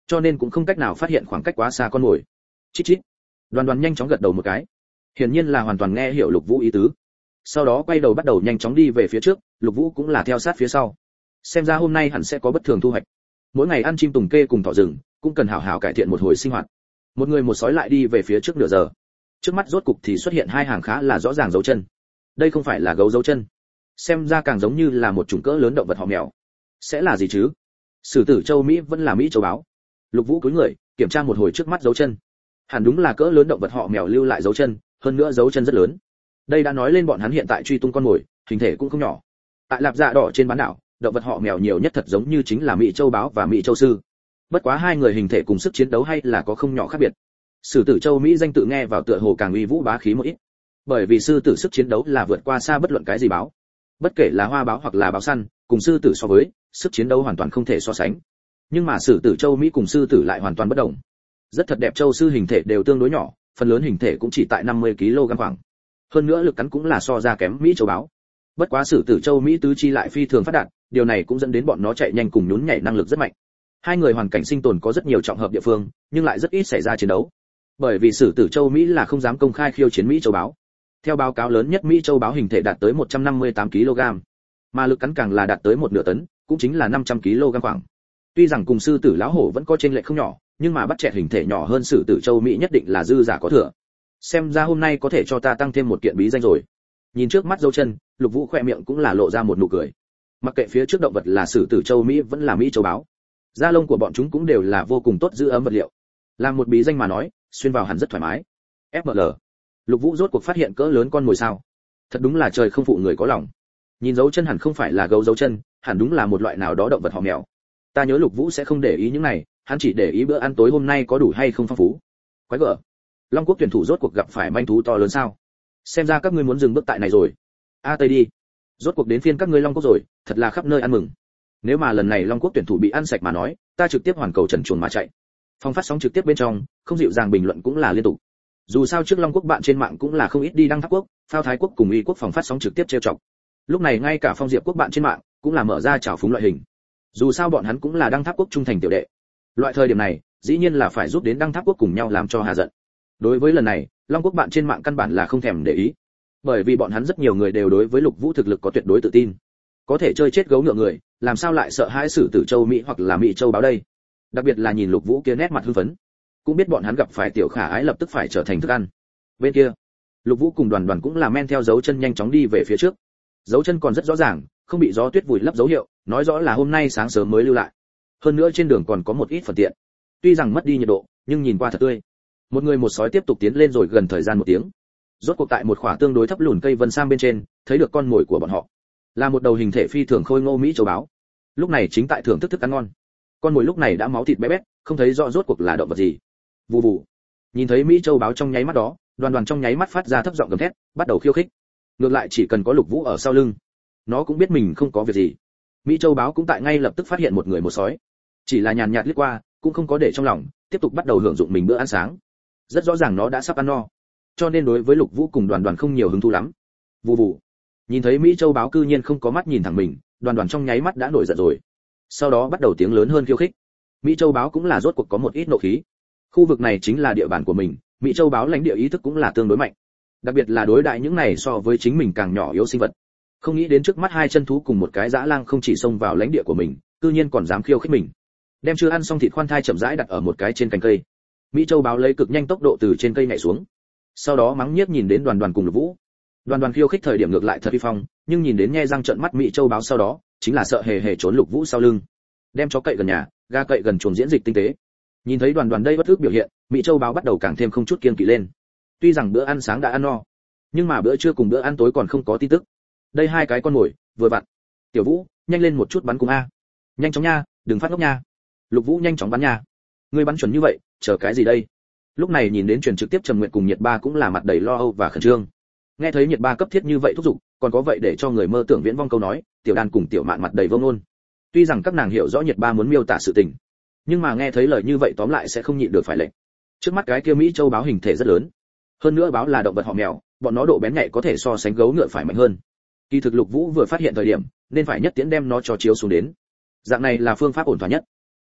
cho nên cũng không cách nào phát hiện khoảng cách quá xa con mồi. Chít chít. Đoàn Đoàn nhanh chóng gật đầu một cái, hiển nhiên là hoàn toàn nghe hiểu Lục Vũ ý tứ. Sau đó quay đầu bắt đầu nhanh chóng đi về phía trước, Lục Vũ cũng là theo sát phía sau. Xem ra hôm nay hẳn sẽ có bất thường thu hoạch. Mỗi ngày ăn chim tùng kê cùng thỏ rừng, cũng cần hảo hảo cải thiện một hồi sinh hoạt. Một người một sói lại đi về phía trước nửa giờ. Trước mắt rốt cục thì xuất hiện hai hàng khá là rõ ràng dấu chân. Đây không phải là gấu dấu chân, xem ra càng giống như là một chủng cỡ lớn động vật họ mèo. Sẽ là gì chứ? Sử tử châu Mỹ vẫn là Mỹ châu báo. Lục Vũ cúi người, kiểm tra một hồi trước mắt dấu chân. Hẳn đúng là cỡ lớn động vật họ mèo lưu lại dấu chân, hơn nữa dấu chân rất lớn. Đây đã nói lên bọn hắn hiện tại truy tung con mồi, hình thể cũng không nhỏ. Tại Lạp Dạ Đỏ trên bán đảo, động vật họ mèo nhiều nhất thật giống như chính là Mỹ châu báo và Mỹ châu sư. Bất quá hai người hình thể cùng sức chiến đấu hay là có không nhỏ khác biệt. Sử tử châu Mỹ danh tự nghe vào tựa hồ càng uy vũ bá khí một ít. Bởi vì sư tử sức chiến đấu là vượt qua xa bất luận cái gì báo. Bất kể là hoa báo hoặc là báo săn, cùng sư tử so với, sức chiến đấu hoàn toàn không thể so sánh. Nhưng mà sử tử châu Mỹ cùng sư tử lại hoàn toàn bất đồng. Rất thật đẹp châu sư hình thể đều tương đối nhỏ, phần lớn hình thể cũng chỉ tại năm mươi ki lô gam khoảng. Hơn nữa lực cắn cũng là so ra kém Mỹ châu báo. Bất quá sử tử châu Mỹ tứ chi lại phi thường phát đạt, điều này cũng dẫn đến bọn nó chạy nhanh cùng nhún nhảy năng lực rất mạnh. Hai người hoàn cảnh sinh tồn có rất nhiều trọng hợp địa phương, nhưng lại rất ít xảy ra chiến đấu. Bởi vì sử tử châu Mỹ là không dám công khai khiêu chiến Mỹ châu báo. Theo báo cáo lớn nhất Mỹ châu báo hình thể đạt tới một trăm năm mươi tám ki lô gam, mà lực cắn càng là đạt tới một nửa tấn, cũng chính là năm trăm ki lô gam khoảng. Tuy rằng cùng sư tử lão hổ vẫn có chênh lệch không nhỏ, nhưng mà bắt chẹt hình thể nhỏ hơn sử tử châu Mỹ nhất định là dư giả có thừa. Xem ra hôm nay có thể cho ta tăng thêm một kiện bí danh rồi. Nhìn trước mắt dấu chân, Lục Vũ khẽ miệng cũng là lộ ra một nụ cười. Mặc kệ phía trước động vật là sử tử châu Mỹ vẫn là Mỹ châu báo, da lông của bọn chúng cũng đều là vô cùng tốt giữ ấm vật liệu. Làm một bí danh mà nói, xuyên vào hẳn rất thoải mái. ép em lờ. Lục Vũ rốt cuộc phát hiện cỡ lớn con mồi sao? Thật đúng là trời không phụ người có lòng. Nhìn dấu chân hẳn không phải là gấu dấu chân, hẳn đúng là một loại nào đó động vật họ mèo. Ta nhớ Lục Vũ sẽ không để ý những này, hắn chỉ để ý bữa ăn tối hôm nay có đủ hay không phong phú. Quái gở. Long Quốc tuyển thủ rốt cuộc gặp phải manh thú to lớn sao? Xem ra các ngươi muốn dừng bước tại này rồi. A Tây đi. Rốt cuộc đến phiên các ngươi Long Quốc rồi, thật là khắp nơi ăn mừng. Nếu mà lần này Long Quốc tuyển thủ bị ăn sạch mà nói, ta trực tiếp hoàn cầu trần truồng mà chạy. Phòng phát sóng trực tiếp bên trong, không dịu dàng bình luận cũng là liên tục. Dù sao trước Long Quốc bạn trên mạng cũng là không ít đi đăng Tháp Quốc, Phao Thái Quốc cùng Y Quốc phòng phát sóng trực tiếp trêu chọc. Lúc này ngay cả Phong Diệp Quốc bạn trên mạng cũng là mở ra trào phúng loại hình. Dù sao bọn hắn cũng là đăng Tháp Quốc trung thành tiểu đệ. Loại thời điểm này, dĩ nhiên là phải giúp đến đăng Tháp Quốc cùng nhau làm cho hà giận. Đối với lần này, Long Quốc bạn trên mạng căn bản là không thèm để ý, bởi vì bọn hắn rất nhiều người đều đối với Lục Vũ thực lực có tuyệt đối tự tin. Có thể chơi chết gấu ngựa người, làm sao lại sợ hãi sử tử châu Mỹ hoặc là Mỹ châu báo đây? Đặc biệt là nhìn Lục Vũ kia nét mặt hưng phấn, cũng biết bọn hắn gặp phải tiểu khả ái lập tức phải trở thành thức ăn. Bên kia, Lục Vũ cùng Đoàn Đoàn cũng là men theo dấu chân nhanh chóng đi về phía trước. Dấu chân còn rất rõ ràng, không bị gió tuyết vùi lấp dấu hiệu, nói rõ là hôm nay sáng sớm mới lưu lại. Hơn nữa trên đường còn có một ít phần tiện. Tuy rằng mất đi nhiệt độ, nhưng nhìn qua thật tươi. Một người một sói tiếp tục tiến lên rồi gần thời gian một tiếng. Rốt cuộc tại một khỏa tương đối thấp lùn cây vân sam bên trên, thấy được con mồi của bọn họ. Là một đầu hình thể phi thường khôi ngô Mỹ châu báo. Lúc này chính tại thưởng thức thức ăn ngon. Con mồi lúc này đã máu thịt bé bét, không thấy rõ rốt cuộc là động vật gì. Vù vù. Nhìn thấy Mỹ châu báo trong nháy mắt đó, Đoàn Đoàn trong nháy mắt phát ra thấp giọng gầm thét, bắt đầu khiêu khích. Ngược lại chỉ cần có Lục Vũ ở sau lưng, nó cũng biết mình không có việc gì. Mỹ châu báo cũng tại ngay lập tức phát hiện một người một sói, chỉ là nhàn nhạt liếc qua, cũng không có để trong lòng, tiếp tục bắt đầu hưởng dụng mình bữa ăn sáng. Rất rõ ràng nó đã sắp ăn no, cho nên đối với Lục Vũ cùng Đoàn Đoàn không nhiều hứng thú lắm. Vù vù. Nhìn thấy Mỹ châu báo cư nhiên không có mắt nhìn thẳng mình, Đoàn Đoàn trong nháy mắt đã nổi giận rồi. Sau đó bắt đầu tiếng lớn hơn khiêu khích. Mỹ châu báo cũng là rốt cuộc có một ít nộ khí. Khu vực này chính là địa bàn của mình, Mỹ châu báo lãnh địa ý thức cũng là tương đối mạnh. Đặc biệt là đối đại những này so với chính mình càng nhỏ yếu sinh vật. Không nghĩ đến trước mắt hai chân thú cùng một cái dã lang không chỉ xông vào lãnh địa của mình, cư nhiên còn dám khiêu khích mình. Đem chưa ăn xong thịt khoan thai chậm rãi đặt ở một cái trên cành cây. Mỹ châu báo lấy cực nhanh tốc độ từ trên cây nhảy xuống. Sau đó mắng nhiếc nhìn đến Đoàn Đoàn cùng Lục Vũ. Đoàn Đoàn khiêu khích thời điểm ngược lại thật uy phong, nhưng nhìn đến nhe răng trợn mắt Mỹ châu báo sau đó, chính là sợ hề hề trốn Lục Vũ sau lưng. Đem chó cậy gần nhà, ga cậy gần chuồng diễn dịch tinh tế. Nhìn thấy Đoàn Đoàn đây bất ức biểu hiện, Mỹ châu báo bắt đầu càng thêm không chút kiêng kỵ lên. Tuy rằng bữa ăn sáng đã ăn no, nhưng mà bữa trưa cùng bữa ăn tối còn không có tin tức. Đây hai cái con mồi, vừa vặn. Tiểu Vũ, nhanh lên một chút bắn cùng a. Nhanh chóng nha, đừng phát ngốc nha. Lục Vũ nhanh chóng bắn nha. Ngươi bắn chuẩn như vậy, chờ cái gì đây? Lúc này nhìn đến truyền trực tiếp Trầm Nguyệt cùng Nhiệt Ba cũng là mặt đầy lo âu và khẩn trương. Nghe thấy Nhiệt Ba cấp thiết như vậy thúc giục, còn có vậy để cho người mơ tưởng viễn vong câu nói, Tiểu Đan cùng Tiểu Mạn mặt đầy vô ngôn. Tuy rằng các nàng hiểu rõ Nhiệt Ba muốn miêu tả sự tình, nhưng mà nghe thấy lời như vậy tóm lại sẽ không nhịn được phải lệnh. Trước mắt cái kia Mỹ châu báo hình thể rất lớn, hơn nữa báo là động vật họ mèo, bọn nó độ bén nhạy có thể so sánh gấu ngựa phải mạnh hơn. Kỳ thực Lục Vũ vừa phát hiện thời điểm, nên phải nhất tiễn đem nó cho chiếu xuống đến. Dạng này là phương pháp ổn thỏa nhất.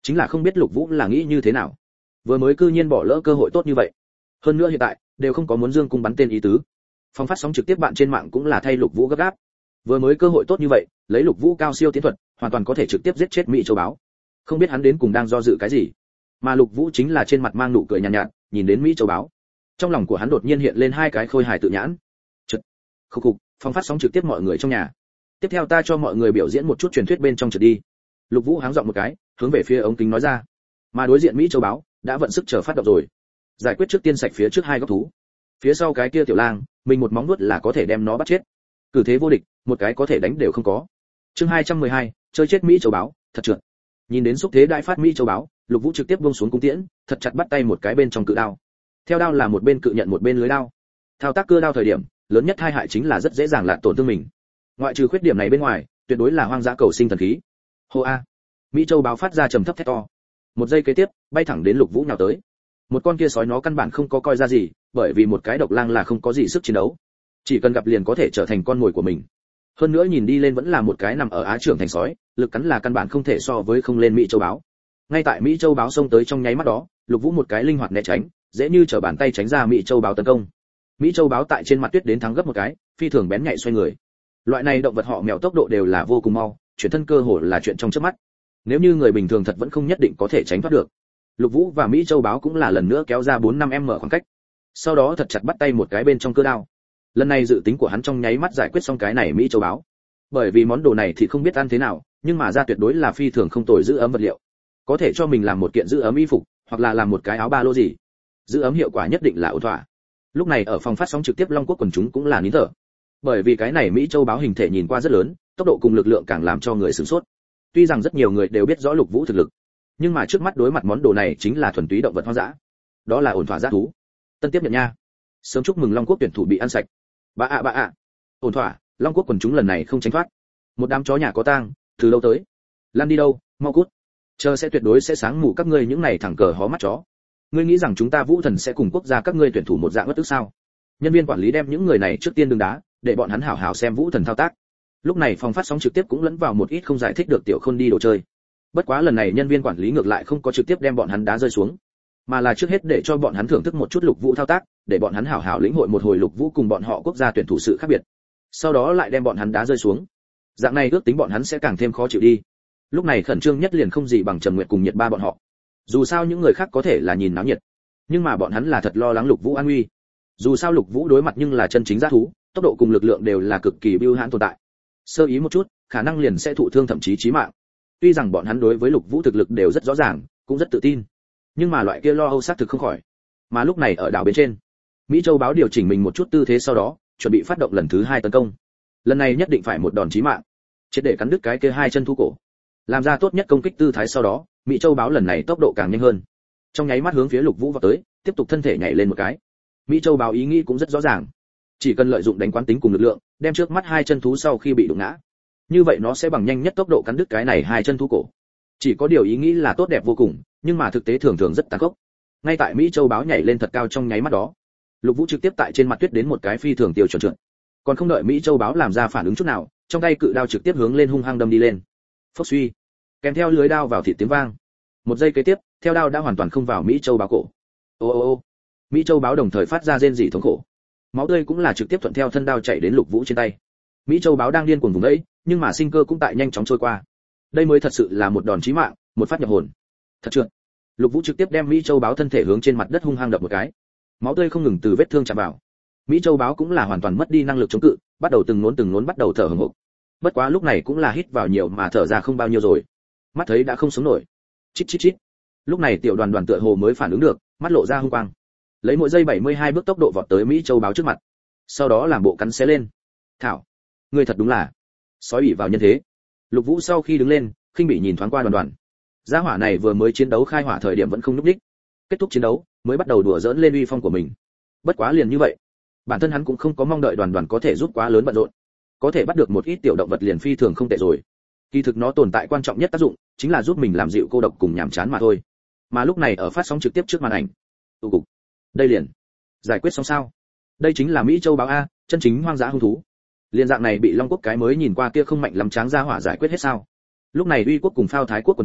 chính là không biết Lục Vũ là nghĩ như thế nào, vừa mới cư nhiên bỏ lỡ cơ hội tốt như vậy. Hơn nữa hiện tại đều không có muốn dương cung bắn tên ý tứ. Phong phát sóng trực tiếp bạn trên mạng cũng là thay Lục Vũ gấp gáp. Vừa mới cơ hội tốt như vậy, lấy Lục Vũ cao siêu tiến thuật, hoàn toàn có thể trực tiếp giết chết Mỹ Châu Báo. Không biết hắn đến cùng đang do dự cái gì. Mà Lục Vũ chính là trên mặt mang nụ cười nhàn nhạt, nhạt, nhìn đến Mỹ Châu Báo. Trong lòng của hắn đột nhiên hiện lên hai cái khôi hài tự nhãn. Chật. Khục khục, phong phát sóng trực tiếp mọi người trong nhà. Tiếp theo ta cho mọi người biểu diễn một chút truyền thuyết bên trong trượt đi. Lục Vũ háng giọng một cái, hướng về phía ống kính nói ra. Mà đối diện Mỹ Châu Báo đã vận sức chờ phát động rồi. Giải quyết trước tiên sạch phía trước hai góc thú. Phía sau cái kia tiểu lang, mình một móng vuốt là có thể đem nó bắt chết. Cử thế vô địch, một cái có thể đánh đều không có. Chương hai trăm mười hai, chơi chết Mỹ Châu Báo, thật trượt. Nhìn đến xúc thế đại phát Mỹ Châu Báo, Lục Vũ trực tiếp buông xuống cung tiễn, thật chặt bắt tay một cái bên trong cự đao. Theo đao là một bên cự nhận một bên lưới đao. Thao tác cưa đao thời điểm, lớn nhất hai hại chính là rất dễ dàng lạn tổn thương mình. Ngoại trừ khuyết điểm này bên ngoài, tuyệt đối là hoang dã cầu sinh thần khí. Hô a. Mỹ Châu Báo phát ra trầm thấp thét to. Một giây kế tiếp, bay thẳng đến Lục Vũ nhào tới. Một con kia sói nó căn bản không có coi ra gì, bởi vì một cái độc lang là không có gì sức chiến đấu. Chỉ cần gặp liền có thể trở thành con mồi của mình. Hơn nữa nhìn đi lên vẫn là một cái nằm ở Á trưởng thành sói, lực cắn là căn bản không thể so với không lên Mỹ Châu Báo. Ngay tại Mỹ Châu Báo xông tới trong nháy mắt đó, Lục Vũ một cái linh hoạt né tránh, dễ như trở bàn tay tránh ra Mỹ Châu Báo tấn công. Mỹ Châu Báo tại trên mặt tuyết đến thắng gấp một cái, phi thường bén nhạy xoay người. Loại này động vật họ mèo tốc độ đều là vô cùng mau, chuyển thân cơ hồ là chuyện trong chớp mắt. Nếu như người bình thường thật vẫn không nhất định có thể tránh thoát được. Lục Vũ và Mỹ Châu Báo cũng là lần nữa kéo ra bốn năm mét khoảng cách. Sau đó thật chặt bắt tay một cái bên trong cơ đao. Lần này dự tính của hắn trong nháy mắt giải quyết xong cái này Mỹ Châu Báo. Bởi vì món đồ này thì không biết ăn thế nào, nhưng mà ra tuyệt đối là phi thường không tồi giữ ấm vật liệu. Có thể cho mình làm một kiện giữ ấm y phục, hoặc là làm một cái áo ba lô gì. Giữ ấm hiệu quả nhất định là ổn thỏa. Lúc này ở phòng phát sóng trực tiếp Long Quốc quần chúng cũng là nín thở. Bởi vì cái này Mỹ Châu Báo hình thể nhìn qua rất lớn, tốc độ cùng lực lượng càng làm cho người sửng sốt. Tuy rằng rất nhiều người đều biết rõ Lục Vũ thực lực, nhưng mà trước mắt đối mặt món đồ này chính là thuần túy động vật hoang dã. Đó là ổn thỏa dã thú. Tân tiếp nhận nha. Sớm chúc mừng Long Quốc tuyển thủ bị ăn sạch. Ba ạ ba ạ. Ổn thỏa, Long Quốc quần chúng lần này không tránh thoát. Một đám chó nhà có tang, từ lâu tới. Lan đi đâu, mau cút. Chờ sẽ tuyệt đối sẽ sáng mù các ngươi những này thẳng cờ hó mắt chó. Ngươi nghĩ rằng chúng ta Vũ Thần sẽ cùng quốc gia các ngươi tuyển thủ một dạng bất tức sao? Nhân viên quản lý đem những người này trước tiên đừng đá, để bọn hắn hảo hảo xem Vũ Thần thao tác. Lúc này phòng phát sóng trực tiếp cũng lẫn vào một ít không giải thích được tiểu khôn đi đồ chơi. Bất quá lần này nhân viên quản lý ngược lại không có trực tiếp đem bọn hắn đá rơi xuống, mà là trước hết để cho bọn hắn thưởng thức một chút Lục Vũ thao tác, để bọn hắn hảo hảo lĩnh hội một hồi Lục Vũ cùng bọn họ quốc gia tuyển thủ sự khác biệt. Sau đó lại đem bọn hắn đá rơi xuống. Dạng này ước tính bọn hắn sẽ càng thêm khó chịu đi. Lúc này khẩn trương nhất liền không gì bằng Trầm Nguyệt cùng Nhiệt Ba bọn họ. Dù sao những người khác có thể là nhìn náo nhiệt, nhưng mà bọn hắn là thật lo lắng Lục Vũ an nguy. Dù sao Lục Vũ đối mặt nhưng là chân chính dã thú, tốc độ cùng lực lượng đều là cực kỳ bưu hãn tồn tại. Sơ ý một chút, khả năng liền sẽ thụ thương thậm chí chí mạng. Tuy rằng bọn hắn đối với Lục Vũ thực lực đều rất rõ ràng, cũng rất tự tin, nhưng mà loại kia lo âu xác thực không khỏi. Mà lúc này ở đảo bên trên, Mỹ Châu Báo điều chỉnh mình một chút tư thế sau đó, chuẩn bị phát động lần thứ hai tấn công. Lần này nhất định phải một đòn chí mạng, triệt để cắn đứt cái kia hai chân thú cổ. Làm ra tốt nhất công kích tư thái sau đó, Mỹ Châu Báo lần này tốc độ càng nhanh hơn. Trong nháy mắt hướng phía Lục Vũ vào tới, tiếp tục thân thể nhảy lên một cái. Mỹ Châu Báo ý nghĩ cũng rất rõ ràng, chỉ cần lợi dụng đánh quán tính cùng lực lượng, đem trước mắt hai chân thú sau khi bị đụng ngã, như vậy nó sẽ bằng nhanh nhất tốc độ cắn đứt cái này hai chân thú cổ. Chỉ có điều ý nghĩ là tốt đẹp vô cùng, nhưng mà thực tế thường thường rất tàn khốc. Ngay tại Mỹ Châu Báo nhảy lên thật cao trong nháy mắt đó, Lục Vũ trực tiếp tại trên mặt tuyết đến một cái phi thường tiêu chuẩn trượt. Còn không đợi Mỹ Châu Báo làm ra phản ứng chút nào, trong tay cự đao trực tiếp hướng lên hung hăng đâm đi lên. Phốc suy, kèm theo lưới đao vào thịt tiếng vang. Một giây kế tiếp, theo đao đã hoàn toàn không vào Mỹ Châu Báo cổ. Ô ô ô. Mỹ Châu Báo đồng thời phát ra rên rỉ thống khổ. Máu tươi cũng là trực tiếp thuận theo thân đao chảy đến Lục Vũ trên tay. Mỹ Châu Báo đang điên cuồng vùng vẫy, nhưng mà sinh cơ cũng tại nhanh chóng trôi qua. Đây mới thật sự là một đòn chí mạng, một phát nhập hồn. Thật trượt. Lục Vũ trực tiếp đem Mỹ Châu Báo thân thể hướng trên mặt đất hung hăng đập một cái. Máu tươi không ngừng từ vết thương chạm vào. Mỹ Châu Báo cũng là hoàn toàn mất đi năng lực chống cự, bắt đầu từng nốn từng nốn bắt đầu thở hổn hộc. Bất quá lúc này cũng là hít vào nhiều mà thở ra không bao nhiêu rồi. Mắt thấy đã không sống nổi. Chít chít chít. Lúc này tiểu đoàn đoàn tựa hồ mới phản ứng được, mắt lộ ra hung quang. Lấy mỗi giây bảy mươi hai bước tốc độ vọt tới Mỹ Châu Báo trước mặt. Sau đó làm bộ cắn xé lên. Thảo, ngươi thật đúng là sói ủy vào nhân thế. Lục Vũ sau khi đứng lên, khinh bỉ nhìn thoáng qua đoàn đoàn. Gia hỏa này vừa mới chiến đấu khai hỏa thời điểm vẫn không núp đích, kết thúc chiến đấu mới bắt đầu đùa giỡn lên uy phong của mình. Bất quá liền như vậy, bản thân hắn cũng không có mong đợi đoàn đoàn có thể giúp quá lớn bận rộn, có thể bắt được một ít tiểu động vật liền phi thường không tệ rồi. Kỳ thực nó tồn tại quan trọng nhất tác dụng chính là giúp mình làm dịu cô độc cùng nhàm chán mà thôi. Mà lúc này ở phát sóng trực tiếp trước màn ảnh, tụ cục, đây liền giải quyết xong sao? Đây chính là Mỹ Châu Báo a, chân chính hoang dã hung thú. Liên dạng này bị Long Quốc cái mới nhìn qua kia không mạnh lắm tráng ra hỏa giải quyết hết sao? Lúc này Uy Quốc cùng Phao Thái Quốc quần chúng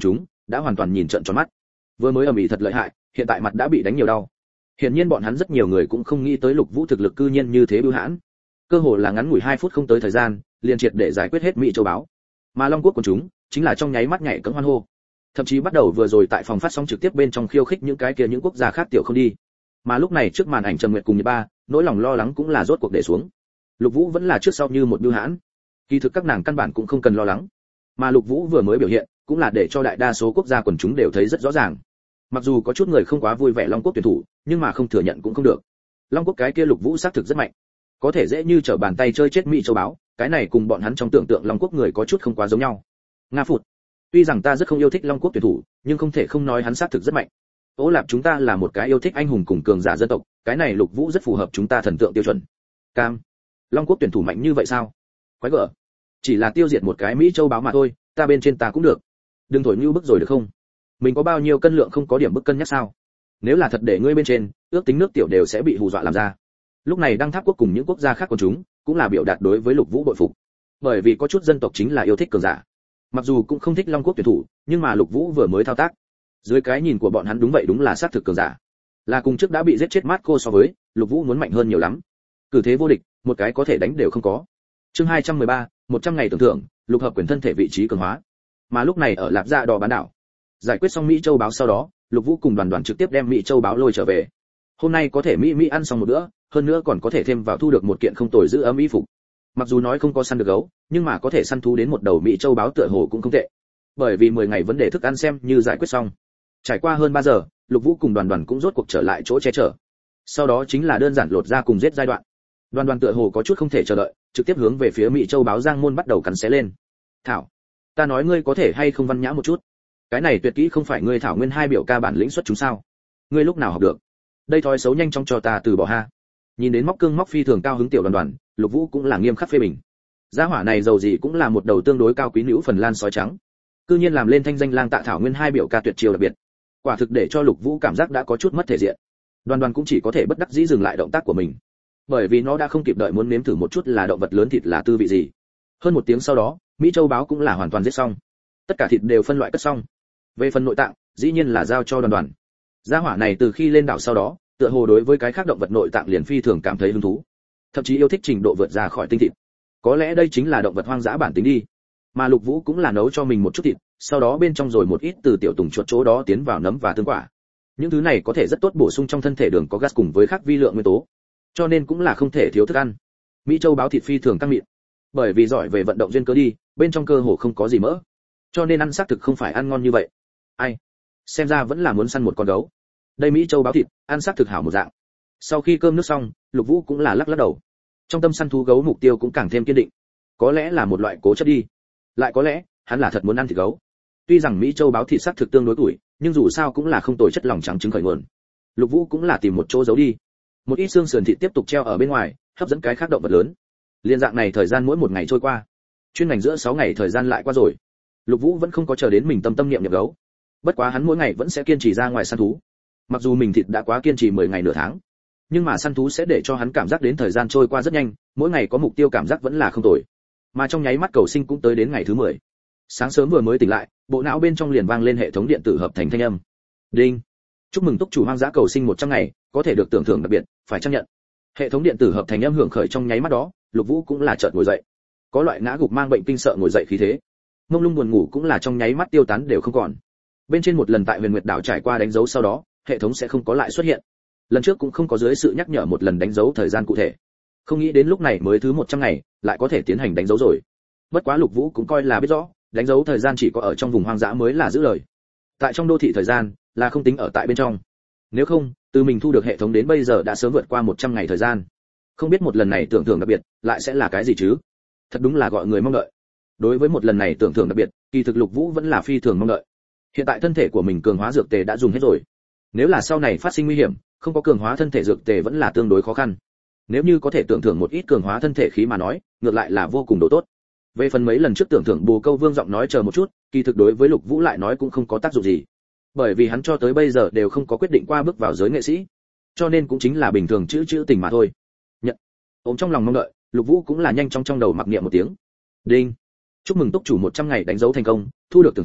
đã hoàn toàn nhìn trợn tròn mắt. Vừa mới ầm ĩ thật lợi hại, hiện tại mặt đã bị đánh nhiều đau. Hiển nhiên bọn hắn rất nhiều người cũng không nghĩ tới Lục Vũ thực lực cư nhiên như thế bưu hãn. Cơ hồ là ngắn ngủi hai phút không tới thời gian, liền triệt để giải quyết hết Mỹ Châu báo. Mà Long Quốc của chúng, chính là trong nháy mắt nhảy cẫng hoan hô. Thậm chí bắt đầu vừa rồi tại phòng phát sóng trực tiếp bên trong khiêu khích những cái kia những quốc gia khác tiểu không đi. Mà lúc này trước màn ảnh Trầm Nguyệt cùng Nhật Ba, nỗi lòng lo lắng cũng là rốt cuộc để xuống. Lục Vũ vẫn là trước sau như một bưu hãn. Kỳ thực các nàng căn bản cũng không cần lo lắng. Mà Lục Vũ vừa mới biểu hiện, cũng là để cho đại đa số quốc gia quần chúng đều thấy rất rõ ràng. Mặc dù có chút người không quá vui vẻ Long Quốc tuyển thủ, nhưng mà không thừa nhận cũng không được. Long Quốc cái kia Lục Vũ xác thực rất mạnh, có thể dễ như trở bàn tay chơi chết Mỹ Châu báo, cái này cùng bọn hắn trong tưởng tượng Long Quốc người có chút không quá giống nhau. Nga Phụt, tuy rằng ta rất không yêu thích Long Quốc tuyển thủ, nhưng không thể không nói hắn xác thực rất mạnh. Ô Lạp chúng ta là một cái yêu thích anh hùng cùng cường giả dân tộc, cái này Lục Vũ rất phù hợp chúng ta thần tượng tiêu chuẩn. Cam, Long Quốc tuyển thủ mạnh như vậy sao? Quái gở, chỉ là tiêu diệt một cái Mỹ Châu báo mà thôi, ta bên trên ta cũng được. Đừng thổi như bức rồi được không? Mình có bao nhiêu cân lượng không có điểm bức cân nhắc sao? Nếu là thật để ngươi bên trên, ước tính nước tiểu đều sẽ bị hù dọa làm ra. Lúc này Đăng Tháp quốc cùng những quốc gia khác của chúng, cũng là biểu đạt đối với Lục Vũ bội phục. Bởi vì có chút dân tộc chính là yêu thích cường giả. Mặc dù cũng không thích Long Quốc tuyển thủ, nhưng mà Lục Vũ vừa mới thao tác, dưới cái nhìn của bọn hắn đúng vậy đúng là sát thực cường giả. Là cùng trước đã bị giết chết Marco so với, Lục Vũ muốn mạnh hơn nhiều lắm. Cử thế vô địch, một cái có thể đánh đều không có. Chương hai trăm mười ba, một trăm ngày tưởng thưởng, lục hợp quyền thân thể vị trí cường hóa. Mà lúc này ở Lạp Dạ Đỏ bán đảo, giải quyết xong Mỹ Châu báo sau đó, Lục Vũ cùng đoàn đoàn trực tiếp đem Mỹ Châu báo lôi trở về. Hôm nay có thể Mỹ Mỹ ăn xong một bữa, hơn nữa còn có thể thêm vào thu được một kiện không tồi giữ ấm y phục. Mặc dù nói không có săn được gấu, nhưng mà có thể săn thú đến một đầu Mỹ Châu báo tựa hồ cũng không tệ. Bởi vì mười ngày vấn đề thức ăn xem như giải quyết xong. Trải qua hơn ba giờ, Lục Vũ cùng đoàn đoàn cũng rốt cuộc trở lại chỗ che chở. Sau đó chính là đơn giản lột ra cùng giết giai đoạn. Đoàn đoàn tựa hồ có chút không thể chờ đợi, trực tiếp hướng về phía Mỹ Châu báo Giang Môn bắt đầu cắn xé lên. Thảo, ta nói ngươi có thể hay không văn nhã một chút? Cái này tuyệt kỹ không phải ngươi Thảo Nguyên hai biểu ca bản lĩnh xuất chúng sao? Ngươi lúc nào học được? Đây thói xấu nhanh chóng cho ta từ bỏ ha. Nhìn đến móc cương móc phi thường cao hứng tiểu đoàn đoàn, Lục Vũ cũng là nghiêm khắc phê bình. Gia hỏa này giàu gì cũng là một đầu tương đối cao quý nữ Phần Lan sói trắng. Cư nhiên làm lên thanh danh lang tạ Thảo Nguyên hai biểu ca tuyệt chiêu đặc biệt. Quả thực để cho Lục Vũ cảm giác đã có chút mất thể diện. Đoàn đoàn cũng chỉ có thể bất đắc dĩ dừng lại động tác của mình. Bởi vì nó đã không kịp đợi muốn nếm thử một chút là động vật lớn thịt là tư vị gì. Hơn một tiếng sau đó, Mỹ Châu báo cũng là hoàn toàn giết xong. Tất cả thịt đều phân loại cất xong. Về phần nội tạng, dĩ nhiên là giao cho đoàn đoàn. Gia hỏa này từ khi lên đảo sau đó, tựa hồ đối với cái khác động vật nội tạng liền phi thường cảm thấy hứng thú. Thậm chí yêu thích trình độ vượt ra khỏi tinh thịt. Có lẽ đây chính là động vật hoang dã bản tính đi. Mà Lục Vũ cũng là nấu cho mình một chút thịt, sau đó bên trong rồi một ít từ tiểu tùng chuột chỗ đó tiến vào nấm và tương quả. Những thứ này có thể rất tốt bổ sung trong thân thể đường có gas cùng với các vi lượng nguyên tố, cho nên cũng là không thể thiếu thức ăn. Mỹ Châu báo thịt phi thường căng mịn, bởi vì giỏi về vận động duyên cớ đi, bên trong cơ hồ không có gì mỡ, cho nên ăn xác thực không phải ăn ngon như vậy. Ai, xem ra vẫn là muốn săn một con gấu. Đây Mỹ Châu báo thịt, ăn xác thực hảo một dạng. Sau khi cơm nước xong, Lục Vũ cũng là lắc lắc đầu. Trong tâm săn thú gấu mục tiêu cũng càng thêm kiên định. Có lẽ là một loại cố chấp đi, lại có lẽ hắn là thật muốn ăn thịt gấu. Tuy rằng Mỹ Châu báo thịt xác thực tương đối tuổi, nhưng dù sao cũng là không tồi chất lỏng trắng trứng khởi nguồn. Lục Vũ cũng là tìm một chỗ giấu đi. Một ít xương sườn thịt tiếp tục treo ở bên ngoài, hấp dẫn cái khác động vật lớn. Liên dạng này thời gian mỗi một ngày trôi qua, chuyên ngành giữa sáu ngày thời gian lại qua rồi. Lục Vũ vẫn không có chờ đến mình tâm tâm niệm nhập gấu. Bất quá hắn mỗi ngày vẫn sẽ kiên trì ra ngoài săn thú. Mặc dù mình thịt đã quá kiên trì mười ngày nửa tháng, nhưng mà săn thú sẽ để cho hắn cảm giác đến thời gian trôi qua rất nhanh, mỗi ngày có mục tiêu cảm giác vẫn là không tồi. Mà trong nháy mắt cầu sinh cũng tới đến ngày thứ mười. Sáng sớm vừa mới tỉnh lại, bộ não bên trong liền vang lên hệ thống điện tử hợp thành thanh âm. Đinh. Chúc mừng túc chủ hoang dã cầu sinh một trăm ngày, có thể được tưởng thưởng đặc biệt, phải chấp nhận. Hệ thống điện tử hợp thành âm hưởng khởi trong nháy mắt đó, Lục Vũ cũng là chợt ngồi dậy. Có loại ngã gục mang bệnh kinh sợ ngồi dậy khí thế. Mông lung buồn ngủ cũng là trong nháy mắt tiêu tán đều không còn. Bên trên một lần tại Huyền Nguyệt đảo trải qua đánh dấu sau đó, hệ thống sẽ không có lại xuất hiện. Lần trước cũng không có dưới sự nhắc nhở một lần đánh dấu thời gian cụ thể. Không nghĩ đến lúc này mới thứ một trăm ngày, lại có thể tiến hành đánh dấu rồi. Bất quá Lục Vũ cũng coi là biết rõ, đánh dấu thời gian chỉ có ở trong vùng hoang dã mới là giữ lời. Tại trong đô thị thời gian là không tính ở tại bên trong. Nếu không, từ mình thu được hệ thống đến bây giờ đã sớm vượt qua một trăm ngày thời gian. Không biết một lần này tưởng thưởng đặc biệt lại sẽ là cái gì chứ? Thật đúng là gọi người mong đợi. Đối với một lần này tưởng thưởng đặc biệt, kỳ thực Lục Vũ vẫn là phi thường mong đợi. Hiện tại thân thể của mình cường hóa dược tề đã dùng hết rồi. Nếu là sau này phát sinh nguy hiểm, không có cường hóa thân thể dược tề vẫn là tương đối khó khăn. Nếu như có thể tưởng thưởng một ít cường hóa thân thể khí mà nói, ngược lại là vô cùng độ tốt. Về phần mấy lần trước tưởng thưởng Bồ Câu Vương giọng nói chờ một chút, kỳ thực đối với Lục Vũ lại nói cũng không có tác dụng gì. Bởi vì hắn cho tới bây giờ đều không có quyết định qua bước vào giới nghệ sĩ, cho nên cũng chính là bình thường chữ chữ tình mà thôi. Nhận. Ôm trong lòng mong đợi, Lục Vũ cũng là nhanh trong trong đầu mặc niệm một tiếng. Đinh. Chúc mừng túc chủ một trăm ngày đánh dấu thành công, thu được tưởng thưởng,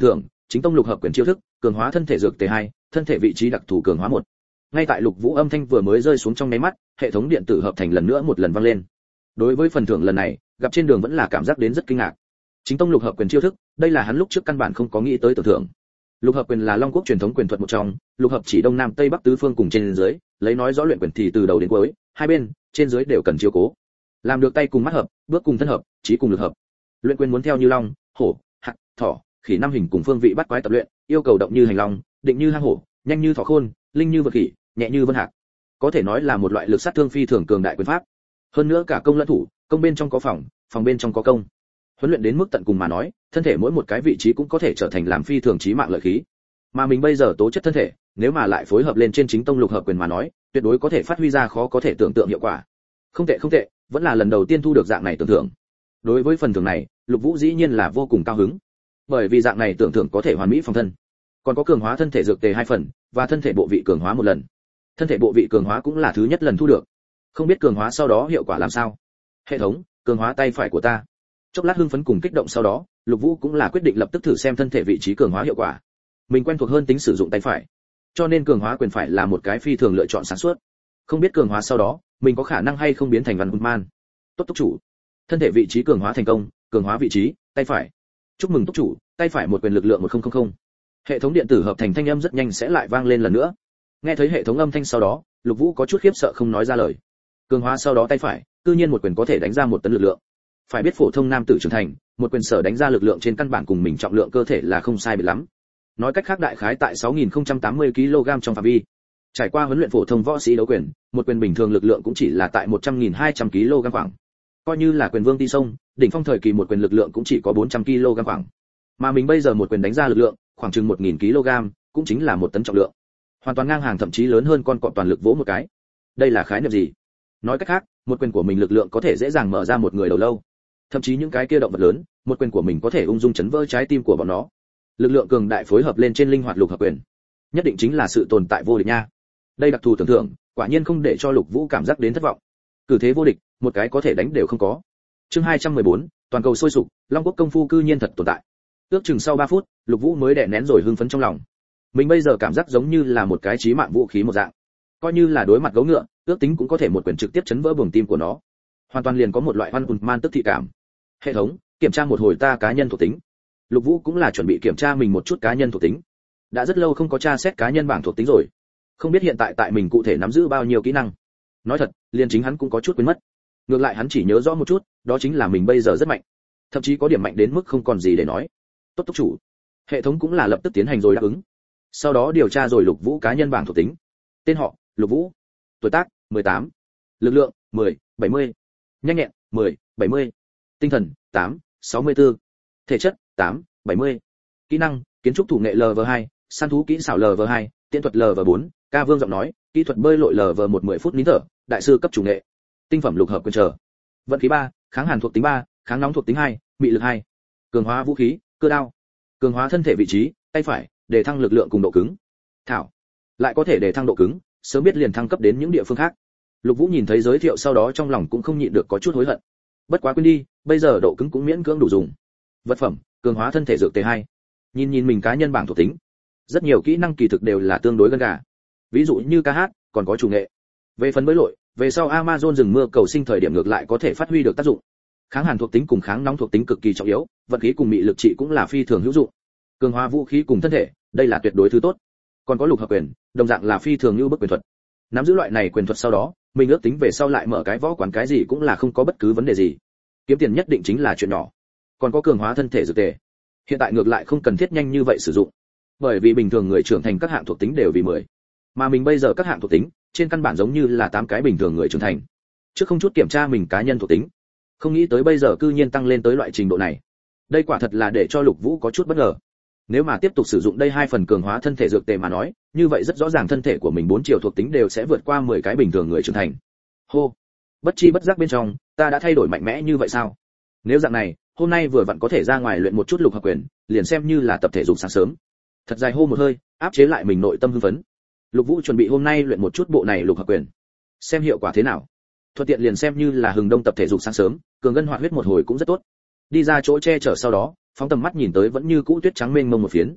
chính tông lục hợp quyền chiêu thức, cường hóa thân thể dược tề hai, thân thể vị trí đặc thù cường hóa một. Ngay tại Lục Vũ âm thanh vừa mới rơi xuống trong nháy mắt, hệ thống điện tử hợp thành lần nữa một lần vang lên. Đối với phần thưởng lần này, gặp trên đường vẫn là cảm giác đến rất kinh ngạc. Chính tông lục hợp quyền chiêu thức, đây là hắn lúc trước căn bản không có nghĩ tới tưởng thưởng. Lục hợp quyền là Long quốc truyền thống quyền thuật một trong, lục hợp chỉ đông nam tây bắc tứ phương cùng trên dưới, lấy nói rõ luyện quyền thì từ đầu đến cuối, hai bên, trên dưới đều cần chiếu cố. Làm được tay cùng mắt hợp, bước cùng thân hợp, trí cùng lực hợp. Luyện quyền muốn theo như long, hổ, hạc, thỏ, khỉ năm hình cùng phương vị bắt quái tập luyện, yêu cầu động như hành long, định như hang hổ, nhanh như thỏ khôn, linh như vật khỉ, nhẹ như vân hạc. Có thể nói là một loại lực sát thương phi thường cường đại quyền pháp. Hơn nữa cả công lẫn thủ, công bên trong có phòng, phòng bên trong có công. Huấn luyện đến mức tận cùng mà nói, thân thể mỗi một cái vị trí cũng có thể trở thành làm phi thường chí mạng lợi khí. Mà mình bây giờ tố chất thân thể, nếu mà lại phối hợp lên trên chính tông lục hợp quyền mà nói, tuyệt đối có thể phát huy ra khó có thể tưởng tượng hiệu quả. Không tệ không tệ, vẫn là lần đầu tiên thu được dạng này tưởng thưởng. Đối với phần thưởng này, Lục Vũ dĩ nhiên là vô cùng cao hứng. Bởi vì dạng này tưởng thưởng có thể hoàn mỹ phòng thân, còn có cường hóa thân thể dược tề hai phần và thân thể bộ vị cường hóa một lần. Thân thể bộ vị cường hóa cũng là thứ nhất lần thu được. Không biết cường hóa sau đó hiệu quả làm sao. Hệ thống, cường hóa tay phải của ta. Chốc lát hưng phấn cùng kích động sau đó, Lục Vũ cũng là quyết định lập tức thử xem thân thể vị trí cường hóa hiệu quả. Mình quen thuộc hơn tính sử dụng tay phải, cho nên cường hóa quyền phải là một cái phi thường lựa chọn sáng suốt. Không biết cường hóa sau đó, mình có khả năng hay không biến thành Văn Man. Tốt túc chủ, thân thể vị trí cường hóa thành công, cường hóa vị trí tay phải. Chúc mừng túc chủ, tay phải một quyền lực lượng một nghìn. Hệ thống điện tử hợp thành thanh âm rất nhanh sẽ lại vang lên lần nữa. Nghe thấy hệ thống âm thanh sau đó, Lục Vũ có chút khiếp sợ không nói ra lời. Cường hóa sau đó tay phải, cư nhiên một quyền có thể đánh ra một tấn lực lượng. Phải biết phổ thông nam tử trưởng thành, một quyền sở đánh ra lực lượng trên căn bản cùng mình trọng lượng cơ thể là không sai biệt lắm. Nói cách khác đại khái tại sáu nghìn không trăm tám mươi ki lô gam trong phạm vi. Trải qua huấn luyện phổ thông võ sĩ đấu quyền, một quyền bình thường lực lượng cũng chỉ là tại một trăm nghìn hai trăm ki lô gam khoảng. Coi như là quyền vương ti sông, đỉnh phong thời kỳ một quyền lực lượng cũng chỉ có bốn trăm ki lô gam khoảng. Mà mình bây giờ một quyền đánh ra lực lượng, khoảng chừng một nghìn ki lô gam, cũng chính là một tấn trọng lượng. Hoàn toàn ngang hàng thậm chí lớn hơn con cọp toàn lực vỗ một cái. Đây là khái niệm gì? Nói cách khác, một quyền của mình lực lượng có thể dễ dàng mở ra một người đầu lâu. Thậm chí những cái kia động vật lớn, một quyền của mình có thể ung dung chấn vỡ trái tim của bọn nó. Lực lượng cường đại phối hợp lên trên linh hoạt lục hợp quyền, nhất định chính là sự tồn tại vô địch nha. Đây đặc thù tưởng thưởng, quả nhiên không để cho Lục Vũ cảm giác đến thất vọng. Cử thế vô địch, một cái có thể đánh đều không có. Chương hai trăm mười bốn, toàn cầu sôi sục, Long quốc công phu cư nhiên thật tồn tại. Ước chừng sau ba phút, Lục Vũ mới đè nén rồi hưng phấn trong lòng. Mình bây giờ cảm giác giống như là một cái chí mạng vũ khí một dạng. Coi như là đối mặt gấu ngựa, ước tính cũng có thể một quyền trực tiếp chấn vỡ buồng tim của nó. Hoàn toàn liền có một loại Văn Man tức thị cảm. Hệ thống, kiểm tra một hồi ta cá nhân thuộc tính. Lục Vũ cũng là chuẩn bị kiểm tra mình một chút cá nhân thuộc tính. Đã rất lâu không có tra xét cá nhân bảng thuộc tính rồi. Không biết hiện tại tại mình cụ thể nắm giữ bao nhiêu kỹ năng. Nói thật, liền chính hắn cũng có chút quên mất. Ngược lại hắn chỉ nhớ rõ một chút, đó chính là mình bây giờ rất mạnh. Thậm chí có điểm mạnh đến mức không còn gì để nói. Tốt túc chủ. Hệ thống cũng là lập tức tiến hành rồi đáp ứng. Sau đó điều tra rồi Lục Vũ cá nhân bảng thuộc tính. Tên họ, Lục Vũ. Tuổi tác, mười tám. Lực lượng, mười, bảy mươi. Nhanh nhẹn, mười, bảy mươi. Tinh thần, tám, sáu mươi tư. Thể chất, tám, bảy mươi. Kỹ năng, kiến trúc thủ nghệ lờ vê hai, săn thú kỹ xảo lờ vê hai, tiễn thuật lờ vê bốn, ca vương giọng nói, kỹ thuật bơi lội lờ vê một mười phút nín thở, đại sư cấp chủ nghệ. Tinh phẩm lục hợp quyền trở. Vận khí ba, kháng hàn thuộc tính ba, kháng nóng thuộc tính hai, mị lực hai. Cường hóa vũ khí, cơ đao. Cường hóa thân thể vị trí, tay phải, để thăng lực lượng cùng độ cứng. Thảo. Lại có thể để thăng độ cứng, sớm biết liền thăng cấp đến những địa phương khác. Lục Vũ nhìn thấy giới thiệu sau đó trong lòng cũng không nhịn được có chút hối hận. Bất quá quên đi, bây giờ độ cứng cũng miễn cưỡng đủ dùng. Vật phẩm, cường hóa thân thể dược tề hai. Nhìn nhìn mình cá nhân bảng thuộc tính, rất nhiều kỹ năng kỳ thực đều là tương đối gần gà. Ví dụ như ca hát, còn có chủ nghệ. Về phần bơi lội, về sau Amazon rừng mưa cầu sinh thời điểm ngược lại có thể phát huy được tác dụng. Kháng hàn thuộc tính cùng kháng nóng thuộc tính cực kỳ trọng yếu, vận khí cùng mị lực trị cũng là phi thường hữu dụng. Cường hóa vũ khí cùng thân thể, đây là tuyệt đối thứ tốt. Còn có lục hợp quyền, đồng dạng là phi thường như bức quyền thuật. Nắm giữ loại này quyền thuật sau đó, mình ước tính về sau lại mở cái võ quán cái gì cũng là không có bất cứ vấn đề gì. Kiếm tiền nhất định chính là chuyện nhỏ. Còn có cường hóa thân thể dược tề. Hiện tại ngược lại không cần thiết nhanh như vậy sử dụng. Bởi vì bình thường người trưởng thành các hạng thuộc tính đều vì mười. Mà mình bây giờ các hạng thuộc tính, trên căn bản giống như là tám cái bình thường người trưởng thành. Trước không chút kiểm tra mình cá nhân thuộc tính. Không nghĩ tới bây giờ cư nhiên tăng lên tới loại trình độ này. Đây quả thật là để cho Lục Vũ có chút bất ngờ. Nếu mà tiếp tục sử dụng đây hai phần cường hóa thân thể dược tề mà nói, như vậy rất rõ ràng thân thể của mình bốn chiều thuộc tính đều sẽ vượt qua mười cái bình thường người trưởng thành. Hô, bất chi bất giác bên trong, ta đã thay đổi mạnh mẽ như vậy sao? Nếu dạng này, hôm nay vừa vặn có thể ra ngoài luyện một chút lục hợp quyền, liền xem như là tập thể dục sáng sớm. Thật dài hô một hơi, áp chế lại mình nội tâm hưng phấn. Lục Vũ chuẩn bị hôm nay luyện một chút bộ này lục hợp quyền, xem hiệu quả thế nào. Thuận tiện liền xem như là hừng đông tập thể dục sáng sớm, cường ngân hoạt huyết một hồi cũng rất tốt. Đi ra chỗ che chở sau đó, phóng tầm mắt nhìn tới vẫn như cũ tuyết trắng mênh mông một phiến.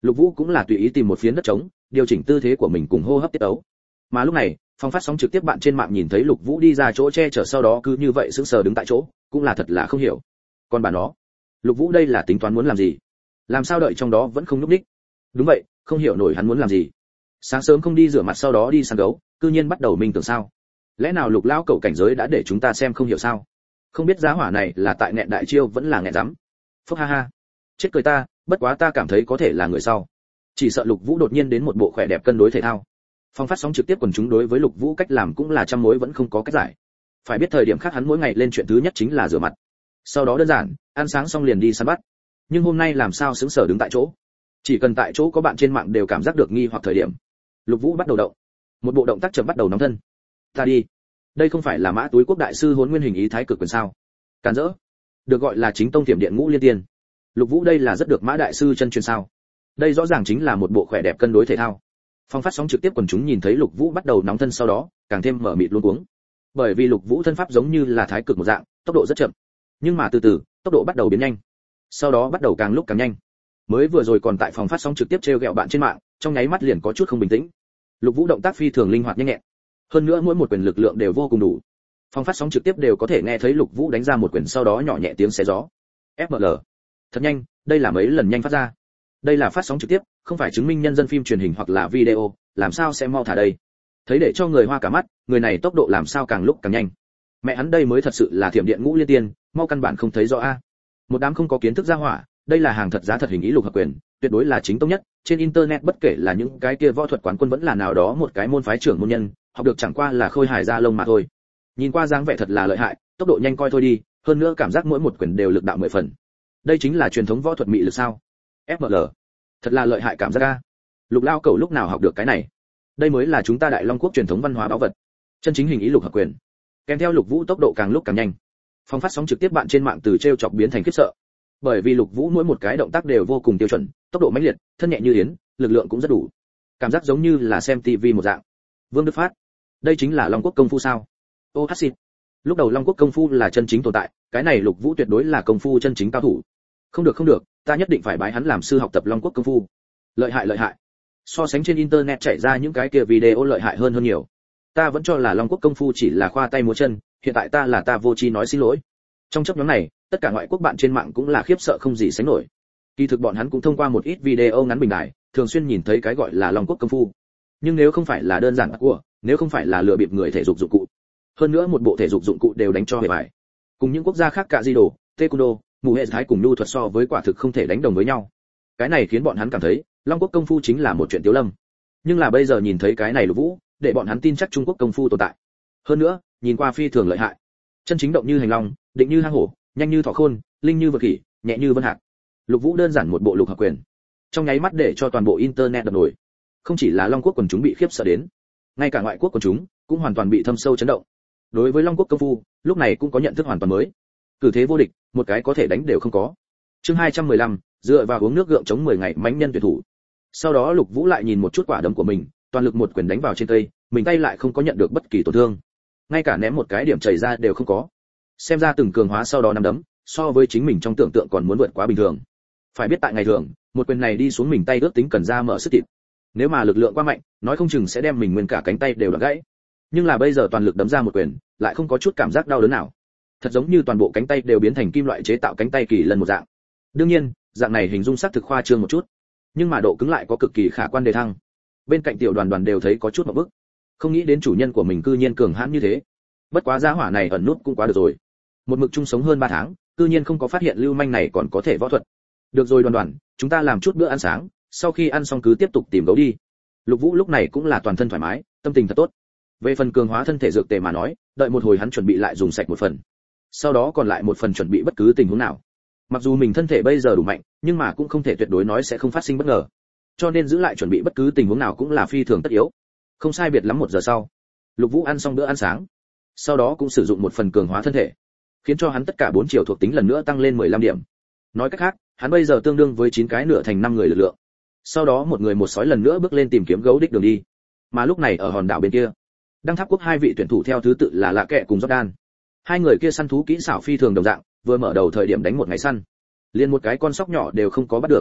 Lục Vũ cũng là tùy ý tìm một phiến đất trống, điều chỉnh tư thế của mình cùng hô hấp tiết tấu. Mà lúc này, phòng phát sóng trực tiếp bạn trên mạng nhìn thấy Lục Vũ đi ra chỗ che chở sau đó cứ như vậy sững sờ đứng tại chỗ, cũng là thật là không hiểu. Còn bà nó, Lục Vũ đây là tính toán muốn làm gì? Làm sao đợi trong đó vẫn không nhúc nhích? Đúng vậy, không hiểu nổi hắn muốn làm gì. Sáng sớm không đi rửa mặt sau đó đi săn gấu, cư nhiên bắt đầu minh tưởng sao? Lẽ nào Lục lão cậu cảnh giới đã để chúng ta xem không hiểu sao? Không biết giá hỏa này là tại nẹn đại chiêu vẫn là nẹn rắm. Phúc ha ha. Chết cười ta, bất quá ta cảm thấy có thể là người sau. Chỉ sợ Lục Vũ đột nhiên đến một bộ khỏe đẹp cân đối thể thao. Phòng phát sóng trực tiếp quần chúng đối với Lục Vũ cách làm cũng là trăm mối vẫn không có cách giải. Phải biết thời điểm khác hắn mỗi ngày lên chuyện thứ nhất chính là rửa mặt. Sau đó đơn giản, ăn sáng xong liền đi săn bắt. Nhưng hôm nay làm sao sững sờ đứng tại chỗ? Chỉ cần tại chỗ có bạn trên mạng đều cảm giác được nghi hoặc thời điểm. Lục Vũ bắt đầu động. Một bộ động tác chậm bắt đầu nóng thân. Ta đi. Đây không phải là Mã Túi Quốc đại sư Hỗn Nguyên Hình Ý Thái Cực quyền sao? Càn rỡ. Được gọi là chính tông tiềm điện ngũ liên tiên. Lục Vũ đây là rất được Mã đại sư chân truyền sao? Đây rõ ràng chính là một bộ khỏe đẹp cân đối thể thao. Phong phát sóng trực tiếp quần chúng nhìn thấy Lục Vũ bắt đầu nóng thân sau đó, càng thêm mở mịt luống cuống. Bởi vì Lục Vũ thân pháp giống như là thái cực một dạng, tốc độ rất chậm. Nhưng mà từ từ, tốc độ bắt đầu biến nhanh. Sau đó bắt đầu càng lúc càng nhanh. Mới vừa rồi còn tại phòng phát sóng trực tiếp trêu ghẹo bạn trên mạng, trong nháy mắt liền có chút không bình tĩnh. Lục Vũ động tác phi thường linh hoạt nhanh nhẹn. Hơn nữa mỗi một quyền lực lượng đều vô cùng đủ. Phòng phát sóng trực tiếp đều có thể nghe thấy Lục Vũ đánh ra một quyền sau đó nhỏ nhẹ tiếng xé gió. ép em lờ. Thật nhanh, đây là mấy lần nhanh phát ra. Đây là phát sóng trực tiếp, không phải chứng minh nhân dân phim truyền hình hoặc là video, làm sao sẽ mau thả đây. Thấy để cho người hoa cả mắt, người này tốc độ làm sao càng lúc càng nhanh. Mẹ hắn đây mới thật sự là thiểm điện ngũ liên tiên, mau căn bản không thấy rõ a. Một đám không có kiến thức ra hỏa, đây là hàng thật giá thật hình ý lục hợp quyền, tuyệt đối là chính tông nhất, trên internet bất kể là những cái kia võ thuật quán quân vẫn là nào đó một cái môn phái trưởng môn nhân, học được chẳng qua là khôi hài da lông mà thôi. Nhìn qua dáng vẻ thật là lợi hại, tốc độ nhanh coi thôi đi, hơn nữa cảm giác mỗi một quyền đều lực đạo mười phần. Đây chính là truyền thống võ thuật mị lực sao? ép em lờ. Thật là lợi hại cảm giác a. Lục lao cẩu lúc nào học được cái này? Đây mới là chúng ta Đại Long quốc truyền thống văn hóa báu vật. Chân chính hình ý lục hợp quyền. Kèm theo Lục Vũ tốc độ càng lúc càng nhanh. Phong phát sóng trực tiếp bạn trên mạng từ trêu chọc biến thành khiếp sợ. Bởi vì Lục Vũ mỗi một cái động tác đều vô cùng tiêu chuẩn, tốc độ mãnh liệt, thân nhẹ như yến, lực lượng cũng rất đủ. Cảm giác giống như là xem tivi một dạng. Vương Đức Phát, đây chính là Long quốc công phu sao? Ô hát xịt. Lúc đầu Long quốc công phu là chân chính tồn tại, cái này Lục Vũ tuyệt đối là công phu chân chính cao thủ. Không được không được, ta nhất định phải bái hắn làm sư học tập Long quốc công phu. Lợi hại lợi hại. So sánh trên internet chạy ra những cái kia video lợi hại hơn hơn nhiều. Ta vẫn cho là Long quốc công phu chỉ là khoa tay múa chân, hiện tại ta là ta vô tri nói xin lỗi. Trong chấp nhóm này, tất cả ngoại quốc bạn trên mạng cũng là khiếp sợ không gì sánh nổi. Kỳ thực bọn hắn cũng thông qua một ít video ngắn bình đại, thường xuyên nhìn thấy cái gọi là Long quốc công phu. Nhưng nếu không phải là đơn giản của, nếu không phải là lừa bịp người thể dục dụng cụ, hơn nữa một bộ thể dục dụng cụ đều đánh cho hề bại. Cùng những quốc gia khác cả di đồ, taekwondo, mù hệ thái cùng nhu thuật so với quả thực không thể đánh đồng với nhau. Cái này khiến bọn hắn cảm thấy, Long quốc công phu chính là một chuyện tiểu lâm. Nhưng là bây giờ nhìn thấy cái này Lục Vũ, để bọn hắn tin chắc Trung Quốc công phu tồn tại. Hơn nữa, nhìn qua phi thường lợi hại. Chân chính động như hành long, định như hang hổ, nhanh như thỏ khôn, linh như vượt khỉ, nhẹ như vân hạc. Lục Vũ đơn giản một bộ lục hợp quyền, trong nháy mắt để cho toàn bộ internet đập nổi. Không chỉ là Long quốc quần chúng bị khiếp sợ đến, ngay cả ngoại quốc quần chúng cũng hoàn toàn bị thâm sâu chấn động. Đối với Long quốc công phu, lúc này cũng có nhận thức hoàn toàn mới. Cử thế vô địch, một cái có thể đánh đều không có. Chương hai trăm mười lăm, dựa vào uống nước gượng chống mười ngày mãnh nhân tuyệt thủ. Sau đó Lục Vũ lại nhìn một chút quả đấm của mình, toàn lực một quyền đánh vào trên cây, mình tay lại không có nhận được bất kỳ tổn thương, ngay cả ném một cái điểm chảy ra đều không có. Xem ra từng cường hóa sau đó nắm đấm, so với chính mình trong tưởng tượng còn muốn vượt quá bình thường. Phải biết tại ngày thường, một quyền này đi xuống mình tay ước tính cần ra mở sức thịt. Nếu mà lực lượng quá mạnh, nói không chừng sẽ đem mình nguyên cả cánh tay đều đoạn gãy. Nhưng là bây giờ toàn lực đấm ra một quyền, lại không có chút cảm giác đau đớn nào. Thật giống như toàn bộ cánh tay đều biến thành kim loại chế tạo cánh tay kỳ lân một dạng. Đương nhiên, dạng này hình dung sắc thực khoa trương một chút, nhưng mà độ cứng lại có cực kỳ khả quan đề thăng. Bên cạnh tiểu đoàn đoàn đều thấy có chút ngộp bức, không nghĩ đến chủ nhân của mình cư nhiên cường hãn như thế. Bất quá gia hỏa này ẩn nút cũng quá được rồi, một mực chung sống hơn ba tháng, cư nhiên không có phát hiện lưu manh này còn có thể võ thuật. Được rồi đoàn đoàn, chúng ta làm chút bữa ăn sáng, sau khi ăn xong cứ tiếp tục tìm gấu đi. Lục Vũ lúc này cũng là toàn thân thoải mái, tâm tình thật tốt. Về phần cường hóa thân thể dược tề mà nói, đợi một hồi hắn chuẩn bị lại dùng sạch một phần, sau đó còn lại một phần chuẩn bị bất cứ tình huống nào. Mặc dù mình thân thể bây giờ đủ mạnh, nhưng mà cũng không thể tuyệt đối nói sẽ không phát sinh bất ngờ, cho nên giữ lại chuẩn bị bất cứ tình huống nào cũng là phi thường tất yếu. Không sai biệt lắm một giờ sau, Lục Vũ ăn xong bữa ăn sáng, sau đó cũng sử dụng một phần cường hóa thân thể, khiến cho hắn tất cả bốn chiều thuộc tính lần nữa tăng lên mười lăm điểm. Nói cách khác, hắn bây giờ tương đương với chín cái nửa thành năm người lực lượng. Sau đó một người một sói lần nữa bước lên tìm kiếm gấu đích đường đi. Mà lúc này ở hòn đảo bên kia, Đăng Tháp quốc hai vị tuyển thủ theo thứ tự là Lạ Kệ cùng Jordan. Hai người kia săn thú kỹ xảo phi thường đồng dạng, vừa mở đầu thời điểm đánh một ngày săn, liền một cái con sóc nhỏ đều không có bắt được.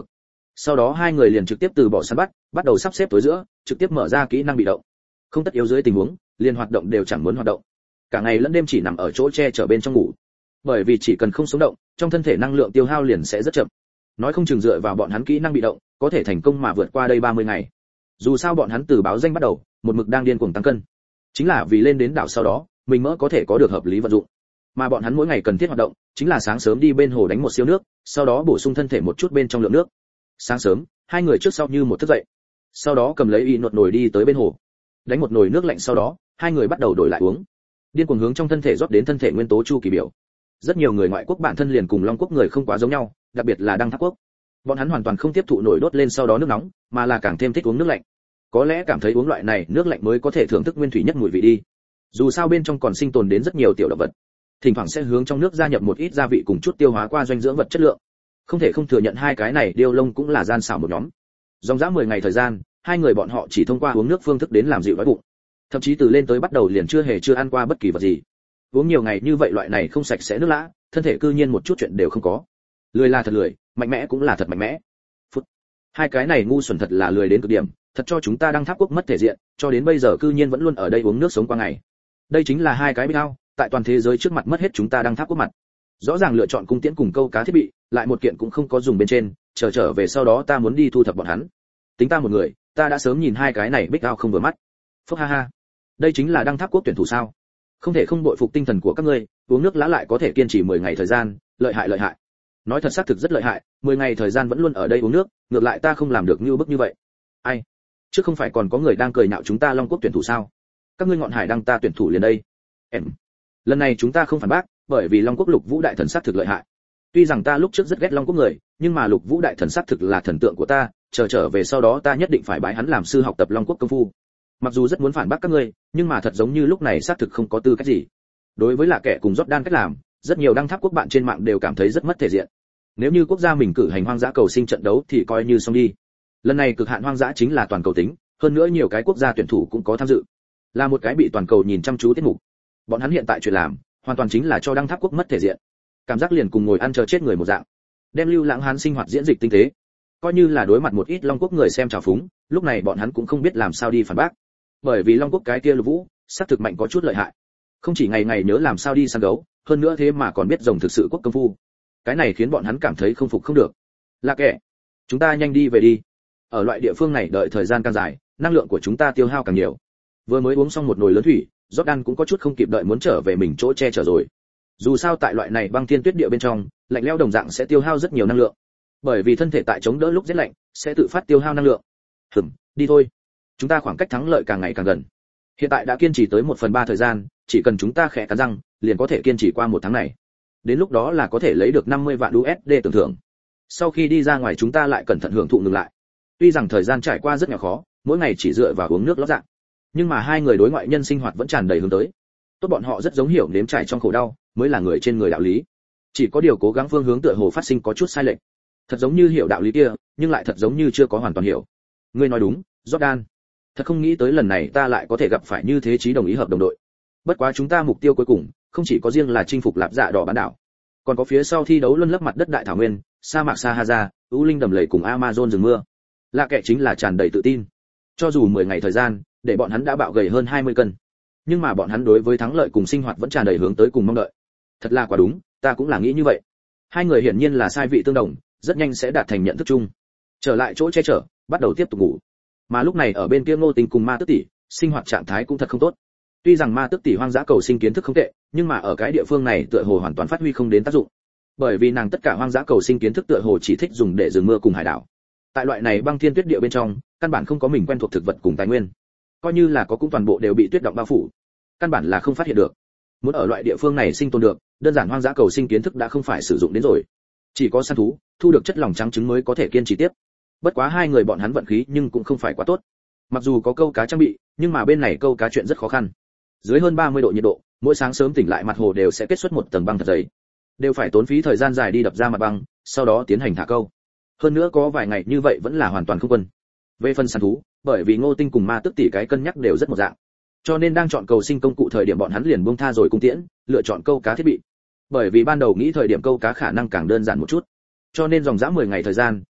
Sau đó hai người liền trực tiếp từ bỏ săn bắt, bắt đầu sắp xếp tối giữa, trực tiếp mở ra kỹ năng bị động. Không tất yếu dưới tình huống, liền hoạt động đều chẳng muốn hoạt động. Cả ngày lẫn đêm chỉ nằm ở chỗ che chở bên trong ngủ. Bởi vì chỉ cần không sống động, trong thân thể năng lượng tiêu hao liền sẽ rất chậm. Nói không chừng dựa vào bọn hắn kỹ năng bị động, có thể thành công mà vượt qua đây ba mươi ngày. Dù sao bọn hắn từ báo danh bắt đầu, một mực đang điên cuồng tăng cân. Chính là vì lên đến đảo sau đó, mình mỡ có thể có được hợp lý vận dụng. Mà bọn hắn mỗi ngày cần thiết hoạt động, chính là sáng sớm đi bên hồ đánh một siêu nước, sau đó bổ sung thân thể một chút bên trong lượng nước. Sáng sớm, hai người trước sau như một thức dậy. Sau đó cầm lấy y nột nồi đi tới bên hồ. Đánh một nồi nước lạnh sau đó, hai người bắt đầu đổi lại uống. Điên cuồng hướng trong thân thể rót đến thân thể nguyên tố chu kỳ biểu. Rất nhiều người ngoại quốc bản thân liền cùng Long quốc người không quá giống nhau, đặc biệt là Đăng Tháp quốc. Bọn hắn hoàn toàn không tiếp thụ nổi đốt lên sau đó nước nóng, mà là càng thêm thích uống nước lạnh. Có lẽ cảm thấy uống loại này nước lạnh mới có thể thưởng thức nguyên thủy nhất mùi vị đi. Dù sao bên trong còn sinh tồn đến rất nhiều tiểu động vật, thỉnh thoảng sẽ hướng trong nước gia nhập một ít gia vị cùng chút tiêu hóa qua dinh dưỡng vật chất lượng. Không thể không thừa nhận hai cái này điêu lông cũng là gian xảo một nhóm. Dòng dã mười ngày thời gian, hai người bọn họ chỉ thông qua uống nước phương thức đến làm dịu đói bụng. Thậm chí từ lên tới bắt đầu liền chưa hề chưa ăn qua bất kỳ vật gì. Uống nhiều ngày như vậy loại này không sạch sẽ nước lã, thân thể cư nhiên một chút chuyện đều không có. Lười là thật lười, mạnh mẽ cũng là thật mạnh mẽ. Phút. Hai cái này ngu xuẩn thật là lười đến cực điểm, thật cho chúng ta Đăng Tháp quốc mất thể diện, cho đến bây giờ cư nhiên vẫn luôn ở đây uống nước sống qua ngày. Đây chính là hai cái big out, tại toàn thế giới trước mặt mất hết chúng ta Đăng Tháp quốc mặt. Rõ ràng lựa chọn cung tiễn cùng câu cá thiết bị, lại một kiện cũng không có dùng bên trên, chờ trở về sau đó ta muốn đi thu thập bọn hắn. Tính ta một người, ta đã sớm nhìn hai cái này big out không vừa mắt. Phúc ha ha. Đây chính là Đăng Tháp quốc tuyển thủ sao? Không thể không bội phục tinh thần của các ngươi, uống nước lá lại có thể kiên trì mười ngày thời gian, lợi hại lợi hại. Nói thật xác thực rất lợi hại, mười ngày thời gian vẫn luôn ở đây uống nước, ngược lại ta không làm được như bức như vậy. Ai? Chứ không phải còn có người đang cười nhạo chúng ta Long quốc tuyển thủ sao? Các ngươi ngọn hải đăng ta tuyển thủ liền đây. Em. Lần này chúng ta không phản bác, bởi vì Long quốc Lục Vũ đại thần xác thực lợi hại. Tuy rằng ta lúc trước rất ghét Long quốc người, nhưng mà Lục Vũ đại thần xác thực là thần tượng của ta, chờ trở về sau đó ta nhất định phải bái hắn làm sư học tập Long quốc công phu. Mặc dù rất muốn phản bác các ngươi, nhưng mà thật giống như lúc này xác thực không có tư cách gì. Đối với là kẻ cùng Jordan cách làm, rất nhiều Đăng Tháp quốc bạn trên mạng đều cảm thấy rất mất thể diện. Nếu như quốc gia mình cử hành hoang dã cầu sinh trận đấu thì coi như xong đi. Lần này cực hạn hoang dã chính là toàn cầu tính, hơn nữa nhiều cái quốc gia tuyển thủ cũng có tham dự. Là một cái bị toàn cầu nhìn chăm chú tiết mục. Bọn hắn hiện tại chuyện làm, hoàn toàn chính là cho Đăng Tháp quốc mất thể diện. Cảm giác liền cùng ngồi ăn chờ chết người một dạng. Đem Lưu Lãng Hán sinh hoạt diễn dịch tinh tế. Coi như là đối mặt một ít Long quốc người xem trào phúng, lúc này bọn hắn cũng không biết làm sao đi phản bác. Bởi vì Long quốc cái kia Lục Vũ, xác thực mạnh có chút lợi hại. Không chỉ ngày ngày nhớ làm sao đi săn gấu, hơn nữa thế mà còn biết rồng thực sự quốc công phu. Cái này khiến bọn hắn cảm thấy không phục không được. Là kẻ, chúng ta nhanh đi về đi. Ở loại địa phương này đợi thời gian càng dài, năng lượng của chúng ta tiêu hao càng nhiều. Vừa mới uống xong một nồi lớn thủy, Jordan cũng có chút không kịp đợi muốn trở về mình chỗ che chở rồi. Dù sao tại loại này băng thiên tuyết địa bên trong, lạnh lẽo đồng dạng sẽ tiêu hao rất nhiều năng lượng. Bởi vì thân thể tại chống đỡ lúc rét lạnh, sẽ tự phát tiêu hao năng lượng. Hừm, đi thôi. Chúng ta khoảng cách thắng lợi càng ngày càng gần. Hiện tại đã kiên trì tới một phần ba thời gian, chỉ cần chúng ta khẽ cắn răng, liền có thể kiên trì qua một tháng này. Đến lúc đó là có thể lấy được năm mươi vạn đô la tưởng thưởng. Sau khi đi ra ngoài chúng ta lại cẩn thận hưởng thụ ngừng lại. Tuy rằng thời gian trải qua rất nhỏ khó, mỗi ngày chỉ dựa vào uống nước lót dạ, nhưng mà hai người đối ngoại nhân sinh hoạt vẫn tràn đầy hướng tới. Tốt bọn họ rất giống hiểu nếm trải trong khổ đau, mới là người trên người đạo lý. Chỉ có điều cố gắng phương hướng tựa hồ phát sinh có chút sai lệch. Thật giống như hiểu đạo lý kia, nhưng lại thật giống như chưa có hoàn toàn hiểu. Ngươi nói đúng, Jordan. Thật không nghĩ tới lần này ta lại có thể gặp phải như thế chí đồng ý hợp đồng đội. Bất quá chúng ta mục tiêu cuối cùng, không chỉ có riêng là chinh phục Lạp Dạ đỏ bán đảo, còn có phía sau thi đấu luân lấp mặt đất đại thảo nguyên, sa mạc Sahara, u linh đầm lầy cùng Amazon rừng mưa. Lạ kệ chính là tràn đầy tự tin. Cho dù mười ngày thời gian, để bọn hắn đã bạo gầy hơn hai mươi cân, nhưng mà bọn hắn đối với thắng lợi cùng sinh hoạt vẫn tràn đầy hướng tới cùng mong đợi. Thật là quả đúng, ta cũng là nghĩ như vậy. Hai người hiển nhiên là sai vị tương đồng, rất nhanh sẽ đạt thành nhận thức chung. Trở lại chỗ che chở, bắt đầu tiếp tục ngủ. Mà lúc này ở bên kia Ngô Tình cùng Ma Tước tỷ, sinh hoạt trạng thái cũng thật không tốt. Tuy rằng Ma Tước tỷ hoang dã cầu sinh kiến thức không tệ, nhưng mà ở cái địa phương này tựa hồ hoàn toàn phát huy không đến tác dụng. Bởi vì nàng tất cả hoang dã cầu sinh kiến thức tựa hồ chỉ thích dùng để rừng mưa cùng hải đảo. Tại loại này băng thiên tuyết địa bên trong, căn bản không có mình quen thuộc thực vật cùng tài nguyên. Coi như là có cũng toàn bộ đều bị tuyết động bao phủ. Căn bản là không phát hiện được. Muốn ở loại địa phương này sinh tồn được, đơn giản hoang dã cầu sinh kiến thức đã không phải sử dụng đến rồi. Chỉ có săn thú, thu được chất lỏng trắng trứng mới có thể kiên trì tiếp. Bất quá hai người bọn hắn vận khí nhưng cũng không phải quá tốt. Mặc dù có câu cá trang bị, nhưng mà bên này câu cá chuyện rất khó khăn. Dưới hơn ba mươi độ nhiệt độ, mỗi sáng sớm tỉnh lại mặt hồ đều sẽ kết xuất một tầng băng thật dày. Đều phải tốn phí thời gian dài đi đập ra mặt băng, sau đó tiến hành thả câu. Hơn nữa có vài ngày như vậy vẫn là hoàn toàn không quân. Về phần săn thú, bởi vì Ngô Tinh cùng Ma Tước tỷ cái cân nhắc đều rất một dạng. Cho nên đang chọn cầu sinh công cụ thời điểm bọn hắn liền buông tha rồi cung tiễn, lựa chọn câu cá thiết bị. Bởi vì ban đầu nghĩ thời điểm câu cá khả năng càng đơn giản một chút. Cho nên dòng dã mười ngày thời gian,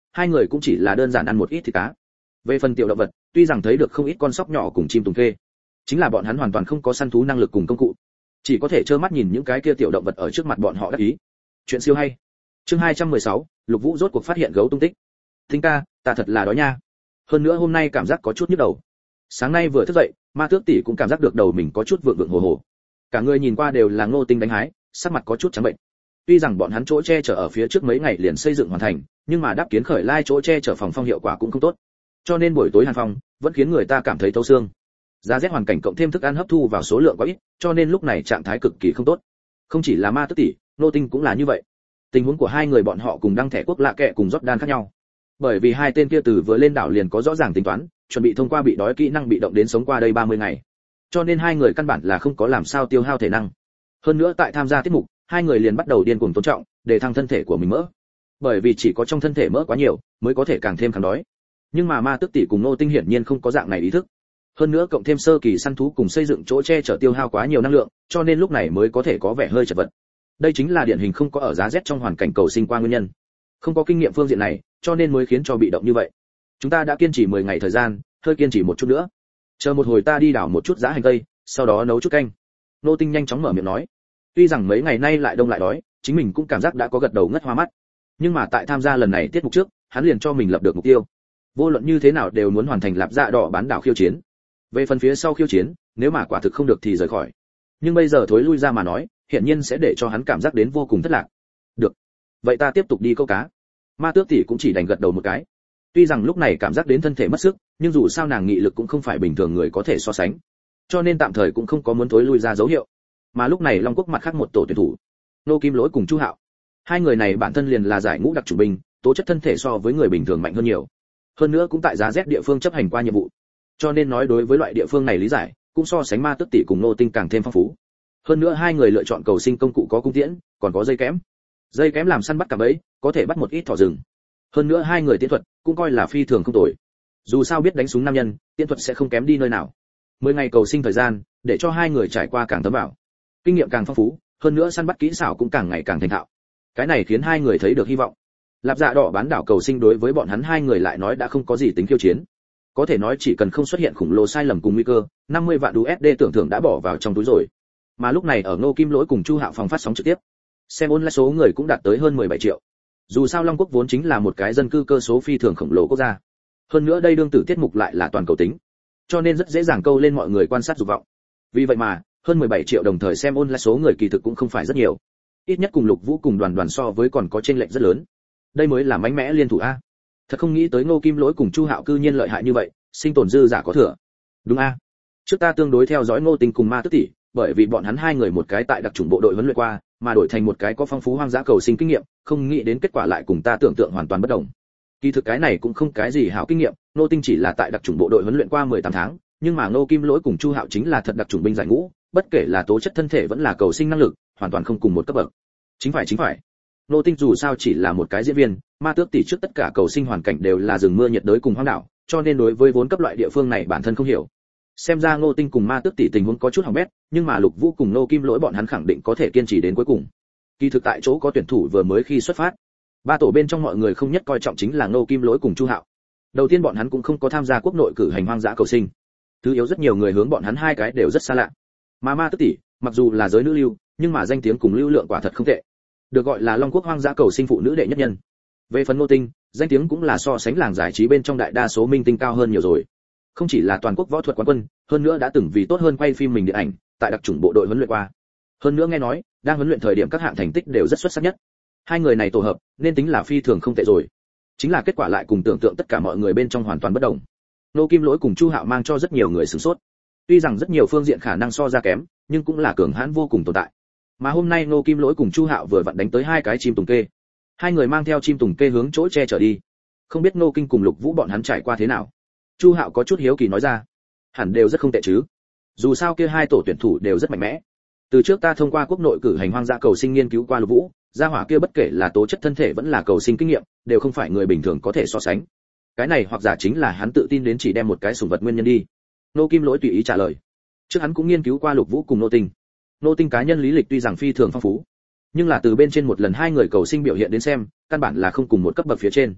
hai người cũng chỉ là đơn giản ăn một ít thịt cá. Về phần tiểu động vật, tuy rằng thấy được không ít con sóc nhỏ cùng chim tùng kê, chính là bọn hắn hoàn toàn không có săn thú năng lực cùng công cụ, chỉ có thể trơ mắt nhìn những cái kia tiểu động vật ở trước mặt bọn họ đắc ý. Chuyện siêu hay. Chương hai trăm mười sáu, Lục Vũ rốt cuộc phát hiện gấu tung tích. Thính ca, ta thật là đói nha. Hơn nữa hôm nay cảm giác có chút nhức đầu. Sáng nay vừa thức dậy, Ma Tước tỷ cũng cảm giác được đầu mình có chút vượng vượng hồ hồ. Cả người nhìn qua đều là Ngô Tinh đánh hái, sắc mặt có chút trắng bệnh. Tuy rằng bọn hắn chỗ che chở ở phía trước mấy ngày liền xây dựng hoàn thành, nhưng mà đáp kiến khởi lai chỗ che chở phòng phong hiệu quả cũng không tốt. Cho nên buổi tối hàn phong vẫn khiến người ta cảm thấy thấu xương. Giá rét hoàn cảnh cộng thêm thức ăn hấp thu vào số lượng quá ít, cho nên lúc này trạng thái cực kỳ không tốt. Không chỉ là Ma Tước tỷ, Ngô Tinh cũng là như vậy. Tình huống của hai người bọn họ cùng đăng thẻ quốc lạ kệ cùng Jordan khác nhau. Bởi vì hai tên kia từ vừa lên đảo liền có rõ ràng tính toán, chuẩn bị thông qua bị đói kỹ năng bị động đến sống qua đây ba mươi ngày. Cho nên hai người căn bản là không có làm sao tiêu hao thể năng. Hơn nữa tại tham gia tiết mục, hai người liền bắt đầu điên cuồng tôn trọng, để thăng thân thể của mình mỡ. Bởi vì chỉ có trong thân thể mỡ quá nhiều, mới có thể càng thêm kháng đói. Nhưng mà Ma Tước tỷ cùng Ngô Tinh hiển nhiên không có dạng này ý thức. Hơn nữa cộng thêm sơ kỳ săn thú cùng xây dựng chỗ che chở tiêu hao quá nhiều năng lượng, cho nên lúc này mới có thể có vẻ hơi chật vật. Đây chính là điển hình không có ở giá rét trong hoàn cảnh cầu sinh qua nguyên nhân. Không có kinh nghiệm phương diện này, cho nên mới khiến cho bị động như vậy. Chúng ta đã kiên trì mười ngày thời gian, hơi kiên trì một chút nữa. Chờ một hồi ta đi đảo một chút giá hành tây, sau đó nấu chút canh. Nô Tinh nhanh chóng mở miệng nói. Tuy rằng mấy ngày nay lại đông lại đói, chính mình cũng cảm giác đã có gật đầu ngất hoa mắt. Nhưng mà tại tham gia lần này tiết mục trước, hắn liền cho mình lập được mục tiêu. Vô luận như thế nào đều muốn hoàn thành Lạp Dạ Đỏ bán đảo khiêu chiến. Về phần phía sau khiêu chiến, nếu mà quả thực không được thì rời khỏi. Nhưng bây giờ thối lui ra mà nói, hiện nhiên sẽ để cho hắn cảm giác đến vô cùng thất lạc. Được, vậy ta tiếp tục đi câu cá. Ma Tước tỷ cũng chỉ đành gật đầu một cái. Tuy rằng lúc này cảm giác đến thân thể mất sức, nhưng dù sao nàng nghị lực cũng không phải bình thường người có thể so sánh, cho nên tạm thời cũng không có muốn thối lui ra dấu hiệu. Mà lúc này Long Quốc mặt khác một tổ tuyển thủ, Nô Kim Lỗi cùng Chu Hạo, hai người này bản thân liền là giải ngũ đặc chủng binh, tố chất thân thể so với người bình thường mạnh hơn nhiều. Hơn nữa cũng tại giá rét địa phương chấp hành qua nhiệm vụ, cho nên nói đối với loại địa phương này lý giải cũng so sánh Ma Tước tỷ cùng Nô Tinh càng thêm phong phú. Hơn nữa hai người lựa chọn cầu sinh công cụ có cung tiễn, còn có dây kém. Dây kém làm săn bắt cả bẫy, có thể bắt một ít thỏ rừng. Hơn nữa hai người tiễn thuật cũng coi là phi thường không tồi. Dù sao biết đánh súng nam nhân, tiễn thuật sẽ không kém đi nơi nào. Mười ngày cầu sinh thời gian, để cho hai người trải qua càng thấm vào, kinh nghiệm càng phong phú, hơn nữa săn bắt kỹ xảo cũng càng ngày càng thành thạo. Cái này khiến hai người thấy được hy vọng. Lạp Dạ Đỏ bán đảo cầu sinh đối với bọn hắn hai người lại nói đã không có gì tính khiêu chiến. Có thể nói chỉ cần không xuất hiện khủng lồ sai lầm cùng nguy cơ, năm mươi vạn đô la tưởng thưởng đã bỏ vào trong túi rồi. Mà lúc này ở Ngô Kim Lỗi cùng Chu Hạo phòng phát sóng trực tiếp, xem online số người cũng đạt tới hơn mười bảy triệu. Dù sao Long Quốc vốn chính là một cái dân cư cơ số phi thường khổng lồ quốc gia. Hơn nữa đây đương tử tiết mục lại là toàn cầu tính, cho nên rất dễ dàng câu lên mọi người quan sát dục vọng. Vì vậy mà, hơn mười bảy triệu đồng thời xem online số người kỳ thực cũng không phải rất nhiều. Ít nhất cùng Lục Vũ cùng Đoàn Đoàn so với còn có chênh lệch rất lớn. Đây mới là mạnh mẽ liên thủ a. Thật không nghĩ tới Ngô Kim Lỗi cùng Chu Hạo cư nhiên lợi hại như vậy, sinh tồn dư giả có thừa. Đúng a. Trước ta tương đối theo dõi Ngô Tinh cùng Ma Tước tỷ, bởi vì bọn hắn hai người một cái tại đặc chủng bộ đội huấn luyện qua, mà đổi thành một cái có phong phú hoang dã cầu sinh kinh nghiệm, không nghĩ đến kết quả lại cùng ta tưởng tượng hoàn toàn bất đồng. Kỳ thực cái này cũng không cái gì hảo kinh nghiệm, Ngô Tinh chỉ là tại đặc chủng bộ đội huấn luyện qua mười tám tháng, nhưng mà Ngô Kim Lỗi cùng Chu Hạo chính là thật đặc chủng binh giải ngũ, bất kể là tố chất thân thể vẫn là cầu sinh năng lực, hoàn toàn không cùng một cấp bậc. Chính phải chính phải. Ngô Tinh dù sao chỉ là một cái diễn viên, Ma Tước tỷ trước tất cả cầu sinh hoàn cảnh đều là rừng mưa nhiệt đới cùng hoang đảo, cho nên đối với vốn cấp loại địa phương này bản thân không hiểu. Xem ra Ngô Tinh cùng Ma Tước tỷ tình huống có chút hỏng bét, nhưng mà Lục Vũ cùng Ngô Kim Lỗi bọn hắn khẳng định có thể kiên trì đến cuối cùng. Kỳ thực tại chỗ có tuyển thủ vừa mới khi xuất phát, ba tổ bên trong mọi người không nhất coi trọng chính là Ngô Kim Lỗi cùng Chu Hạo. Đầu tiên bọn hắn cũng không có tham gia quốc nội cử hành hoang dã cầu sinh, thứ yếu rất nhiều người hướng bọn hắn hai cái đều rất xa lạ. Mà Ma Tước tỷ, mặc dù là giới nữ lưu, nhưng mà danh tiếng cùng lưu lượng quả thật không tệ, được gọi là Long Quốc hoang dã cầu sinh phụ nữ đệ nhất nhân. Về phần Ngô Tinh, danh tiếng cũng là so sánh làng giải trí bên trong đại đa số minh tinh cao hơn nhiều rồi. Không chỉ là toàn quốc võ thuật quán quân, hơn nữa đã từng vì tốt hơn quay phim mình điện ảnh, tại đặc chủng bộ đội huấn luyện qua. Hơn nữa nghe nói, đang huấn luyện thời điểm các hạng thành tích đều rất xuất sắc nhất. Hai người này tổ hợp, nên tính là phi thường không tệ rồi. Chính là kết quả lại cùng tưởng tượng tất cả mọi người bên trong hoàn toàn bất đồng. Ngô Kim Lỗi cùng Chu Hạo mang cho rất nhiều người sửng sốt. Tuy rằng rất nhiều phương diện khả năng so ra kém, nhưng cũng là cường hãn vô cùng tồn tại. Mà hôm nay Ngô Kim Lỗi cùng Chu Hạo vừa vặn đánh tới hai cái chim tùng kê. Hai người mang theo chim tùng kê hướng chỗ che trở đi. Không biết Ngô Kinh cùng Lục Vũ bọn hắn trải qua thế nào. Chu Hạo có chút hiếu kỳ nói ra. Hẳn đều rất không tệ chứ. Dù sao kia hai tổ tuyển thủ đều rất mạnh mẽ. Từ trước ta thông qua quốc nội cử hành hoang dã cầu sinh nghiên cứu qua Lục Vũ, gia hỏa kia bất kể là tố chất thân thể vẫn là cầu sinh kinh nghiệm, đều không phải người bình thường có thể so sánh. Cái này hoặc giả chính là hắn tự tin đến chỉ đem một cái sủng vật nguyên nhân đi. Ngô Kim Lỗi tùy ý trả lời. Trước hắn cũng nghiên cứu qua Lục Vũ cùng Ngô Tinh. Ngô Tinh cá nhân lý lịch tuy rằng phi thường phong phú, nhưng là từ bên trên một lần hai người cầu sinh biểu hiện đến xem, căn bản là không cùng một cấp bậc phía trên.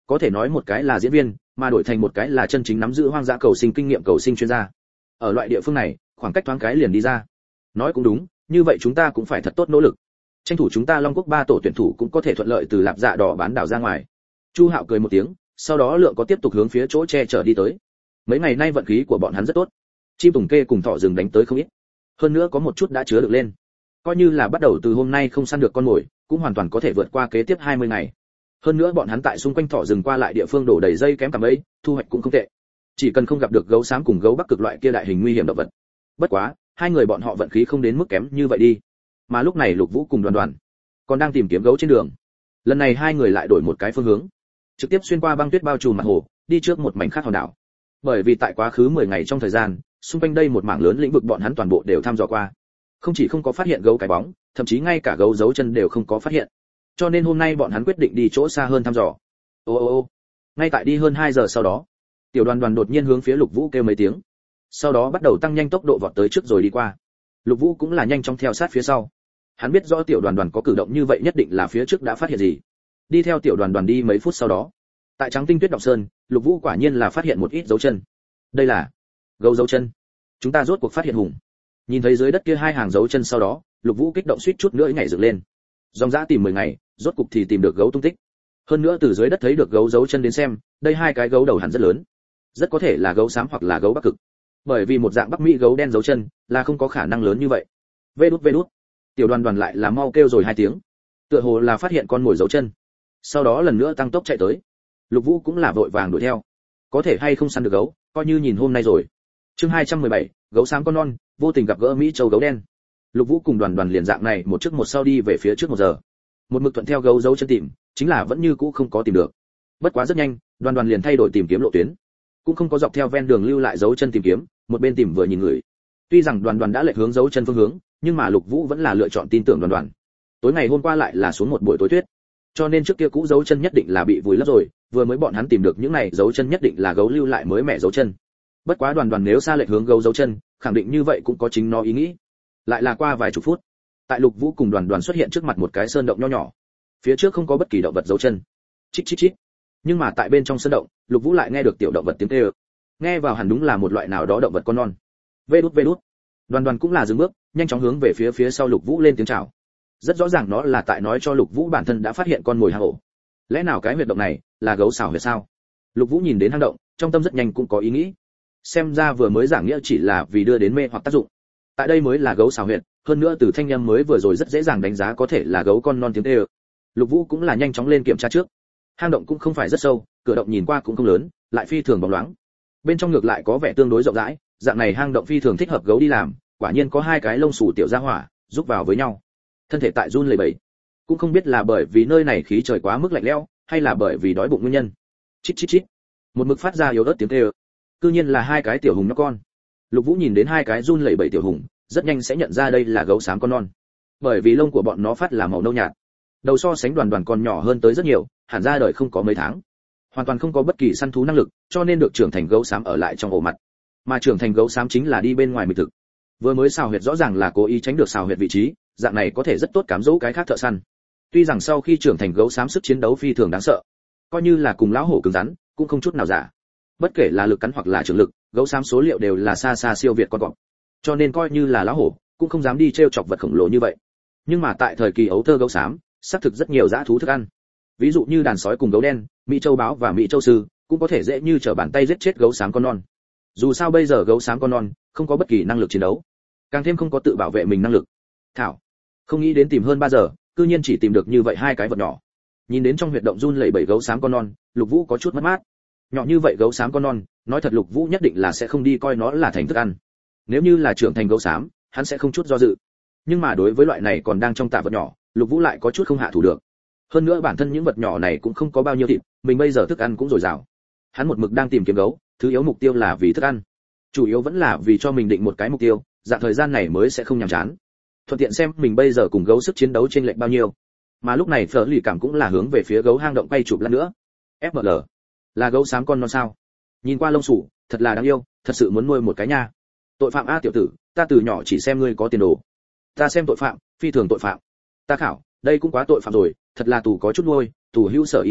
có thể nói một cái là diễn viên, mà đổi thành một cái là chân chính nắm giữ hoang dã cầu sinh kinh nghiệm cầu sinh chuyên gia. Ở loại địa phương này, khoảng cách thoáng cái liền đi ra. Nói cũng đúng, như vậy chúng ta cũng phải thật tốt nỗ lực, tranh thủ chúng ta Long Quốc ba tổ tuyển thủ cũng có thể thuận lợi từ Lạp Dạ Đỏ bán đảo ra ngoài. Chu Hạo cười một tiếng, sau đó lượng có tiếp tục hướng phía chỗ che chở đi tới. Mấy ngày nay vận khí của bọn hắn rất tốt, chim tùng kê cùng thỏ rừng đánh tới không ít, hơn nữa có một chút đã chứa được lên, coi như là bắt đầu từ hôm nay không săn được con mồi, cũng hoàn toàn có thể vượt qua kế tiếp hai mươi ngày. Hơn nữa bọn hắn tại xung quanh thỏ rừng qua lại địa phương đổ đầy dây kém cả mấy, thu hoạch cũng không tệ. Chỉ cần không gặp được gấu xám cùng gấu bắc cực loại kia đại hình nguy hiểm động vật. Bất quá, hai người bọn họ vận khí không đến mức kém như vậy đi. Mà lúc này Lục Vũ cùng Đoàn Đoàn còn đang tìm kiếm gấu trên đường. Lần này hai người lại đổi một cái phương hướng, trực tiếp xuyên qua băng tuyết bao trùm mặt hồ, đi trước một mảnh khác hòn đảo. Bởi vì tại quá khứ mười ngày trong thời gian, xung quanh đây một mảng lớn lĩnh vực bọn hắn toàn bộ đều thăm dò qua. Không chỉ không có phát hiện gấu cái bóng, thậm chí ngay cả gấu dấu chân đều không có phát hiện. Cho nên hôm nay bọn hắn quyết định đi chỗ xa hơn thăm dò. Ô ô ô. Ngay tại đi hơn hai giờ sau đó, Tiểu Đoàn Đoàn đột nhiên hướng phía Lục Vũ kêu mấy tiếng. Sau đó bắt đầu tăng nhanh tốc độ vọt tới trước rồi đi qua. Lục Vũ cũng là nhanh chóng theo sát phía sau. Hắn biết rõ Tiểu Đoàn Đoàn có cử động như vậy nhất định là phía trước đã phát hiện gì. Đi theo Tiểu Đoàn Đoàn đi mấy phút sau đó, tại Trắng Tinh Tuyết Động Sơn, Lục Vũ quả nhiên là phát hiện một ít dấu chân. Đây là gấu dấu chân. Chúng ta rốt cuộc phát hiện hùng. Nhìn thấy dưới đất kia hai hàng dấu chân sau đó, Lục Vũ kích động suýt chút nữa nhảy dựng lên. Dòng dã tìm mười ngày, rốt cục thì tìm được gấu tung tích. Hơn nữa từ dưới đất thấy được gấu dấu chân đến xem, đây hai cái gấu đầu hẳn rất lớn. Rất có thể là gấu xám hoặc là gấu Bắc Cực. Bởi vì một dạng Bắc Mỹ gấu đen dấu chân là không có khả năng lớn như vậy. Vê đút vê đút. Tiểu Đoàn Đoàn lại là mau kêu rồi hai tiếng. Tựa hồ là phát hiện con mồi dấu chân. Sau đó lần nữa tăng tốc chạy tới. Lục Vũ cũng là vội vàng đuổi theo. Có thể hay không săn được gấu, coi như nhìn hôm nay rồi. Chương hai trăm mười bảy, gấu xám con non, vô tình gặp gỡ Mỹ châu gấu đen. Lục Vũ cùng Đoàn Đoàn liền dạng này một trước một sau đi về phía trước một giờ. Một mực thuận theo gấu dấu chân tìm, chính là vẫn như cũ không có tìm được. Bất quá rất nhanh, Đoàn Đoàn liền thay đổi tìm kiếm lộ tuyến, cũng không có dọc theo ven đường lưu lại dấu chân tìm kiếm, một bên tìm vừa nhìn người. Tuy rằng Đoàn Đoàn đã lệch hướng dấu chân phương hướng, nhưng mà Lục Vũ vẫn là lựa chọn tin tưởng Đoàn Đoàn. Tối ngày hôm qua lại là xuống một buổi tối tuyết, cho nên trước kia cũ dấu chân nhất định là bị vùi lấp rồi, vừa mới bọn hắn tìm được những này dấu chân nhất định là gấu lưu lại mới mẻ dấu chân. Bất quá Đoàn Đoàn nếu xa lệch hướng gấu dấu chân, khẳng định như vậy cũng có chính nó ý nghĩ. Lại là qua vài chục phút, tại Lục Vũ cùng Đoàn Đoàn xuất hiện trước mặt một cái sơn động nho nhỏ. Phía trước không có bất kỳ động vật dấu chân. Chít chít chít. Nhưng mà tại bên trong sơn động, Lục Vũ lại nghe được tiểu động vật tiếng kêu. Nghe vào hẳn đúng là một loại nào đó động vật con non. Vê đút vê đút. Đoàn Đoàn cũng là dừng bước, nhanh chóng hướng về phía phía sau Lục Vũ lên tiếng chào. Rất rõ ràng nó là tại nói cho Lục Vũ bản thân đã phát hiện con mồi hang ổ. Lẽ nào cái huyệt động này là gấu xảo huyệt sao? Lục Vũ nhìn đến hang động, trong tâm rất nhanh cũng có ý nghĩ. Xem ra vừa mới giảng nghĩa chỉ là vì đưa đến mê hoặc tác dụng. Tại đây mới là gấu xảo huyệt, hơn nữa từ thanh âm mới vừa rồi rất dễ dàng đánh giá có thể là gấu con non tiếng kêu. Lục Vũ cũng là nhanh chóng lên kiểm tra trước. Hang động cũng không phải rất sâu, cửa động nhìn qua cũng không lớn, lại phi thường bóng loáng. Bên trong ngược lại có vẻ tương đối rộng rãi, dạng này hang động phi thường thích hợp gấu đi làm, quả nhiên có hai cái lông xù tiểu gia hỏa giúp vào với nhau. Thân thể tại run lẩy bẩy, cũng không biết là bởi vì nơi này khí trời quá mức lạnh lẽo, hay là bởi vì đói bụng nguyên nhân. Chít chít chít. Một mực phát ra yếu ớt tiếng kêu. Cư nhiên là hai cái tiểu hùng nhóc con. Lục Vũ nhìn đến hai cái run lẩy bẩy tiểu hùng, rất nhanh sẽ nhận ra đây là gấu xám con non. Bởi vì lông của bọn nó phát là màu nâu nhạt. Đầu so sánh Đoàn Đoàn còn nhỏ hơn tới rất nhiều, hẳn ra đời không có mấy tháng. Hoàn toàn không có bất kỳ săn thú năng lực, cho nên được trưởng thành gấu xám ở lại trong ổ mặt. Mà trưởng thành gấu xám chính là đi bên ngoài mịch thực. Vừa mới xào huyệt rõ ràng là cố ý tránh được xào huyệt vị trí, dạng này có thể rất tốt cám dỗ cái khác thợ săn. Tuy rằng sau khi trưởng thành gấu xám sức chiến đấu phi thường đáng sợ, coi như là cùng lão hổ cứng rắn, cũng không chút nào giả. Bất kể là lực cắn hoặc là trường lực, gấu xám số liệu đều là xa xa siêu việt con cọp. Cho nên coi như là lão hổ, cũng không dám đi trêu chọc vật khổng lồ như vậy. Nhưng mà tại thời kỳ ấu thơ gấu xám, xác thực rất nhiều dã thú thức ăn. Ví dụ như đàn sói cùng gấu đen, mỹ châu báo và mỹ châu sư, cũng có thể dễ như trở bàn tay giết chết gấu xám con non. Dù sao bây giờ gấu xám con non không có bất kỳ năng lực chiến đấu, càng thêm không có tự bảo vệ mình năng lực. Thảo, không nghĩ đến tìm hơn ba giờ, cư nhiên chỉ tìm được như vậy hai cái vật nhỏ. Nhìn đến trong huyệt động run lẩy bẩy gấu xám con non, Lục Vũ có chút mất mát. Nhỏ như vậy gấu xám con non, nói thật Lục Vũ nhất định là sẽ không đi coi nó là thành thức ăn. Nếu như là trưởng thành gấu xám, hắn sẽ không chút do dự. Nhưng mà đối với loại này còn đang trong tạ vật nhỏ, Lục Vũ lại có chút không hạ thủ được. Hơn nữa bản thân những vật nhỏ này cũng không có bao nhiêu thịt, mình bây giờ thức ăn cũng dồi dào. Hắn một mực đang tìm kiếm gấu, thứ yếu mục tiêu là vì thức ăn. Chủ yếu vẫn là vì cho mình định một cái mục tiêu, dạng thời gian này mới sẽ không nhàm chán. Thuận tiện xem mình bây giờ cùng gấu sức chiến đấu trên lệch bao nhiêu. Mà lúc này Phở Lì Cảm cũng là hướng về phía gấu hang động quay chụp lần nữa. ép em lờ, là gấu xám con non sao? Nhìn qua lông sủ, thật là đáng yêu, thật sự muốn nuôi một cái nha. Tội phạm a tiểu tử, ta từ nhỏ chỉ xem ngươi có tiền đồ. Ta xem tội phạm, phi thường tội phạm. Ta khảo, đây cũng quá tội phạm rồi, thật là tù có chút nuôi, tù hữu sở ý ỉa,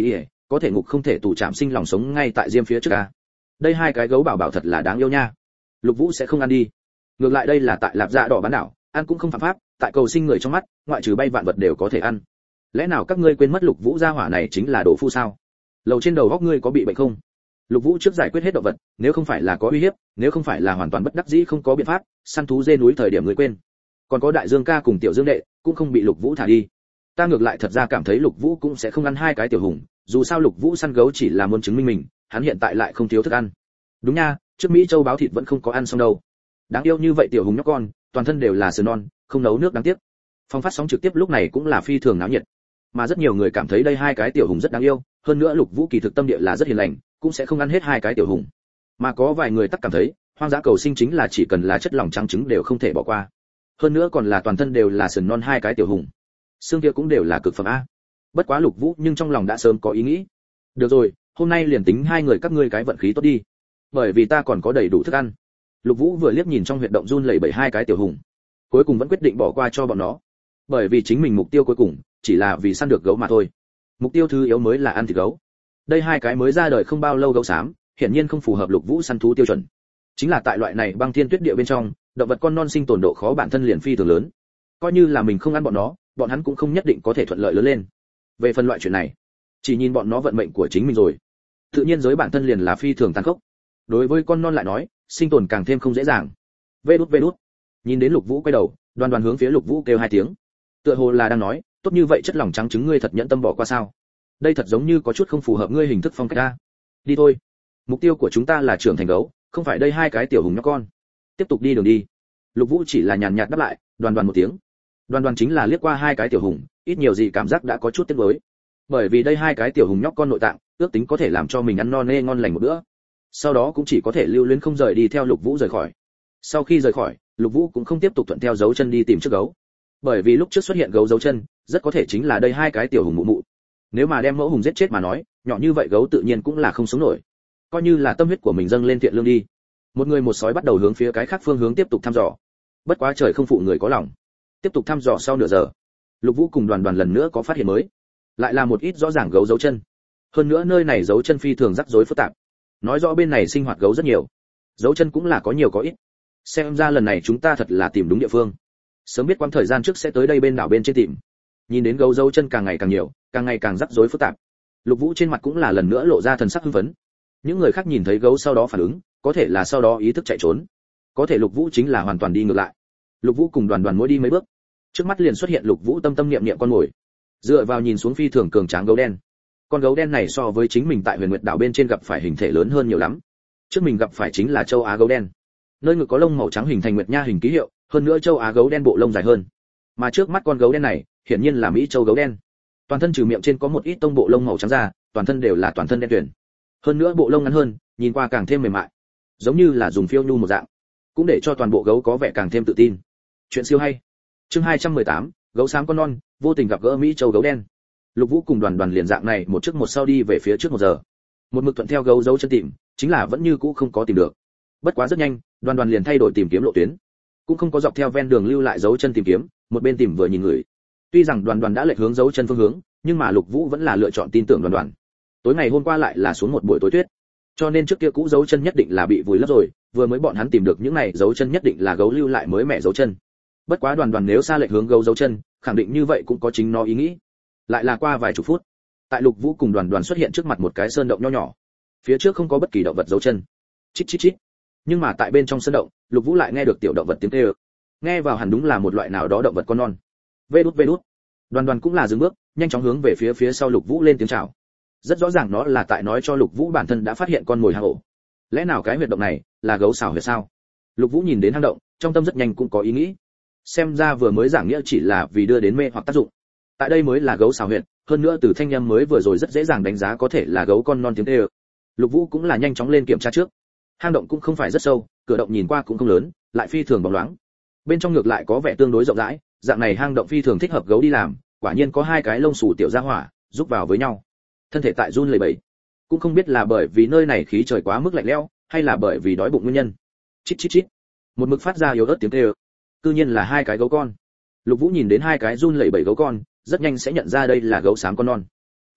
có thể ngục không thể tù chạm sinh lòng sống ngay tại diêm phía trước a. Đây hai cái gấu bảo bảo thật là đáng yêu nha. Lục Vũ sẽ không ăn đi. Ngược lại đây là tại Lạp Dạ Đỏ bán đảo, ăn cũng không phạm pháp, tại cầu sinh người trong mắt, ngoại trừ bay vạn vật đều có thể ăn. Lẽ nào các ngươi quên mất Lục Vũ gia hỏa này chính là đồ phu sao? Lầu trên đầu góc ngươi có bị bệnh không? Lục Vũ trước giải quyết hết động vật, nếu không phải là có uy hiếp, nếu không phải là hoàn toàn bất đắc dĩ không có biện pháp, săn thú dê núi thời điểm người quên. Còn có Đại Dương ca cùng Tiểu Dương đệ, cũng không bị Lục Vũ thả đi. Ta ngược lại thật ra cảm thấy Lục Vũ cũng sẽ không ăn hai cái tiểu hùng, dù sao Lục Vũ săn gấu chỉ là muốn chứng minh mình, hắn hiện tại lại không thiếu thức ăn. Đúng nha, trước Mỹ châu báo thịt vẫn không có ăn xong đâu. Đáng yêu như vậy tiểu hùng nhóc con, toàn thân đều là sườn non, không nấu nước đáng tiếc. Phong phát sóng trực tiếp lúc này cũng là phi thường náo nhiệt, mà rất nhiều người cảm thấy đây hai cái tiểu hùng rất đáng yêu, hơn nữa Lục Vũ kỳ thực tâm địa là rất hiền lành, cũng sẽ không ăn hết hai cái tiểu hùng. Mà có vài người tắc cảm thấy, hoang dã cầu sinh chính là chỉ cần là chất lỏng trắng trứng đều không thể bỏ qua. Hơn nữa còn là toàn thân đều là sườn non hai cái tiểu hùng. Xương kia cũng đều là cực phẩm a. Bất quá Lục Vũ nhưng trong lòng đã sớm có ý nghĩ. Được rồi, hôm nay liền tính hai người các ngươi cái vận khí tốt đi, bởi vì ta còn có đầy đủ thức ăn. Lục Vũ vừa liếc nhìn trong huyệt động run lẩy bẩy hai cái tiểu hùng, cuối cùng vẫn quyết định bỏ qua cho bọn nó, bởi vì chính mình mục tiêu cuối cùng chỉ là vì săn được gấu mà thôi. Mục tiêu thứ yếu mới là ăn thịt gấu. Đây hai cái mới ra đời không bao lâu gấu xám, hiển nhiên không phù hợp Lục Vũ săn thú tiêu chuẩn. Chính là tại loại này băng thiên tuyết địa bên trong, động vật con non sinh tồn độ khó bản thân liền phi thường lớn. Coi như là mình không ăn bọn nó, bọn hắn cũng không nhất định có thể thuận lợi lớn lên. Về phần loại chuyện này, chỉ nhìn bọn nó vận mệnh của chính mình rồi. Tự nhiên giới bản thân liền là phi thường tàn khốc. Đối với con non lại nói, sinh tồn càng thêm không dễ dàng. Vê đút vê đút. Nhìn đến Lục Vũ quay đầu, Đoan Đoan hướng phía Lục Vũ kêu hai tiếng. Tựa hồ là đang nói, tốt như vậy chất lỏng trắng trứng ngươi thật nhẫn tâm bỏ qua sao? Đây thật giống như có chút không phù hợp ngươi hình thức phong cách a. Đi thôi. Mục tiêu của chúng ta là trưởng thành gấu, không phải đây hai cái tiểu hùng nhóc con. Tiếp tục đi đường đi. Lục Vũ chỉ là nhàn nhạt đáp lại, Đoan Đoan một tiếng. Đoan Đoan chính là liếc qua hai cái tiểu hùng, ít nhiều gì cảm giác đã có chút tiếc nuối. Bởi vì đây hai cái tiểu hùng nhóc con nội tạng, ước tính có thể làm cho mình ăn no nê ngon lành một bữa. Sau đó cũng chỉ có thể lưu luyến không rời đi theo Lục Vũ rời khỏi. Sau khi rời khỏi, Lục Vũ cũng không tiếp tục thuận theo dấu chân đi tìm trước gấu. Bởi vì lúc trước xuất hiện gấu dấu chân, rất có thể chính là đây hai cái tiểu hùng mụ mụ. Nếu mà đem mẫu hùng giết chết mà nói, nhỏ như vậy gấu tự nhiên cũng là không sống nổi. Coi như là tâm huyết của mình dâng lên thiện lương đi. Một người một sói bắt đầu hướng phía cái khác phương hướng tiếp tục thăm dò. Bất quá trời không phụ người có lòng. Tiếp tục thăm dò sau nửa giờ, Lục Vũ cùng Đoàn Đoàn lần nữa có phát hiện mới. Lại là một ít rõ ràng gấu dấu chân. Hơn nữa nơi này dấu chân phi thường rắc rối phức tạp. Nói rõ bên này sinh hoạt gấu rất nhiều. Dấu chân cũng là có nhiều có ít. Xem ra lần này chúng ta thật là tìm đúng địa phương. Sớm biết quãng thời gian trước sẽ tới đây bên đảo bên trên tìm. Nhìn đến gấu dấu chân càng ngày càng nhiều, càng ngày càng rắc rối phức tạp. Lục Vũ trên mặt cũng là lần nữa lộ ra thần sắc hưng phấn. Những người khác nhìn thấy gấu sau đó phản ứng, có thể là sau đó ý thức chạy trốn, có thể Lục Vũ chính là hoàn toàn đi ngược lại. Lục Vũ cùng Đoàn Đoàn mỗi đi mấy bước, trước mắt liền xuất hiện Lục Vũ tâm tâm niệm niệm con mồi. Dựa vào nhìn xuống phi thường cường tráng gấu đen. Con gấu đen này so với chính mình tại Huyền Nguyệt đảo bên trên gặp phải hình thể lớn hơn nhiều lắm. Trước mình gặp phải chính là châu Á gấu đen, nơi ngực có lông màu trắng hình thành nguyệt nha hình ký hiệu, hơn nữa châu Á gấu đen bộ lông dài hơn. Mà trước mắt con gấu đen này, hiển nhiên là Mỹ châu gấu đen. Toàn thân trừ miệng trên có một ít tông bộ lông màu trắng ra, toàn thân đều là toàn thân đen tuyền. Hơn nữa bộ lông ngắn hơn, nhìn qua càng thêm mềm mại, giống như là dùng phiêu nhu một dạng, cũng để cho toàn bộ gấu có vẻ càng thêm tự tin. Chuyện siêu hay. Chương hai trăm mười tám, gấu xám con non, vô tình gặp gỡ Mỹ châu gấu đen. Lục Vũ cùng Đoàn Đoàn liền dạng này một trước một sau đi về phía trước một giờ. Một mực thuận theo gấu dấu chân tìm, chính là vẫn như cũ không có tìm được. Bất quá rất nhanh, Đoàn Đoàn liền thay đổi tìm kiếm lộ tuyến, cũng không có dọc theo ven đường lưu lại dấu chân tìm kiếm, một bên tìm vừa nhìn người. Tuy rằng Đoàn Đoàn đã lệch hướng dấu chân phương hướng, nhưng mà Lục Vũ vẫn là lựa chọn tin tưởng Đoàn Đoàn. Tối ngày hôm qua lại là xuống một buổi tối tuyết, cho nên trước kia cũ dấu chân nhất định là bị vùi lấp rồi, vừa mới bọn hắn tìm được những này dấu chân nhất định là gấu lưu lại mới mẹ dấu chân. Bất quá Đoàn Đoàn nếu xa lệch hướng gấu dấu chân, khẳng định như vậy cũng có chính nó ý nghĩ. Lại là qua vài chục phút, tại Lục Vũ cùng Đoàn Đoàn xuất hiện trước mặt một cái sơn động nho nhỏ. Phía trước không có bất kỳ động vật dấu chân. Chít chít chít. Nhưng mà tại bên trong sơn động, Lục Vũ lại nghe được tiểu động vật tiếng kêu. Nghe vào hẳn đúng là một loại nào đó động vật con non. Vê đút vê đút. Đoàn Đoàn cũng là dừng bước, nhanh chóng hướng về phía phía sau Lục Vũ lên tiếng chào. Rất rõ ràng nó là tại nói cho Lục Vũ bản thân đã phát hiện con mồi hang ổ. Lẽ nào cái huyệt động này là gấu xảo huyệt sao? Lục Vũ nhìn đến hang động, trong tâm rất nhanh cũng có ý nghĩ. Xem ra vừa mới giảng nghĩa chỉ là vì đưa đến mê hoặc tác dụng. Tại đây mới là gấu xảo huyệt, hơn nữa từ thanh âm mới vừa rồi rất dễ dàng đánh giá có thể là gấu con non tiếng kêu. Lục Vũ cũng là nhanh chóng lên kiểm tra trước. Hang động cũng không phải rất sâu, cửa động nhìn qua cũng không lớn, lại phi thường bóng loáng. Bên trong ngược lại có vẻ tương đối rộng rãi, dạng này hang động phi thường thích hợp gấu đi làm, quả nhiên có hai cái lông xù tiểu gia hỏa, giúp vào với nhau. Thân thể tại run lẩy bẩy, cũng không biết là bởi vì nơi này khí trời quá mức lạnh lẽo, hay là bởi vì đói bụng nguyên nhân. Chít chít chít. Một mực phát ra yếu ớt tiếng kêu. Cư nhiên là hai cái gấu con. Lục Vũ nhìn đến hai cái run lẩy bẩy gấu con, rất nhanh sẽ nhận ra đây là gấu xám con non.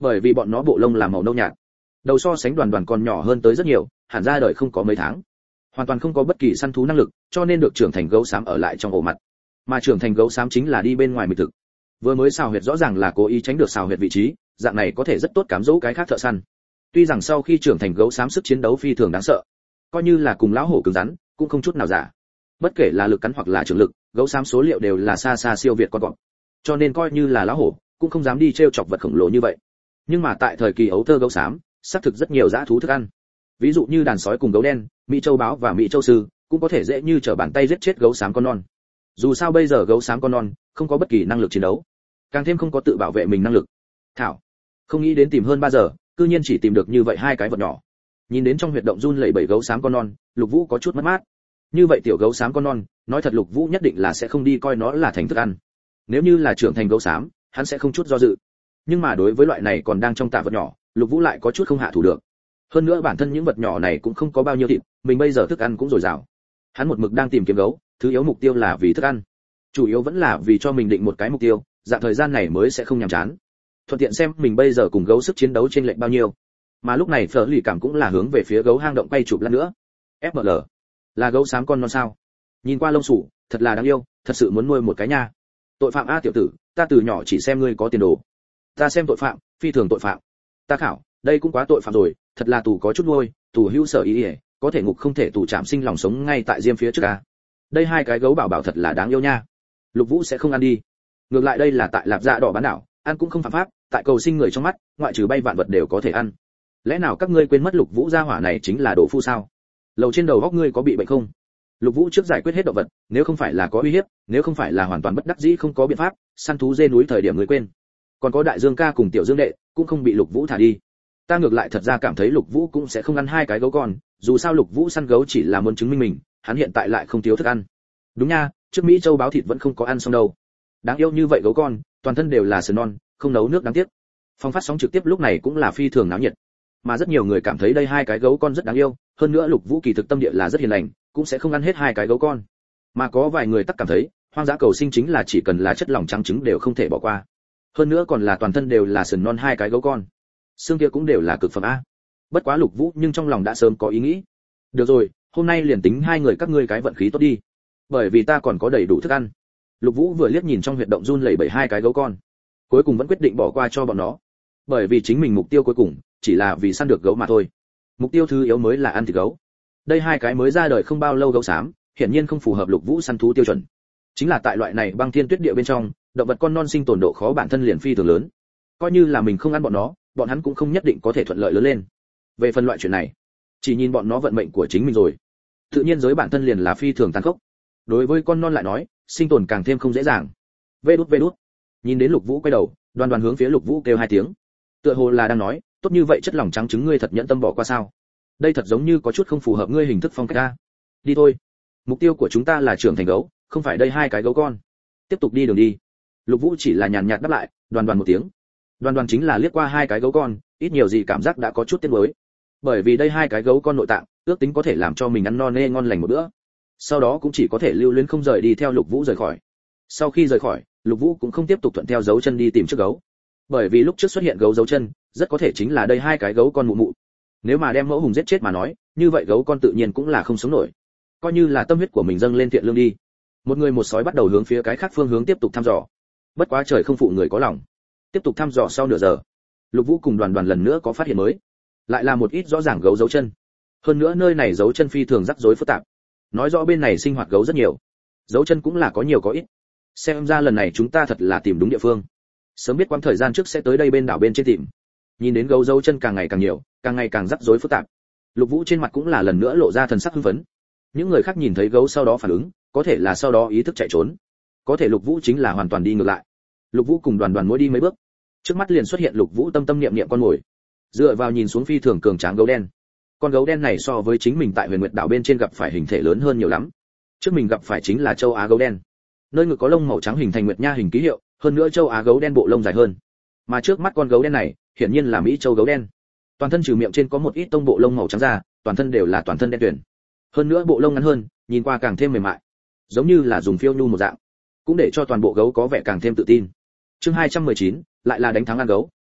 bởi vì bọn nó bộ lông là màu nâu nhạt, đầu so sánh đoàn đoàn còn nhỏ hơn tới rất nhiều, hẳn ra đời không có mấy tháng, hoàn toàn không có bất kỳ săn thú năng lực, cho nên được trưởng thành gấu xám ở lại trong ổ mặt. Mà trưởng thành gấu xám chính là đi bên ngoài mịt thực. Vừa mới xào huyệt rõ ràng là cố ý tránh được xào huyệt vị trí, dạng này có thể rất tốt cám dỗ cái khác thợ săn. Tuy rằng sau khi trưởng thành gấu xám sức chiến đấu phi thường đáng sợ, coi như là cùng lão hổ cứng rắn, cũng không chút nào giả. Bất kể là lực cắn hoặc là trường lực, gấu xám số liệu đều là xa xa siêu việt con cọp. Cho nên coi như là lão hổ, cũng không dám đi trêu chọc vật khổng lồ như vậy. Nhưng mà tại thời kỳ ấu thơ gấu xám, xác thực rất nhiều dã thú thức ăn. Ví dụ như đàn sói cùng gấu đen, mỹ châu báo và mỹ châu sư, cũng có thể dễ như trở bàn tay giết chết gấu xám con non. Dù sao bây giờ gấu xám con non không có bất kỳ năng lực chiến đấu, càng thêm không có tự bảo vệ mình năng lực. Thảo, không nghĩ đến tìm hơn ba giờ, cư nhiên chỉ tìm được như vậy hai cái vật nhỏ. Nhìn đến trong huyệt động run lẩy bẩy gấu xám con non, Lục Vũ có chút mất mát. Như vậy tiểu gấu xám con non, nói thật Lục Vũ nhất định là sẽ không đi coi nó là thành thức ăn. Nếu như là trưởng thành gấu xám, hắn sẽ không chút do dự. Nhưng mà đối với loại này còn đang trong tạ vật nhỏ, Lục Vũ lại có chút không hạ thủ được. Hơn nữa bản thân những vật nhỏ này cũng không có bao nhiêu thịt, mình bây giờ thức ăn cũng dồi dào. Hắn một mực đang tìm kiếm gấu, thứ yếu mục tiêu là vì thức ăn, chủ yếu vẫn là vì cho mình định một cái mục tiêu, dạng thời gian này mới sẽ không nhàm chán. Thuận tiện xem mình bây giờ cùng gấu sức chiến đấu trên lệch bao nhiêu. Mà lúc này Phở Lì Cảm cũng là hướng về phía gấu hang động quay chụp lát nữa. ép em lờ, là gấu xám con non sao? Nhìn qua lông sủ, thật là đáng yêu, thật sự muốn nuôi một cái nha. Tội phạm a tiểu tử, ta từ nhỏ chỉ xem ngươi có tiền đồ. Ta xem tội phạm, phi thường tội phạm. Ta khảo, đây cũng quá tội phạm rồi, thật là tù có chút nuôi, tù hữu sở ý ỉa, có thể ngục không thể tù trảm sinh lòng sống ngay tại diêm phía trước a. Đây hai cái gấu bảo bảo thật là đáng yêu nha. Lục Vũ sẽ không ăn đi. Ngược lại đây là tại Lạp Dạ Đỏ bán đảo, ăn cũng không phạm pháp, tại cầu sinh người trong mắt, ngoại trừ bay vạn vật đều có thể ăn. Lẽ nào các ngươi quên mất Lục Vũ gia hỏa này chính là đồ phu sao? Lầu trên đầu góc ngươi có bị bệnh không? Lục Vũ trước giải quyết hết động vật, nếu không phải là có uy hiếp, nếu không phải là hoàn toàn bất đắc dĩ không có biện pháp, săn thú dê núi thời điểm người quên. Còn có Đại Dương ca cùng Tiểu Dương đệ, cũng không bị Lục Vũ thả đi. Ta ngược lại thật ra cảm thấy Lục Vũ cũng sẽ không ăn hai cái gấu con, dù sao Lục Vũ săn gấu chỉ là muốn chứng minh mình, hắn hiện tại lại không thiếu thức ăn. Đúng nha, trước Mỹ châu báo thịt vẫn không có ăn xong đâu. Đáng yêu như vậy gấu con, toàn thân đều là sườn non, không nấu nước đáng tiếc. Phong phát sóng trực tiếp lúc này cũng là phi thường náo nhiệt, mà rất nhiều người cảm thấy đây hai cái gấu con rất đáng yêu, hơn nữa Lục Vũ kỳ thực tâm địa là rất hiền lành, cũng sẽ không ăn hết hai cái gấu con. Mà có vài người tắc cảm thấy, hoang dã cầu sinh chính là chỉ cần là chất lỏng trắng trứng đều không thể bỏ qua. Hơn nữa còn là toàn thân đều là sườn non hai cái gấu con. Xương kia cũng đều là cực phẩm a. Bất quá Lục Vũ nhưng trong lòng đã sớm có ý nghĩ. Được rồi, hôm nay liền tính hai người các ngươi cái vận khí tốt đi, bởi vì ta còn có đầy đủ thức ăn. Lục Vũ vừa liếc nhìn trong huyệt động run lẩy bẩy hai cái gấu con, cuối cùng vẫn quyết định bỏ qua cho bọn nó, bởi vì chính mình mục tiêu cuối cùng chỉ là vì săn được gấu mà thôi. Mục tiêu thứ yếu mới là ăn thịt gấu. Đây hai cái mới ra đời không bao lâu gấu xám, hiển nhiên không phù hợp Lục Vũ săn thú tiêu chuẩn. Chính là tại loại này băng thiên tuyết địa bên trong, động vật con non sinh tồn độ khó bản thân liền phi thường lớn. Coi như là mình không ăn bọn nó, bọn hắn cũng không nhất định có thể thuận lợi lớn lên. Về phần loại chuyện này, chỉ nhìn bọn nó vận mệnh của chính mình rồi. Tự nhiên giới bản thân liền là phi thường tàn khốc. Đối với con non lại nói, sinh tồn càng thêm không dễ dàng. Vê đút vê đút. Nhìn đến Lục Vũ quay đầu, Đoàn Đoàn hướng phía Lục Vũ kêu hai tiếng. Tựa hồ là đang nói, tốt như vậy chất lỏng trắng trứng ngươi thật nhẫn tâm bỏ qua sao? Đây thật giống như có chút không phù hợp ngươi hình thức phong cách a. Đi thôi. Mục tiêu của chúng ta là trưởng thành gấu, không phải đây hai cái gấu con. Tiếp tục đi đường đi. Lục Vũ chỉ là nhàn nhạt đáp lại, Đoàn Đoàn một tiếng. Đoàn Đoàn chính là liếc qua hai cái gấu con, ít nhiều gì cảm giác đã có chút tiếc nuối. Bởi vì đây hai cái gấu con nội tạng, ước tính có thể làm cho mình ăn no nê ngon lành một bữa. Sau đó cũng chỉ có thể lưu luyến không rời đi theo Lục Vũ rời khỏi. Sau khi rời khỏi, Lục Vũ cũng không tiếp tục thuận theo dấu chân đi tìm trước gấu, bởi vì lúc trước xuất hiện gấu dấu chân, rất có thể chính là đây hai cái gấu con mụ mụ. Nếu mà đem mẫu hùng giết chết mà nói, như vậy gấu con tự nhiên cũng là không sống nổi. Coi như là tâm huyết của mình dâng lên thiện lương đi. Một người một sói bắt đầu hướng phía cái khác phương hướng tiếp tục thăm dò. Bất quá trời không phụ người có lòng. Tiếp tục thăm dò sau nửa giờ, Lục Vũ cùng Đoàn Đoàn lần nữa có phát hiện mới, lại là một ít rõ ràng gấu dấu chân. Hơn nữa nơi này dấu chân phi thường rắc rối phức tạp, nói rõ bên này sinh hoạt gấu rất nhiều, dấu chân cũng là có nhiều có ít. Xem ra lần này chúng ta thật là tìm đúng địa phương. Sớm biết quãng thời gian trước sẽ tới đây bên đảo bên trên tìm. Nhìn đến gấu dấu chân càng ngày càng nhiều, càng ngày càng rắc rối phức tạp, Lục Vũ trên mặt cũng là lần nữa lộ ra thần sắc hưng phấn. Những người khác nhìn thấy gấu sau đó phản ứng, có thể là sau đó ý thức chạy trốn, có thể Lục Vũ chính là hoàn toàn đi ngược lại. Lục Vũ cùng Đoàn Đoàn mỗi đi mấy bước, trước mắt liền xuất hiện Lục Vũ tâm tâm niệm niệm con mồi. Dựa vào nhìn xuống phi thường cường tráng gấu đen. Con gấu đen này so với chính mình tại Huyền Nguyệt đảo bên trên gặp phải hình thể lớn hơn nhiều lắm. Trước mình gặp phải chính là châu Á gấu đen, nơi ngực có lông màu trắng hình thành nguyệt nha hình ký hiệu, hơn nữa châu Á gấu đen bộ lông dài hơn. Mà trước mắt con gấu đen này, hiển nhiên là Mỹ châu gấu đen. Toàn thân trừ miệng trên có một ít tông bộ lông màu trắng ra, toàn thân đều là toàn thân đen tuyền. Hơn nữa bộ lông ngắn hơn, nhìn qua càng thêm mềm mại, giống như là dùng phiêu nhu một dạng, cũng để cho toàn bộ gấu có vẻ càng thêm tự tin. Chương hai trăm mười chín, lại là đánh thắng ăn gấu,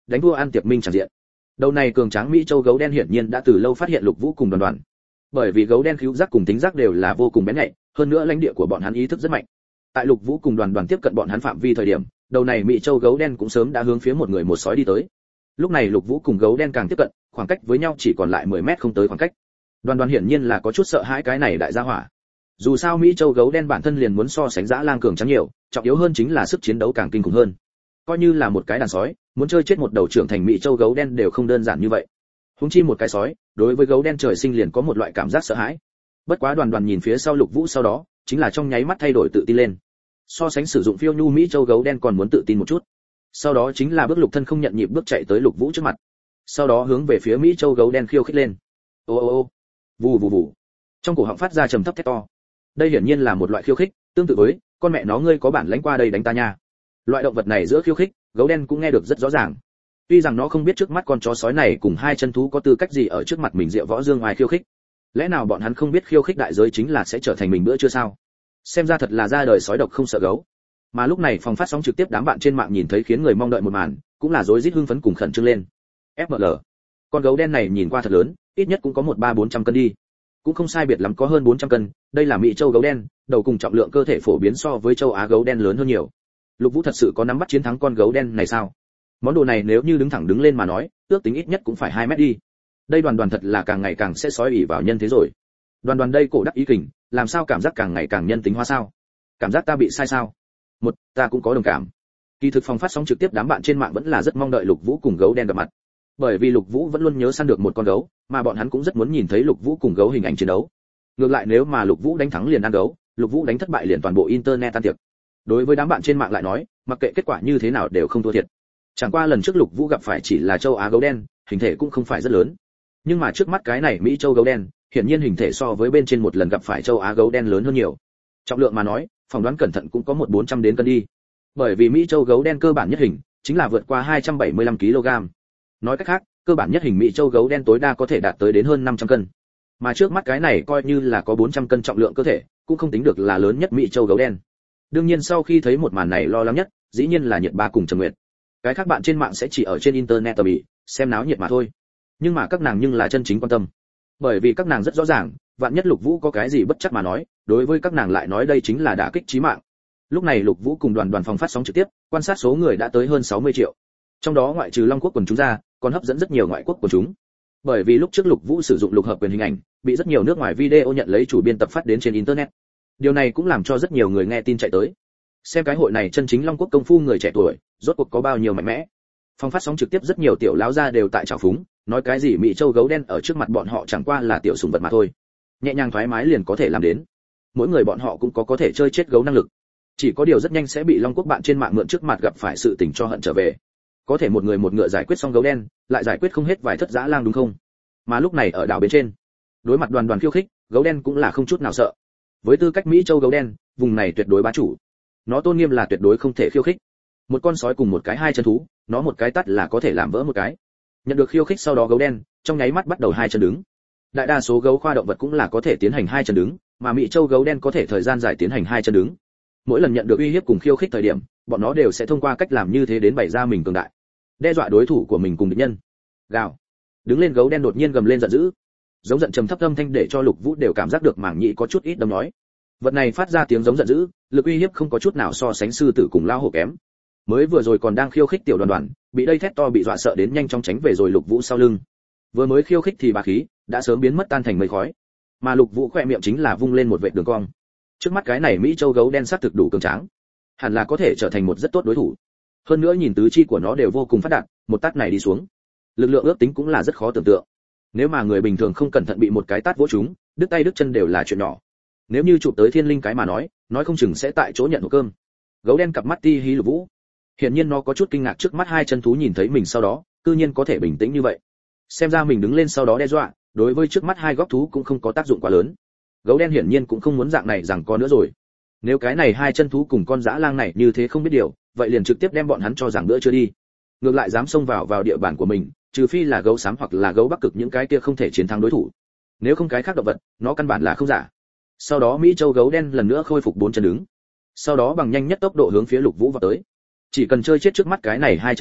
đánh vua ăn tiệc minh tràn diện. Đầu này cường tráng Mỹ châu gấu đen hiển nhiên đã từ lâu phát hiện Lục Vũ cùng Đoàn Đoàn. Bởi vì gấu đen khứu giác cùng tính giác đều là vô cùng bén nhạy, hơn nữa lãnh địa của bọn hắn ý thức rất mạnh. Tại Lục Vũ cùng Đoàn Đoàn tiếp cận bọn hắn phạm vi thời điểm, đầu này Mỹ châu gấu đen cũng sớm đã hướng phía một người một sói đi tới. Lúc này Lục Vũ cùng gấu đen càng tiếp cận, khoảng cách với nhau chỉ còn lại mười mét không tới khoảng cách. Đoàn Đoàn hiển nhiên là có chút sợ hãi cái này đại gia hỏa. Dù sao Mỹ châu gấu đen bản thân liền muốn so sánh dã lang cường tráng nhiều, trọng yếu hơn chính là sức chiến đấu càng kinh khủng hơn. Coi như là một cái đàn sói, muốn chơi chết một đầu trưởng thành Mỹ châu gấu đen đều không đơn giản như vậy. Huống chi một cái sói, đối với gấu đen trời sinh liền có một loại cảm giác sợ hãi. Bất quá Đoàn Đoàn nhìn phía sau Lục Vũ sau đó, chính là trong nháy mắt thay đổi tự tin lên. So sánh sử dụng phiêu nhu Mỹ châu gấu đen còn muốn tự tin một chút. Sau đó chính là bước lục thân không nhận nhịp bước chạy tới Lục Vũ trước mặt. Sau đó hướng về phía Mỹ châu gấu đen khiêu khích lên. Ô ô ô. Vù vù vù. Trong cổ họng phát ra trầm thấp thét to. Đây hiển nhiên là một loại khiêu khích, tương tự với con mẹ nó ngươi có bản lãnh qua đây đánh ta nha. Loại động vật này giữa khiêu khích, gấu đen cũng nghe được rất rõ ràng. Tuy rằng nó không biết trước mắt con chó sói này cùng hai chân thú có tư cách gì ở trước mặt mình diệu võ dương ngoài khiêu khích. Lẽ nào bọn hắn không biết khiêu khích đại giới chính là sẽ trở thành mình bữa chưa sao? Xem ra thật là ra đời sói độc không sợ gấu. Mà lúc này phòng phát sóng trực tiếp đám bạn trên mạng nhìn thấy khiến người mong đợi một màn, cũng là rối rít hưng phấn cùng khẩn trương lên. ép em lờ. Con gấu đen này nhìn qua thật lớn, ít nhất cũng có một ba bốn trăm cân đi. Cũng không sai biệt lắm có hơn bốn trăm cân, đây là Mỹ châu gấu đen, đầu cùng trọng lượng cơ thể phổ biến so với châu Á gấu đen lớn hơn nhiều. Lục Vũ thật sự có nắm bắt chiến thắng con gấu đen này sao? Món đồ này nếu như đứng thẳng đứng lên mà nói, ước tính ít nhất cũng phải hai mét đi. Đây Đoàn Đoàn thật là càng ngày càng sẽ sói ỉ vào nhân thế rồi. Đoàn Đoàn đây cổ đắc ý kình, làm sao cảm giác càng ngày càng nhân tính hóa sao? Cảm giác ta bị sai sao? Một, ta cũng có đồng cảm. Kỳ thực phòng phát sóng trực tiếp đám bạn trên mạng vẫn là rất mong đợi Lục Vũ cùng gấu đen gặp mặt. Bởi vì Lục Vũ vẫn luôn nhớ săn được một con gấu, mà bọn hắn cũng rất muốn nhìn thấy Lục Vũ cùng gấu hình ảnh chiến đấu. Ngược lại nếu mà Lục Vũ đánh thắng liền ăn gấu, Lục Vũ đánh thất bại liền toàn bộ internet tan tiệc. Đối với đám bạn trên mạng lại nói, mặc kệ kết quả như thế nào đều không thua thiệt. Chẳng qua lần trước Lục Vũ gặp phải chỉ là châu Á gấu đen, hình thể cũng không phải rất lớn. Nhưng mà trước mắt cái này Mỹ châu gấu đen, hiển nhiên hình thể so với bên trên một lần gặp phải châu Á gấu đen lớn hơn nhiều. Trọng lượng mà nói, phỏng đoán cẩn thận cũng có một bốn trăm đến cân đi. Bởi vì Mỹ châu gấu đen cơ bản nhất hình chính là vượt qua hai trăm bảy mươi lăm ki lô gam. Nói cách khác, cơ bản nhất hình Mỹ châu gấu đen tối đa có thể đạt tới đến hơn năm trăm cân. Mà trước mắt cái này coi như là có bốn trăm cân trọng lượng cơ thể, cũng không tính được là lớn nhất Mỹ châu gấu đen. Đương nhiên sau khi thấy một màn này lo lắng nhất, dĩ nhiên là Nhiệt Ba cùng Trầm Nguyệt. Cái khác bạn trên mạng sẽ chỉ ở trên internet tầm bị xem náo nhiệt mà thôi. Nhưng mà các nàng nhưng là chân chính quan tâm. Bởi vì các nàng rất rõ ràng, vạn nhất Lục Vũ có cái gì bất chắc mà nói, đối với các nàng lại nói đây chính là đả kích chí mạng. Lúc này Lục Vũ cùng Đoàn Đoàn phòng phát sóng trực tiếp, quan sát số người đã tới hơn sáu mươi triệu. Trong đó ngoại trừ Long Quốc quần chúng ra, còn hấp dẫn rất nhiều ngoại quốc quần chúng. Bởi vì lúc trước Lục Vũ sử dụng lục hợp quyền hình ảnh, bị rất nhiều nước ngoài video nhận lấy chủ biên tập phát đến trên internet. Điều này cũng làm cho rất nhiều người nghe tin chạy tới. Xem cái hội này chân chính Long Quốc công phu người trẻ tuổi, rốt cuộc có bao nhiêu mạnh mẽ. Phòng phát sóng trực tiếp rất nhiều tiểu lão gia đều tại trào phúng, nói cái gì Mỹ châu gấu đen ở trước mặt bọn họ chẳng qua là tiểu sủng vật mà thôi. Nhẹ nhàng thoải mái liền có thể làm đến. Mỗi người bọn họ cũng có có thể chơi chết gấu năng lực. Chỉ có điều rất nhanh sẽ bị Long Quốc bạn trên mạng mượn trước mặt gặp phải sự tình cho hận trở về. Có thể một người một ngựa giải quyết xong gấu đen, lại giải quyết không hết vài thất dã lang đúng không? Mà lúc này ở đảo bên trên, đối mặt Đoàn Đoàn khiêu khích, gấu đen cũng là không chút nào sợ. Với tư cách Mỹ châu gấu đen, vùng này tuyệt đối bá chủ. Nó tôn nghiêm là tuyệt đối không thể khiêu khích. Một con sói cùng một cái hai chân thú, nó một cái tát là có thể làm vỡ một cái. Nhận được khiêu khích sau đó gấu đen, trong nháy mắt bắt đầu hai chân đứng. Đại đa số gấu khoa động vật cũng là có thể tiến hành hai chân đứng, mà Mỹ châu gấu đen có thể thời gian dài tiến hành hai chân đứng. Mỗi lần nhận được uy hiếp cùng khiêu khích thời điểm, bọn nó đều sẽ thông qua cách làm như thế đến bày ra mình cường đại, đe dọa đối thủ của mình cùng địch nhân. Gào. Đứng lên gấu đen đột nhiên gầm lên giận dữ. Giống giận trầm thấp âm thanh để cho Lục Vũ đều cảm giác được mảng nhĩ có chút ít đâm nói. Vật này phát ra tiếng giống giận dữ, lực uy hiếp không có chút nào so sánh sư tử cùng lao hổ kém. Mới vừa rồi còn đang khiêu khích tiểu Đoàn Đoàn, bị đây thét to bị dọa sợ đến nhanh chóng tránh về rồi Lục Vũ sau lưng. Vừa mới khiêu khích thì bá khí đã sớm biến mất tan thành mây khói. Mà Lục Vũ khẽ miệng chính là vung lên một vệt đường cong. Trước mắt cái này Mỹ châu gấu đen xác thực đủ cường tráng, hẳn là có thể trở thành một rất tốt đối thủ. Hơn nữa nhìn tứ chi của nó đều vô cùng phát đạt, một tát này đi xuống, lực lượng ước tính cũng là rất khó tưởng tượng. Nếu mà người bình thường không cẩn thận bị một cái tát vỗ trúng, đứt tay đứt chân đều là chuyện nhỏ. Nếu như chụp tới thiên linh cái mà nói, nói không chừng sẽ tại chỗ nhận hộp cơm. Gấu đen cặp mắt ti hí Lục Vũ. Hiển nhiên nó có chút kinh ngạc trước mắt hai chân thú nhìn thấy mình sau đó, cư nhiên có thể bình tĩnh như vậy. Xem ra mình đứng lên sau đó đe dọa, đối với trước mắt hai góc thú cũng không có tác dụng quá lớn. Gấu đen hiển nhiên cũng không muốn dạng này rằng có nữa rồi. Nếu cái này hai chân thú cùng con dã lang này như thế không biết điều, vậy liền trực tiếp đem bọn hắn cho rằng bữa chưa đi. Ngược lại dám xông vào vào địa bàn của mình, trừ phi là gấu xám hoặc là gấu bắc cực những cái kia không thể chiến thắng đối thủ. Nếu không cái khác động vật, nó căn bản là không giả. Sau đó Mỹ châu gấu đen lần nữa khôi phục bốn chân đứng. Sau đó bằng nhanh nhất tốc độ hướng phía Lục Vũ vào tới. Chỉ cần chơi chết trước mắt cái này hai chân thú,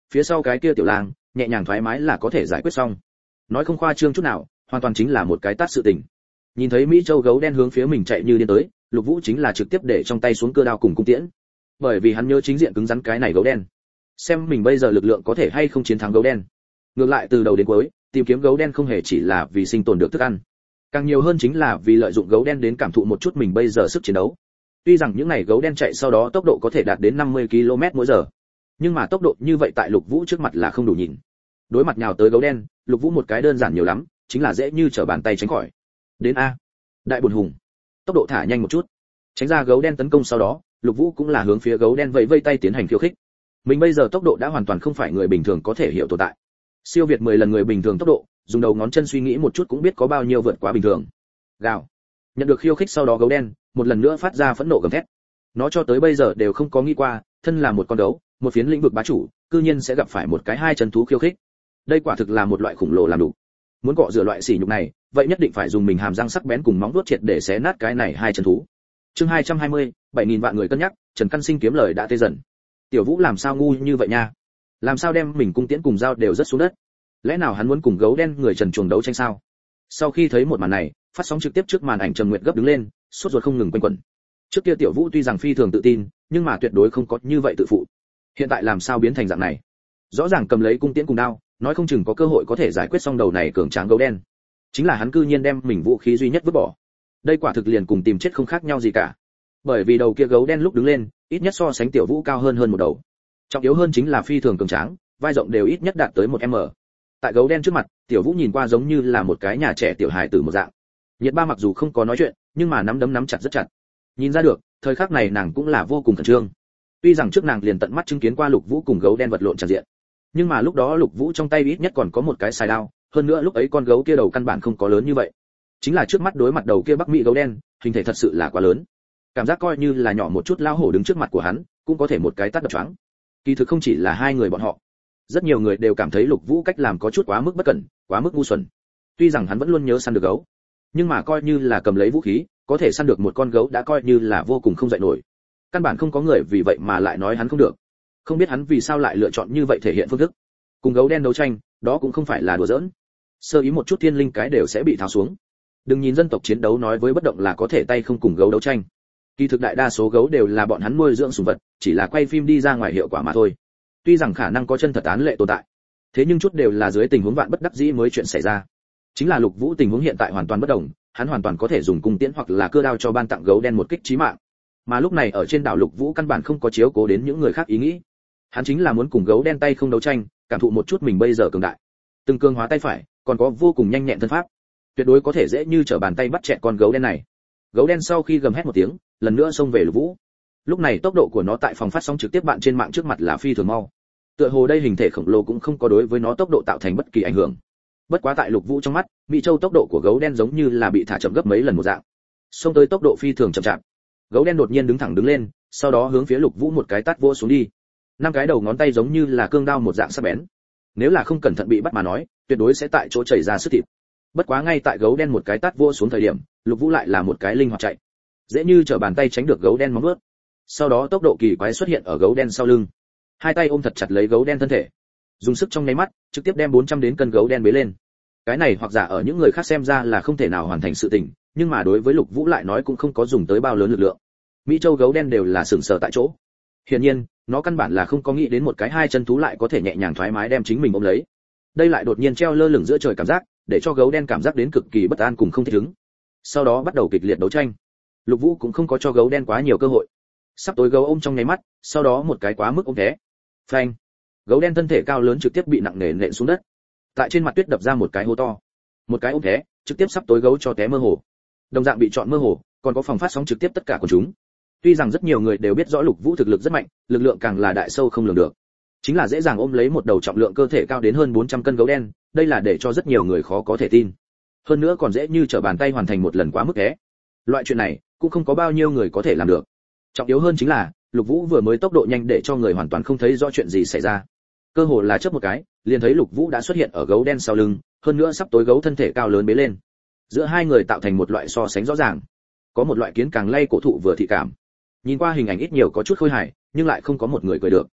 phía sau cái kia tiểu lang nhẹ nhàng thoải mái là có thể giải quyết xong. Nói không khoa trương chút nào, hoàn toàn chính là một cái tát sự tình. Nhìn thấy Mỹ Châu gấu đen hướng phía mình chạy như điên tới, Lục Vũ chính là trực tiếp để trong tay xuống cưa đao cùng cung tiễn. Bởi vì hắn nhớ chính diện cứng rắn cái này gấu đen, xem mình bây giờ lực lượng có thể hay không chiến thắng gấu đen. Ngược lại từ đầu đến cuối, tìm kiếm gấu đen không hề chỉ là vì sinh tồn được thức ăn, càng nhiều hơn chính là vì lợi dụng gấu đen đến cảm thụ một chút mình bây giờ sức chiến đấu. Tuy rằng những này gấu đen chạy sau đó tốc độ có thể đạt đến năm mươi ki lô mét mỗi giờ, nhưng mà tốc độ như vậy tại Lục Vũ trước mặt là không đủ nhìn. Đối mặt nhào tới gấu đen, Lục Vũ một cái đơn giản nhiều lắm, chính là dễ như trở bàn tay tránh khỏi. Đến a, đại buồn hùng, tốc độ thả nhanh một chút. Tránh ra gấu đen tấn công sau đó, Lục Vũ cũng là hướng phía gấu đen vẫy vây tay tiến hành khiêu khích. Mình bây giờ tốc độ đã hoàn toàn không phải người bình thường có thể hiểu tồn tại. Siêu việt mười lần người bình thường tốc độ, dùng đầu ngón chân suy nghĩ một chút cũng biết có bao nhiêu vượt quá bình thường. Gào. Nhận được khiêu khích sau đó gấu đen, một lần nữa phát ra phẫn nộ gầm thét. Nó cho tới bây giờ đều không có nghĩ qua, thân là một con gấu, một phiến lĩnh vực bá chủ, cư nhiên sẽ gặp phải một cái hai chân thú khiêu khích. Đây quả thực là một loại khủng lồ làm đủ. Muốn cọ rửa loại sỉ nhục này, vậy nhất định phải dùng mình hàm răng sắc bén cùng móng vuốt triệt để xé nát cái này hai chân thú. Chương hai trăm hai mươi, bảy nghìn vạn người cân nhắc, Trần Căn Sinh kiếm lời đã tê dần. Tiểu Vũ làm sao ngu như vậy nha? Làm sao đem mình cung tiễn cùng dao đều rất xuống đất? Lẽ nào hắn muốn cùng gấu đen người Trần chuồng đấu tranh sao? Sau khi thấy một màn này, phát sóng trực tiếp trước màn ảnh Trầm Nguyệt gấp đứng lên, sốt ruột không ngừng quanh quẩn. Trước kia Tiểu Vũ tuy rằng phi thường tự tin, nhưng mà tuyệt đối không có như vậy tự phụ. Hiện tại làm sao biến thành dạng này? Rõ ràng cầm lấy cung tiễn cùng đao, nói không chừng có cơ hội có thể giải quyết xong đầu này cường tráng gấu đen. Chính là hắn cư nhiên đem mình vũ khí duy nhất vứt bỏ. Đây quả thực liền cùng tìm chết không khác nhau gì cả. Bởi vì đầu kia gấu đen lúc đứng lên, ít nhất so sánh Tiểu Vũ cao hơn hơn một đầu. Trọng yếu hơn chính là phi thường cường tráng, vai rộng đều ít nhất đạt tới một mét. Tại gấu đen trước mặt, Tiểu Vũ nhìn qua giống như là một cái nhà trẻ tiểu hài tử một dạng. Nhiệt Ba mặc dù không có nói chuyện, nhưng mà nắm đấm nắm chặt rất chặt. Nhìn ra được, thời khắc này nàng cũng là vô cùng khẩn trương. Tuy rằng trước nàng liền tận mắt chứng kiến qua Lục Vũ cùng gấu đen vật lộn tràn diện, nhưng mà lúc đó Lục Vũ trong tay ít nhất còn có một cái xài đao, hơn nữa lúc ấy con gấu kia đầu căn bản không có lớn như vậy. Chính là trước mắt đối mặt đầu kia Bắc Mỹ gấu đen, hình thể thật sự là quá lớn. Cảm giác coi như là nhỏ một chút lao hổ đứng trước mặt của hắn, cũng có thể một cái tát đập choáng. Kỳ thực không chỉ là hai người bọn họ, rất nhiều người đều cảm thấy Lục Vũ cách làm có chút quá mức bất cẩn, quá mức ngu xuẩn. Tuy rằng hắn vẫn luôn nhớ săn được gấu, nhưng mà coi như là cầm lấy vũ khí, có thể săn được một con gấu đã coi như là vô cùng không dậy nổi. Căn bản không có người vì vậy mà lại nói hắn không được. Không biết hắn vì sao lại lựa chọn như vậy thể hiện phương thức. Cùng gấu đen đấu tranh, đó cũng không phải là đùa giỡn. Sơ ý một chút thiên linh cái đều sẽ bị tháo xuống. Đừng nhìn dân tộc chiến đấu nói với bất động là có thể tay không cùng gấu đấu tranh. Kỳ thực đại đa số gấu đều là bọn hắn nuôi dưỡng sủng vật, chỉ là quay phim đi ra ngoài hiệu quả mà thôi. Tuy rằng khả năng có chân thật án lệ tồn tại, thế nhưng chút đều là dưới tình huống vạn bất đắc dĩ mới chuyện xảy ra. Chính là Lục Vũ tình huống hiện tại hoàn toàn bất đồng, hắn hoàn toàn có thể dùng cung tiễn hoặc là cưa đao cho ban tặng gấu đen một kích chí mạng. Mà lúc này ở trên đảo Lục Vũ căn bản không có chiếu cố đến những người khác ý nghĩ. Hắn chính là muốn cùng gấu đen tay không đấu tranh, cảm thụ một chút mình bây giờ cường đại. Từng cường hóa tay phải, còn có vô cùng nhanh nhẹn thân pháp, tuyệt đối có thể dễ như trở bàn tay bắt chẹt con gấu đen này. Gấu đen sau khi gầm hét một tiếng, lần nữa xông về Lục Vũ. Lúc này tốc độ của nó tại phòng phát sóng trực tiếp bạn trên mạng trước mặt là phi thường mau. Tựa hồ đây hình thể khổng lồ cũng không có đối với nó tốc độ tạo thành bất kỳ ảnh hưởng. Bất quá tại Lục Vũ trong mắt, Mỹ Châu tốc độ của gấu đen giống như là bị thả chậm gấp mấy lần một dạng. Xông tới tốc độ phi thường chậm chạp. Gấu đen đột nhiên đứng thẳng đứng lên, sau đó hướng phía Lục Vũ một cái tát vỗ xuống đi. Năm cái đầu ngón tay giống như là cương đao một dạng sắc bén. Nếu là không cẩn thận bị bắt mà nói, tuyệt đối sẽ tại chỗ chảy ra sức thịt. Bất quá ngay tại gấu đen một cái tát vỗ xuống thời điểm, Lục Vũ lại là một cái linh hoạt chạy, dễ như trở bàn tay tránh được gấu đen móng vuốt. Sau đó tốc độ kỳ quái xuất hiện ở gấu đen sau lưng, hai tay ôm thật chặt lấy gấu đen thân thể, dùng sức trong nháy mắt, trực tiếp đem bốn trăm đến cân gấu đen bế lên. Cái này hoặc giả ở những người khác xem ra là không thể nào hoàn thành sự tình, nhưng mà đối với Lục Vũ lại nói cũng không có dùng tới bao lớn lực lượng. Mỹ Châu gấu đen đều là sừng sờ tại chỗ. Hiển nhiên, nó căn bản là không có nghĩ đến một cái hai chân thú lại có thể nhẹ nhàng thoải mái đem chính mình ôm lấy. Đây lại đột nhiên treo lơ lửng giữa trời cảm giác, để cho gấu đen cảm giác đến cực kỳ bất an cùng không thích ứng. Sau đó bắt đầu kịch liệt đấu tranh. Lục Vũ cũng không có cho gấu đen quá nhiều cơ hội. Sắp tối gấu ôm trong nháy mắt, sau đó một cái quá mức ôm thế. Phanh. Gấu đen thân thể cao lớn trực tiếp bị nặng nề nện xuống đất. Tại trên mặt tuyết đập ra một cái hố to. Một cái ôm thế, trực tiếp sắp tối gấu cho té mơ hồ. Đồng dạng bị chọn mơ hồ, còn có phòng phát sóng trực tiếp tất cả của chúng. Tuy rằng rất nhiều người đều biết rõ Lục Vũ thực lực rất mạnh, lực lượng càng là đại sâu không lường được. Chính là dễ dàng ôm lấy một đầu trọng lượng cơ thể cao đến hơn bốn trăm cân gấu đen, đây là để cho rất nhiều người khó có thể tin. Hơn nữa còn dễ như trở bàn tay hoàn thành một lần quá mức thế. Loại chuyện này cũng không có bao nhiêu người có thể làm được. Trọng yếu hơn chính là, Lục Vũ vừa mới tốc độ nhanh để cho người hoàn toàn không thấy rõ chuyện gì xảy ra. Cơ hồ là chớp một cái, liền thấy Lục Vũ đã xuất hiện ở gấu đen sau lưng, hơn nữa sắp tối gấu thân thể cao lớn bế lên. Giữa hai người tạo thành một loại so sánh rõ ràng. Có một loại kiến càng lay cổ thụ vừa thị cảm. Nhìn qua hình ảnh ít nhiều có chút khôi hài, nhưng lại không có một người cười được.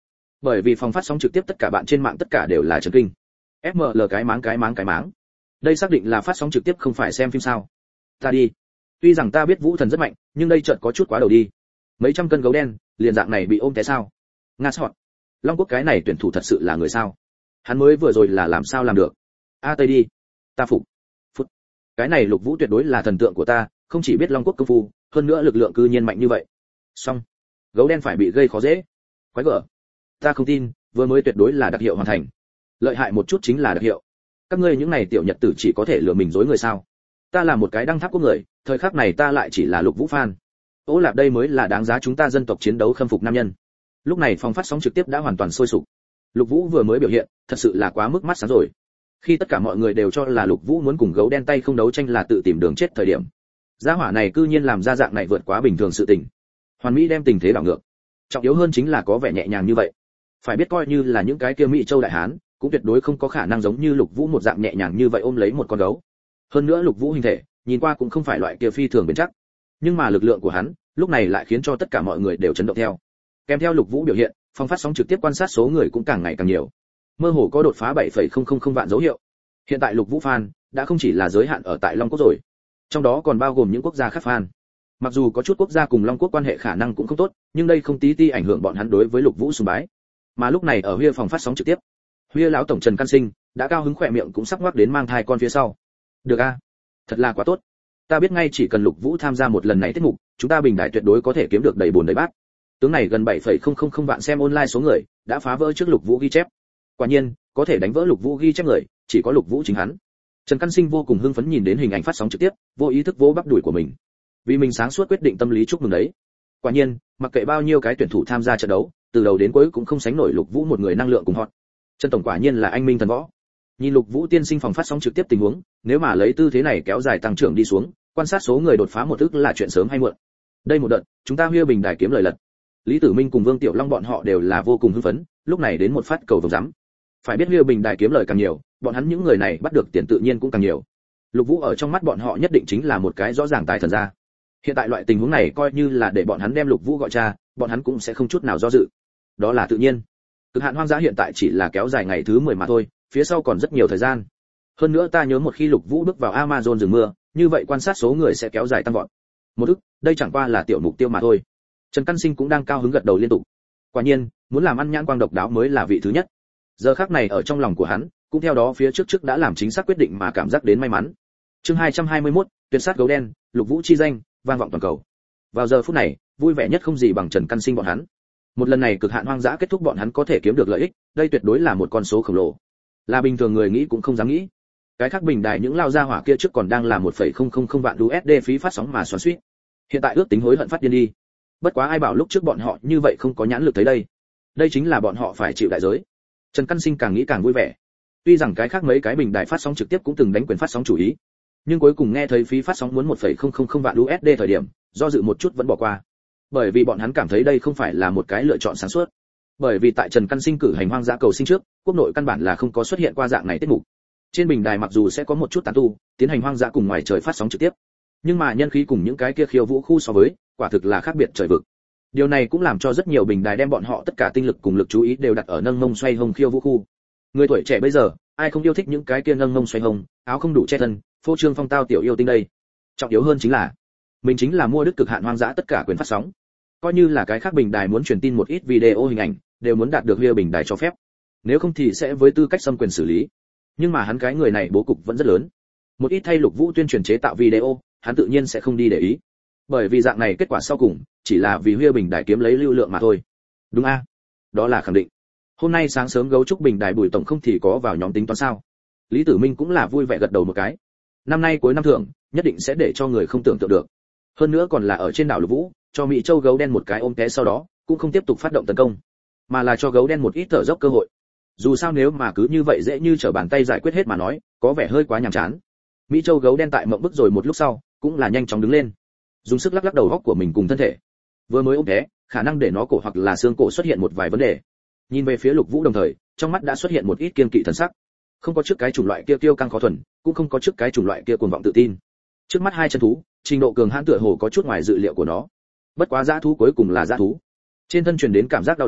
Bởi vì phòng phát sóng trực tiếp tất cả bạn trên mạng tất cả đều là chấn kinh. ép em lờ cái máng cái máng cái máng. Đây xác định là phát sóng trực tiếp không phải xem phim sao? Ta đi. Tuy rằng ta biết Vũ Thần rất mạnh, nhưng đây chợt có chút quá đầu đi. Mấy trăm cân gấu đen, liền dạng này bị ôm té sao? Nga sọt. Long Quốc cái này tuyển thủ thật sự là người sao? Hắn mới vừa rồi là làm sao làm được? A Tây đi. Ta phục. Phút. Cái này Lục Vũ tuyệt đối là thần tượng của ta, không chỉ biết Long Quốc công phu, hơn nữa lực lượng cư nhiên mạnh như vậy. Xong. Gấu đen phải bị gây khó dễ. Quái gở. Ta không tin, vừa mới tuyệt đối là đặc hiệu hoàn thành. Lợi hại một chút chính là đặc hiệu. Các ngươi những này tiểu nhật tử chỉ có thể lừa mình dối người sao? Ta là một cái đăng tháp của người, thời khắc này ta lại chỉ là Lục Vũ fan. Ô Lạp đây mới là đáng giá chúng ta dân tộc chiến đấu khâm phục nam nhân. Lúc này phòng phát sóng trực tiếp đã hoàn toàn sôi sục. Lục Vũ vừa mới biểu hiện, thật sự là quá mức mắt sáng rồi. Khi tất cả mọi người đều cho là Lục Vũ muốn cùng gấu đen tay không đấu tranh là tự tìm đường chết thời điểm, gia hỏa này cư nhiên làm ra dạng này vượt quá bình thường sự tình. Hoàn mỹ đem tình thế đảo ngược. Trọng yếu hơn chính là có vẻ nhẹ nhàng như vậy. Phải biết coi như là những cái kia Mỹ Châu đại hán, cũng tuyệt đối không có khả năng giống như Lục Vũ một dạng nhẹ nhàng như vậy ôm lấy một con gấu. Hơn nữa Lục Vũ hình thể, nhìn qua cũng không phải loại kia phi thường bền chắc. Nhưng mà lực lượng của hắn, lúc này lại khiến cho tất cả mọi người đều chấn động theo. Kèm theo Lục Vũ biểu hiện, phòng phát sóng trực tiếp quan sát số người cũng càng ngày càng nhiều. Mơ hồ có đột phá bảy phẩy không không không vạn dấu hiệu. Hiện tại Lục Vũ fan đã không chỉ là giới hạn ở tại Long Quốc rồi, trong đó còn bao gồm những quốc gia khác fan. Mặc dù có chút quốc gia cùng Long Quốc quan hệ khả năng cũng không tốt, nhưng đây không tí ti ảnh hưởng bọn hắn đối với Lục Vũ sùng bái. Mà lúc này ở Huya phòng phát sóng trực tiếp, Huya lão tổng Trần Căn Sinh đã cao hứng khỏe miệng cũng sắp ngoác đến mang thai con phía sau. Được a, thật là quá tốt. Ta biết ngay chỉ cần Lục Vũ tham gia một lần này tiết mục, chúng ta bình đại tuyệt đối có thể kiếm được đầy bồn đầy bát. Tướng này gần bảy phẩy không không không vạn xem online số người, đã phá vỡ trước Lục Vũ ghi chép. Quả nhiên, có thể đánh vỡ Lục Vũ ghi chép người, chỉ có Lục Vũ chính hắn. Trần Căn Sinh vô cùng hưng phấn nhìn đến hình ảnh phát sóng trực tiếp, vô ý thức vỗ bắp đùi của mình. Vì mình sáng suốt quyết định tâm lý chúc mừng đấy. Quả nhiên, mặc kệ bao nhiêu cái tuyển thủ tham gia trận đấu, từ đầu đến cuối cũng không sánh nổi Lục Vũ một người năng lượng cùng họ. Trần tổng quả nhiên là anh minh thần võ. Nhìn Lục Vũ tiên sinh phòng phát sóng trực tiếp tình huống, nếu mà lấy tư thế này kéo dài tăng trưởng đi xuống, quan sát số người đột phá một ức là chuyện sớm hay muộn. Đây một đợt, chúng ta Huya bình đài kiếm lời lật. Lý Tử Minh cùng Vương Tiểu Long bọn họ đều là vô cùng hưng phấn, lúc này đến một phát cầu vồng rắm. Phải biết Huya bình đài kiếm lời càng nhiều, bọn hắn những người này bắt được tiền tự nhiên cũng càng nhiều. Lục Vũ ở trong mắt bọn họ nhất định chính là một cái rõ ràng tài thần gia. Hiện tại loại tình huống này coi như là để bọn hắn đem Lục Vũ gọi cha, bọn hắn cũng sẽ không chút nào do dự. Đó là tự nhiên. Cực hạn hoang dã hiện tại chỉ là kéo dài ngày thứ mười mà thôi, phía sau còn rất nhiều thời gian. Hơn nữa ta nhớ một khi Lục Vũ bước vào Amazon rừng mưa, như vậy quan sát số người sẽ kéo dài tăng vọt. Một ức, đây chẳng qua là tiểu mục tiêu mà thôi. Trần Căn Sinh cũng đang cao hứng gật đầu liên tục. Quả nhiên, muốn làm ăn nhãn quang độc đáo mới là vị thứ nhất. Giờ khắc này ở trong lòng của hắn, cũng theo đó phía trước trước đã làm chính xác quyết định mà cảm giác đến may mắn. Chương hai trăm hai mươi mốt, tuyệt sát gấu đen, Lục Vũ chi danh, vang vọng toàn cầu. Vào giờ phút này, vui vẻ nhất không gì bằng Trần Căn Sinh bọn hắn. Một lần này cực hạn hoang dã kết thúc bọn hắn có thể kiếm được lợi ích, đây tuyệt đối là một con số khổng lồ. Là bình thường người nghĩ cũng không dám nghĩ. Cái khác bình đài những lao gia hỏa kia trước còn đang là một phẩy không không không vạn đô la phí phát sóng mà xoắn xuýt. Hiện tại ước tính hối hận phát điên đi. Bất quá ai bảo lúc trước bọn họ như vậy không có nhãn lực thấy đây. Đây chính là bọn họ phải chịu đại giới. Trần Căn Sinh càng nghĩ càng vui vẻ. Tuy rằng cái khác mấy cái bình đài phát sóng trực tiếp cũng từng đánh quyền phát sóng chủ ý, nhưng cuối cùng nghe thấy phí phát sóng muốn một phẩy không không không vạn đô la thời điểm, do dự một chút vẫn bỏ qua. Bởi vì bọn hắn cảm thấy đây không phải là một cái lựa chọn sáng suốt. Bởi vì tại Trần Căn Sinh cử hành hoang dã cầu sinh trước, quốc nội căn bản là không có xuất hiện qua dạng này tiết mục. Trên bình đài mặc dù sẽ có một chút tán tu, tiến hành hoang dã cùng ngoài trời phát sóng trực tiếp, nhưng mà nhân khí cùng những cái kia khiêu vũ khu so với, quả thực là khác biệt trời vực. Điều này cũng làm cho rất nhiều bình đài đem bọn họ tất cả tinh lực cùng lực chú ý đều đặt ở nâng mông xoay hông khiêu vũ khu. Người tuổi trẻ bây giờ, ai không yêu thích những cái kia nâng mông xoay hông, áo không đủ che thân, phô trương phong tao tiểu yêu tinh đây. Trọng yếu hơn chính là, mình chính là mua đứt cực hạn hoang dã tất cả quyền phát sóng. Coi như là cái khác bình đài muốn truyền tin một ít video hình ảnh, đều muốn đạt được Huya bình đài cho phép. Nếu không thì sẽ với tư cách xâm quyền xử lý. Nhưng mà hắn cái người này bố cục vẫn rất lớn. Một ít thay Lục Vũ tuyên truyền chế tạo video, hắn tự nhiên sẽ không đi để ý. Bởi vì dạng này kết quả sau cùng, chỉ là vì Huya bình đài kiếm lấy lưu lượng mà thôi. Đúng a? À? Đó là khẳng định. Hôm nay sáng sớm gấu trúc bình đài Bùi tổng không thì có vào nhóm tính toán sao? Lý Tử Minh cũng là vui vẻ gật đầu một cái. Năm nay cuối năm thưởng, nhất định sẽ để cho người không tưởng tượng được. Hơn nữa còn là ở trên đảo Lục Vũ, cho Mỹ Châu gấu đen một cái ôm té sau đó, cũng không tiếp tục phát động tấn công, mà là cho gấu đen một ít thở dốc cơ hội. Dù sao nếu mà cứ như vậy dễ như trở bàn tay giải quyết hết mà nói, có vẻ hơi quá nhàm chán. Mỹ Châu gấu đen tại mộng bức rồi một lúc sau, cũng là nhanh chóng đứng lên, dùng sức lắc lắc đầu góc của mình cùng thân thể. Vừa mới ôm té, khả năng để nó cổ hoặc là xương cổ xuất hiện một vài vấn đề. Nhìn về phía Lục Vũ đồng thời, trong mắt đã xuất hiện một ít kiên kỵ thần sắc. Không có trước cái chủng loại kia kiêu căng khó thuần, cũng không có trước cái chủng loại kia cuồng vọng tự tin. Trước mắt hai chân thú, trình độ cường hãn tựa hồ có chút ngoài dự liệu của nó. Bất quá dã thú cuối cùng là dã thú. Trên thân truyền đến cảm giác đau đớn,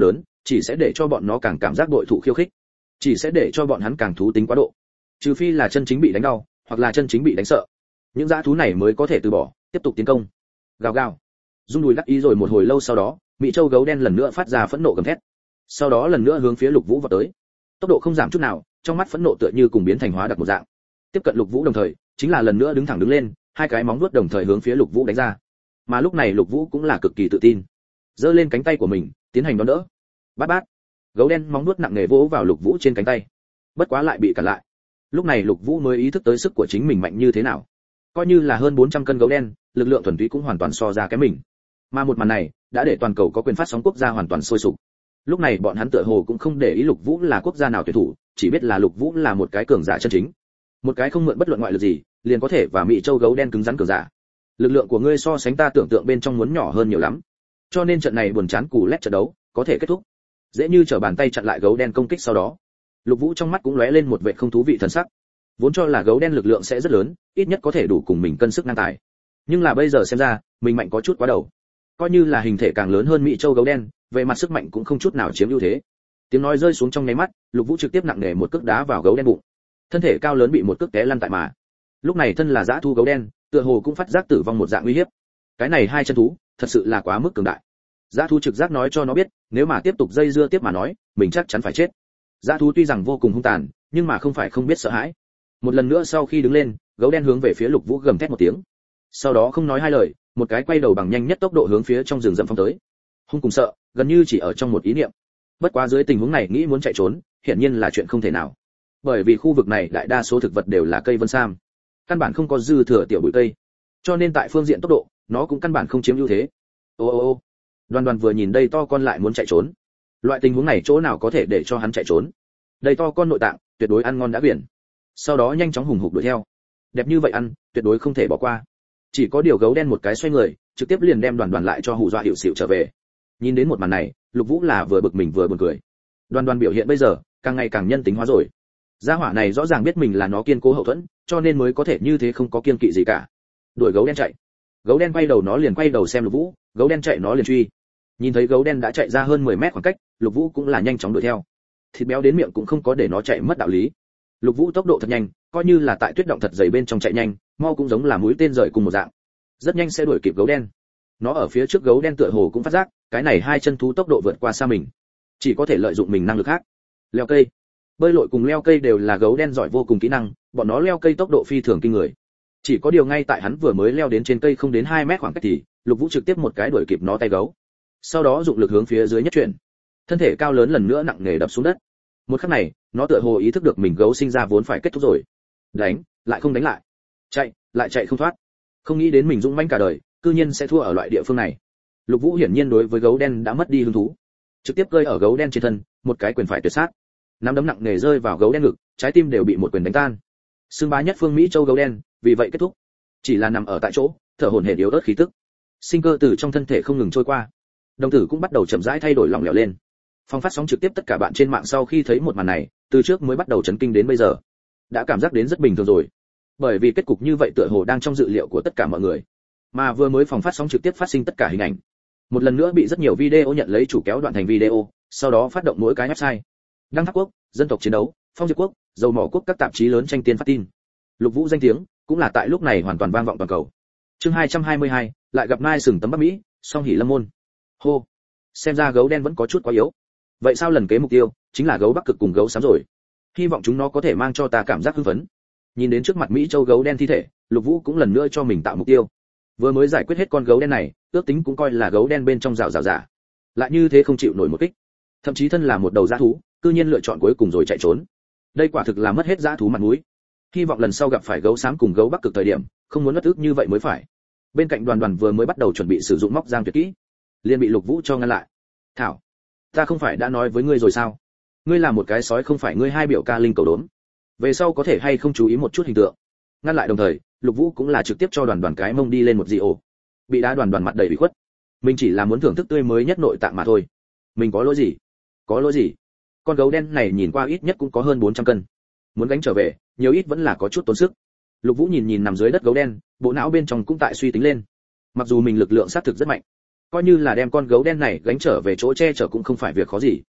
chỉ sẽ để cho bọn nó càng cảm giác đội thủ khiêu khích, chỉ sẽ để cho bọn hắn càng thú tính quá độ. Trừ phi là chân chính bị đánh đau, hoặc là chân chính bị đánh sợ, những dã thú này mới có thể từ bỏ, tiếp tục tiến công. Gào gào. Rung đùi đắc ý rồi một hồi lâu sau đó, Mỹ Châu gấu đen lần nữa phát ra phẫn nộ gầm thét. Sau đó lần nữa hướng phía Lục Vũ vọt tới. Tốc độ không giảm chút nào, trong mắt phẫn nộ tựa như cùng biến thành hóa đặc một dạng. Tiếp cận Lục Vũ đồng thời, chính là lần nữa đứng thẳng đứng lên, hai cái móng vuốt đồng thời hướng phía Lục Vũ đánh ra. Mà lúc này Lục Vũ cũng là cực kỳ tự tin, giơ lên cánh tay của mình, tiến hành đón đỡ. Bát bát. Gấu đen móng vuốt nặng nề vỗ vào Lục Vũ trên cánh tay. Bất quá lại bị cản lại. Lúc này Lục Vũ mới ý thức tới sức của chính mình mạnh như thế nào. Coi như là hơn bốn trăm cân gấu đen, lực lượng thuần túy cũng hoàn toàn so ra cái mình. Mà một màn này đã để toàn cầu có quyền phát sóng quốc gia hoàn toàn sôi sục. Lúc này bọn hắn tựa hồ cũng không để ý Lục Vũ là quốc gia nào tuyển thủ, chỉ biết là Lục Vũ là một cái cường giả chân chính, một cái không mượn bất luận ngoại lực gì, liền có thể và Mỹ Châu gấu đen cứng rắn cường giả. Lực lượng của ngươi so sánh ta tưởng tượng bên trong muốn nhỏ hơn nhiều lắm, cho nên trận này buồn chán cù lét trận đấu có thể kết thúc dễ như trở bàn tay chặn lại gấu đen công kích. Sau đó Lục Vũ trong mắt cũng lóe lên một vẻ không thú vị thần sắc. Vốn cho là gấu đen lực lượng sẽ rất lớn, ít nhất có thể đủ cùng mình cân sức ngang tài, nhưng là bây giờ xem ra mình mạnh có chút quá đầu. Coi như là hình thể càng lớn hơn Mỹ Châu gấu đen, về mặt sức mạnh cũng không chút nào chiếm ưu thế. Tiếng nói rơi xuống trong nháy mắt, Lục Vũ trực tiếp nặng nề một cước đá vào gấu đen bụng, thân thể cao lớn bị một cước té lăn tại mà. Lúc này thân là dã thu gấu đen, tựa hồ cũng phát giác tử vong một dạng nguy hiểm. Cái này hai chân thú thật sự là quá mức cường đại. Dã thú trực giác nói cho nó biết, nếu mà tiếp tục dây dưa tiếp mà nói, mình chắc chắn phải chết. Dã thú tuy rằng vô cùng hung tàn, nhưng mà không phải không biết sợ hãi. Một lần nữa sau khi đứng lên, gấu đen hướng về phía Lục Vũ gầm thét một tiếng. Sau đó không nói hai lời, một cái quay đầu bằng nhanh nhất tốc độ hướng phía trong rừng rậm phóng tới. Hung cùng sợ, gần như chỉ ở trong một ý niệm. Bất quá dưới tình huống này nghĩ muốn chạy trốn, hiển nhiên là chuyện không thể nào. Bởi vì khu vực này đại đa số thực vật đều là cây vân sam, căn bản không có dư thừa tiểu bụi cây, cho nên tại phương diện tốc độ, nó cũng căn bản không chiếm ưu thế. Ô ô ô. Đoan Đoan vừa nhìn đây to con lại muốn chạy trốn. Loại tình huống này chỗ nào có thể để cho hắn chạy trốn? Đây to con nội tạng, tuyệt đối ăn ngon đã quyển. Sau đó nhanh chóng hùng hục đuổi theo. Đẹp như vậy ăn, tuyệt đối không thể bỏ qua. Chỉ có điều gấu đen một cái xoay người, trực tiếp liền đem Đoàn Đoàn lại cho hù dọa hiệu xỉu trở về. Nhìn đến một màn này, Lục Vũ là vừa bực mình vừa buồn cười. Đoàn Đoàn biểu hiện bây giờ càng ngày càng nhân tính hóa rồi. Gia hỏa này rõ ràng biết mình là nó kiên cố hậu thuẫn, cho nên mới có thể như thế không có kiên kỵ gì cả. Đuổi gấu đen chạy. Gấu đen quay đầu nó liền quay đầu xem Lục Vũ, gấu đen chạy nó liền truy. Nhìn thấy gấu đen đã chạy ra hơn mười mét khoảng cách, Lục Vũ cũng là nhanh chóng đuổi theo. Thịt béo đến miệng cũng không có để nó chạy mất đạo lý. Lục Vũ tốc độ thật nhanh, coi như là tại tuyết động thật dày bên trong chạy nhanh, mau cũng giống là mũi tên rời cùng một dạng. Rất nhanh sẽ đuổi kịp gấu đen. Nó ở phía trước gấu đen tựa hồ cũng phát giác, cái này hai chân thú tốc độ vượt qua xa mình, chỉ có thể lợi dụng mình năng lực khác. Leo cây, bơi lội cùng leo cây đều là gấu đen giỏi vô cùng kỹ năng, bọn nó leo cây tốc độ phi thường kinh người. Chỉ có điều ngay tại hắn vừa mới leo đến trên cây không đến hai mét khoảng cách thì, Lục Vũ trực tiếp một cái đuổi kịp nó tay gấu. Sau đó dụng lực hướng phía dưới nhất chuyển, thân thể cao lớn lần nữa nặng nề đập xuống đất. Một khắc này, nó tựa hồ ý thức được mình gấu sinh ra vốn phải kết thúc rồi. Đánh, lại không đánh lại. Chạy, lại chạy không thoát. Không nghĩ đến mình dũng mãnh cả đời, cư nhiên sẽ thua ở loại địa phương này. Lục Vũ hiển nhiên đối với gấu đen đã mất đi hứng thú, trực tiếp cơi ở gấu đen trên thân, một cái quyền phải tuyệt sát. Nắm đấm nặng nề rơi vào gấu đen ngực, trái tim đều bị một quyền đánh tan. Xương bá nhất phương Mỹ Châu gấu đen, vì vậy kết thúc. Chỉ là nằm ở tại chỗ, thở hổn hển yếu ớt khí tức. Sinh cơ từ trong thân thể không ngừng trôi qua. Đồng tử cũng bắt đầu chậm rãi thay đổi lỏng lẻo lên. Phong phát sóng trực tiếp tất cả bạn trên mạng sau khi thấy một màn này, từ trước mới bắt đầu chấn kinh đến bây giờ, đã cảm giác đến rất bình thường rồi. Bởi vì kết cục như vậy tựa hồ đang trong dự liệu của tất cả mọi người. Mà vừa mới phòng phát sóng trực tiếp phát sinh tất cả hình ảnh, một lần nữa bị rất nhiều video nhận lấy chủ kéo đoạn thành video, sau đó phát động mỗi cái website. Đăng Tháp Quốc, Dân tộc chiến đấu, Phong Diệp Quốc, Dầu Mỏ Quốc các tạp chí lớn tranh tiên phát tin. Lục Vũ danh tiếng cũng là tại lúc này hoàn toàn vang vọng toàn cầu. Chương hai trăm hai mươi hai, lại gặp Mai sừng tấm Bắc Mỹ, song hỉ lâm môn. Hô, xem ra gấu đen vẫn có chút quá yếu. Vậy sao lần kế mục tiêu chính là gấu Bắc Cực cùng gấu xám rồi. Hy vọng chúng nó có thể mang cho ta cảm giác hưng phấn. Nhìn đến trước mặt Mỹ Châu gấu đen thi thể, Lục Vũ cũng lần nữa cho mình tạo mục tiêu. Vừa mới giải quyết hết con gấu đen này, ước tính cũng coi là gấu đen bên trong rào rào giả. Lại như thế không chịu nổi một kích. Thậm chí thân là một đầu dã thú, cư nhiên lựa chọn cuối cùng rồi chạy trốn. Đây quả thực là mất hết dã thú mặt mũi. Hy vọng lần sau gặp phải gấu xám cùng gấu Bắc Cực thời điểm, không muốn mất ức như vậy mới phải. Bên cạnh Đoàn Đoàn vừa mới bắt đầu chuẩn bị sử dụng móc giang tuyệt kỹ, liền bị Lục Vũ cho ngăn lại. "Thảo, ta không phải đã nói với ngươi rồi sao? Ngươi là một cái sói không phải ngươi hai biểu ca linh cầu đốm. Về sau có thể hay không chú ý một chút hình tượng." Ngăn lại đồng thời, Lục Vũ cũng là trực tiếp cho Đoàn Đoàn cái mông đi lên một dị ổ. Bị đá Đoàn Đoàn mặt đầy ủy khuất. Mình chỉ là muốn thưởng thức tươi mới nhất nội tạng mà thôi. Mình có lỗi gì? Có lỗi gì? Con gấu đen này nhìn qua ít nhất cũng có hơn bốn trăm cân. Muốn gánh trở về, nhiều ít vẫn là có chút tốn sức. Lục Vũ nhìn nhìn nằm dưới đất gấu đen, bộ não bên trong cũng tại suy tính lên. Mặc dù mình lực lượng xác thực rất mạnh, coi như là đem con gấu đen này gánh trở về chỗ che chở cũng không phải việc khó gì.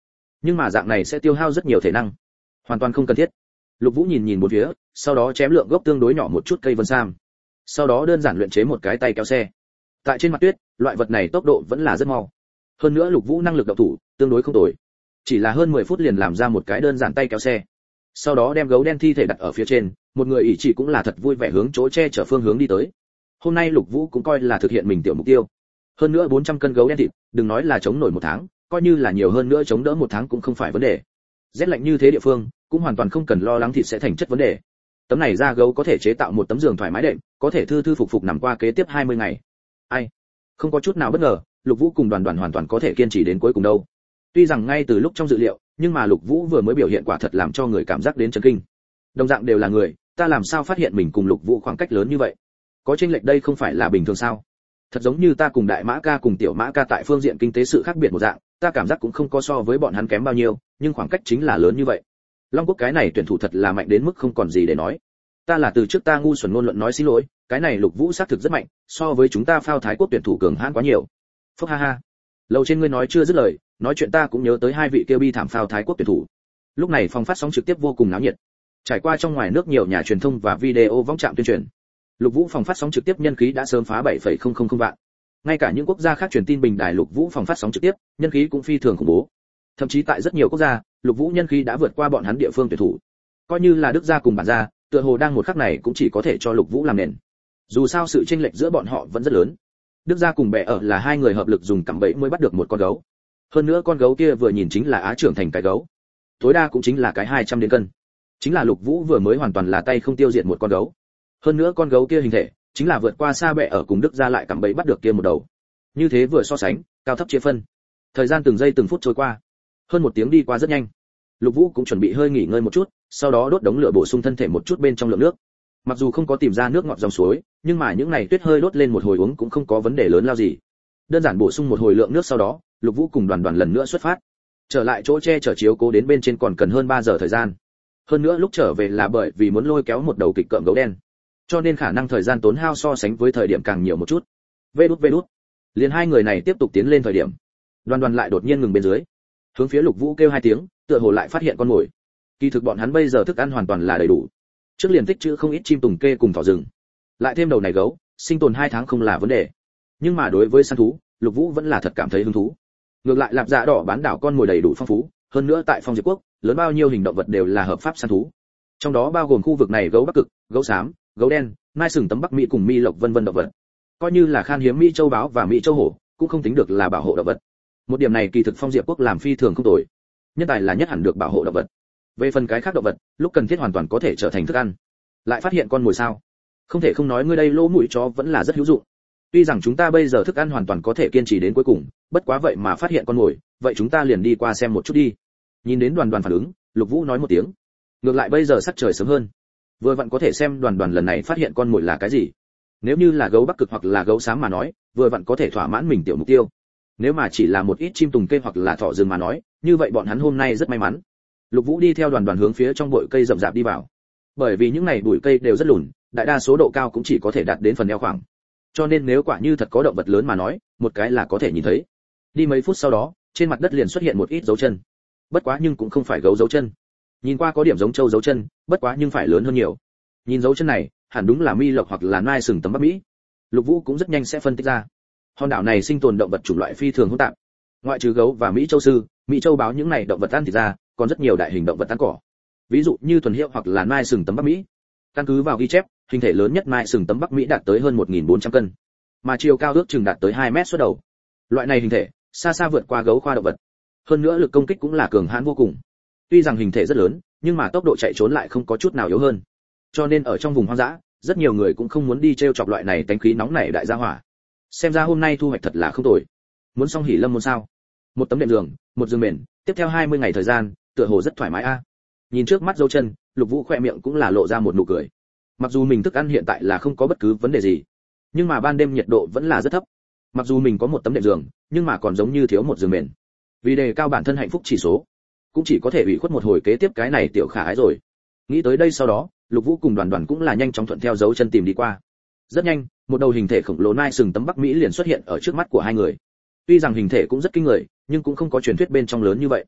nhưng mà dạng này sẽ tiêu hao rất nhiều thể năng, hoàn toàn không cần thiết. Lục Vũ nhìn nhìn bốn phía, sau đó chém lượng gốc tương đối nhỏ một chút cây vân sam, sau đó đơn giản luyện chế một cái tay kéo xe. Tại trên mặt tuyết, loại vật này tốc độ vẫn là rất mau. Hơn nữa Lục Vũ năng lực động thủ tương đối không tồi, chỉ là hơn mười phút liền làm ra một cái đơn giản tay kéo xe. Sau đó đem gấu đen thi thể đặt ở phía trên, một người ỷ chỉ cũng là thật vui vẻ hướng chỗ che chở phương hướng đi tới. Hôm nay Lục Vũ cũng coi là thực hiện mình tiểu mục tiêu. Hơn nữa bốn trăm cân gấu đen thịt, đừng nói là chống nổi một tháng, coi như là nhiều hơn nữa chống đỡ một tháng cũng không phải vấn đề. Rét lạnh như thế địa phương, cũng hoàn toàn không cần lo lắng thịt sẽ thành chất vấn đề. Tấm này da gấu có thể chế tạo một tấm giường thoải mái đệm, có thể thư thư phục phục nằm qua kế tiếp hai mươi ngày. Ai, không có chút nào bất ngờ, Lục Vũ cùng Đoàn Đoàn hoàn toàn có thể kiên trì đến cuối cùng đâu. Tuy rằng ngay từ lúc trong dự liệu, nhưng mà Lục Vũ vừa mới biểu hiện quả thật làm cho người cảm giác đến chấn kinh. Đồng dạng đều là người, ta làm sao phát hiện mình cùng Lục Vũ khoảng cách lớn như vậy? Có chênh lệch đây không phải là bình thường sao? Thật giống như ta cùng Đại Mã ca cùng Tiểu Mã ca tại phương diện kinh tế sự khác biệt một dạng, ta cảm giác cũng không có so với bọn hắn kém bao nhiêu, nhưng khoảng cách chính là lớn như vậy. Long Quốc cái này tuyển thủ thật là mạnh đến mức không còn gì để nói. Ta là từ trước ta ngu xuẩn ngôn luận nói xin lỗi, cái này Lục Vũ xác thực rất mạnh, so với chúng ta Phao Thái Quốc tuyển thủ cường hãn quá nhiều. Phốc ha ha. Lầu trên ngươi nói chưa dứt lời, nói chuyện ta cũng nhớ tới hai vị kia bi thảm Phao Thái Quốc tuyển thủ. Lúc này phòng phát sóng trực tiếp vô cùng náo nhiệt. Trải qua trong ngoài nước nhiều nhà truyền thông và video vong trạm tuyên truyền, Lục Vũ phòng phát sóng trực tiếp nhân khí đã sớm phá bảy phẩy không không không vạn. Ngay cả những quốc gia khác truyền tin bình đài Lục Vũ phòng phát sóng trực tiếp, nhân khí cũng phi thường khủng bố. Thậm chí tại rất nhiều quốc gia, Lục Vũ nhân khí đã vượt qua bọn hắn địa phương tuyển thủ. Coi như là Đức gia cùng bản gia, tựa hồ đang một khắc này cũng chỉ có thể cho Lục Vũ làm nền. Dù sao sự chênh lệch giữa bọn họ vẫn rất lớn. Đức gia cùng Bệ ở là hai người hợp lực dùng cạm bẫy mới bắt được một con gấu. Hơn nữa con gấu kia vừa nhìn chính là á trưởng thành cái gấu. Tối đa cũng chính là cái hai trăm đến cân. Chính là Lục Vũ vừa mới hoàn toàn là tay không tiêu diệt một con gấu. Hơn nữa con gấu kia hình thể, chính là vượt qua xa Bệ ở cùng Đức gia lại cạm bẫy bắt được kia một đầu. Như thế vừa so sánh, cao thấp chia phân. Thời gian từng giây từng phút trôi qua. Hơn một tiếng đi qua rất nhanh. Lục Vũ cũng chuẩn bị hơi nghỉ ngơi một chút, sau đó đốt đống lửa bổ sung thân thể một chút bên trong lượng nước. Mặc dù không có tìm ra nước ngọt dòng suối, nhưng mà những này tuyết hơi đốt lên một hồi uống cũng không có vấn đề lớn lao gì. Đơn giản bổ sung một hồi lượng nước sau đó, Lục Vũ cùng Đoàn Đoàn lần nữa xuất phát. Trở lại chỗ che chở chiếu cố đến bên trên còn cần hơn ba giờ thời gian. Hơn nữa lúc trở về là bởi vì muốn lôi kéo một đầu kịch cợm gấu đen, cho nên khả năng thời gian tốn hao so sánh với thời điểm càng nhiều một chút. Vê đút vê đút. Liền hai người này tiếp tục tiến lên thời điểm, Đoàn Đoàn lại đột nhiên ngừng bên dưới, hướng phía Lục Vũ kêu hai tiếng, tựa hồ lại phát hiện con mồi. Kỳ thực bọn hắn bây giờ thức ăn hoàn toàn là đầy đủ. Trước liền tích trữ không ít chim tùng kê cùng thỏ rừng, lại thêm đầu này gấu, sinh tồn hai tháng không là vấn đề. Nhưng mà đối với săn thú, Lục Vũ vẫn là thật cảm thấy hứng thú. Ngược lại Lạp Dạ Đỏ bán đảo con mồi đầy đủ phong phú, hơn nữa tại Phong Diệp Quốc, lớn bao nhiêu hình động vật đều là hợp pháp săn thú. Trong đó bao gồm khu vực này gấu Bắc Cực, gấu xám, gấu đen, nai sừng tấm Bắc Mỹ cùng mi lộc vân vân động vật. Coi như là khan hiếm Mỹ châu báo và Mỹ châu hổ, cũng không tính được là bảo hộ động vật. Một điểm này kỳ thực Phong Diệp Quốc làm phi thường không tồi. Nhân tài là nhất hẳn được bảo hộ động vật. Về phần cái khác động vật, lúc cần thiết hoàn toàn có thể trở thành thức ăn. Lại phát hiện con mồi sao? Không thể không nói ngươi đây lỗ mũi chó vẫn là rất hữu dụng. Tuy rằng chúng ta bây giờ thức ăn hoàn toàn có thể kiên trì đến cuối cùng, bất quá vậy mà phát hiện con mồi, vậy chúng ta liền đi qua xem một chút đi. Nhìn đến Đoàn Đoàn phản ứng, Lục Vũ nói một tiếng. Ngược lại bây giờ sắc trời sớm hơn, vừa vặn có thể xem Đoàn Đoàn lần này phát hiện con mồi là cái gì. Nếu như là gấu Bắc Cực hoặc là gấu xám mà nói, vừa vặn có thể thỏa mãn mình tiểu mục tiêu. Nếu mà chỉ là một ít chim tùng kê hoặc là thỏ rừng mà nói, như vậy bọn hắn hôm nay rất may mắn. Lục Vũ đi theo Đoàn Đoàn hướng phía trong bụi cây rậm rạp đi vào. Bởi vì những này bụi cây đều rất lùn, đại đa số độ cao cũng chỉ có thể đạt đến phần eo khoảng. Cho nên nếu quả như thật có động vật lớn mà nói, một cái là có thể nhìn thấy. Đi mấy phút sau đó, trên mặt đất liền xuất hiện một ít dấu chân. Bất quá nhưng cũng không phải gấu dấu chân. Nhìn qua có điểm giống trâu dấu chân, bất quá nhưng phải lớn hơn nhiều. Nhìn dấu chân này, hẳn đúng là mi lộc hoặc là nai sừng tấm Bắc Mỹ. Lục Vũ cũng rất nhanh sẽ phân tích ra. Hòn đảo này sinh tồn động vật chủng loại phi thường hỗn tạp. Ngoại trừ gấu và Mỹ châu sư, Mỹ châu báo những này động vật ăn thịt ra, còn rất nhiều đại hình động vật ăn cỏ. Ví dụ như thuần hiệu hoặc là nai sừng tấm Bắc Mỹ. Căn cứ vào ghi chép, hình thể lớn nhất nai sừng tấm Bắc Mỹ đạt tới hơn một nghìn bốn trăm cân, mà chiều cao ước chừng đạt tới hai mét xuất đầu. Loại này hình thể xa xa vượt qua gấu khoa động vật. Hơn nữa lực công kích cũng là cường hãn vô cùng. Tuy rằng hình thể rất lớn, nhưng mà tốc độ chạy trốn lại không có chút nào yếu hơn. Cho nên ở trong vùng hoang dã, rất nhiều người cũng không muốn đi trêu chọc loại này tánh khí nóng nảy đại gia hỏa. Xem ra hôm nay thu hoạch thật là không tồi. Muốn xong hỉ lâm môn sao? Một tấm đệm giường, một giường mền, tiếp theo hai mươi ngày thời gian, tựa hồ rất thoải mái a. Nhìn trước mắt dấu chân, Lục Vũ khỏe miệng cũng là lộ ra một nụ cười. Mặc dù mình thức ăn hiện tại là không có bất cứ vấn đề gì, nhưng mà ban đêm nhiệt độ vẫn là rất thấp. Mặc dù mình có một tấm đệm giường, nhưng mà còn giống như thiếu một giường mền. Vì đề cao bản thân hạnh phúc chỉ số, cũng chỉ có thể ủy khuất một hồi kế tiếp cái này tiểu khả ái rồi. Nghĩ tới đây sau đó, Lục Vũ cùng Đoàn Đoàn cũng là nhanh chóng thuận theo dấu chân tìm đi qua. Rất nhanh, một đầu hình thể khổng lồ nai sừng tấm Bắc Mỹ liền xuất hiện ở trước mắt của hai người. Tuy rằng hình thể cũng rất kinh người, nhưng cũng không có truyền thuyết bên trong lớn như vậy.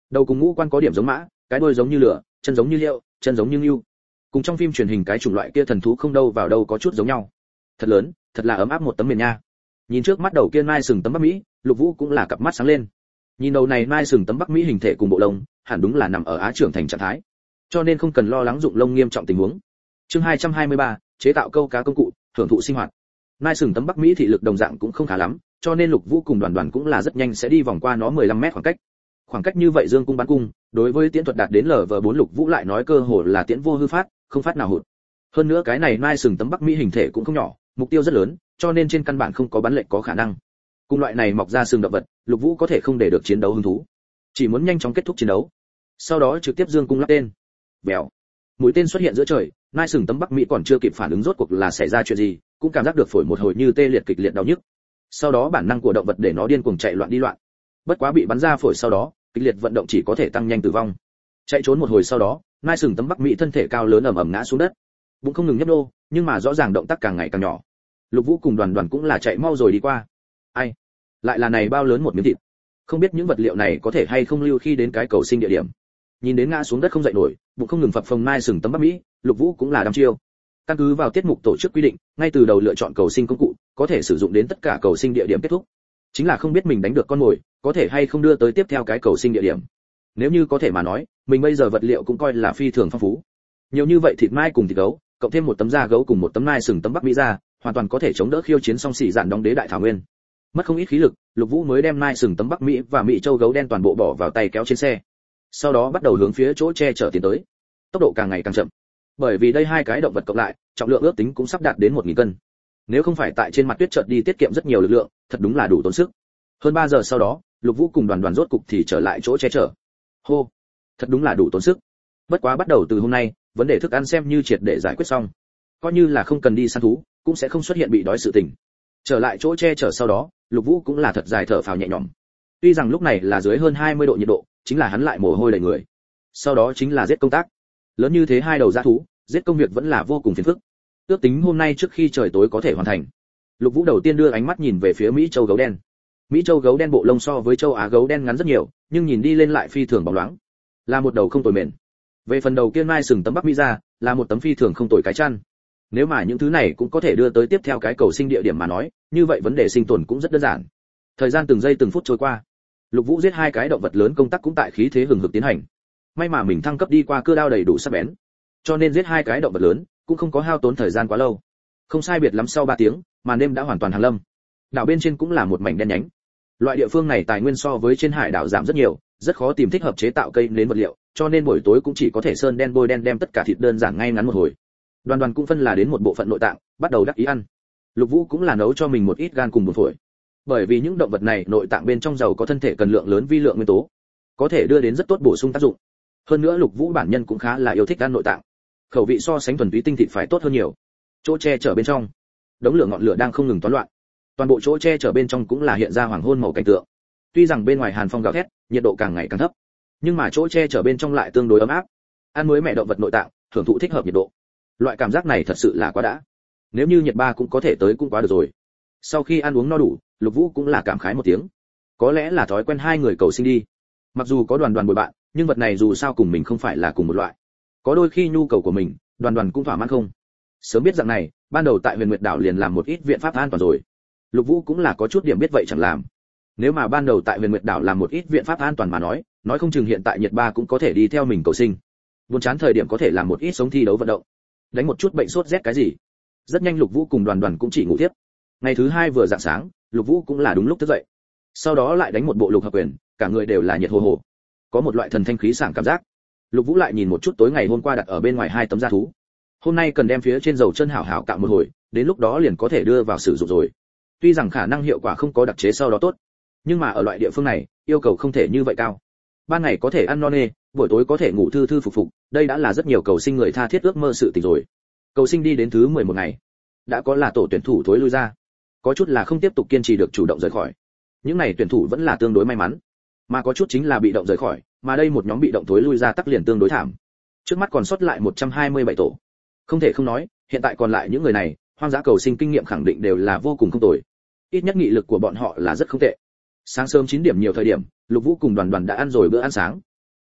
Đầu cùng ngũ quan có điểm giống mã, cái đuôi giống như lửa, chân giống như liệu, chân giống như ngưu. Cùng trong phim truyền hình cái chủng loại kia thần thú không đâu vào đâu có chút giống nhau. Thật lớn, thật là ấm áp một tấm miền nha. Nhìn trước mắt đầu kia nai sừng tấm Bắc Mỹ, Lục Vũ cũng là cặp mắt sáng lên. Nhìn đầu này nai sừng tấm Bắc Mỹ hình thể cùng bộ lông, hẳn đúng là nằm ở Á trưởng thành trạng thái. Cho nên không cần lo lắng dụng lông nghiêm trọng tình huống. Chương hai trăm hai mươi ba, chế tạo câu cá công cụ, hưởng thụ sinh hoạt. Nai sừng tấm Bắc Mỹ thị lực đồng dạng cũng không khá lắm, cho nên Lục Vũ cùng Đoàn Đoàn cũng là rất nhanh sẽ đi vòng qua nó mười lăm mét khoảng cách. Khoảng cách như vậy dương cung bắn cung, đối với tiễn thuật đạt đến lv bốn Lục Vũ lại nói cơ hồ là tiễn vô hư phát, không phát nào hụt. Hơn nữa cái này nai sừng tấm Bắc Mỹ hình thể cũng không nhỏ, mục tiêu rất lớn, cho nên trên căn bản không có bắn lệnh có khả năng. Cùng loại này mọc ra sừng động vật, Lục Vũ có thể không để được chiến đấu hứng thú, chỉ muốn nhanh chóng kết thúc chiến đấu. Sau đó trực tiếp dương cung lắp tên. Bèo. Mũi tên xuất hiện giữa trời, nai sừng tấm Bắc Mỹ còn chưa kịp phản ứng rốt cuộc là xảy ra chuyện gì, cũng cảm giác được phổi một hồi như tê liệt kịch liệt đau nhức. Sau đó bản năng của động vật để nó điên cuồng chạy loạn đi loạn. Bất quá bị bắn ra phổi sau đó, kịch liệt vận động chỉ có thể tăng nhanh tử vong. Chạy trốn một hồi sau đó, nai sừng tấm Bắc Mỹ thân thể cao lớn ầm ầm ngã xuống đất. Bụng không ngừng nhấp nô, nhưng mà rõ ràng động tác càng ngày càng nhỏ. Lục Vũ cùng Đoàn Đoàn cũng là chạy mau rồi đi qua. Ai? Lại là này bao lớn một miếng thịt. Không biết những vật liệu này có thể hay không lưu khi đến cái cầu sinh địa điểm. Nhìn đến ngã xuống đất không dậy nổi, bụng không ngừng phập phồng nai sừng tấm Bắc Mỹ, Lục Vũ cũng là đăm chiêu. Căn cứ vào tiết mục tổ chức quy định, ngay từ đầu lựa chọn cầu sinh công cụ, có thể sử dụng đến tất cả cầu sinh địa điểm kết thúc. Chính là không biết mình đánh được con mồi, có thể hay không đưa tới tiếp theo cái cầu sinh địa điểm. Nếu như có thể mà nói, mình bây giờ vật liệu cũng coi là phi thường phong phú. Nhiều như vậy thịt mai cùng thịt gấu, cộng thêm một tấm da gấu cùng một tấm nai sừng tấm Bắc Mỹ ra, hoàn toàn có thể chống đỡ khiêu chiến song xỉ dạn đóng đế đại thảo nguyên. Mất không ít khí lực, Lục Vũ mới đem nai sừng tấm Bắc Mỹ và Mỹ châu gấu đen toàn bộ bỏ vào tay kéo trên xe. Sau đó bắt đầu hướng phía chỗ che chở tiến tới. Tốc độ càng ngày càng chậm. Bởi vì đây hai cái động vật cộng lại, trọng lượng ước tính cũng sắp đạt đến một nghìn cân. Nếu không phải tại trên mặt tuyết chợt đi tiết kiệm rất nhiều lực lượng, thật đúng là đủ tốn sức. Hơn ba giờ sau đó, Lục Vũ cùng Đoàn Đoàn rốt cục thì trở lại chỗ che chở. Hô, thật đúng là đủ tốn sức. Bất quá bắt đầu từ hôm nay, vấn đề thức ăn xem như triệt để giải quyết xong. Coi như là không cần đi săn thú, cũng sẽ không xuất hiện bị đói sự tình. Trở lại chỗ che chở sau đó, Lục Vũ cũng là thật dài thở phào nhẹ nhõm. Tuy rằng lúc này là dưới hơn hai mươi độ nhiệt độ, chính là hắn lại mồ hôi đầy người. Sau đó chính là giết công tác. Lớn như thế hai đầu dã thú, giết công việc vẫn là vô cùng phiền phức. Ước tính hôm nay trước khi trời tối có thể hoàn thành. Lục Vũ đầu tiên đưa ánh mắt nhìn về phía Mỹ châu gấu đen. Mỹ châu gấu đen bộ lông so với châu Á gấu đen ngắn rất nhiều, nhưng nhìn đi lên lại phi thường bóng loáng, là một đầu không tồi mền. Về phần đầu kia mai sừng tấm Bắc Mỹ ra, là một tấm phi thường không tồi cái chăn. Nếu mà những thứ này cũng có thể đưa tới tiếp theo cái cầu sinh địa điểm mà nói, như vậy vấn đề sinh tồn cũng rất đơn giản. Thời gian từng giây từng phút trôi qua, Lục Vũ giết hai cái động vật lớn công tác cũng tại khí thế hừng hực tiến hành. May mà mình thăng cấp đi qua cưa đao đầy đủ sắc bén, cho nên giết hai cái động vật lớn cũng không có hao tốn thời gian quá lâu. Không sai biệt lắm sau ba tiếng, màn đêm đã hoàn toàn hàng lâm. Đảo bên trên cũng là một mảnh đen nhánh. Loại địa phương này tài nguyên so với trên hải đảo giảm rất nhiều, rất khó tìm thích hợp chế tạo cây nến vật liệu, cho nên buổi tối cũng chỉ có thể sơn đen bôi đen đem tất cả thịt đơn giản ngay ngắn một hồi. Đoàn Đoàn cũng phân là đến một bộ phận nội tạng, bắt đầu đắc ý ăn. Lục Vũ cũng là nấu cho mình một ít gan cùng bồn phổi. Bởi vì những động vật này nội tạng bên trong giàu có thân thể cần lượng lớn vi lượng nguyên tố, có thể đưa đến rất tốt bổ sung tác dụng. Hơn nữa Lục Vũ bản nhân cũng khá là yêu thích ăn nội tạng. Khẩu vị so sánh thuần túy tinh thịt phải tốt hơn nhiều. Chỗ che chở bên trong, đống lửa ngọn lửa đang không ngừng toán loạn. Toàn bộ chỗ che chở bên trong cũng là hiện ra hoàng hôn màu cảnh tượng. Tuy rằng bên ngoài hàn phong gào thét, nhiệt độ càng ngày càng thấp, nhưng mà chỗ che chở bên trong lại tương đối ấm áp. Ăn mới mẹ động vật nội tạng, thưởng thụ thích hợp nhiệt độ. Loại cảm giác này thật sự là quá đã. Nếu như nhiệt ba cũng có thể tới cũng quá được rồi. Sau khi ăn uống no đủ, Lục Vũ cũng là cảm khái một tiếng. Có lẽ là thói quen hai người cầu sinh đi. Mặc dù có Đoàn Đoàn bồi bạn, nhưng vật này dù sao cùng mình không phải là cùng một loại. Có đôi khi nhu cầu của mình, Đoàn Đoàn cũng thỏa mãn không. Sớm biết rằng này, ban đầu tại Huyền Nguyệt đảo liền làm một ít viện pháp an toàn rồi. Lục Vũ cũng là có chút điểm biết vậy chẳng làm. Nếu mà ban đầu tại Huyền Nguyệt đảo làm một ít viện pháp an toàn mà nói, nói không chừng hiện tại nhiệt ba cũng có thể đi theo mình cầu sinh. Buồn chán thời điểm có thể làm một ít sống thi đấu vận động, đánh một chút bệnh sốt rét cái gì. Rất nhanh Lục Vũ cùng Đoàn Đoàn cũng chỉ ngủ tiếp. Ngày thứ hai vừa rạng sáng, Lục Vũ cũng là đúng lúc thức dậy. Sau đó lại đánh một bộ lục hợp quyền, cả người đều là nhiệt hồ hồ, có một loại thần thanh khí sảng cảm giác. Lục Vũ lại nhìn một chút tối ngày hôm qua đặt ở bên ngoài hai tấm da thú. Hôm nay cần đem phía trên dầu chân hảo hảo cạo một hồi, đến lúc đó liền có thể đưa vào sử dụng rồi. Tuy rằng khả năng hiệu quả không có đặc chế sau đó tốt, nhưng mà ở loại địa phương này, yêu cầu không thể như vậy cao. Ban ngày có thể ăn no nê, buổi tối có thể ngủ thư thư phục phục, đây đã là rất nhiều cầu sinh người tha thiết ước mơ sự tình rồi. Cầu sinh đi đến thứ mười một ngày, đã có là tổ tuyển thủ thối lui ra, có chút là không tiếp tục kiên trì được chủ động rời khỏi. Những này tuyển thủ vẫn là tương đối may mắn, mà có chút chính là bị động rời khỏi, mà đây một nhóm bị động thối lui ra tắc liền tương đối thảm. Trước mắt còn sót lại một trăm hai mươi bảy tổ. Không thể không nói, hiện tại còn lại những người này, hoang dã cầu sinh kinh nghiệm khẳng định đều là vô cùng không tồi. Ít nhất nghị lực của bọn họ là rất không tệ. Sáng sớm chín điểm nhiều thời điểm, Lục Vũ cùng Đoàn Đoàn đã ăn rồi bữa ăn sáng.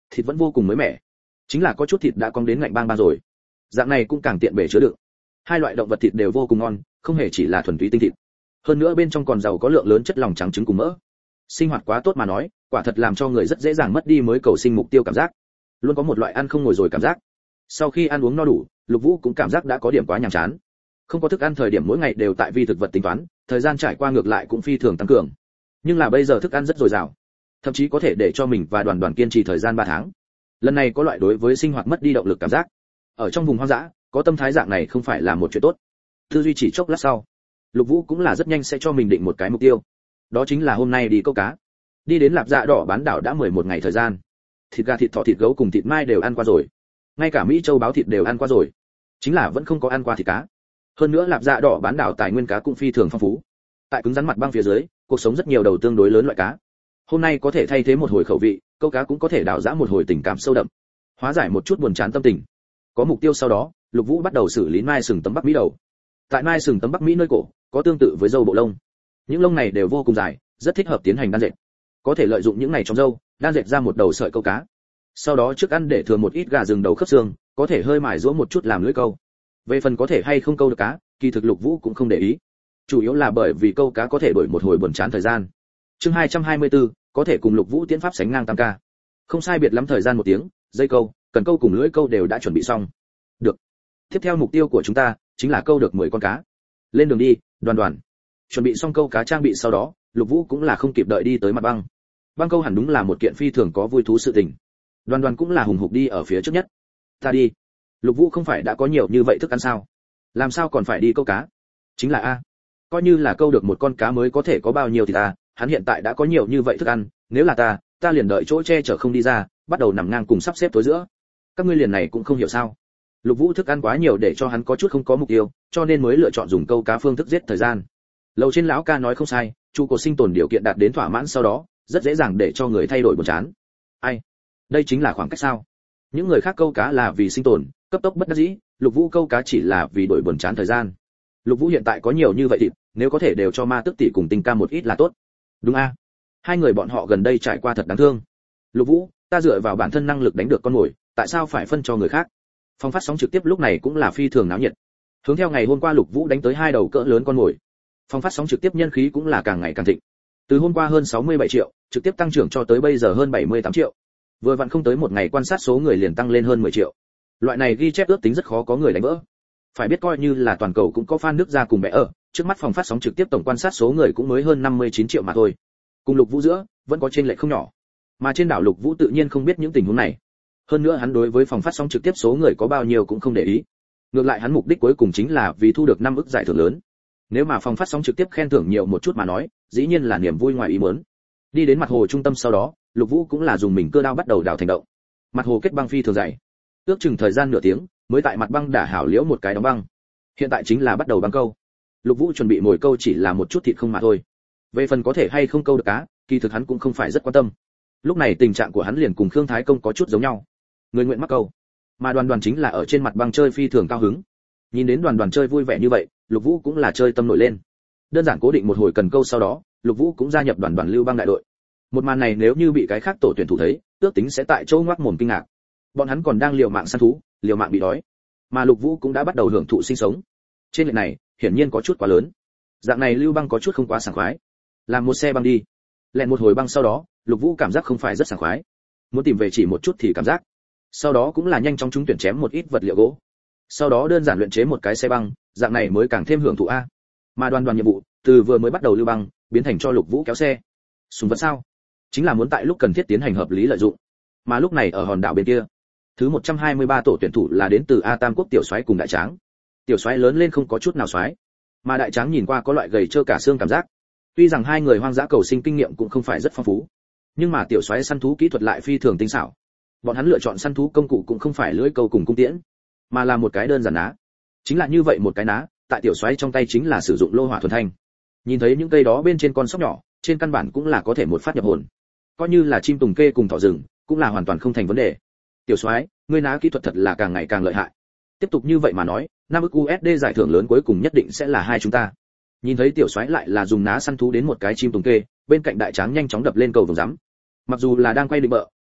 thịt vẫn vô cùng mới mẻ, chính là có chút thịt đã cong đến ngạnh bang bang rồi. Dạng này cũng càng tiện bể chứa đựng. Hai loại động vật thịt đều vô cùng ngon, không hề chỉ là thuần túy tinh thịt, hơn nữa bên trong còn giàu có lượng lớn chất lỏng trắng trứng cùng mỡ. Sinh hoạt quá tốt mà nói, quả thật làm cho người rất dễ dàng mất đi mới cầu sinh mục tiêu cảm giác, luôn có một loại ăn không ngồi rồi cảm giác. Sau khi ăn uống no đủ, Lục Vũ cũng cảm giác đã có điểm quá nhàm chán. Không có thức ăn thời điểm mỗi ngày đều tại vi thực vật tính toán, thời gian trải qua ngược lại cũng phi thường tăng cường. Nhưng là bây giờ thức ăn rất dồi dào, thậm chí có thể để cho mình và đoàn đoàn kiên trì thời gian ba tháng. Lần này có loại đối với sinh hoạt mất đi động lực cảm giác. Ở trong vùng hoang dã, có tâm thái dạng này không phải là một chuyện tốt. Tư duy chỉ chốc lát sau, Lục Vũ cũng là rất nhanh sẽ cho mình định một cái mục tiêu. Đó chính là hôm nay đi câu cá. Đi đến Lạp Dạ Đỏ bán đảo đã mười một ngày thời gian. Thịt gà, thịt thỏ, thịt gấu cùng thịt mai đều ăn qua rồi. Ngay cả Mỹ châu báo thịt đều ăn qua rồi. Chính là vẫn không có ăn qua thịt cá. Hơn nữa Lạp Dạ Đỏ bán đảo tài nguyên cá cũng phi thường phong phú. Tại cứng rắn mặt băng phía dưới, cuộc sống rất nhiều đầu tương đối lớn loại cá. Hôm nay có thể thay thế một hồi khẩu vị, câu cá cũng có thể đào giã một hồi tình cảm sâu đậm, hóa giải một chút buồn chán tâm tình. Có mục tiêu sau đó, Lục Vũ bắt đầu xử lý mai sừng tấm Bắc Mỹ đầu. Tại mai sừng tấm Bắc Mỹ nơi cổ, có tương tự với râu bộ lông. Những lông này đều vô cùng dài, rất thích hợp tiến hành đan dệt. Có thể lợi dụng những này trong râu, đan dệt ra một đầu sợi câu cá. Sau đó trước ăn để thừa một ít gà rừng đầu khớp xương, có thể hơi mài giũa một chút làm lưỡi câu. Về phần có thể hay không câu được cá, kỳ thực Lục Vũ cũng không để ý. Chủ yếu là bởi vì câu cá có thể đổi một hồi buồn chán thời gian. Chương hai trăm hai mươi tư, có thể cùng Lục Vũ tiến pháp sánh ngang tam ca. Không sai biệt lắm thời gian một tiếng, dây câu, cần câu cùng lưỡi câu đều đã chuẩn bị xong. Được. Tiếp theo mục tiêu của chúng ta chính là câu được mười con cá. Lên đường đi, Đoàn Đoàn. Chuẩn bị xong câu cá trang bị sau đó, Lục Vũ cũng là không kịp đợi đi tới mặt băng. Băng câu hẳn đúng là một kiện phi thường có vui thú sự tình. Đoàn Đoàn cũng là hùng hục đi ở phía trước nhất. Ta đi. Lục Vũ không phải đã có nhiều như vậy thức ăn sao? Làm sao còn phải đi câu cá? Chính là a. Coi như là câu được một con cá mới có thể có bao nhiêu thì ta, hắn hiện tại đã có nhiều như vậy thức ăn, nếu là ta, ta liền đợi chỗ che chở không đi ra, bắt đầu nằm ngang cùng sắp xếp tối giữa. Các ngươi liền này cũng không hiểu sao? Lục Vũ thức ăn quá nhiều để cho hắn có chút không có mục tiêu, cho nên mới lựa chọn dùng câu cá phương thức giết thời gian. Lầu trên lão ca nói không sai, trụ cột sinh tồn điều kiện đạt đến thỏa mãn sau đó, rất dễ dàng để cho người thay đổi buồn chán. Ai? Đây chính là khoảng cách sao? Những người khác câu cá là vì sinh tồn, cấp tốc bất đắc dĩ, Lục Vũ câu cá chỉ là vì đổi buồn chán thời gian. Lục Vũ hiện tại có nhiều như vậy thịt, nếu có thể đều cho Ma Tức tỷ cùng Tình ca một ít là tốt. Đúng a? Hai người bọn họ gần đây trải qua thật đáng thương. Lục Vũ, ta dựa vào bản thân năng lực đánh được con mồi, tại sao phải phân cho người khác? Phong phát sóng trực tiếp lúc này cũng là phi thường náo nhiệt. Hướng theo ngày hôm qua Lục Vũ đánh tới hai đầu cỡ lớn con mồi. Phong phát sóng trực tiếp nhân khí cũng là càng ngày càng thịnh. Từ hôm qua hơn sáu mươi bảy triệu, trực tiếp tăng trưởng cho tới bây giờ hơn bảy mươi tám triệu. Vừa vặn không tới một ngày quan sát số người liền tăng lên hơn mười triệu. Loại này ghi chép ước tính rất khó có người đánh vỡ. Phải biết coi như là toàn cầu cũng có fan nước ra cùng bẻ ở, trước mắt phòng phát sóng trực tiếp tổng quan sát số người cũng mới hơn năm mươi chín triệu mà thôi. Cùng Lục Vũ giữa, vẫn có chênh lệch không nhỏ. Mà trên đảo Lục Vũ tự nhiên không biết những tình huống này. Hơn nữa hắn đối với phòng phát sóng trực tiếp số người có bao nhiêu cũng không để ý. Ngược lại hắn mục đích cuối cùng chính là vì thu được năm ức giải thưởng lớn. Nếu mà phòng phát sóng trực tiếp khen thưởng nhiều một chút mà nói, dĩ nhiên là niềm vui ngoài ý muốn. Đi đến mặt hồ trung tâm sau đó, Lục Vũ cũng là dùng mình cơ đao bắt đầu đào thành động. Mặt hồ kết băng phi thường dày. Ước chừng thời gian nửa tiếng, mới tại mặt băng đả hảo liễu một cái đóng băng. Hiện tại chính là bắt đầu băng câu. Lục Vũ chuẩn bị mồi câu chỉ là một chút thịt không mà thôi. Về phần có thể hay không câu được cá, kỳ thực hắn cũng không phải rất quan tâm. Lúc này tình trạng của hắn liền cùng Khương Thái Công có chút giống nhau. Người nguyện mắc câu, mà Đoàn Đoàn chính là ở trên mặt băng chơi phi thường cao hứng. Nhìn đến Đoàn Đoàn chơi vui vẻ như vậy, Lục Vũ cũng là chơi tâm nổi lên. Đơn giản cố định một hồi cần câu sau đó, Lục Vũ cũng gia nhập Đoàn Đoàn lưu băng đại đội. Một màn này nếu như bị cái khác tổ tuyển thủ thấy, ước tính sẽ tại chỗ ngoác mồm kinh ngạc. Bọn hắn còn đang liều mạng săn thú, liều mạng bị đói, mà Lục Vũ cũng đã bắt đầu hưởng thụ sinh sống. Trên lệch này, hiển nhiên có chút quá lớn. Dạng này lưu băng có chút không quá sảng khoái. Làm một xe băng đi. Lẹn một hồi băng sau đó, Lục Vũ cảm giác không phải rất sảng khoái. Muốn tìm về chỉ một chút thì cảm giác. Sau đó cũng là nhanh chóng trúng tuyển chém một ít vật liệu gỗ. Sau đó đơn giản luyện chế một cái xe băng, dạng này mới càng thêm hưởng thụ a. Mà Đoàn Đoàn nhiệm vụ, từ vừa mới bắt đầu lưu băng, biến thành cho Lục Vũ kéo xe. Súng vật sao? Chính là muốn tại lúc cần thiết tiến hành hợp lý lợi dụng. Mà lúc này ở hòn đảo bên kia, thứ một trăm hai mươi ba tổ tuyển thủ là đến từ A Tam quốc tiểu soái cùng đại tráng. Tiểu soái lớn lên không có chút nào soái, mà đại tráng nhìn qua có loại gầy trơ cả xương cảm giác. Tuy rằng hai người hoang dã cầu sinh kinh nghiệm cũng không phải rất phong phú, nhưng mà tiểu soái săn thú kỹ thuật lại phi thường tinh xảo. Bọn hắn lựa chọn săn thú công cụ cũng không phải lưỡi câu cùng cung tiễn, mà là một cái đơn giản ná. Chính là như vậy một cái ná, tại tiểu soái trong tay chính là sử dụng lô hỏa thuần thanh. Nhìn thấy những cây đó bên trên con sóc nhỏ, trên căn bản cũng là có thể một phát nhập hồn. Coi như là chim tùng kê cùng thỏ rừng, cũng là hoàn toàn không thành vấn đề. Tiểu soái, ngươi ná kỹ thuật thật là càng ngày càng lợi hại. Tiếp tục như vậy mà nói, năm ức u ét đê giải thưởng lớn cuối cùng nhất định sẽ là hai chúng ta. Nhìn thấy tiểu soái lại là dùng ná săn thú đến một cái chim tùng kê, bên cạnh đại tráng nhanh chóng đập lên cầu vồng rắm. Mặc dù là đang quay định bợ,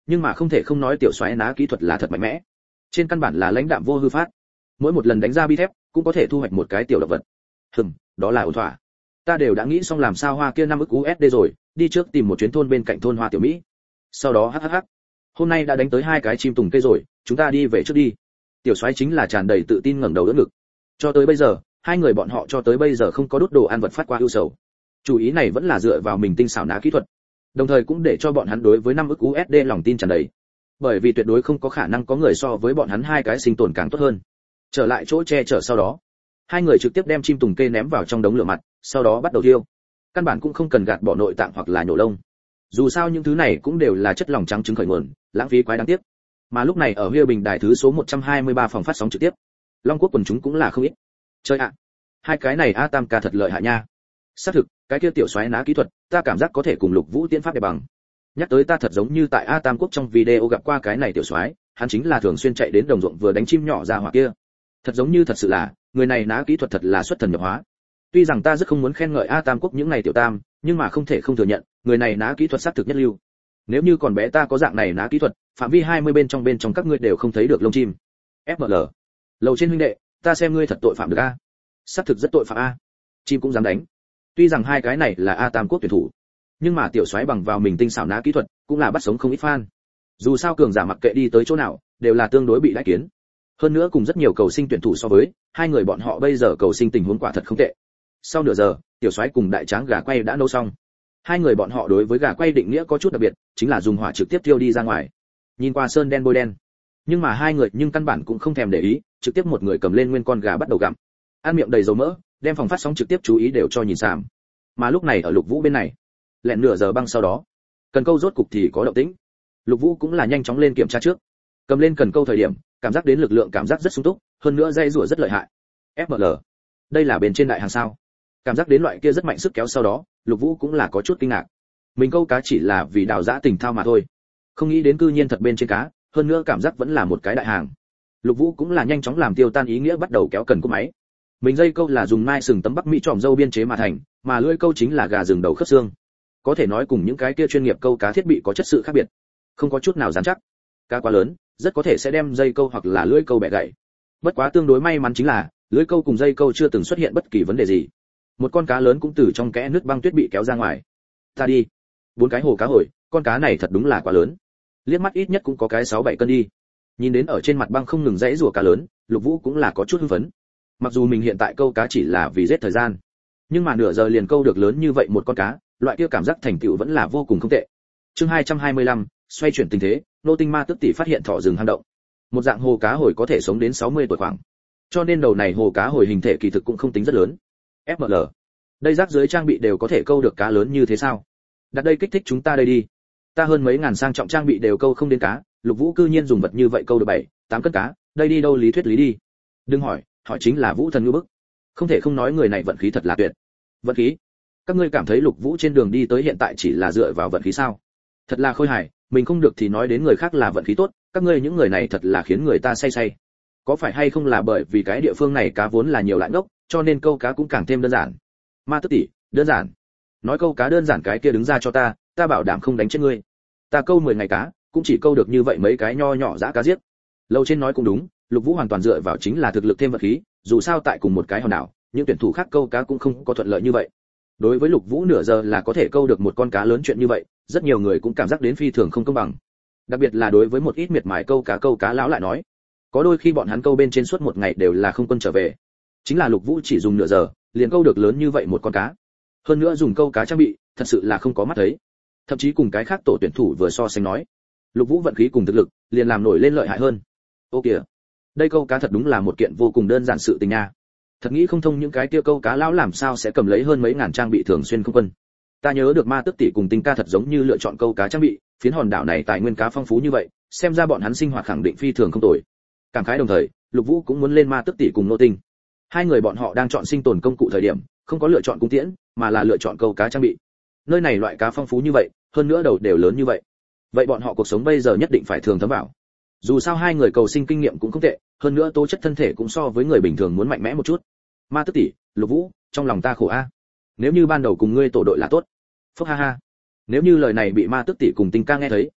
nhưng mà không thể không nói tiểu xoáy ná kỹ thuật là thật mạnh mẽ, trên căn bản là lãnh đạm vô hư phát, mỗi một lần đánh ra bi thép cũng có thể thu hoạch một cái tiểu động vật. Hừm, đó là ổn thỏa. Ta đều đã nghĩ xong làm sao hoa kia năm ức u ét đê rồi, đi trước tìm một chuyến thôn bên cạnh thôn Hoa Tiểu Mỹ. Sau đó hắc hắc hắc. Hôm nay đã đánh tới hai cái chim tùng cây rồi, chúng ta đi về trước đi. Tiểu soái chính là tràn đầy tự tin ngẩng đầu đỡ ngực. Cho tới bây giờ, hai người bọn họ cho tới bây giờ không có đốt đồ ăn vật phát qua ưu sầu. Chủ ý này vẫn là dựa vào mình tinh xảo ná kỹ thuật, đồng thời cũng để cho bọn hắn đối với năm ức u ét đê lòng tin tràn đầy. Bởi vì tuyệt đối không có khả năng có người so với bọn hắn hai cái sinh tồn càng tốt hơn. Trở lại chỗ che chở sau đó, hai người trực tiếp đem chim tùng kê ném vào trong đống lửa mặt, sau đó bắt đầu thiêu. Căn bản cũng không cần gạt bỏ nội tạng hoặc là nhổ lông. Dù sao những thứ này cũng đều là chất lòng trắng trứng khởi nguồn, lãng phí quái đáng tiếc. Mà lúc này ở Huy Bình đài thứ số một trăm hai mươi ba phòng phát sóng trực tiếp, Long Quốc quần chúng cũng là không ít. Chơi ạ, hai cái này A Tam ca thật lợi hại nha. Xác thực, cái kia tiểu xoáy ná kỹ thuật, ta cảm giác có thể cùng Lục Vũ tiên pháp để bằng. Nhắc tới ta thật giống như tại A Tam Quốc trong video gặp qua cái này tiểu xoáy, hắn chính là thường xuyên chạy đến đồng ruộng vừa đánh chim nhỏ ra hỏa kia. Thật giống như thật sự là, người này ná kỹ thuật thật là xuất thần nhập hóa. Tuy rằng ta rất không muốn khen ngợi A Tam Quốc những này tiểu tam, nhưng mà không thể không thừa nhận, người này ná kỹ thuật xác thực nhất lưu. Nếu như còn bé ta có dạng này ná kỹ thuật, phạm vi hai mươi bên trong bên trong các ngươi đều không thấy được lông chim. ép em lờ. Lầu trên huynh đệ, ta xem ngươi thật tội phạm được a. Xác thực rất tội phạm a. Chim cũng dám đánh. Tuy rằng hai cái này là A Tam Quốc tuyển thủ, nhưng mà tiểu soái bằng vào mình tinh xảo ná kỹ thuật, cũng là bắt sống không ít fan. Dù sao cường giả mặc kệ đi tới chỗ nào, đều là tương đối bị đãi kiến. Hơn nữa cùng rất nhiều cầu sinh tuyển thủ so với, hai người bọn họ bây giờ cầu sinh tình huống quả thật không tệ. Sau nửa giờ, tiểu soái cùng đại tráng gà quay đã nấu xong. Hai người bọn họ đối với gà quay định nghĩa có chút đặc biệt, chính là dùng hỏa trực tiếp thiêu đi ra ngoài. Nhìn qua sơn đen bôi đen, nhưng mà hai người nhưng căn bản cũng không thèm để ý, trực tiếp một người cầm lên nguyên con gà bắt đầu gặm. Ăn miệng đầy dầu mỡ, đem phòng phát sóng trực tiếp chú ý đều cho nhìn sàm. Mà lúc này ở Lục Vũ bên này, lẹn nửa giờ băng sau đó, cần câu rốt cục thì có động tĩnh. Lục Vũ cũng là nhanh chóng lên kiểm tra trước. Cầm lên cần câu thời điểm, cảm giác đến lực lượng cảm giác rất sung túc, hơn nữa dây rùa rất lợi hại. ép em lờ, đây là bên trên đại hàng sao? Cảm giác đến loại kia rất mạnh sức kéo sau đó, Lục Vũ cũng là có chút kinh ngạc. Mình câu cá chỉ là vì đào giã tình thao mà thôi, không nghĩ đến cư nhiên thật bên trên cá, hơn nữa cảm giác vẫn là một cái đại hàng. Lục Vũ cũng là nhanh chóng làm tiêu tan ý nghĩa bắt đầu kéo cần cúc máy. Mình dây câu là dùng mai sừng tấm bắc mỹ tròm dâu biên chế mà thành, mà lưỡi câu chính là gà rừng đầu khớp xương. Có thể nói cùng những cái kia chuyên nghiệp câu cá thiết bị có chất sự khác biệt, không có chút nào dán chắc. Cá quá lớn, rất có thể sẽ đem dây câu hoặc là lưỡi câu bẻ gãy. Bất quá tương đối may mắn chính là, lưỡi câu cùng dây câu chưa từng xuất hiện bất kỳ vấn đề gì. Một con cá lớn cũng từ trong kẽ nước băng tuyết bị kéo ra ngoài. Ta đi, bốn cái hồ cá hồi, con cá này thật đúng là quá lớn. Liếc mắt ít nhất cũng có cái sáu bảy cân đi. Nhìn đến ở trên mặt băng không ngừng rẽ rùa cá lớn, Lục Vũ cũng là có chút hưng phấn. Mặc dù mình hiện tại câu cá chỉ là vì giết thời gian, nhưng mà nửa giờ liền câu được lớn như vậy một con cá, loại kia cảm giác thành tựu vẫn là vô cùng không tệ. Chương hai trăm hai mươi lăm, xoay chuyển tình thế, nô tinh ma tức tỷ phát hiện thỏ rừng hang động. Một dạng hồ cá hồi có thể sống đến sáu mươi tuổi khoảng. Cho nên đầu này hồ cá hồi hình thể kỳ thực cũng không tính rất lớn. ép em lờ, đây rác dưới trang bị đều có thể câu được cá lớn như thế sao? Đặt đây kích thích chúng ta đây đi. Ta hơn mấy ngàn sang trọng trang bị đều câu không đến cá, Lục Vũ cư nhiên dùng vật như vậy câu được bảy, tám cân cá, đây đi đâu lý thuyết lý đi. Đừng hỏi, hỏi chính là Vũ thần ngư bức. Không thể không nói người này vận khí thật là tuyệt. Vận khí? Các ngươi cảm thấy Lục Vũ trên đường đi tới hiện tại chỉ là dựa vào vận khí sao? Thật là khôi hài, mình không được thì nói đến người khác là vận khí tốt, các ngươi những người này thật là khiến người ta say say. Có phải hay không là bởi vì cái địa phương này cá vốn là nhiều lại ngốc, cho nên câu cá cũng càng thêm đơn giản. Ma tức tỷ, đơn giản. Nói câu cá đơn giản cái kia đứng ra cho ta, ta bảo đảm không đánh chết ngươi. Ta câu mười ngày cá, cũng chỉ câu được như vậy mấy cái nho nhỏ dã cá giết. Lâu trên nói cũng đúng, Lục Vũ hoàn toàn dựa vào chính là thực lực thêm vật khí, dù sao tại cùng một cái hòn đảo, những tuyển thủ khác câu cá cũng không có thuận lợi như vậy. Đối với Lục Vũ nửa giờ là có thể câu được một con cá lớn chuyện như vậy, rất nhiều người cũng cảm giác đến phi thường không công bằng. Đặc biệt là đối với một ít miệt mài câu cá câu cá lão lại nói, có đôi khi bọn hắn câu bên trên suốt một ngày đều là không quân trở về. Chính là Lục Vũ chỉ dùng nửa giờ, liền câu được lớn như vậy một con cá. Hơn nữa dùng câu cá trang bị, thật sự là không có mắt thấy. Thậm chí cùng cái khác tổ tuyển thủ vừa so sánh nói, Lục Vũ vận khí cùng thực lực, liền làm nổi lên lợi hại hơn. Ô kìa, đây câu cá thật đúng là một kiện vô cùng đơn giản sự tình nha. Thật nghĩ không thông những cái kia câu cá lão làm sao sẽ cầm lấy hơn mấy ngàn trang bị thường xuyên không quân. Ta nhớ được Ma Tức tỷ cùng Tinh ca thật giống như lựa chọn câu cá trang bị, phiến hòn đảo này tài nguyên cá phong phú như vậy, xem ra bọn hắn sinh hoạt khẳng định phi thường không tồi. Cảm khái đồng thời, Lục Vũ cũng muốn lên Ma Tức tỷ cùng Nô Tinh. Hai người bọn họ đang chọn sinh tồn công cụ thời điểm, không có lựa chọn cung tiễn, mà là lựa chọn câu cá trang bị. Nơi này loại cá phong phú như vậy, hơn nữa đầu đều lớn như vậy. Vậy bọn họ cuộc sống bây giờ nhất định phải thường thấm vào. Dù sao hai người cầu sinh kinh nghiệm cũng không tệ, hơn nữa tố chất thân thể cũng so với người bình thường muốn mạnh mẽ một chút. Ma Tức tỷ, Lục Vũ, trong lòng ta khổ a. Nếu như ban đầu cùng ngươi tổ đội là tốt. Phúc ha ha. Nếu như lời này bị Ma Tức tỷ cùng Tinh ca nghe thấy,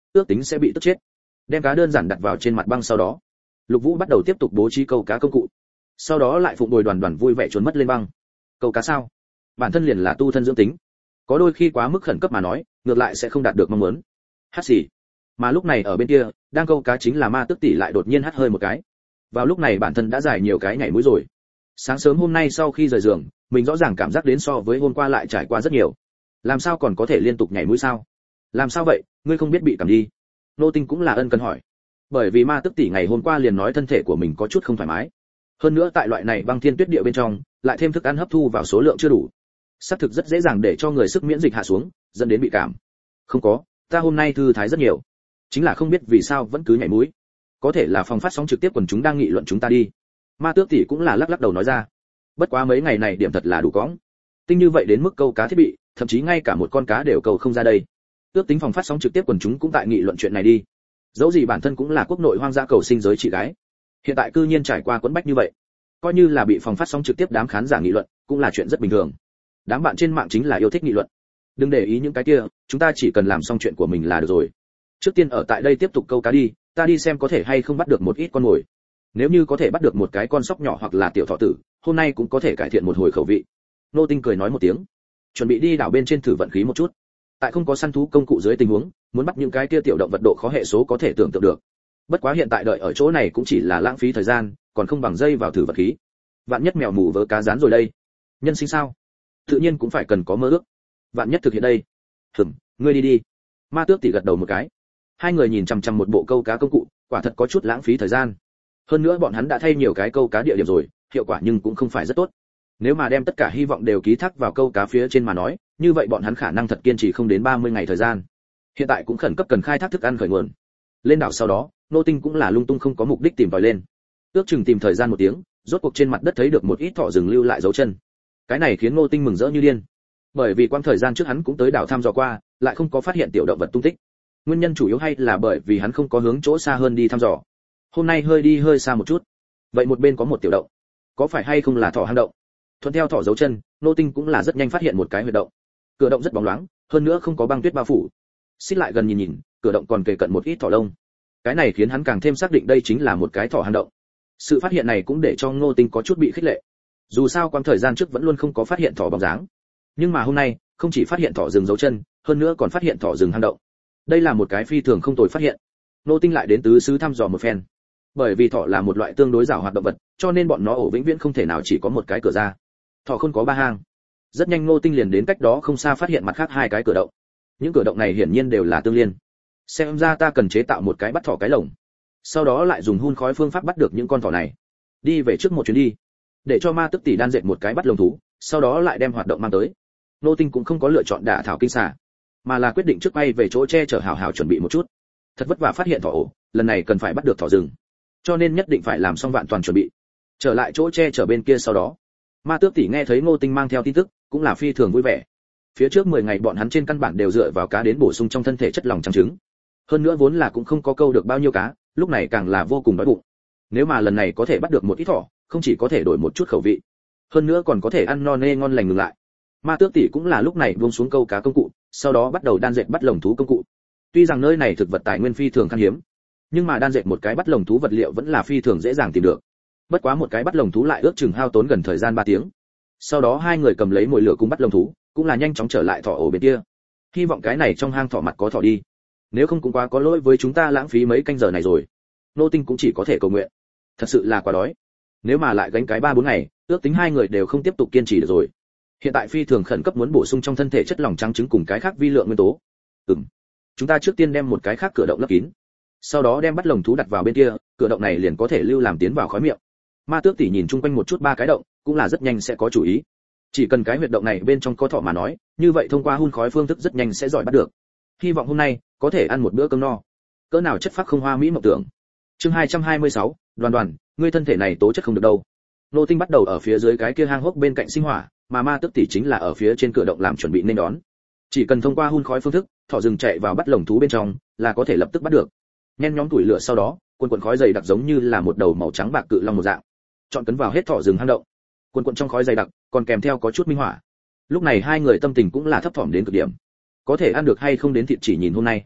ước tính sẽ bị tức chết. Đem cá đơn giản đặt vào trên mặt băng sau đó, Lục Vũ bắt đầu tiếp tục bố trí câu cá công cụ. Sau đó lại phụng bồi đoàn đoàn vui vẻ trốn mất lên băng. Câu cá sao? Bản thân liền là tu thân dưỡng tính, có đôi khi quá mức khẩn cấp mà nói, ngược lại sẽ không đạt được mong muốn. Hát xì. Mà lúc này ở bên kia, đang câu cá chính là Ma Tước tỷ lại đột nhiên hắt hơi một cái. Vào lúc này bản thân đã giải nhiều cái nhảy mũi rồi. Sáng sớm hôm nay sau khi rời giường, mình rõ ràng cảm giác đến so với hôm qua lại trải qua rất nhiều. Làm sao còn có thể liên tục nhảy mũi sao? Làm sao vậy, ngươi không biết bị cảm đi? Nô Tinh cũng là ân cần hỏi. Bởi vì Ma Tước tỷ ngày hôm qua liền nói thân thể của mình có chút không thoải mái. Hơn nữa tại loại này băng thiên tuyết địa bên trong, lại thêm thức ăn hấp thu vào số lượng chưa đủ. Xác thực rất dễ dàng để cho người sức miễn dịch hạ xuống, dẫn đến bị cảm. Không có, ta hôm nay thư thái rất nhiều. Chính là không biết vì sao vẫn cứ nhảy mũi. Có thể là phòng phát sóng trực tiếp quần chúng đang nghị luận chúng ta đi. Ma Tước tỷ cũng là lắc lắc đầu nói ra. Bất quá mấy ngày này điểm thật là đủ cõng. Tinh như vậy đến mức câu cá thiết bị, thậm chí ngay cả một con cá đều câu không ra đây. Ước tính phòng phát sóng trực tiếp quần chúng cũng tại nghị luận chuyện này đi. Dẫu gì bản thân cũng là quốc nội hoang dã cầu sinh giới chị gái. Hiện tại cư nhiên trải qua quẫn bách như vậy, coi như là bị phòng phát sóng trực tiếp đám khán giả nghị luận, cũng là chuyện rất bình thường. Đám bạn trên mạng chính là yêu thích nghị luận. Đừng để ý những cái kia, chúng ta chỉ cần làm xong chuyện của mình là được rồi. Trước tiên ở tại đây tiếp tục câu cá đi, ta đi xem có thể hay không bắt được một ít con mồi. Nếu như có thể bắt được một cái con sóc nhỏ hoặc là tiểu thọ tử, hôm nay cũng có thể cải thiện một hồi khẩu vị. Nô Tinh cười nói một tiếng, chuẩn bị đi đảo bên trên thử vận khí một chút. Tại không có săn thú công cụ dưới tình huống, muốn bắt những cái kia tiểu động vật độ khó hệ số có thể tưởng tượng được. Bất quá hiện tại đợi ở chỗ này cũng chỉ là lãng phí thời gian, còn không bằng dây vào thử vận khí. Vạn nhất mèo mù vớ cá rán rồi đây. Nhân sinh sao? Tự nhiên cũng phải cần có mơ ước. Vạn nhất thực hiện đây. Hừm, ngươi đi đi. Ma Tước tỷ gật đầu một cái. Hai người nhìn chằm chằm một bộ câu cá công cụ, quả thật có chút lãng phí thời gian. Hơn nữa bọn hắn đã thay nhiều cái câu cá địa điểm rồi, hiệu quả nhưng cũng không phải rất tốt. Nếu mà đem tất cả hy vọng đều ký thác vào câu cá phía trên mà nói, như vậy bọn hắn khả năng thật kiên trì không đến ba mươi ngày thời gian. Hiện tại cũng khẩn cấp cần khai thác thức ăn khởi nguồn. Lên đảo sau đó, Nô Tinh cũng là lung tung không có mục đích tìm tòi lên. Ước chừng tìm thời gian một tiếng, rốt cuộc trên mặt đất thấy được một ít thỏ rừng lưu lại dấu chân. Cái này khiến Nô Tinh mừng rỡ như điên. Bởi vì quãng thời gian trước hắn cũng tới đảo thăm dò qua, lại không có phát hiện tiểu động vật tung tích. Nguyên nhân chủ yếu hay là bởi vì hắn không có hướng chỗ xa hơn đi thăm dò. Hôm nay hơi đi hơi xa một chút. Vậy một bên có một tiểu động, có phải hay không là thỏ hang động? Thuận theo thỏ dấu chân, Nô Tinh cũng là rất nhanh phát hiện một cái huyệt động. Cửa động rất bóng loáng, hơn nữa không có băng tuyết bao phủ. Xích lại gần nhìn nhìn, cửa động còn kề cận một ít thỏ lông. Cái này khiến hắn càng thêm xác định đây chính là một cái thỏ hang động. Sự phát hiện này cũng để cho Ngô Tinh có chút bị khích lệ. Dù sao quãng thời gian trước vẫn luôn không có phát hiện thỏ bóng dáng, nhưng mà hôm nay, không chỉ phát hiện thỏ rừng dấu chân, hơn nữa còn phát hiện thỏ rừng hang động. Đây là một cái phi thường không tồi phát hiện. Ngô Tinh lại đến tứ xứ thăm dò một phen. Bởi vì thỏ là một loại tương đối giàu hoạt động vật, cho nên bọn nó ổ vĩnh viễn không thể nào chỉ có một cái cửa ra. Thỏ không có ba hang. Rất nhanh Ngô Tinh liền đến cách đó không xa phát hiện mặt khác hai cái cửa động. Những cửa động này hiển nhiên đều là tương liên. Xem ra ta cần chế tạo một cái bắt thỏ cái lồng, sau đó lại dùng hun khói phương pháp bắt được những con thỏ này. Đi về trước một chuyến đi, để cho Ma Tước tỷ đan dệt một cái bắt lồng thú, sau đó lại đem hoạt động mang tới. Nô Tinh cũng không có lựa chọn đả thảo kinh xà, mà là quyết định trước bay về chỗ che chở hào hào chuẩn bị một chút. Thật vất vả phát hiện thỏ ổ, lần này cần phải bắt được thỏ rừng, cho nên nhất định phải làm xong vạn toàn chuẩn bị. Trở lại chỗ che chở bên kia sau đó, Ma Tước tỷ nghe thấy Ngô Tinh mang theo tin tức, cũng là phi thường vui vẻ. Phía trước mười ngày bọn hắn trên căn bản đều dựa vào cá đến bổ sung trong thân thể chất lỏng trắng trứng. Hơn nữa vốn là cũng không có câu được bao nhiêu cá, lúc này càng là vô cùng đói bụng. Nếu mà lần này có thể bắt được một ít thỏ, không chỉ có thể đổi một chút khẩu vị, hơn nữa còn có thể ăn no nê ngon lành ngừng lại. Ma Tước tỷ cũng là lúc này buông xuống câu cá công cụ, sau đó bắt đầu đan dệt bắt lồng thú công cụ. Tuy rằng nơi này thực vật tài nguyên phi thường khan hiếm, nhưng mà đan dệt một cái bắt lồng thú vật liệu vẫn là phi thường dễ dàng tìm được. Bất quá một cái bắt lồng thú lại ước chừng hao tốn gần thời gian ba tiếng. Sau đó hai người cầm lấy mồi lửa cùng bắt lồng thú, cũng là nhanh chóng trở lại thỏ ổ bên kia. Hy vọng cái này trong hang thỏ mặt có thỏ đi. Nếu không cũng quá có lỗi với chúng ta lãng phí mấy canh giờ này rồi. Nô Tinh cũng chỉ có thể cầu nguyện. Thật sự là quá đói. Nếu mà lại gánh cái ba bốn ngày, ước tính hai người đều không tiếp tục kiên trì được rồi. Hiện tại phi thường khẩn cấp muốn bổ sung trong thân thể chất lỏng trắng trứng cùng cái khác vi lượng nguyên tố. Ừm. Chúng ta trước tiên đem một cái khác cửa động lấp kín. Sau đó đem bắt lồng thú đặt vào bên kia, cửa động này liền có thể lưu làm tiến vào khói miệng. Ma Tước tỷ nhìn chung quanh một chút ba cái động, cũng là rất nhanh sẽ có chủ ý. Chỉ cần cái huyệt động này bên trong có thỏ mà nói, như vậy thông qua hun khói phương thức rất nhanh sẽ giỏi bắt được. Hy vọng hôm nay có thể ăn một bữa cơm no. Cỡ nào chất phác không hoa mỹ mộng tưởng. Chương hai trăm hai mươi sáu, Đoàn Đoàn, ngươi thân thể này tố chất không được đâu. Nô Tinh bắt đầu ở phía dưới cái kia hang hốc bên cạnh sinh hỏa, mà Ma Tước tỷ chính là ở phía trên cửa động làm chuẩn bị nên đón. Chỉ cần thông qua hun khói phương thức, thỏ rừng chạy vào bắt lồng thú bên trong, là có thể lập tức bắt được. Nhen nhóm tuổi lửa sau đó, quần quần khói dày đặc giống như là một đầu màu trắng bạc cự long một dạng. Chọn cấn vào hết thỏ rừng hang động. Quần quần trong khói dày đặc, còn kèm theo có chút minh hỏa. Lúc này hai người tâm tình cũng là thấp thỏm đến cực điểm. Có thể ăn được hay không đến thịt chỉ nhìn hôm nay.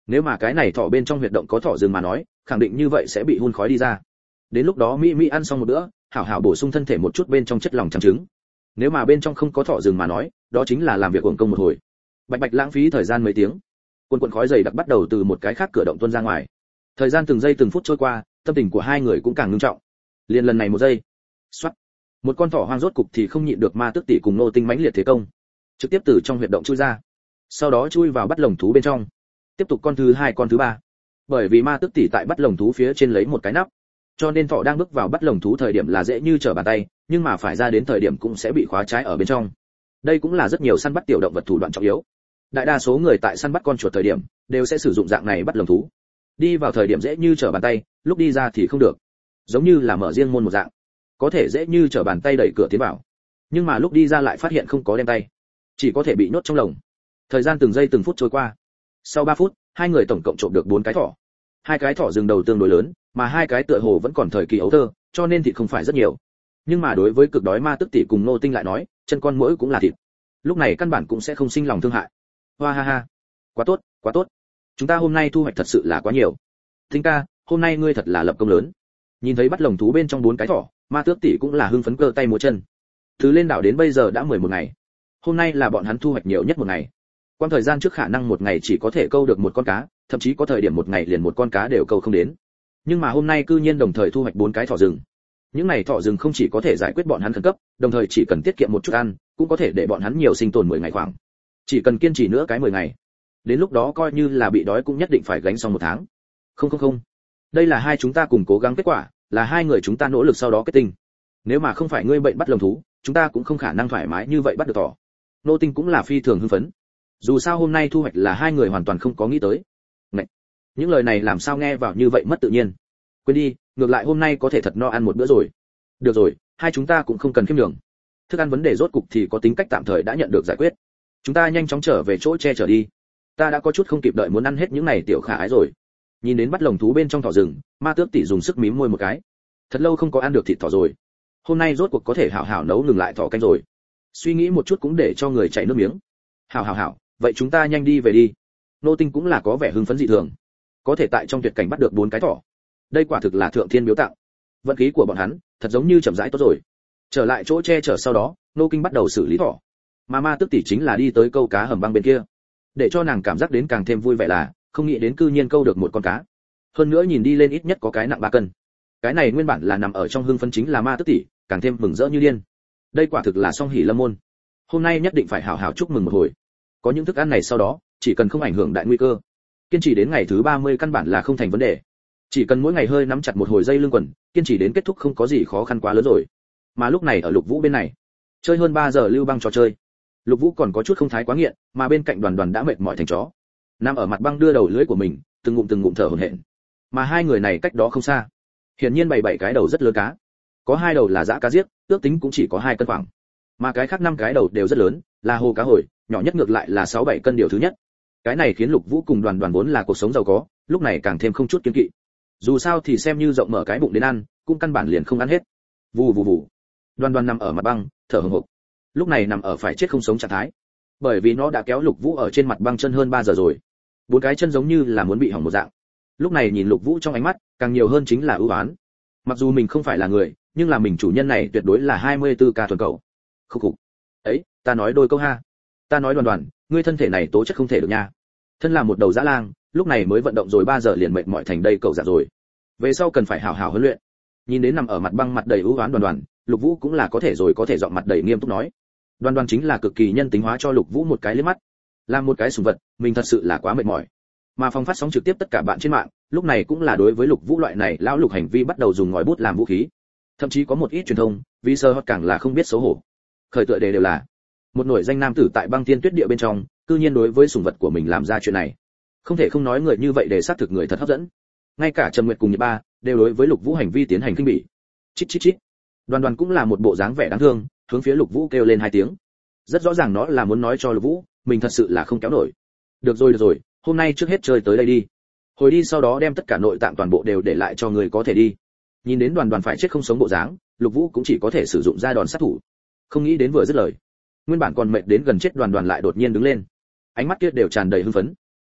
Nếu mà cái này thỏ bên trong huyệt động có thỏ rừng mà nói, khẳng định như vậy sẽ bị hun khói đi ra. Đến lúc đó mỹ mỹ ăn xong một bữa, hảo hảo bổ sung thân thể một chút bên trong chất lỏng trắng trứng. Nếu mà bên trong không có thỏ rừng mà nói, đó chính là làm việc uổng công một hồi. Bạch bạch lãng phí thời gian mấy tiếng. Cuồn cuộn khói dày đặc bắt đầu từ một cái khác cửa động tuôn ra ngoài. Thời gian từng giây từng phút trôi qua, tâm tình của hai người cũng càng ngưng trọng. Liên lần này một giây, xoát, một con thỏ hoang rốt cục thì không nhịn được ma tước tỷ cùng nô tinh mãnh liệt thế công, trực tiếp từ trong huyệt động chui ra, sau đó chui vào bắt lồng thú bên trong. Tiếp tục con thứ hai con thứ ba. Bởi vì ma tước tỷ tại bắt lồng thú phía trên lấy một cái nắp, cho nên thỏ đang bước vào bắt lồng thú thời điểm là dễ như trở bàn tay, nhưng mà phải ra đến thời điểm cũng sẽ bị khóa trái ở bên trong. Đây cũng là rất nhiều săn bắt tiểu động vật thủ đoạn trọng yếu. Đại đa số người tại săn bắt con chuột thời điểm đều sẽ sử dụng dạng này bắt lồng thú. Đi vào thời điểm dễ như trở bàn tay, lúc đi ra thì không được. Giống như là mở riêng môn một dạng, có thể dễ như trở bàn tay đẩy cửa tiến vào, nhưng mà lúc đi ra lại phát hiện không có đem tay, chỉ có thể bị nhốt trong lồng. Thời gian từng giây từng phút trôi qua. Sau ba phút, hai người tổng cộng trộm được bốn cái thỏ. Hai cái thỏ rừng đầu tương đối lớn, mà hai cái tựa hồ vẫn còn thời kỳ ấu thơ, cho nên thịt không phải rất nhiều. Nhưng mà đối với cực đói ma tức tỷ cùng nô tinh lại nói, chân con muỗi cũng là thịt. Lúc này căn bản cũng sẽ không sinh lòng thương hại. Hoa ha ha, quá tốt, quá tốt. Chúng ta hôm nay thu hoạch thật sự là quá nhiều. Tinh ca, hôm nay ngươi thật là lập công lớn. Nhìn thấy bắt lồng thú bên trong bốn cái thỏ, ma tước tỷ cũng là hưng phấn cơ tay múa chân. Từ lên đảo đến bây giờ đã mười một ngày. Hôm nay là bọn hắn thu hoạch nhiều nhất một ngày. Quan thời gian trước khả năng một ngày chỉ có thể câu được một con cá, thậm chí có thời điểm một ngày liền một con cá đều câu không đến. Nhưng mà hôm nay cư nhiên đồng thời thu hoạch bốn cái thỏ rừng. Những này thỏ rừng không chỉ có thể giải quyết bọn hắn khẩn cấp, đồng thời chỉ cần tiết kiệm một chút ăn, cũng có thể để bọn hắn nhiều sinh tồn mười ngày khoảng. Chỉ cần kiên trì nữa cái mười ngày. Đến lúc đó coi như là bị đói cũng nhất định phải gánh xong một tháng. Không không không. Đây là hai chúng ta cùng cố gắng kết quả, là hai người chúng ta nỗ lực sau đó kết tinh. Nếu mà không phải ngươi bệnh bắt lồng thú, chúng ta cũng không khả năng thoải mái như vậy bắt được thỏ. Nô Tinh cũng là phi thường hưng phấn. Dù sao hôm nay thu hoạch là hai người hoàn toàn không có nghĩ tới. Này, những lời này làm sao nghe vào như vậy mất tự nhiên. Quên đi, ngược lại hôm nay có thể thật no ăn một bữa rồi. Được rồi, hai chúng ta cũng không cần khiêm nhường. Thức ăn vấn đề rốt cục thì có tính cách tạm thời đã nhận được giải quyết. Chúng ta nhanh chóng trở về chỗ che chở đi. Ta đã có chút không kịp đợi muốn ăn hết những này tiểu khả ái rồi. Nhìn đến bắt lồng thú bên trong thỏ rừng, ma tước tỷ dùng sức mím môi một cái. Thật lâu không có ăn được thịt thỏ rồi. Hôm nay rốt cuộc có thể hảo hảo nấu ngừng lại thỏ canh rồi. Suy nghĩ một chút cũng để cho người chảy nước miếng. Hảo hảo hảo, vậy chúng ta nhanh đi về đi. Nô Tinh cũng là có vẻ hưng phấn dị thường. Có thể tại trong tuyệt cảnh bắt được bốn cái thỏ. Đây quả thực là thượng thiên biếu tặng. Vận khí của bọn hắn, thật giống như chậm rãi tốt rồi. Trở lại chỗ che chở sau đó, Nô Kinh bắt đầu xử lý thỏ. Mà ma tước tỷ chính là đi tới câu cá hầm băng bên kia. Để cho nàng cảm giác đến càng thêm vui vẻ là, không nghĩ đến cư nhiên câu được một con cá. Hơn nữa nhìn đi lên ít nhất có cái nặng ba cân. Cái này nguyên bản là nằm ở trong hưng phấn chính là ma tước tỷ, càng thêm mừng rỡ như điên. Đây quả thực là song hỷ lâm môn. Hôm nay nhất định phải hảo hảo chúc mừng một hồi. Có những thức ăn này sau đó, chỉ cần không ảnh hưởng đại nguy cơ, kiên trì đến ngày thứ ba mươi căn bản là không thành vấn đề. Chỉ cần mỗi ngày hơi nắm chặt một hồi dây lưng quần, kiên trì đến kết thúc không có gì khó khăn quá lớn rồi. Mà lúc này ở Lục Vũ bên này, chơi hơn ba giờ lưu băng trò chơi. Lục Vũ còn có chút không thái quá nghiện, mà bên cạnh Đoàn Đoàn đã mệt mỏi thành chó. Nằm ở mặt băng đưa đầu lưỡi của mình, từng ngụm từng ngụm thở hổn hển. Mà hai người này cách đó không xa, hiển nhiên bảy bảy cái đầu rất lớn cá. Có hai đầu là dã cá giếc, ước tính cũng chỉ có hai cân khoảng. Mà cái khác năm cái đầu đều rất lớn, là hồ cá hồi, nhỏ nhất ngược lại là sáu bảy cân điều thứ nhất. Cái này khiến Lục Vũ cùng Đoàn Đoàn vốn là cuộc sống giàu có, lúc này càng thêm không chút kiêng kỵ. Dù sao thì xem như rộng mở cái bụng đến ăn, cũng căn bản liền không ăn hết. Vù vù vù. Đoàn Đoàn nằm ở mặt băng, thở hổn hộc. Lúc này nằm ở phải chết không sống trạng thái. Bởi vì nó đã kéo Lục Vũ ở trên mặt băng chân hơn ba giờ rồi. Bốn cái chân giống như là muốn bị hỏng một dạng. Lúc này nhìn Lục Vũ trong ánh mắt, càng nhiều hơn chính là ưu ái. Mặc dù mình không phải là người, nhưng là mình chủ nhân này tuyệt đối là hai mươi tư ca thuần cầu. Khục khục. Ấy, ta nói đôi câu ha. Ta nói Đoàn Đoàn, ngươi thân thể này tố chất không thể được nha. Thân là một đầu dã lang, lúc này mới vận động rồi ba giờ liền mệt mỏi thành đây cậu giả rồi. Về sau cần phải hảo hảo huấn luyện. Nhìn đến nằm ở mặt băng mặt đầy ưu ái Đoàn Đoàn, Lục Vũ cũng là có thể rồi có thể giọng mặt đầy nghiêm túc nói. Đoàn Đoàn chính là cực kỳ nhân tính hóa cho Lục Vũ một cái liếc mắt. Làm một cái sủng vật, mình thật sự là quá mệt mỏi. Mà phòng phát sóng trực tiếp tất cả bạn trên mạng, lúc này cũng là đối với Lục Vũ loại này lão lục hành vi bắt đầu dùng ngòi bút làm vũ khí. Thậm chí có một ít truyền thông, vì sơ hot càng là không biết xấu hổ. Khởi tựa đề đều là một nổi danh nam tử tại băng thiên tuyết địa bên trong, cư nhiên đối với sủng vật của mình làm ra chuyện này. Không thể không nói người như vậy để xác thực người thật hấp dẫn. Ngay cả Trầm Nguyệt cùng Nhật Ba đều đối với Lục Vũ hành vi tiến hành khinh bỉ. Chít chít chít. Đoàn Đoàn cũng là một bộ dáng vẻ đáng thương, hướng phía Lục Vũ kêu lên hai tiếng. Rất rõ ràng nó là muốn nói cho Lục Vũ, mình thật sự là không kéo nổi. Được rồi được rồi, hôm nay trước hết chơi tới đây đi. Hồi đi sau đó đem tất cả nội tạng toàn bộ đều để lại cho người có thể đi. Nhìn đến Đoàn Đoàn phải chết không sống bộ dáng, Lục Vũ cũng chỉ có thể sử dụng ra đòn sát thủ. Không nghĩ đến vừa dứt lời, nguyên bản còn mệt đến gần chết Đoàn Đoàn lại đột nhiên đứng lên. Ánh mắt kia đều tràn đầy hưng phấn.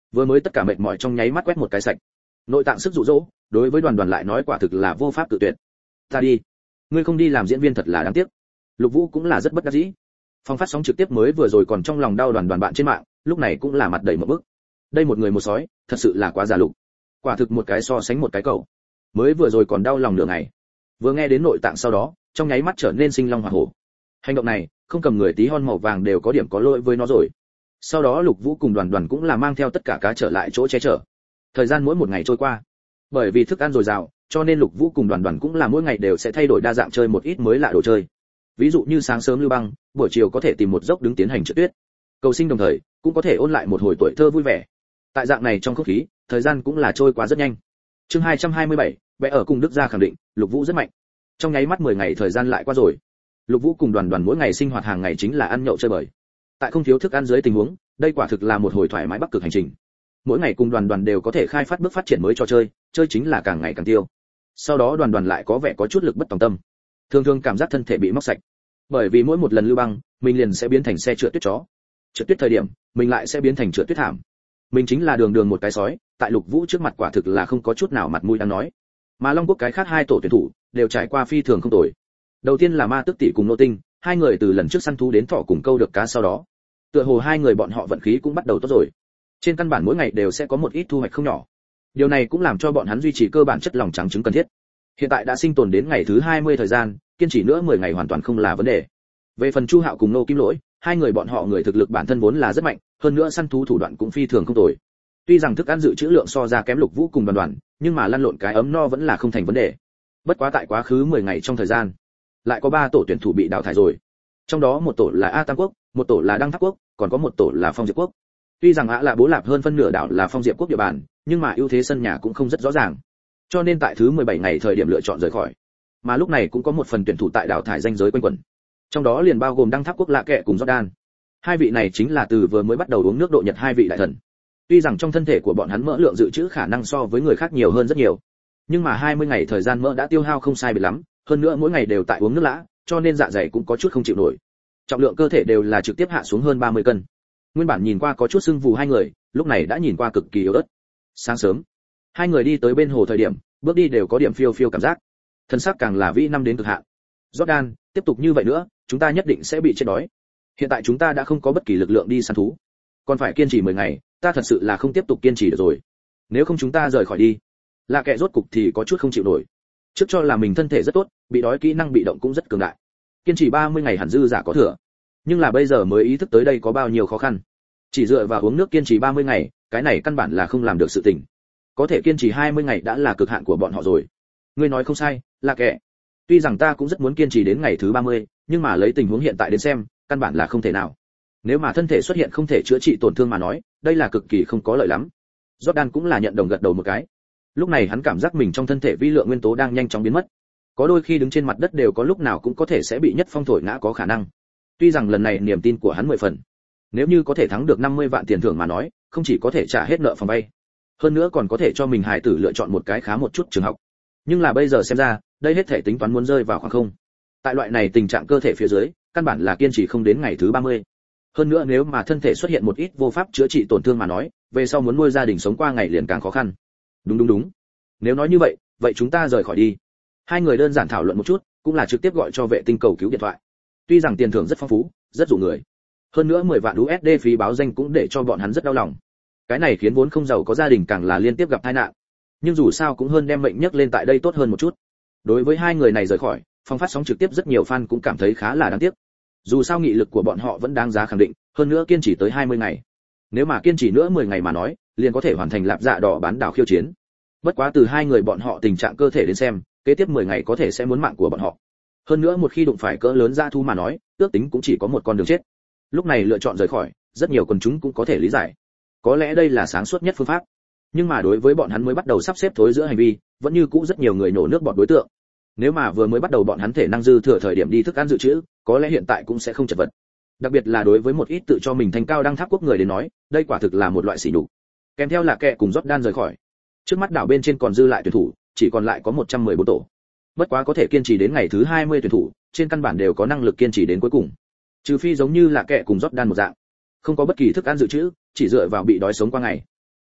Vừa mới tất cả mệt mỏi trong nháy mắt quét một cái sạch. Nội tạng sức dụ dỗ, đối với Đoàn Đoàn lại nói quả thực là vô pháp tự tuyệt. Ta đi, ngươi không đi làm diễn viên thật là đáng tiếc. Lục Vũ cũng là rất bất đắc dĩ. Phong phát sóng trực tiếp mới vừa rồi còn trong lòng đau Đoàn Đoàn bạn trên mạng, lúc này cũng là mặt đầy một bức. Đây một người một sói, thật sự là quá già lục. Quả thực một cái so sánh một cái cậu. Mới vừa rồi còn đau lòng nửa ngày, vừa nghe đến nội tạng sau đó, trong nháy mắt trở nên sinh long hỏa hổ. Hành động này, không cầm người tí hon màu vàng đều có điểm có lỗi với nó rồi. Sau đó Lục Vũ cùng Đoàn Đoàn cũng là mang theo tất cả cá trở lại chỗ che chở. Thời gian mỗi một ngày trôi qua, bởi vì thức ăn dồi dào, cho nên Lục Vũ cùng Đoàn Đoàn cũng là mỗi ngày đều sẽ thay đổi đa dạng chơi một ít mới lạ đồ chơi. Ví dụ như sáng sớm lưu băng, buổi chiều có thể tìm một dốc đứng tiến hành trượt tuyết. Cầu sinh đồng thời, cũng có thể ôn lại một hồi tuổi thơ vui vẻ. Tại dạng này trong không khí, thời gian cũng là trôi qua rất nhanh. Chương hai trăm hai mươi bảy, vẽ ở cùng Đức gia khẳng định, Lục Vũ rất mạnh. Trong nháy mắt mười ngày thời gian lại qua rồi. Lục Vũ cùng Đoàn Đoàn mỗi ngày sinh hoạt hàng ngày chính là ăn nhậu chơi bời. Tại không thiếu thức ăn dưới tình huống, đây quả thực là một hồi thoải mái bắc cực hành trình. Mỗi ngày cùng Đoàn Đoàn đều có thể khai phát bước phát triển mới cho chơi, chơi chính là càng ngày càng tiêu. Sau đó Đoàn Đoàn lại có vẻ có chút lực bất tòng tâm, thường thường cảm giác thân thể bị móc sạch. Bởi vì mỗi một lần lưu băng, mình liền sẽ biến thành xe trượt tuyết chó. Trượt tuyết thời điểm, mình lại sẽ biến thành trượt tuyết thảm. Mình chính là đường đường một cái sói, tại Lục Vũ trước mặt quả thực là không có chút nào mặt mũi đang nói. Mà Long Quốc cái khác hai tổ tuyển thủ đều trải qua phi thường không tồi. Đầu tiên là Ma Tước tỷ cùng Nô Tinh, hai người từ lần trước săn thú đến thỏ cùng câu được cá sau đó, tựa hồ hai người bọn họ vận khí cũng bắt đầu tốt rồi. Trên căn bản mỗi ngày đều sẽ có một ít thu hoạch không nhỏ. Điều này cũng làm cho bọn hắn duy trì cơ bản chất lòng trắng trứng cần thiết. Hiện tại đã sinh tồn đến ngày thứ hai mươi thời gian, kiên trì nữa mười ngày hoàn toàn không là vấn đề. Về phần Chu Hạo cùng Nô Kim Lỗi, hai người bọn họ người thực lực bản thân vốn là rất mạnh, hơn nữa săn thú thủ đoạn cũng phi thường không tồi. Tuy rằng thức ăn dự trữ lượng so ra kém Lục Vũ cùng Đoàn Đoàn, nhưng mà lăn lộn cái ấm no vẫn là không thành vấn đề. Bất quá tại quá khứ mười ngày trong thời gian, lại có ba tổ tuyển thủ bị đào thải rồi. Trong đó một tổ là A Tam Quốc, một tổ là Đăng Tháp Quốc, còn có một tổ là Phong Diệp Quốc. Tuy rằng ạ là bố lạp hơn phân nửa đảo là Phong Diệp Quốc địa bàn, nhưng mà ưu thế sân nhà cũng không rất rõ ràng. Cho nên tại thứ mười bảy ngày thời điểm lựa chọn rời khỏi. Mà lúc này cũng có một phần tuyển thủ tại đảo thải danh giới quanh quẩn. Trong đó liền bao gồm Đăng Tháp Quốc Lạ Kệ cùng Jordan. Hai vị này chính là từ vừa mới bắt đầu uống nước độ Nhật hai vị đại thần. Tuy rằng trong thân thể của bọn hắn mỡ lượng dự trữ khả năng so với người khác nhiều hơn rất nhiều, nhưng mà hai mươi ngày thời gian mỡ đã tiêu hao không sai biệt lắm, hơn nữa mỗi ngày đều tại uống nước lã, cho nên dạ dày cũng có chút không chịu nổi. Trọng lượng cơ thể đều là trực tiếp hạ xuống hơn ba mươi cân. Nguyên bản nhìn qua có chút sưng vù hai người, lúc này đã nhìn qua cực kỳ yếu ớt. Sáng sớm, hai người đi tới bên hồ thời điểm, bước đi đều có điểm phiêu phiêu cảm giác. Thân xác càng là vĩ năm đến cực hạn. Jordan, tiếp tục như vậy nữa, chúng ta nhất định sẽ bị chết đói. Hiện tại chúng ta đã không có bất kỳ lực lượng đi săn thú, còn phải kiên trì mười ngày, ta thật sự là không tiếp tục kiên trì được rồi. Nếu không chúng ta rời khỏi đi. Lạ Kệ rốt cục thì có chút không chịu nổi. Trước cho là mình thân thể rất tốt, bị đói kỹ năng bị động cũng rất cường đại. Kiên trì ba mươi ngày hẳn dư giả có thừa. Nhưng là bây giờ mới ý thức tới đây có bao nhiêu khó khăn. Chỉ dựa vào uống nước kiên trì ba mươi ngày, cái này căn bản là không làm được sự tình. Có thể kiên trì hai mươi ngày đã là cực hạn của bọn họ rồi. Ngươi nói không sai, Lạ Kệ. Tuy rằng ta cũng rất muốn kiên trì đến ngày thứ ba mươi, nhưng mà lấy tình huống hiện tại đến xem, căn bản là không thể nào. Nếu mà thân thể xuất hiện không thể chữa trị tổn thương mà nói, đây là cực kỳ không có lợi lắm. Jordan cũng là nhận đồng gật đầu một cái. Lúc này hắn cảm giác mình trong thân thể vi lượng nguyên tố đang nhanh chóng biến mất. Có đôi khi đứng trên mặt đất đều có lúc nào cũng có thể sẽ bị nhất phong thổi ngã có khả năng. Tuy rằng lần này niềm tin của hắn mười phần. Nếu như có thể thắng được năm mươi vạn tiền thưởng mà nói, không chỉ có thể trả hết nợ phòng vay, hơn nữa còn có thể cho mình hài tử lựa chọn một cái khá một chút trường học. Nhưng là bây giờ xem ra, đây hết thể tính toán muốn rơi vào khoảng không. Tại loại này tình trạng cơ thể phía dưới, căn bản là kiên trì không đến ngày thứ ba mươi. Hơn nữa nếu mà thân thể xuất hiện một ít vô pháp chữa trị tổn thương mà nói, về sau muốn nuôi gia đình sống qua ngày liền càng khó khăn. Đúng đúng đúng. Nếu nói như vậy, vậy chúng ta rời khỏi đi. Hai người đơn giản thảo luận một chút, cũng là trực tiếp gọi cho vệ tinh cầu cứu điện thoại. Tuy rằng tiền thưởng rất phong phú, rất dụ người. Hơn nữa mười vạn u ét đê phí báo danh cũng để cho bọn hắn rất đau lòng. Cái này khiến vốn không giàu có gia đình càng là liên tiếp gặp tai nạn. Nhưng dù sao cũng hơn đem mệnh nhấc lên tại đây tốt hơn một chút. Đối với hai người này rời khỏi, phong phát sóng trực tiếp rất nhiều fan cũng cảm thấy khá là đáng tiếc. Dù sao nghị lực của bọn họ vẫn đáng giá khẳng định, hơn nữa kiên trì tới hai mươi ngày. Nếu mà kiên trì nữa mười ngày mà nói, liền có thể hoàn thành lạp dạ đỏ bán đảo khiêu chiến. Bất quá từ hai người bọn họ tình trạng cơ thể đến xem, kế tiếp mười ngày có thể sẽ muốn mạng của bọn họ. Hơn nữa một khi đụng phải cỡ lớn dã thú mà nói, ước tính cũng chỉ có một con đường chết. Lúc này lựa chọn rời khỏi, rất nhiều quần chúng cũng có thể lý giải. Có lẽ đây là sáng suốt nhất phương pháp. Nhưng mà đối với bọn hắn mới bắt đầu sắp xếp thối giữa hành vi, vẫn như cũ rất nhiều người nổ nước bọt đối tượng. Nếu mà vừa mới bắt đầu bọn hắn thể năng dư thừa thời điểm đi thức ăn dự trữ, có lẽ hiện tại cũng sẽ không chật vật. Đặc biệt là đối với một ít tự cho mình thành cao đăng tháp quốc người đến nói, đây quả thực là một loại sỉ nhục. Kèm theo là Kệ cùng Jordan rời khỏi. Trước mắt đảo bên trên còn dư lại tuyển thủ, chỉ còn lại có một trăm mười bốn tổ. Bất quá có thể kiên trì đến ngày thứ hai mươi tuyển thủ, trên căn bản đều có năng lực kiên trì đến cuối cùng. Trừ phi giống như là Kệ cùng Jordan một dạng, không có bất kỳ thức ăn dự trữ, chỉ dựa vào bị đói sống qua ngày.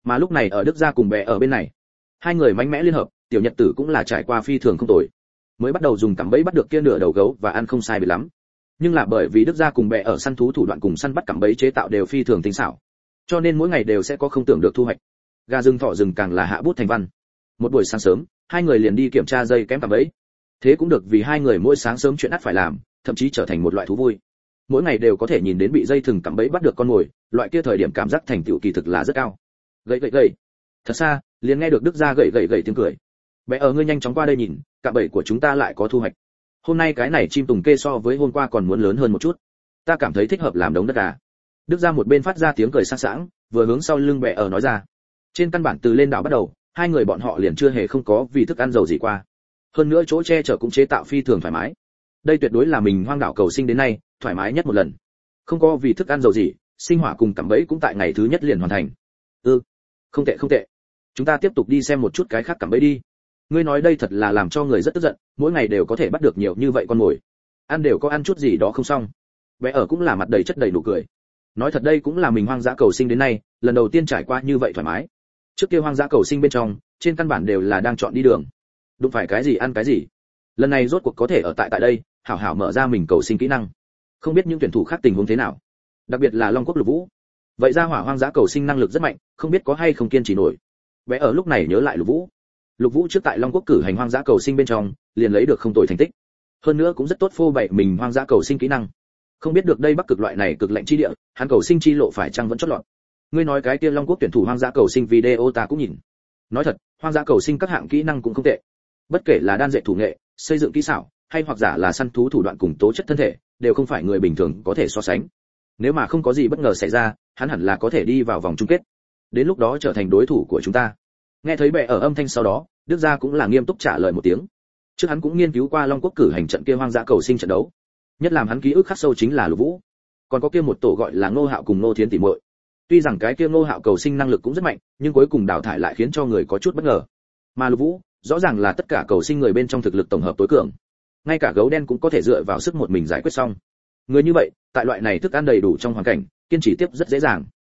Mà lúc này ở Đức gia cùng bè ở bên này, hai người mạnh mẽ liên hợp, tiểu nhật tử cũng là trải qua phi thường không tồi. Mới bắt đầu dùng cạm bẫy bắt được kia nửa đầu gấu và ăn không sai biệt lắm. Nhưng là bởi vì Đức gia cùng bè ở săn thú thủ đoạn cùng săn bắt cạm bẫy chế tạo đều phi thường tinh xảo, cho nên mỗi ngày đều sẽ có không tưởng được thu hoạch. Gà rừng thỏ rừng càng là hạ bút thành văn. Một buổi sáng sớm, hai người liền đi kiểm tra dây kém cạm bẫy. Thế cũng được vì hai người mỗi sáng sớm chuyện ắt phải làm, thậm chí trở thành một loại thú vui. Mỗi ngày đều có thể nhìn đến bị dây thừng cạm bẫy bắt được con mồi, loại kia thời điểm cảm giác thành tựu kỳ thực là rất cao. Gậy gậy gậy. Thật xa, liền nghe được Đức gia gậy gậy gậy tiếng cười. Bé ở ngươi nhanh chóng qua đây nhìn, cạm bẫy của chúng ta lại có thu hoạch. Hôm nay cái này chim tùng kê so với hôm qua còn muốn lớn hơn một chút. Ta cảm thấy thích hợp làm đống đất gà. Đức gia một bên phát ra tiếng cười sang sảng, vừa hướng sau lưng bé ở nói ra. Trên căn bản từ lên đảo bắt đầu, hai người bọn họ liền chưa hề không có vì thức ăn dầu gì qua. Hơn nữa chỗ che chở cũng chế tạo phi thường thoải mái. Đây tuyệt đối là mình hoang đảo cầu sinh đến nay thoải mái nhất một lần. Không có vì thức ăn dầu gì, sinh hỏa cùng cạm bẫy cũng tại ngày thứ nhất liền hoàn thành. Ừ, không tệ không tệ. Chúng ta tiếp tục đi xem một chút cái khác cạm bẫy đi. Ngươi nói đây thật là làm cho người rất tức giận, mỗi ngày đều có thể bắt được nhiều như vậy con mồi. Ăn đều có ăn chút gì đó không xong. Bé ở cũng là mặt đầy chất đầy nụ cười. Nói thật đây cũng là mình hoang dã cầu sinh đến nay, lần đầu tiên trải qua như vậy thoải mái. Trước kia hoang dã cầu sinh bên trong, trên căn bản đều là đang chọn đi đường. Đụng phải cái gì ăn cái gì. Lần này rốt cuộc có thể ở tại tại đây, hảo hảo mở ra mình cầu sinh kỹ năng. Không biết những tuyển thủ khác tình huống thế nào. Đặc biệt là Long Quốc Lục Vũ. Vậy ra hỏa hoang dã cầu sinh năng lực rất mạnh, không biết có hay không kiên trì nổi. Bé ở lúc này nhớ lại Lục Vũ. Lục Vũ trước tại Long Quốc cử hành hoang dã cầu sinh bên trong, liền lấy được không tồi thành tích. Hơn nữa cũng rất tốt phô bày mình hoang dã cầu sinh kỹ năng. Không biết được đây Bắc cực loại này cực lạnh chi địa, hắn cầu sinh chi lộ phải chăng vẫn chót lọt. Ngươi nói cái kia Long Quốc tuyển thủ hoang dã cầu sinh video ta cũng nhìn. Nói thật, hoang dã cầu sinh các hạng kỹ năng cũng không tệ. Bất kể là đan dệt thủ nghệ, xây dựng kỹ xảo, hay hoặc giả là săn thú thủ đoạn cùng tố chất thân thể, đều không phải người bình thường có thể so sánh. Nếu mà không có gì bất ngờ xảy ra, hắn hẳn là có thể đi vào vòng chung kết. Đến lúc đó trở thành đối thủ của chúng ta. Nghe thấy bệ ở âm thanh sau đó, Đức gia cũng là nghiêm túc trả lời một tiếng. Trước hắn cũng nghiên cứu qua Long Quốc cử hành trận kia hoang dã cầu sinh trận đấu. Nhất làm hắn ký ức khắc sâu chính là Lục Vũ. Còn có kia một tổ gọi là Ngô Hạo cùng Ngô Thiến tỷ muội. Tuy rằng cái kia Ngô Hạo cầu sinh năng lực cũng rất mạnh, nhưng cuối cùng đào thải lại khiến cho người có chút bất ngờ. Mà Lục Vũ, rõ ràng là tất cả cầu sinh người bên trong thực lực tổng hợp tối cường. Ngay cả gấu đen cũng có thể dựa vào sức một mình giải quyết xong. Người như vậy, tại loại này thức ăn đầy đủ trong hoàn cảnh, kiên trì tiếp rất dễ dàng.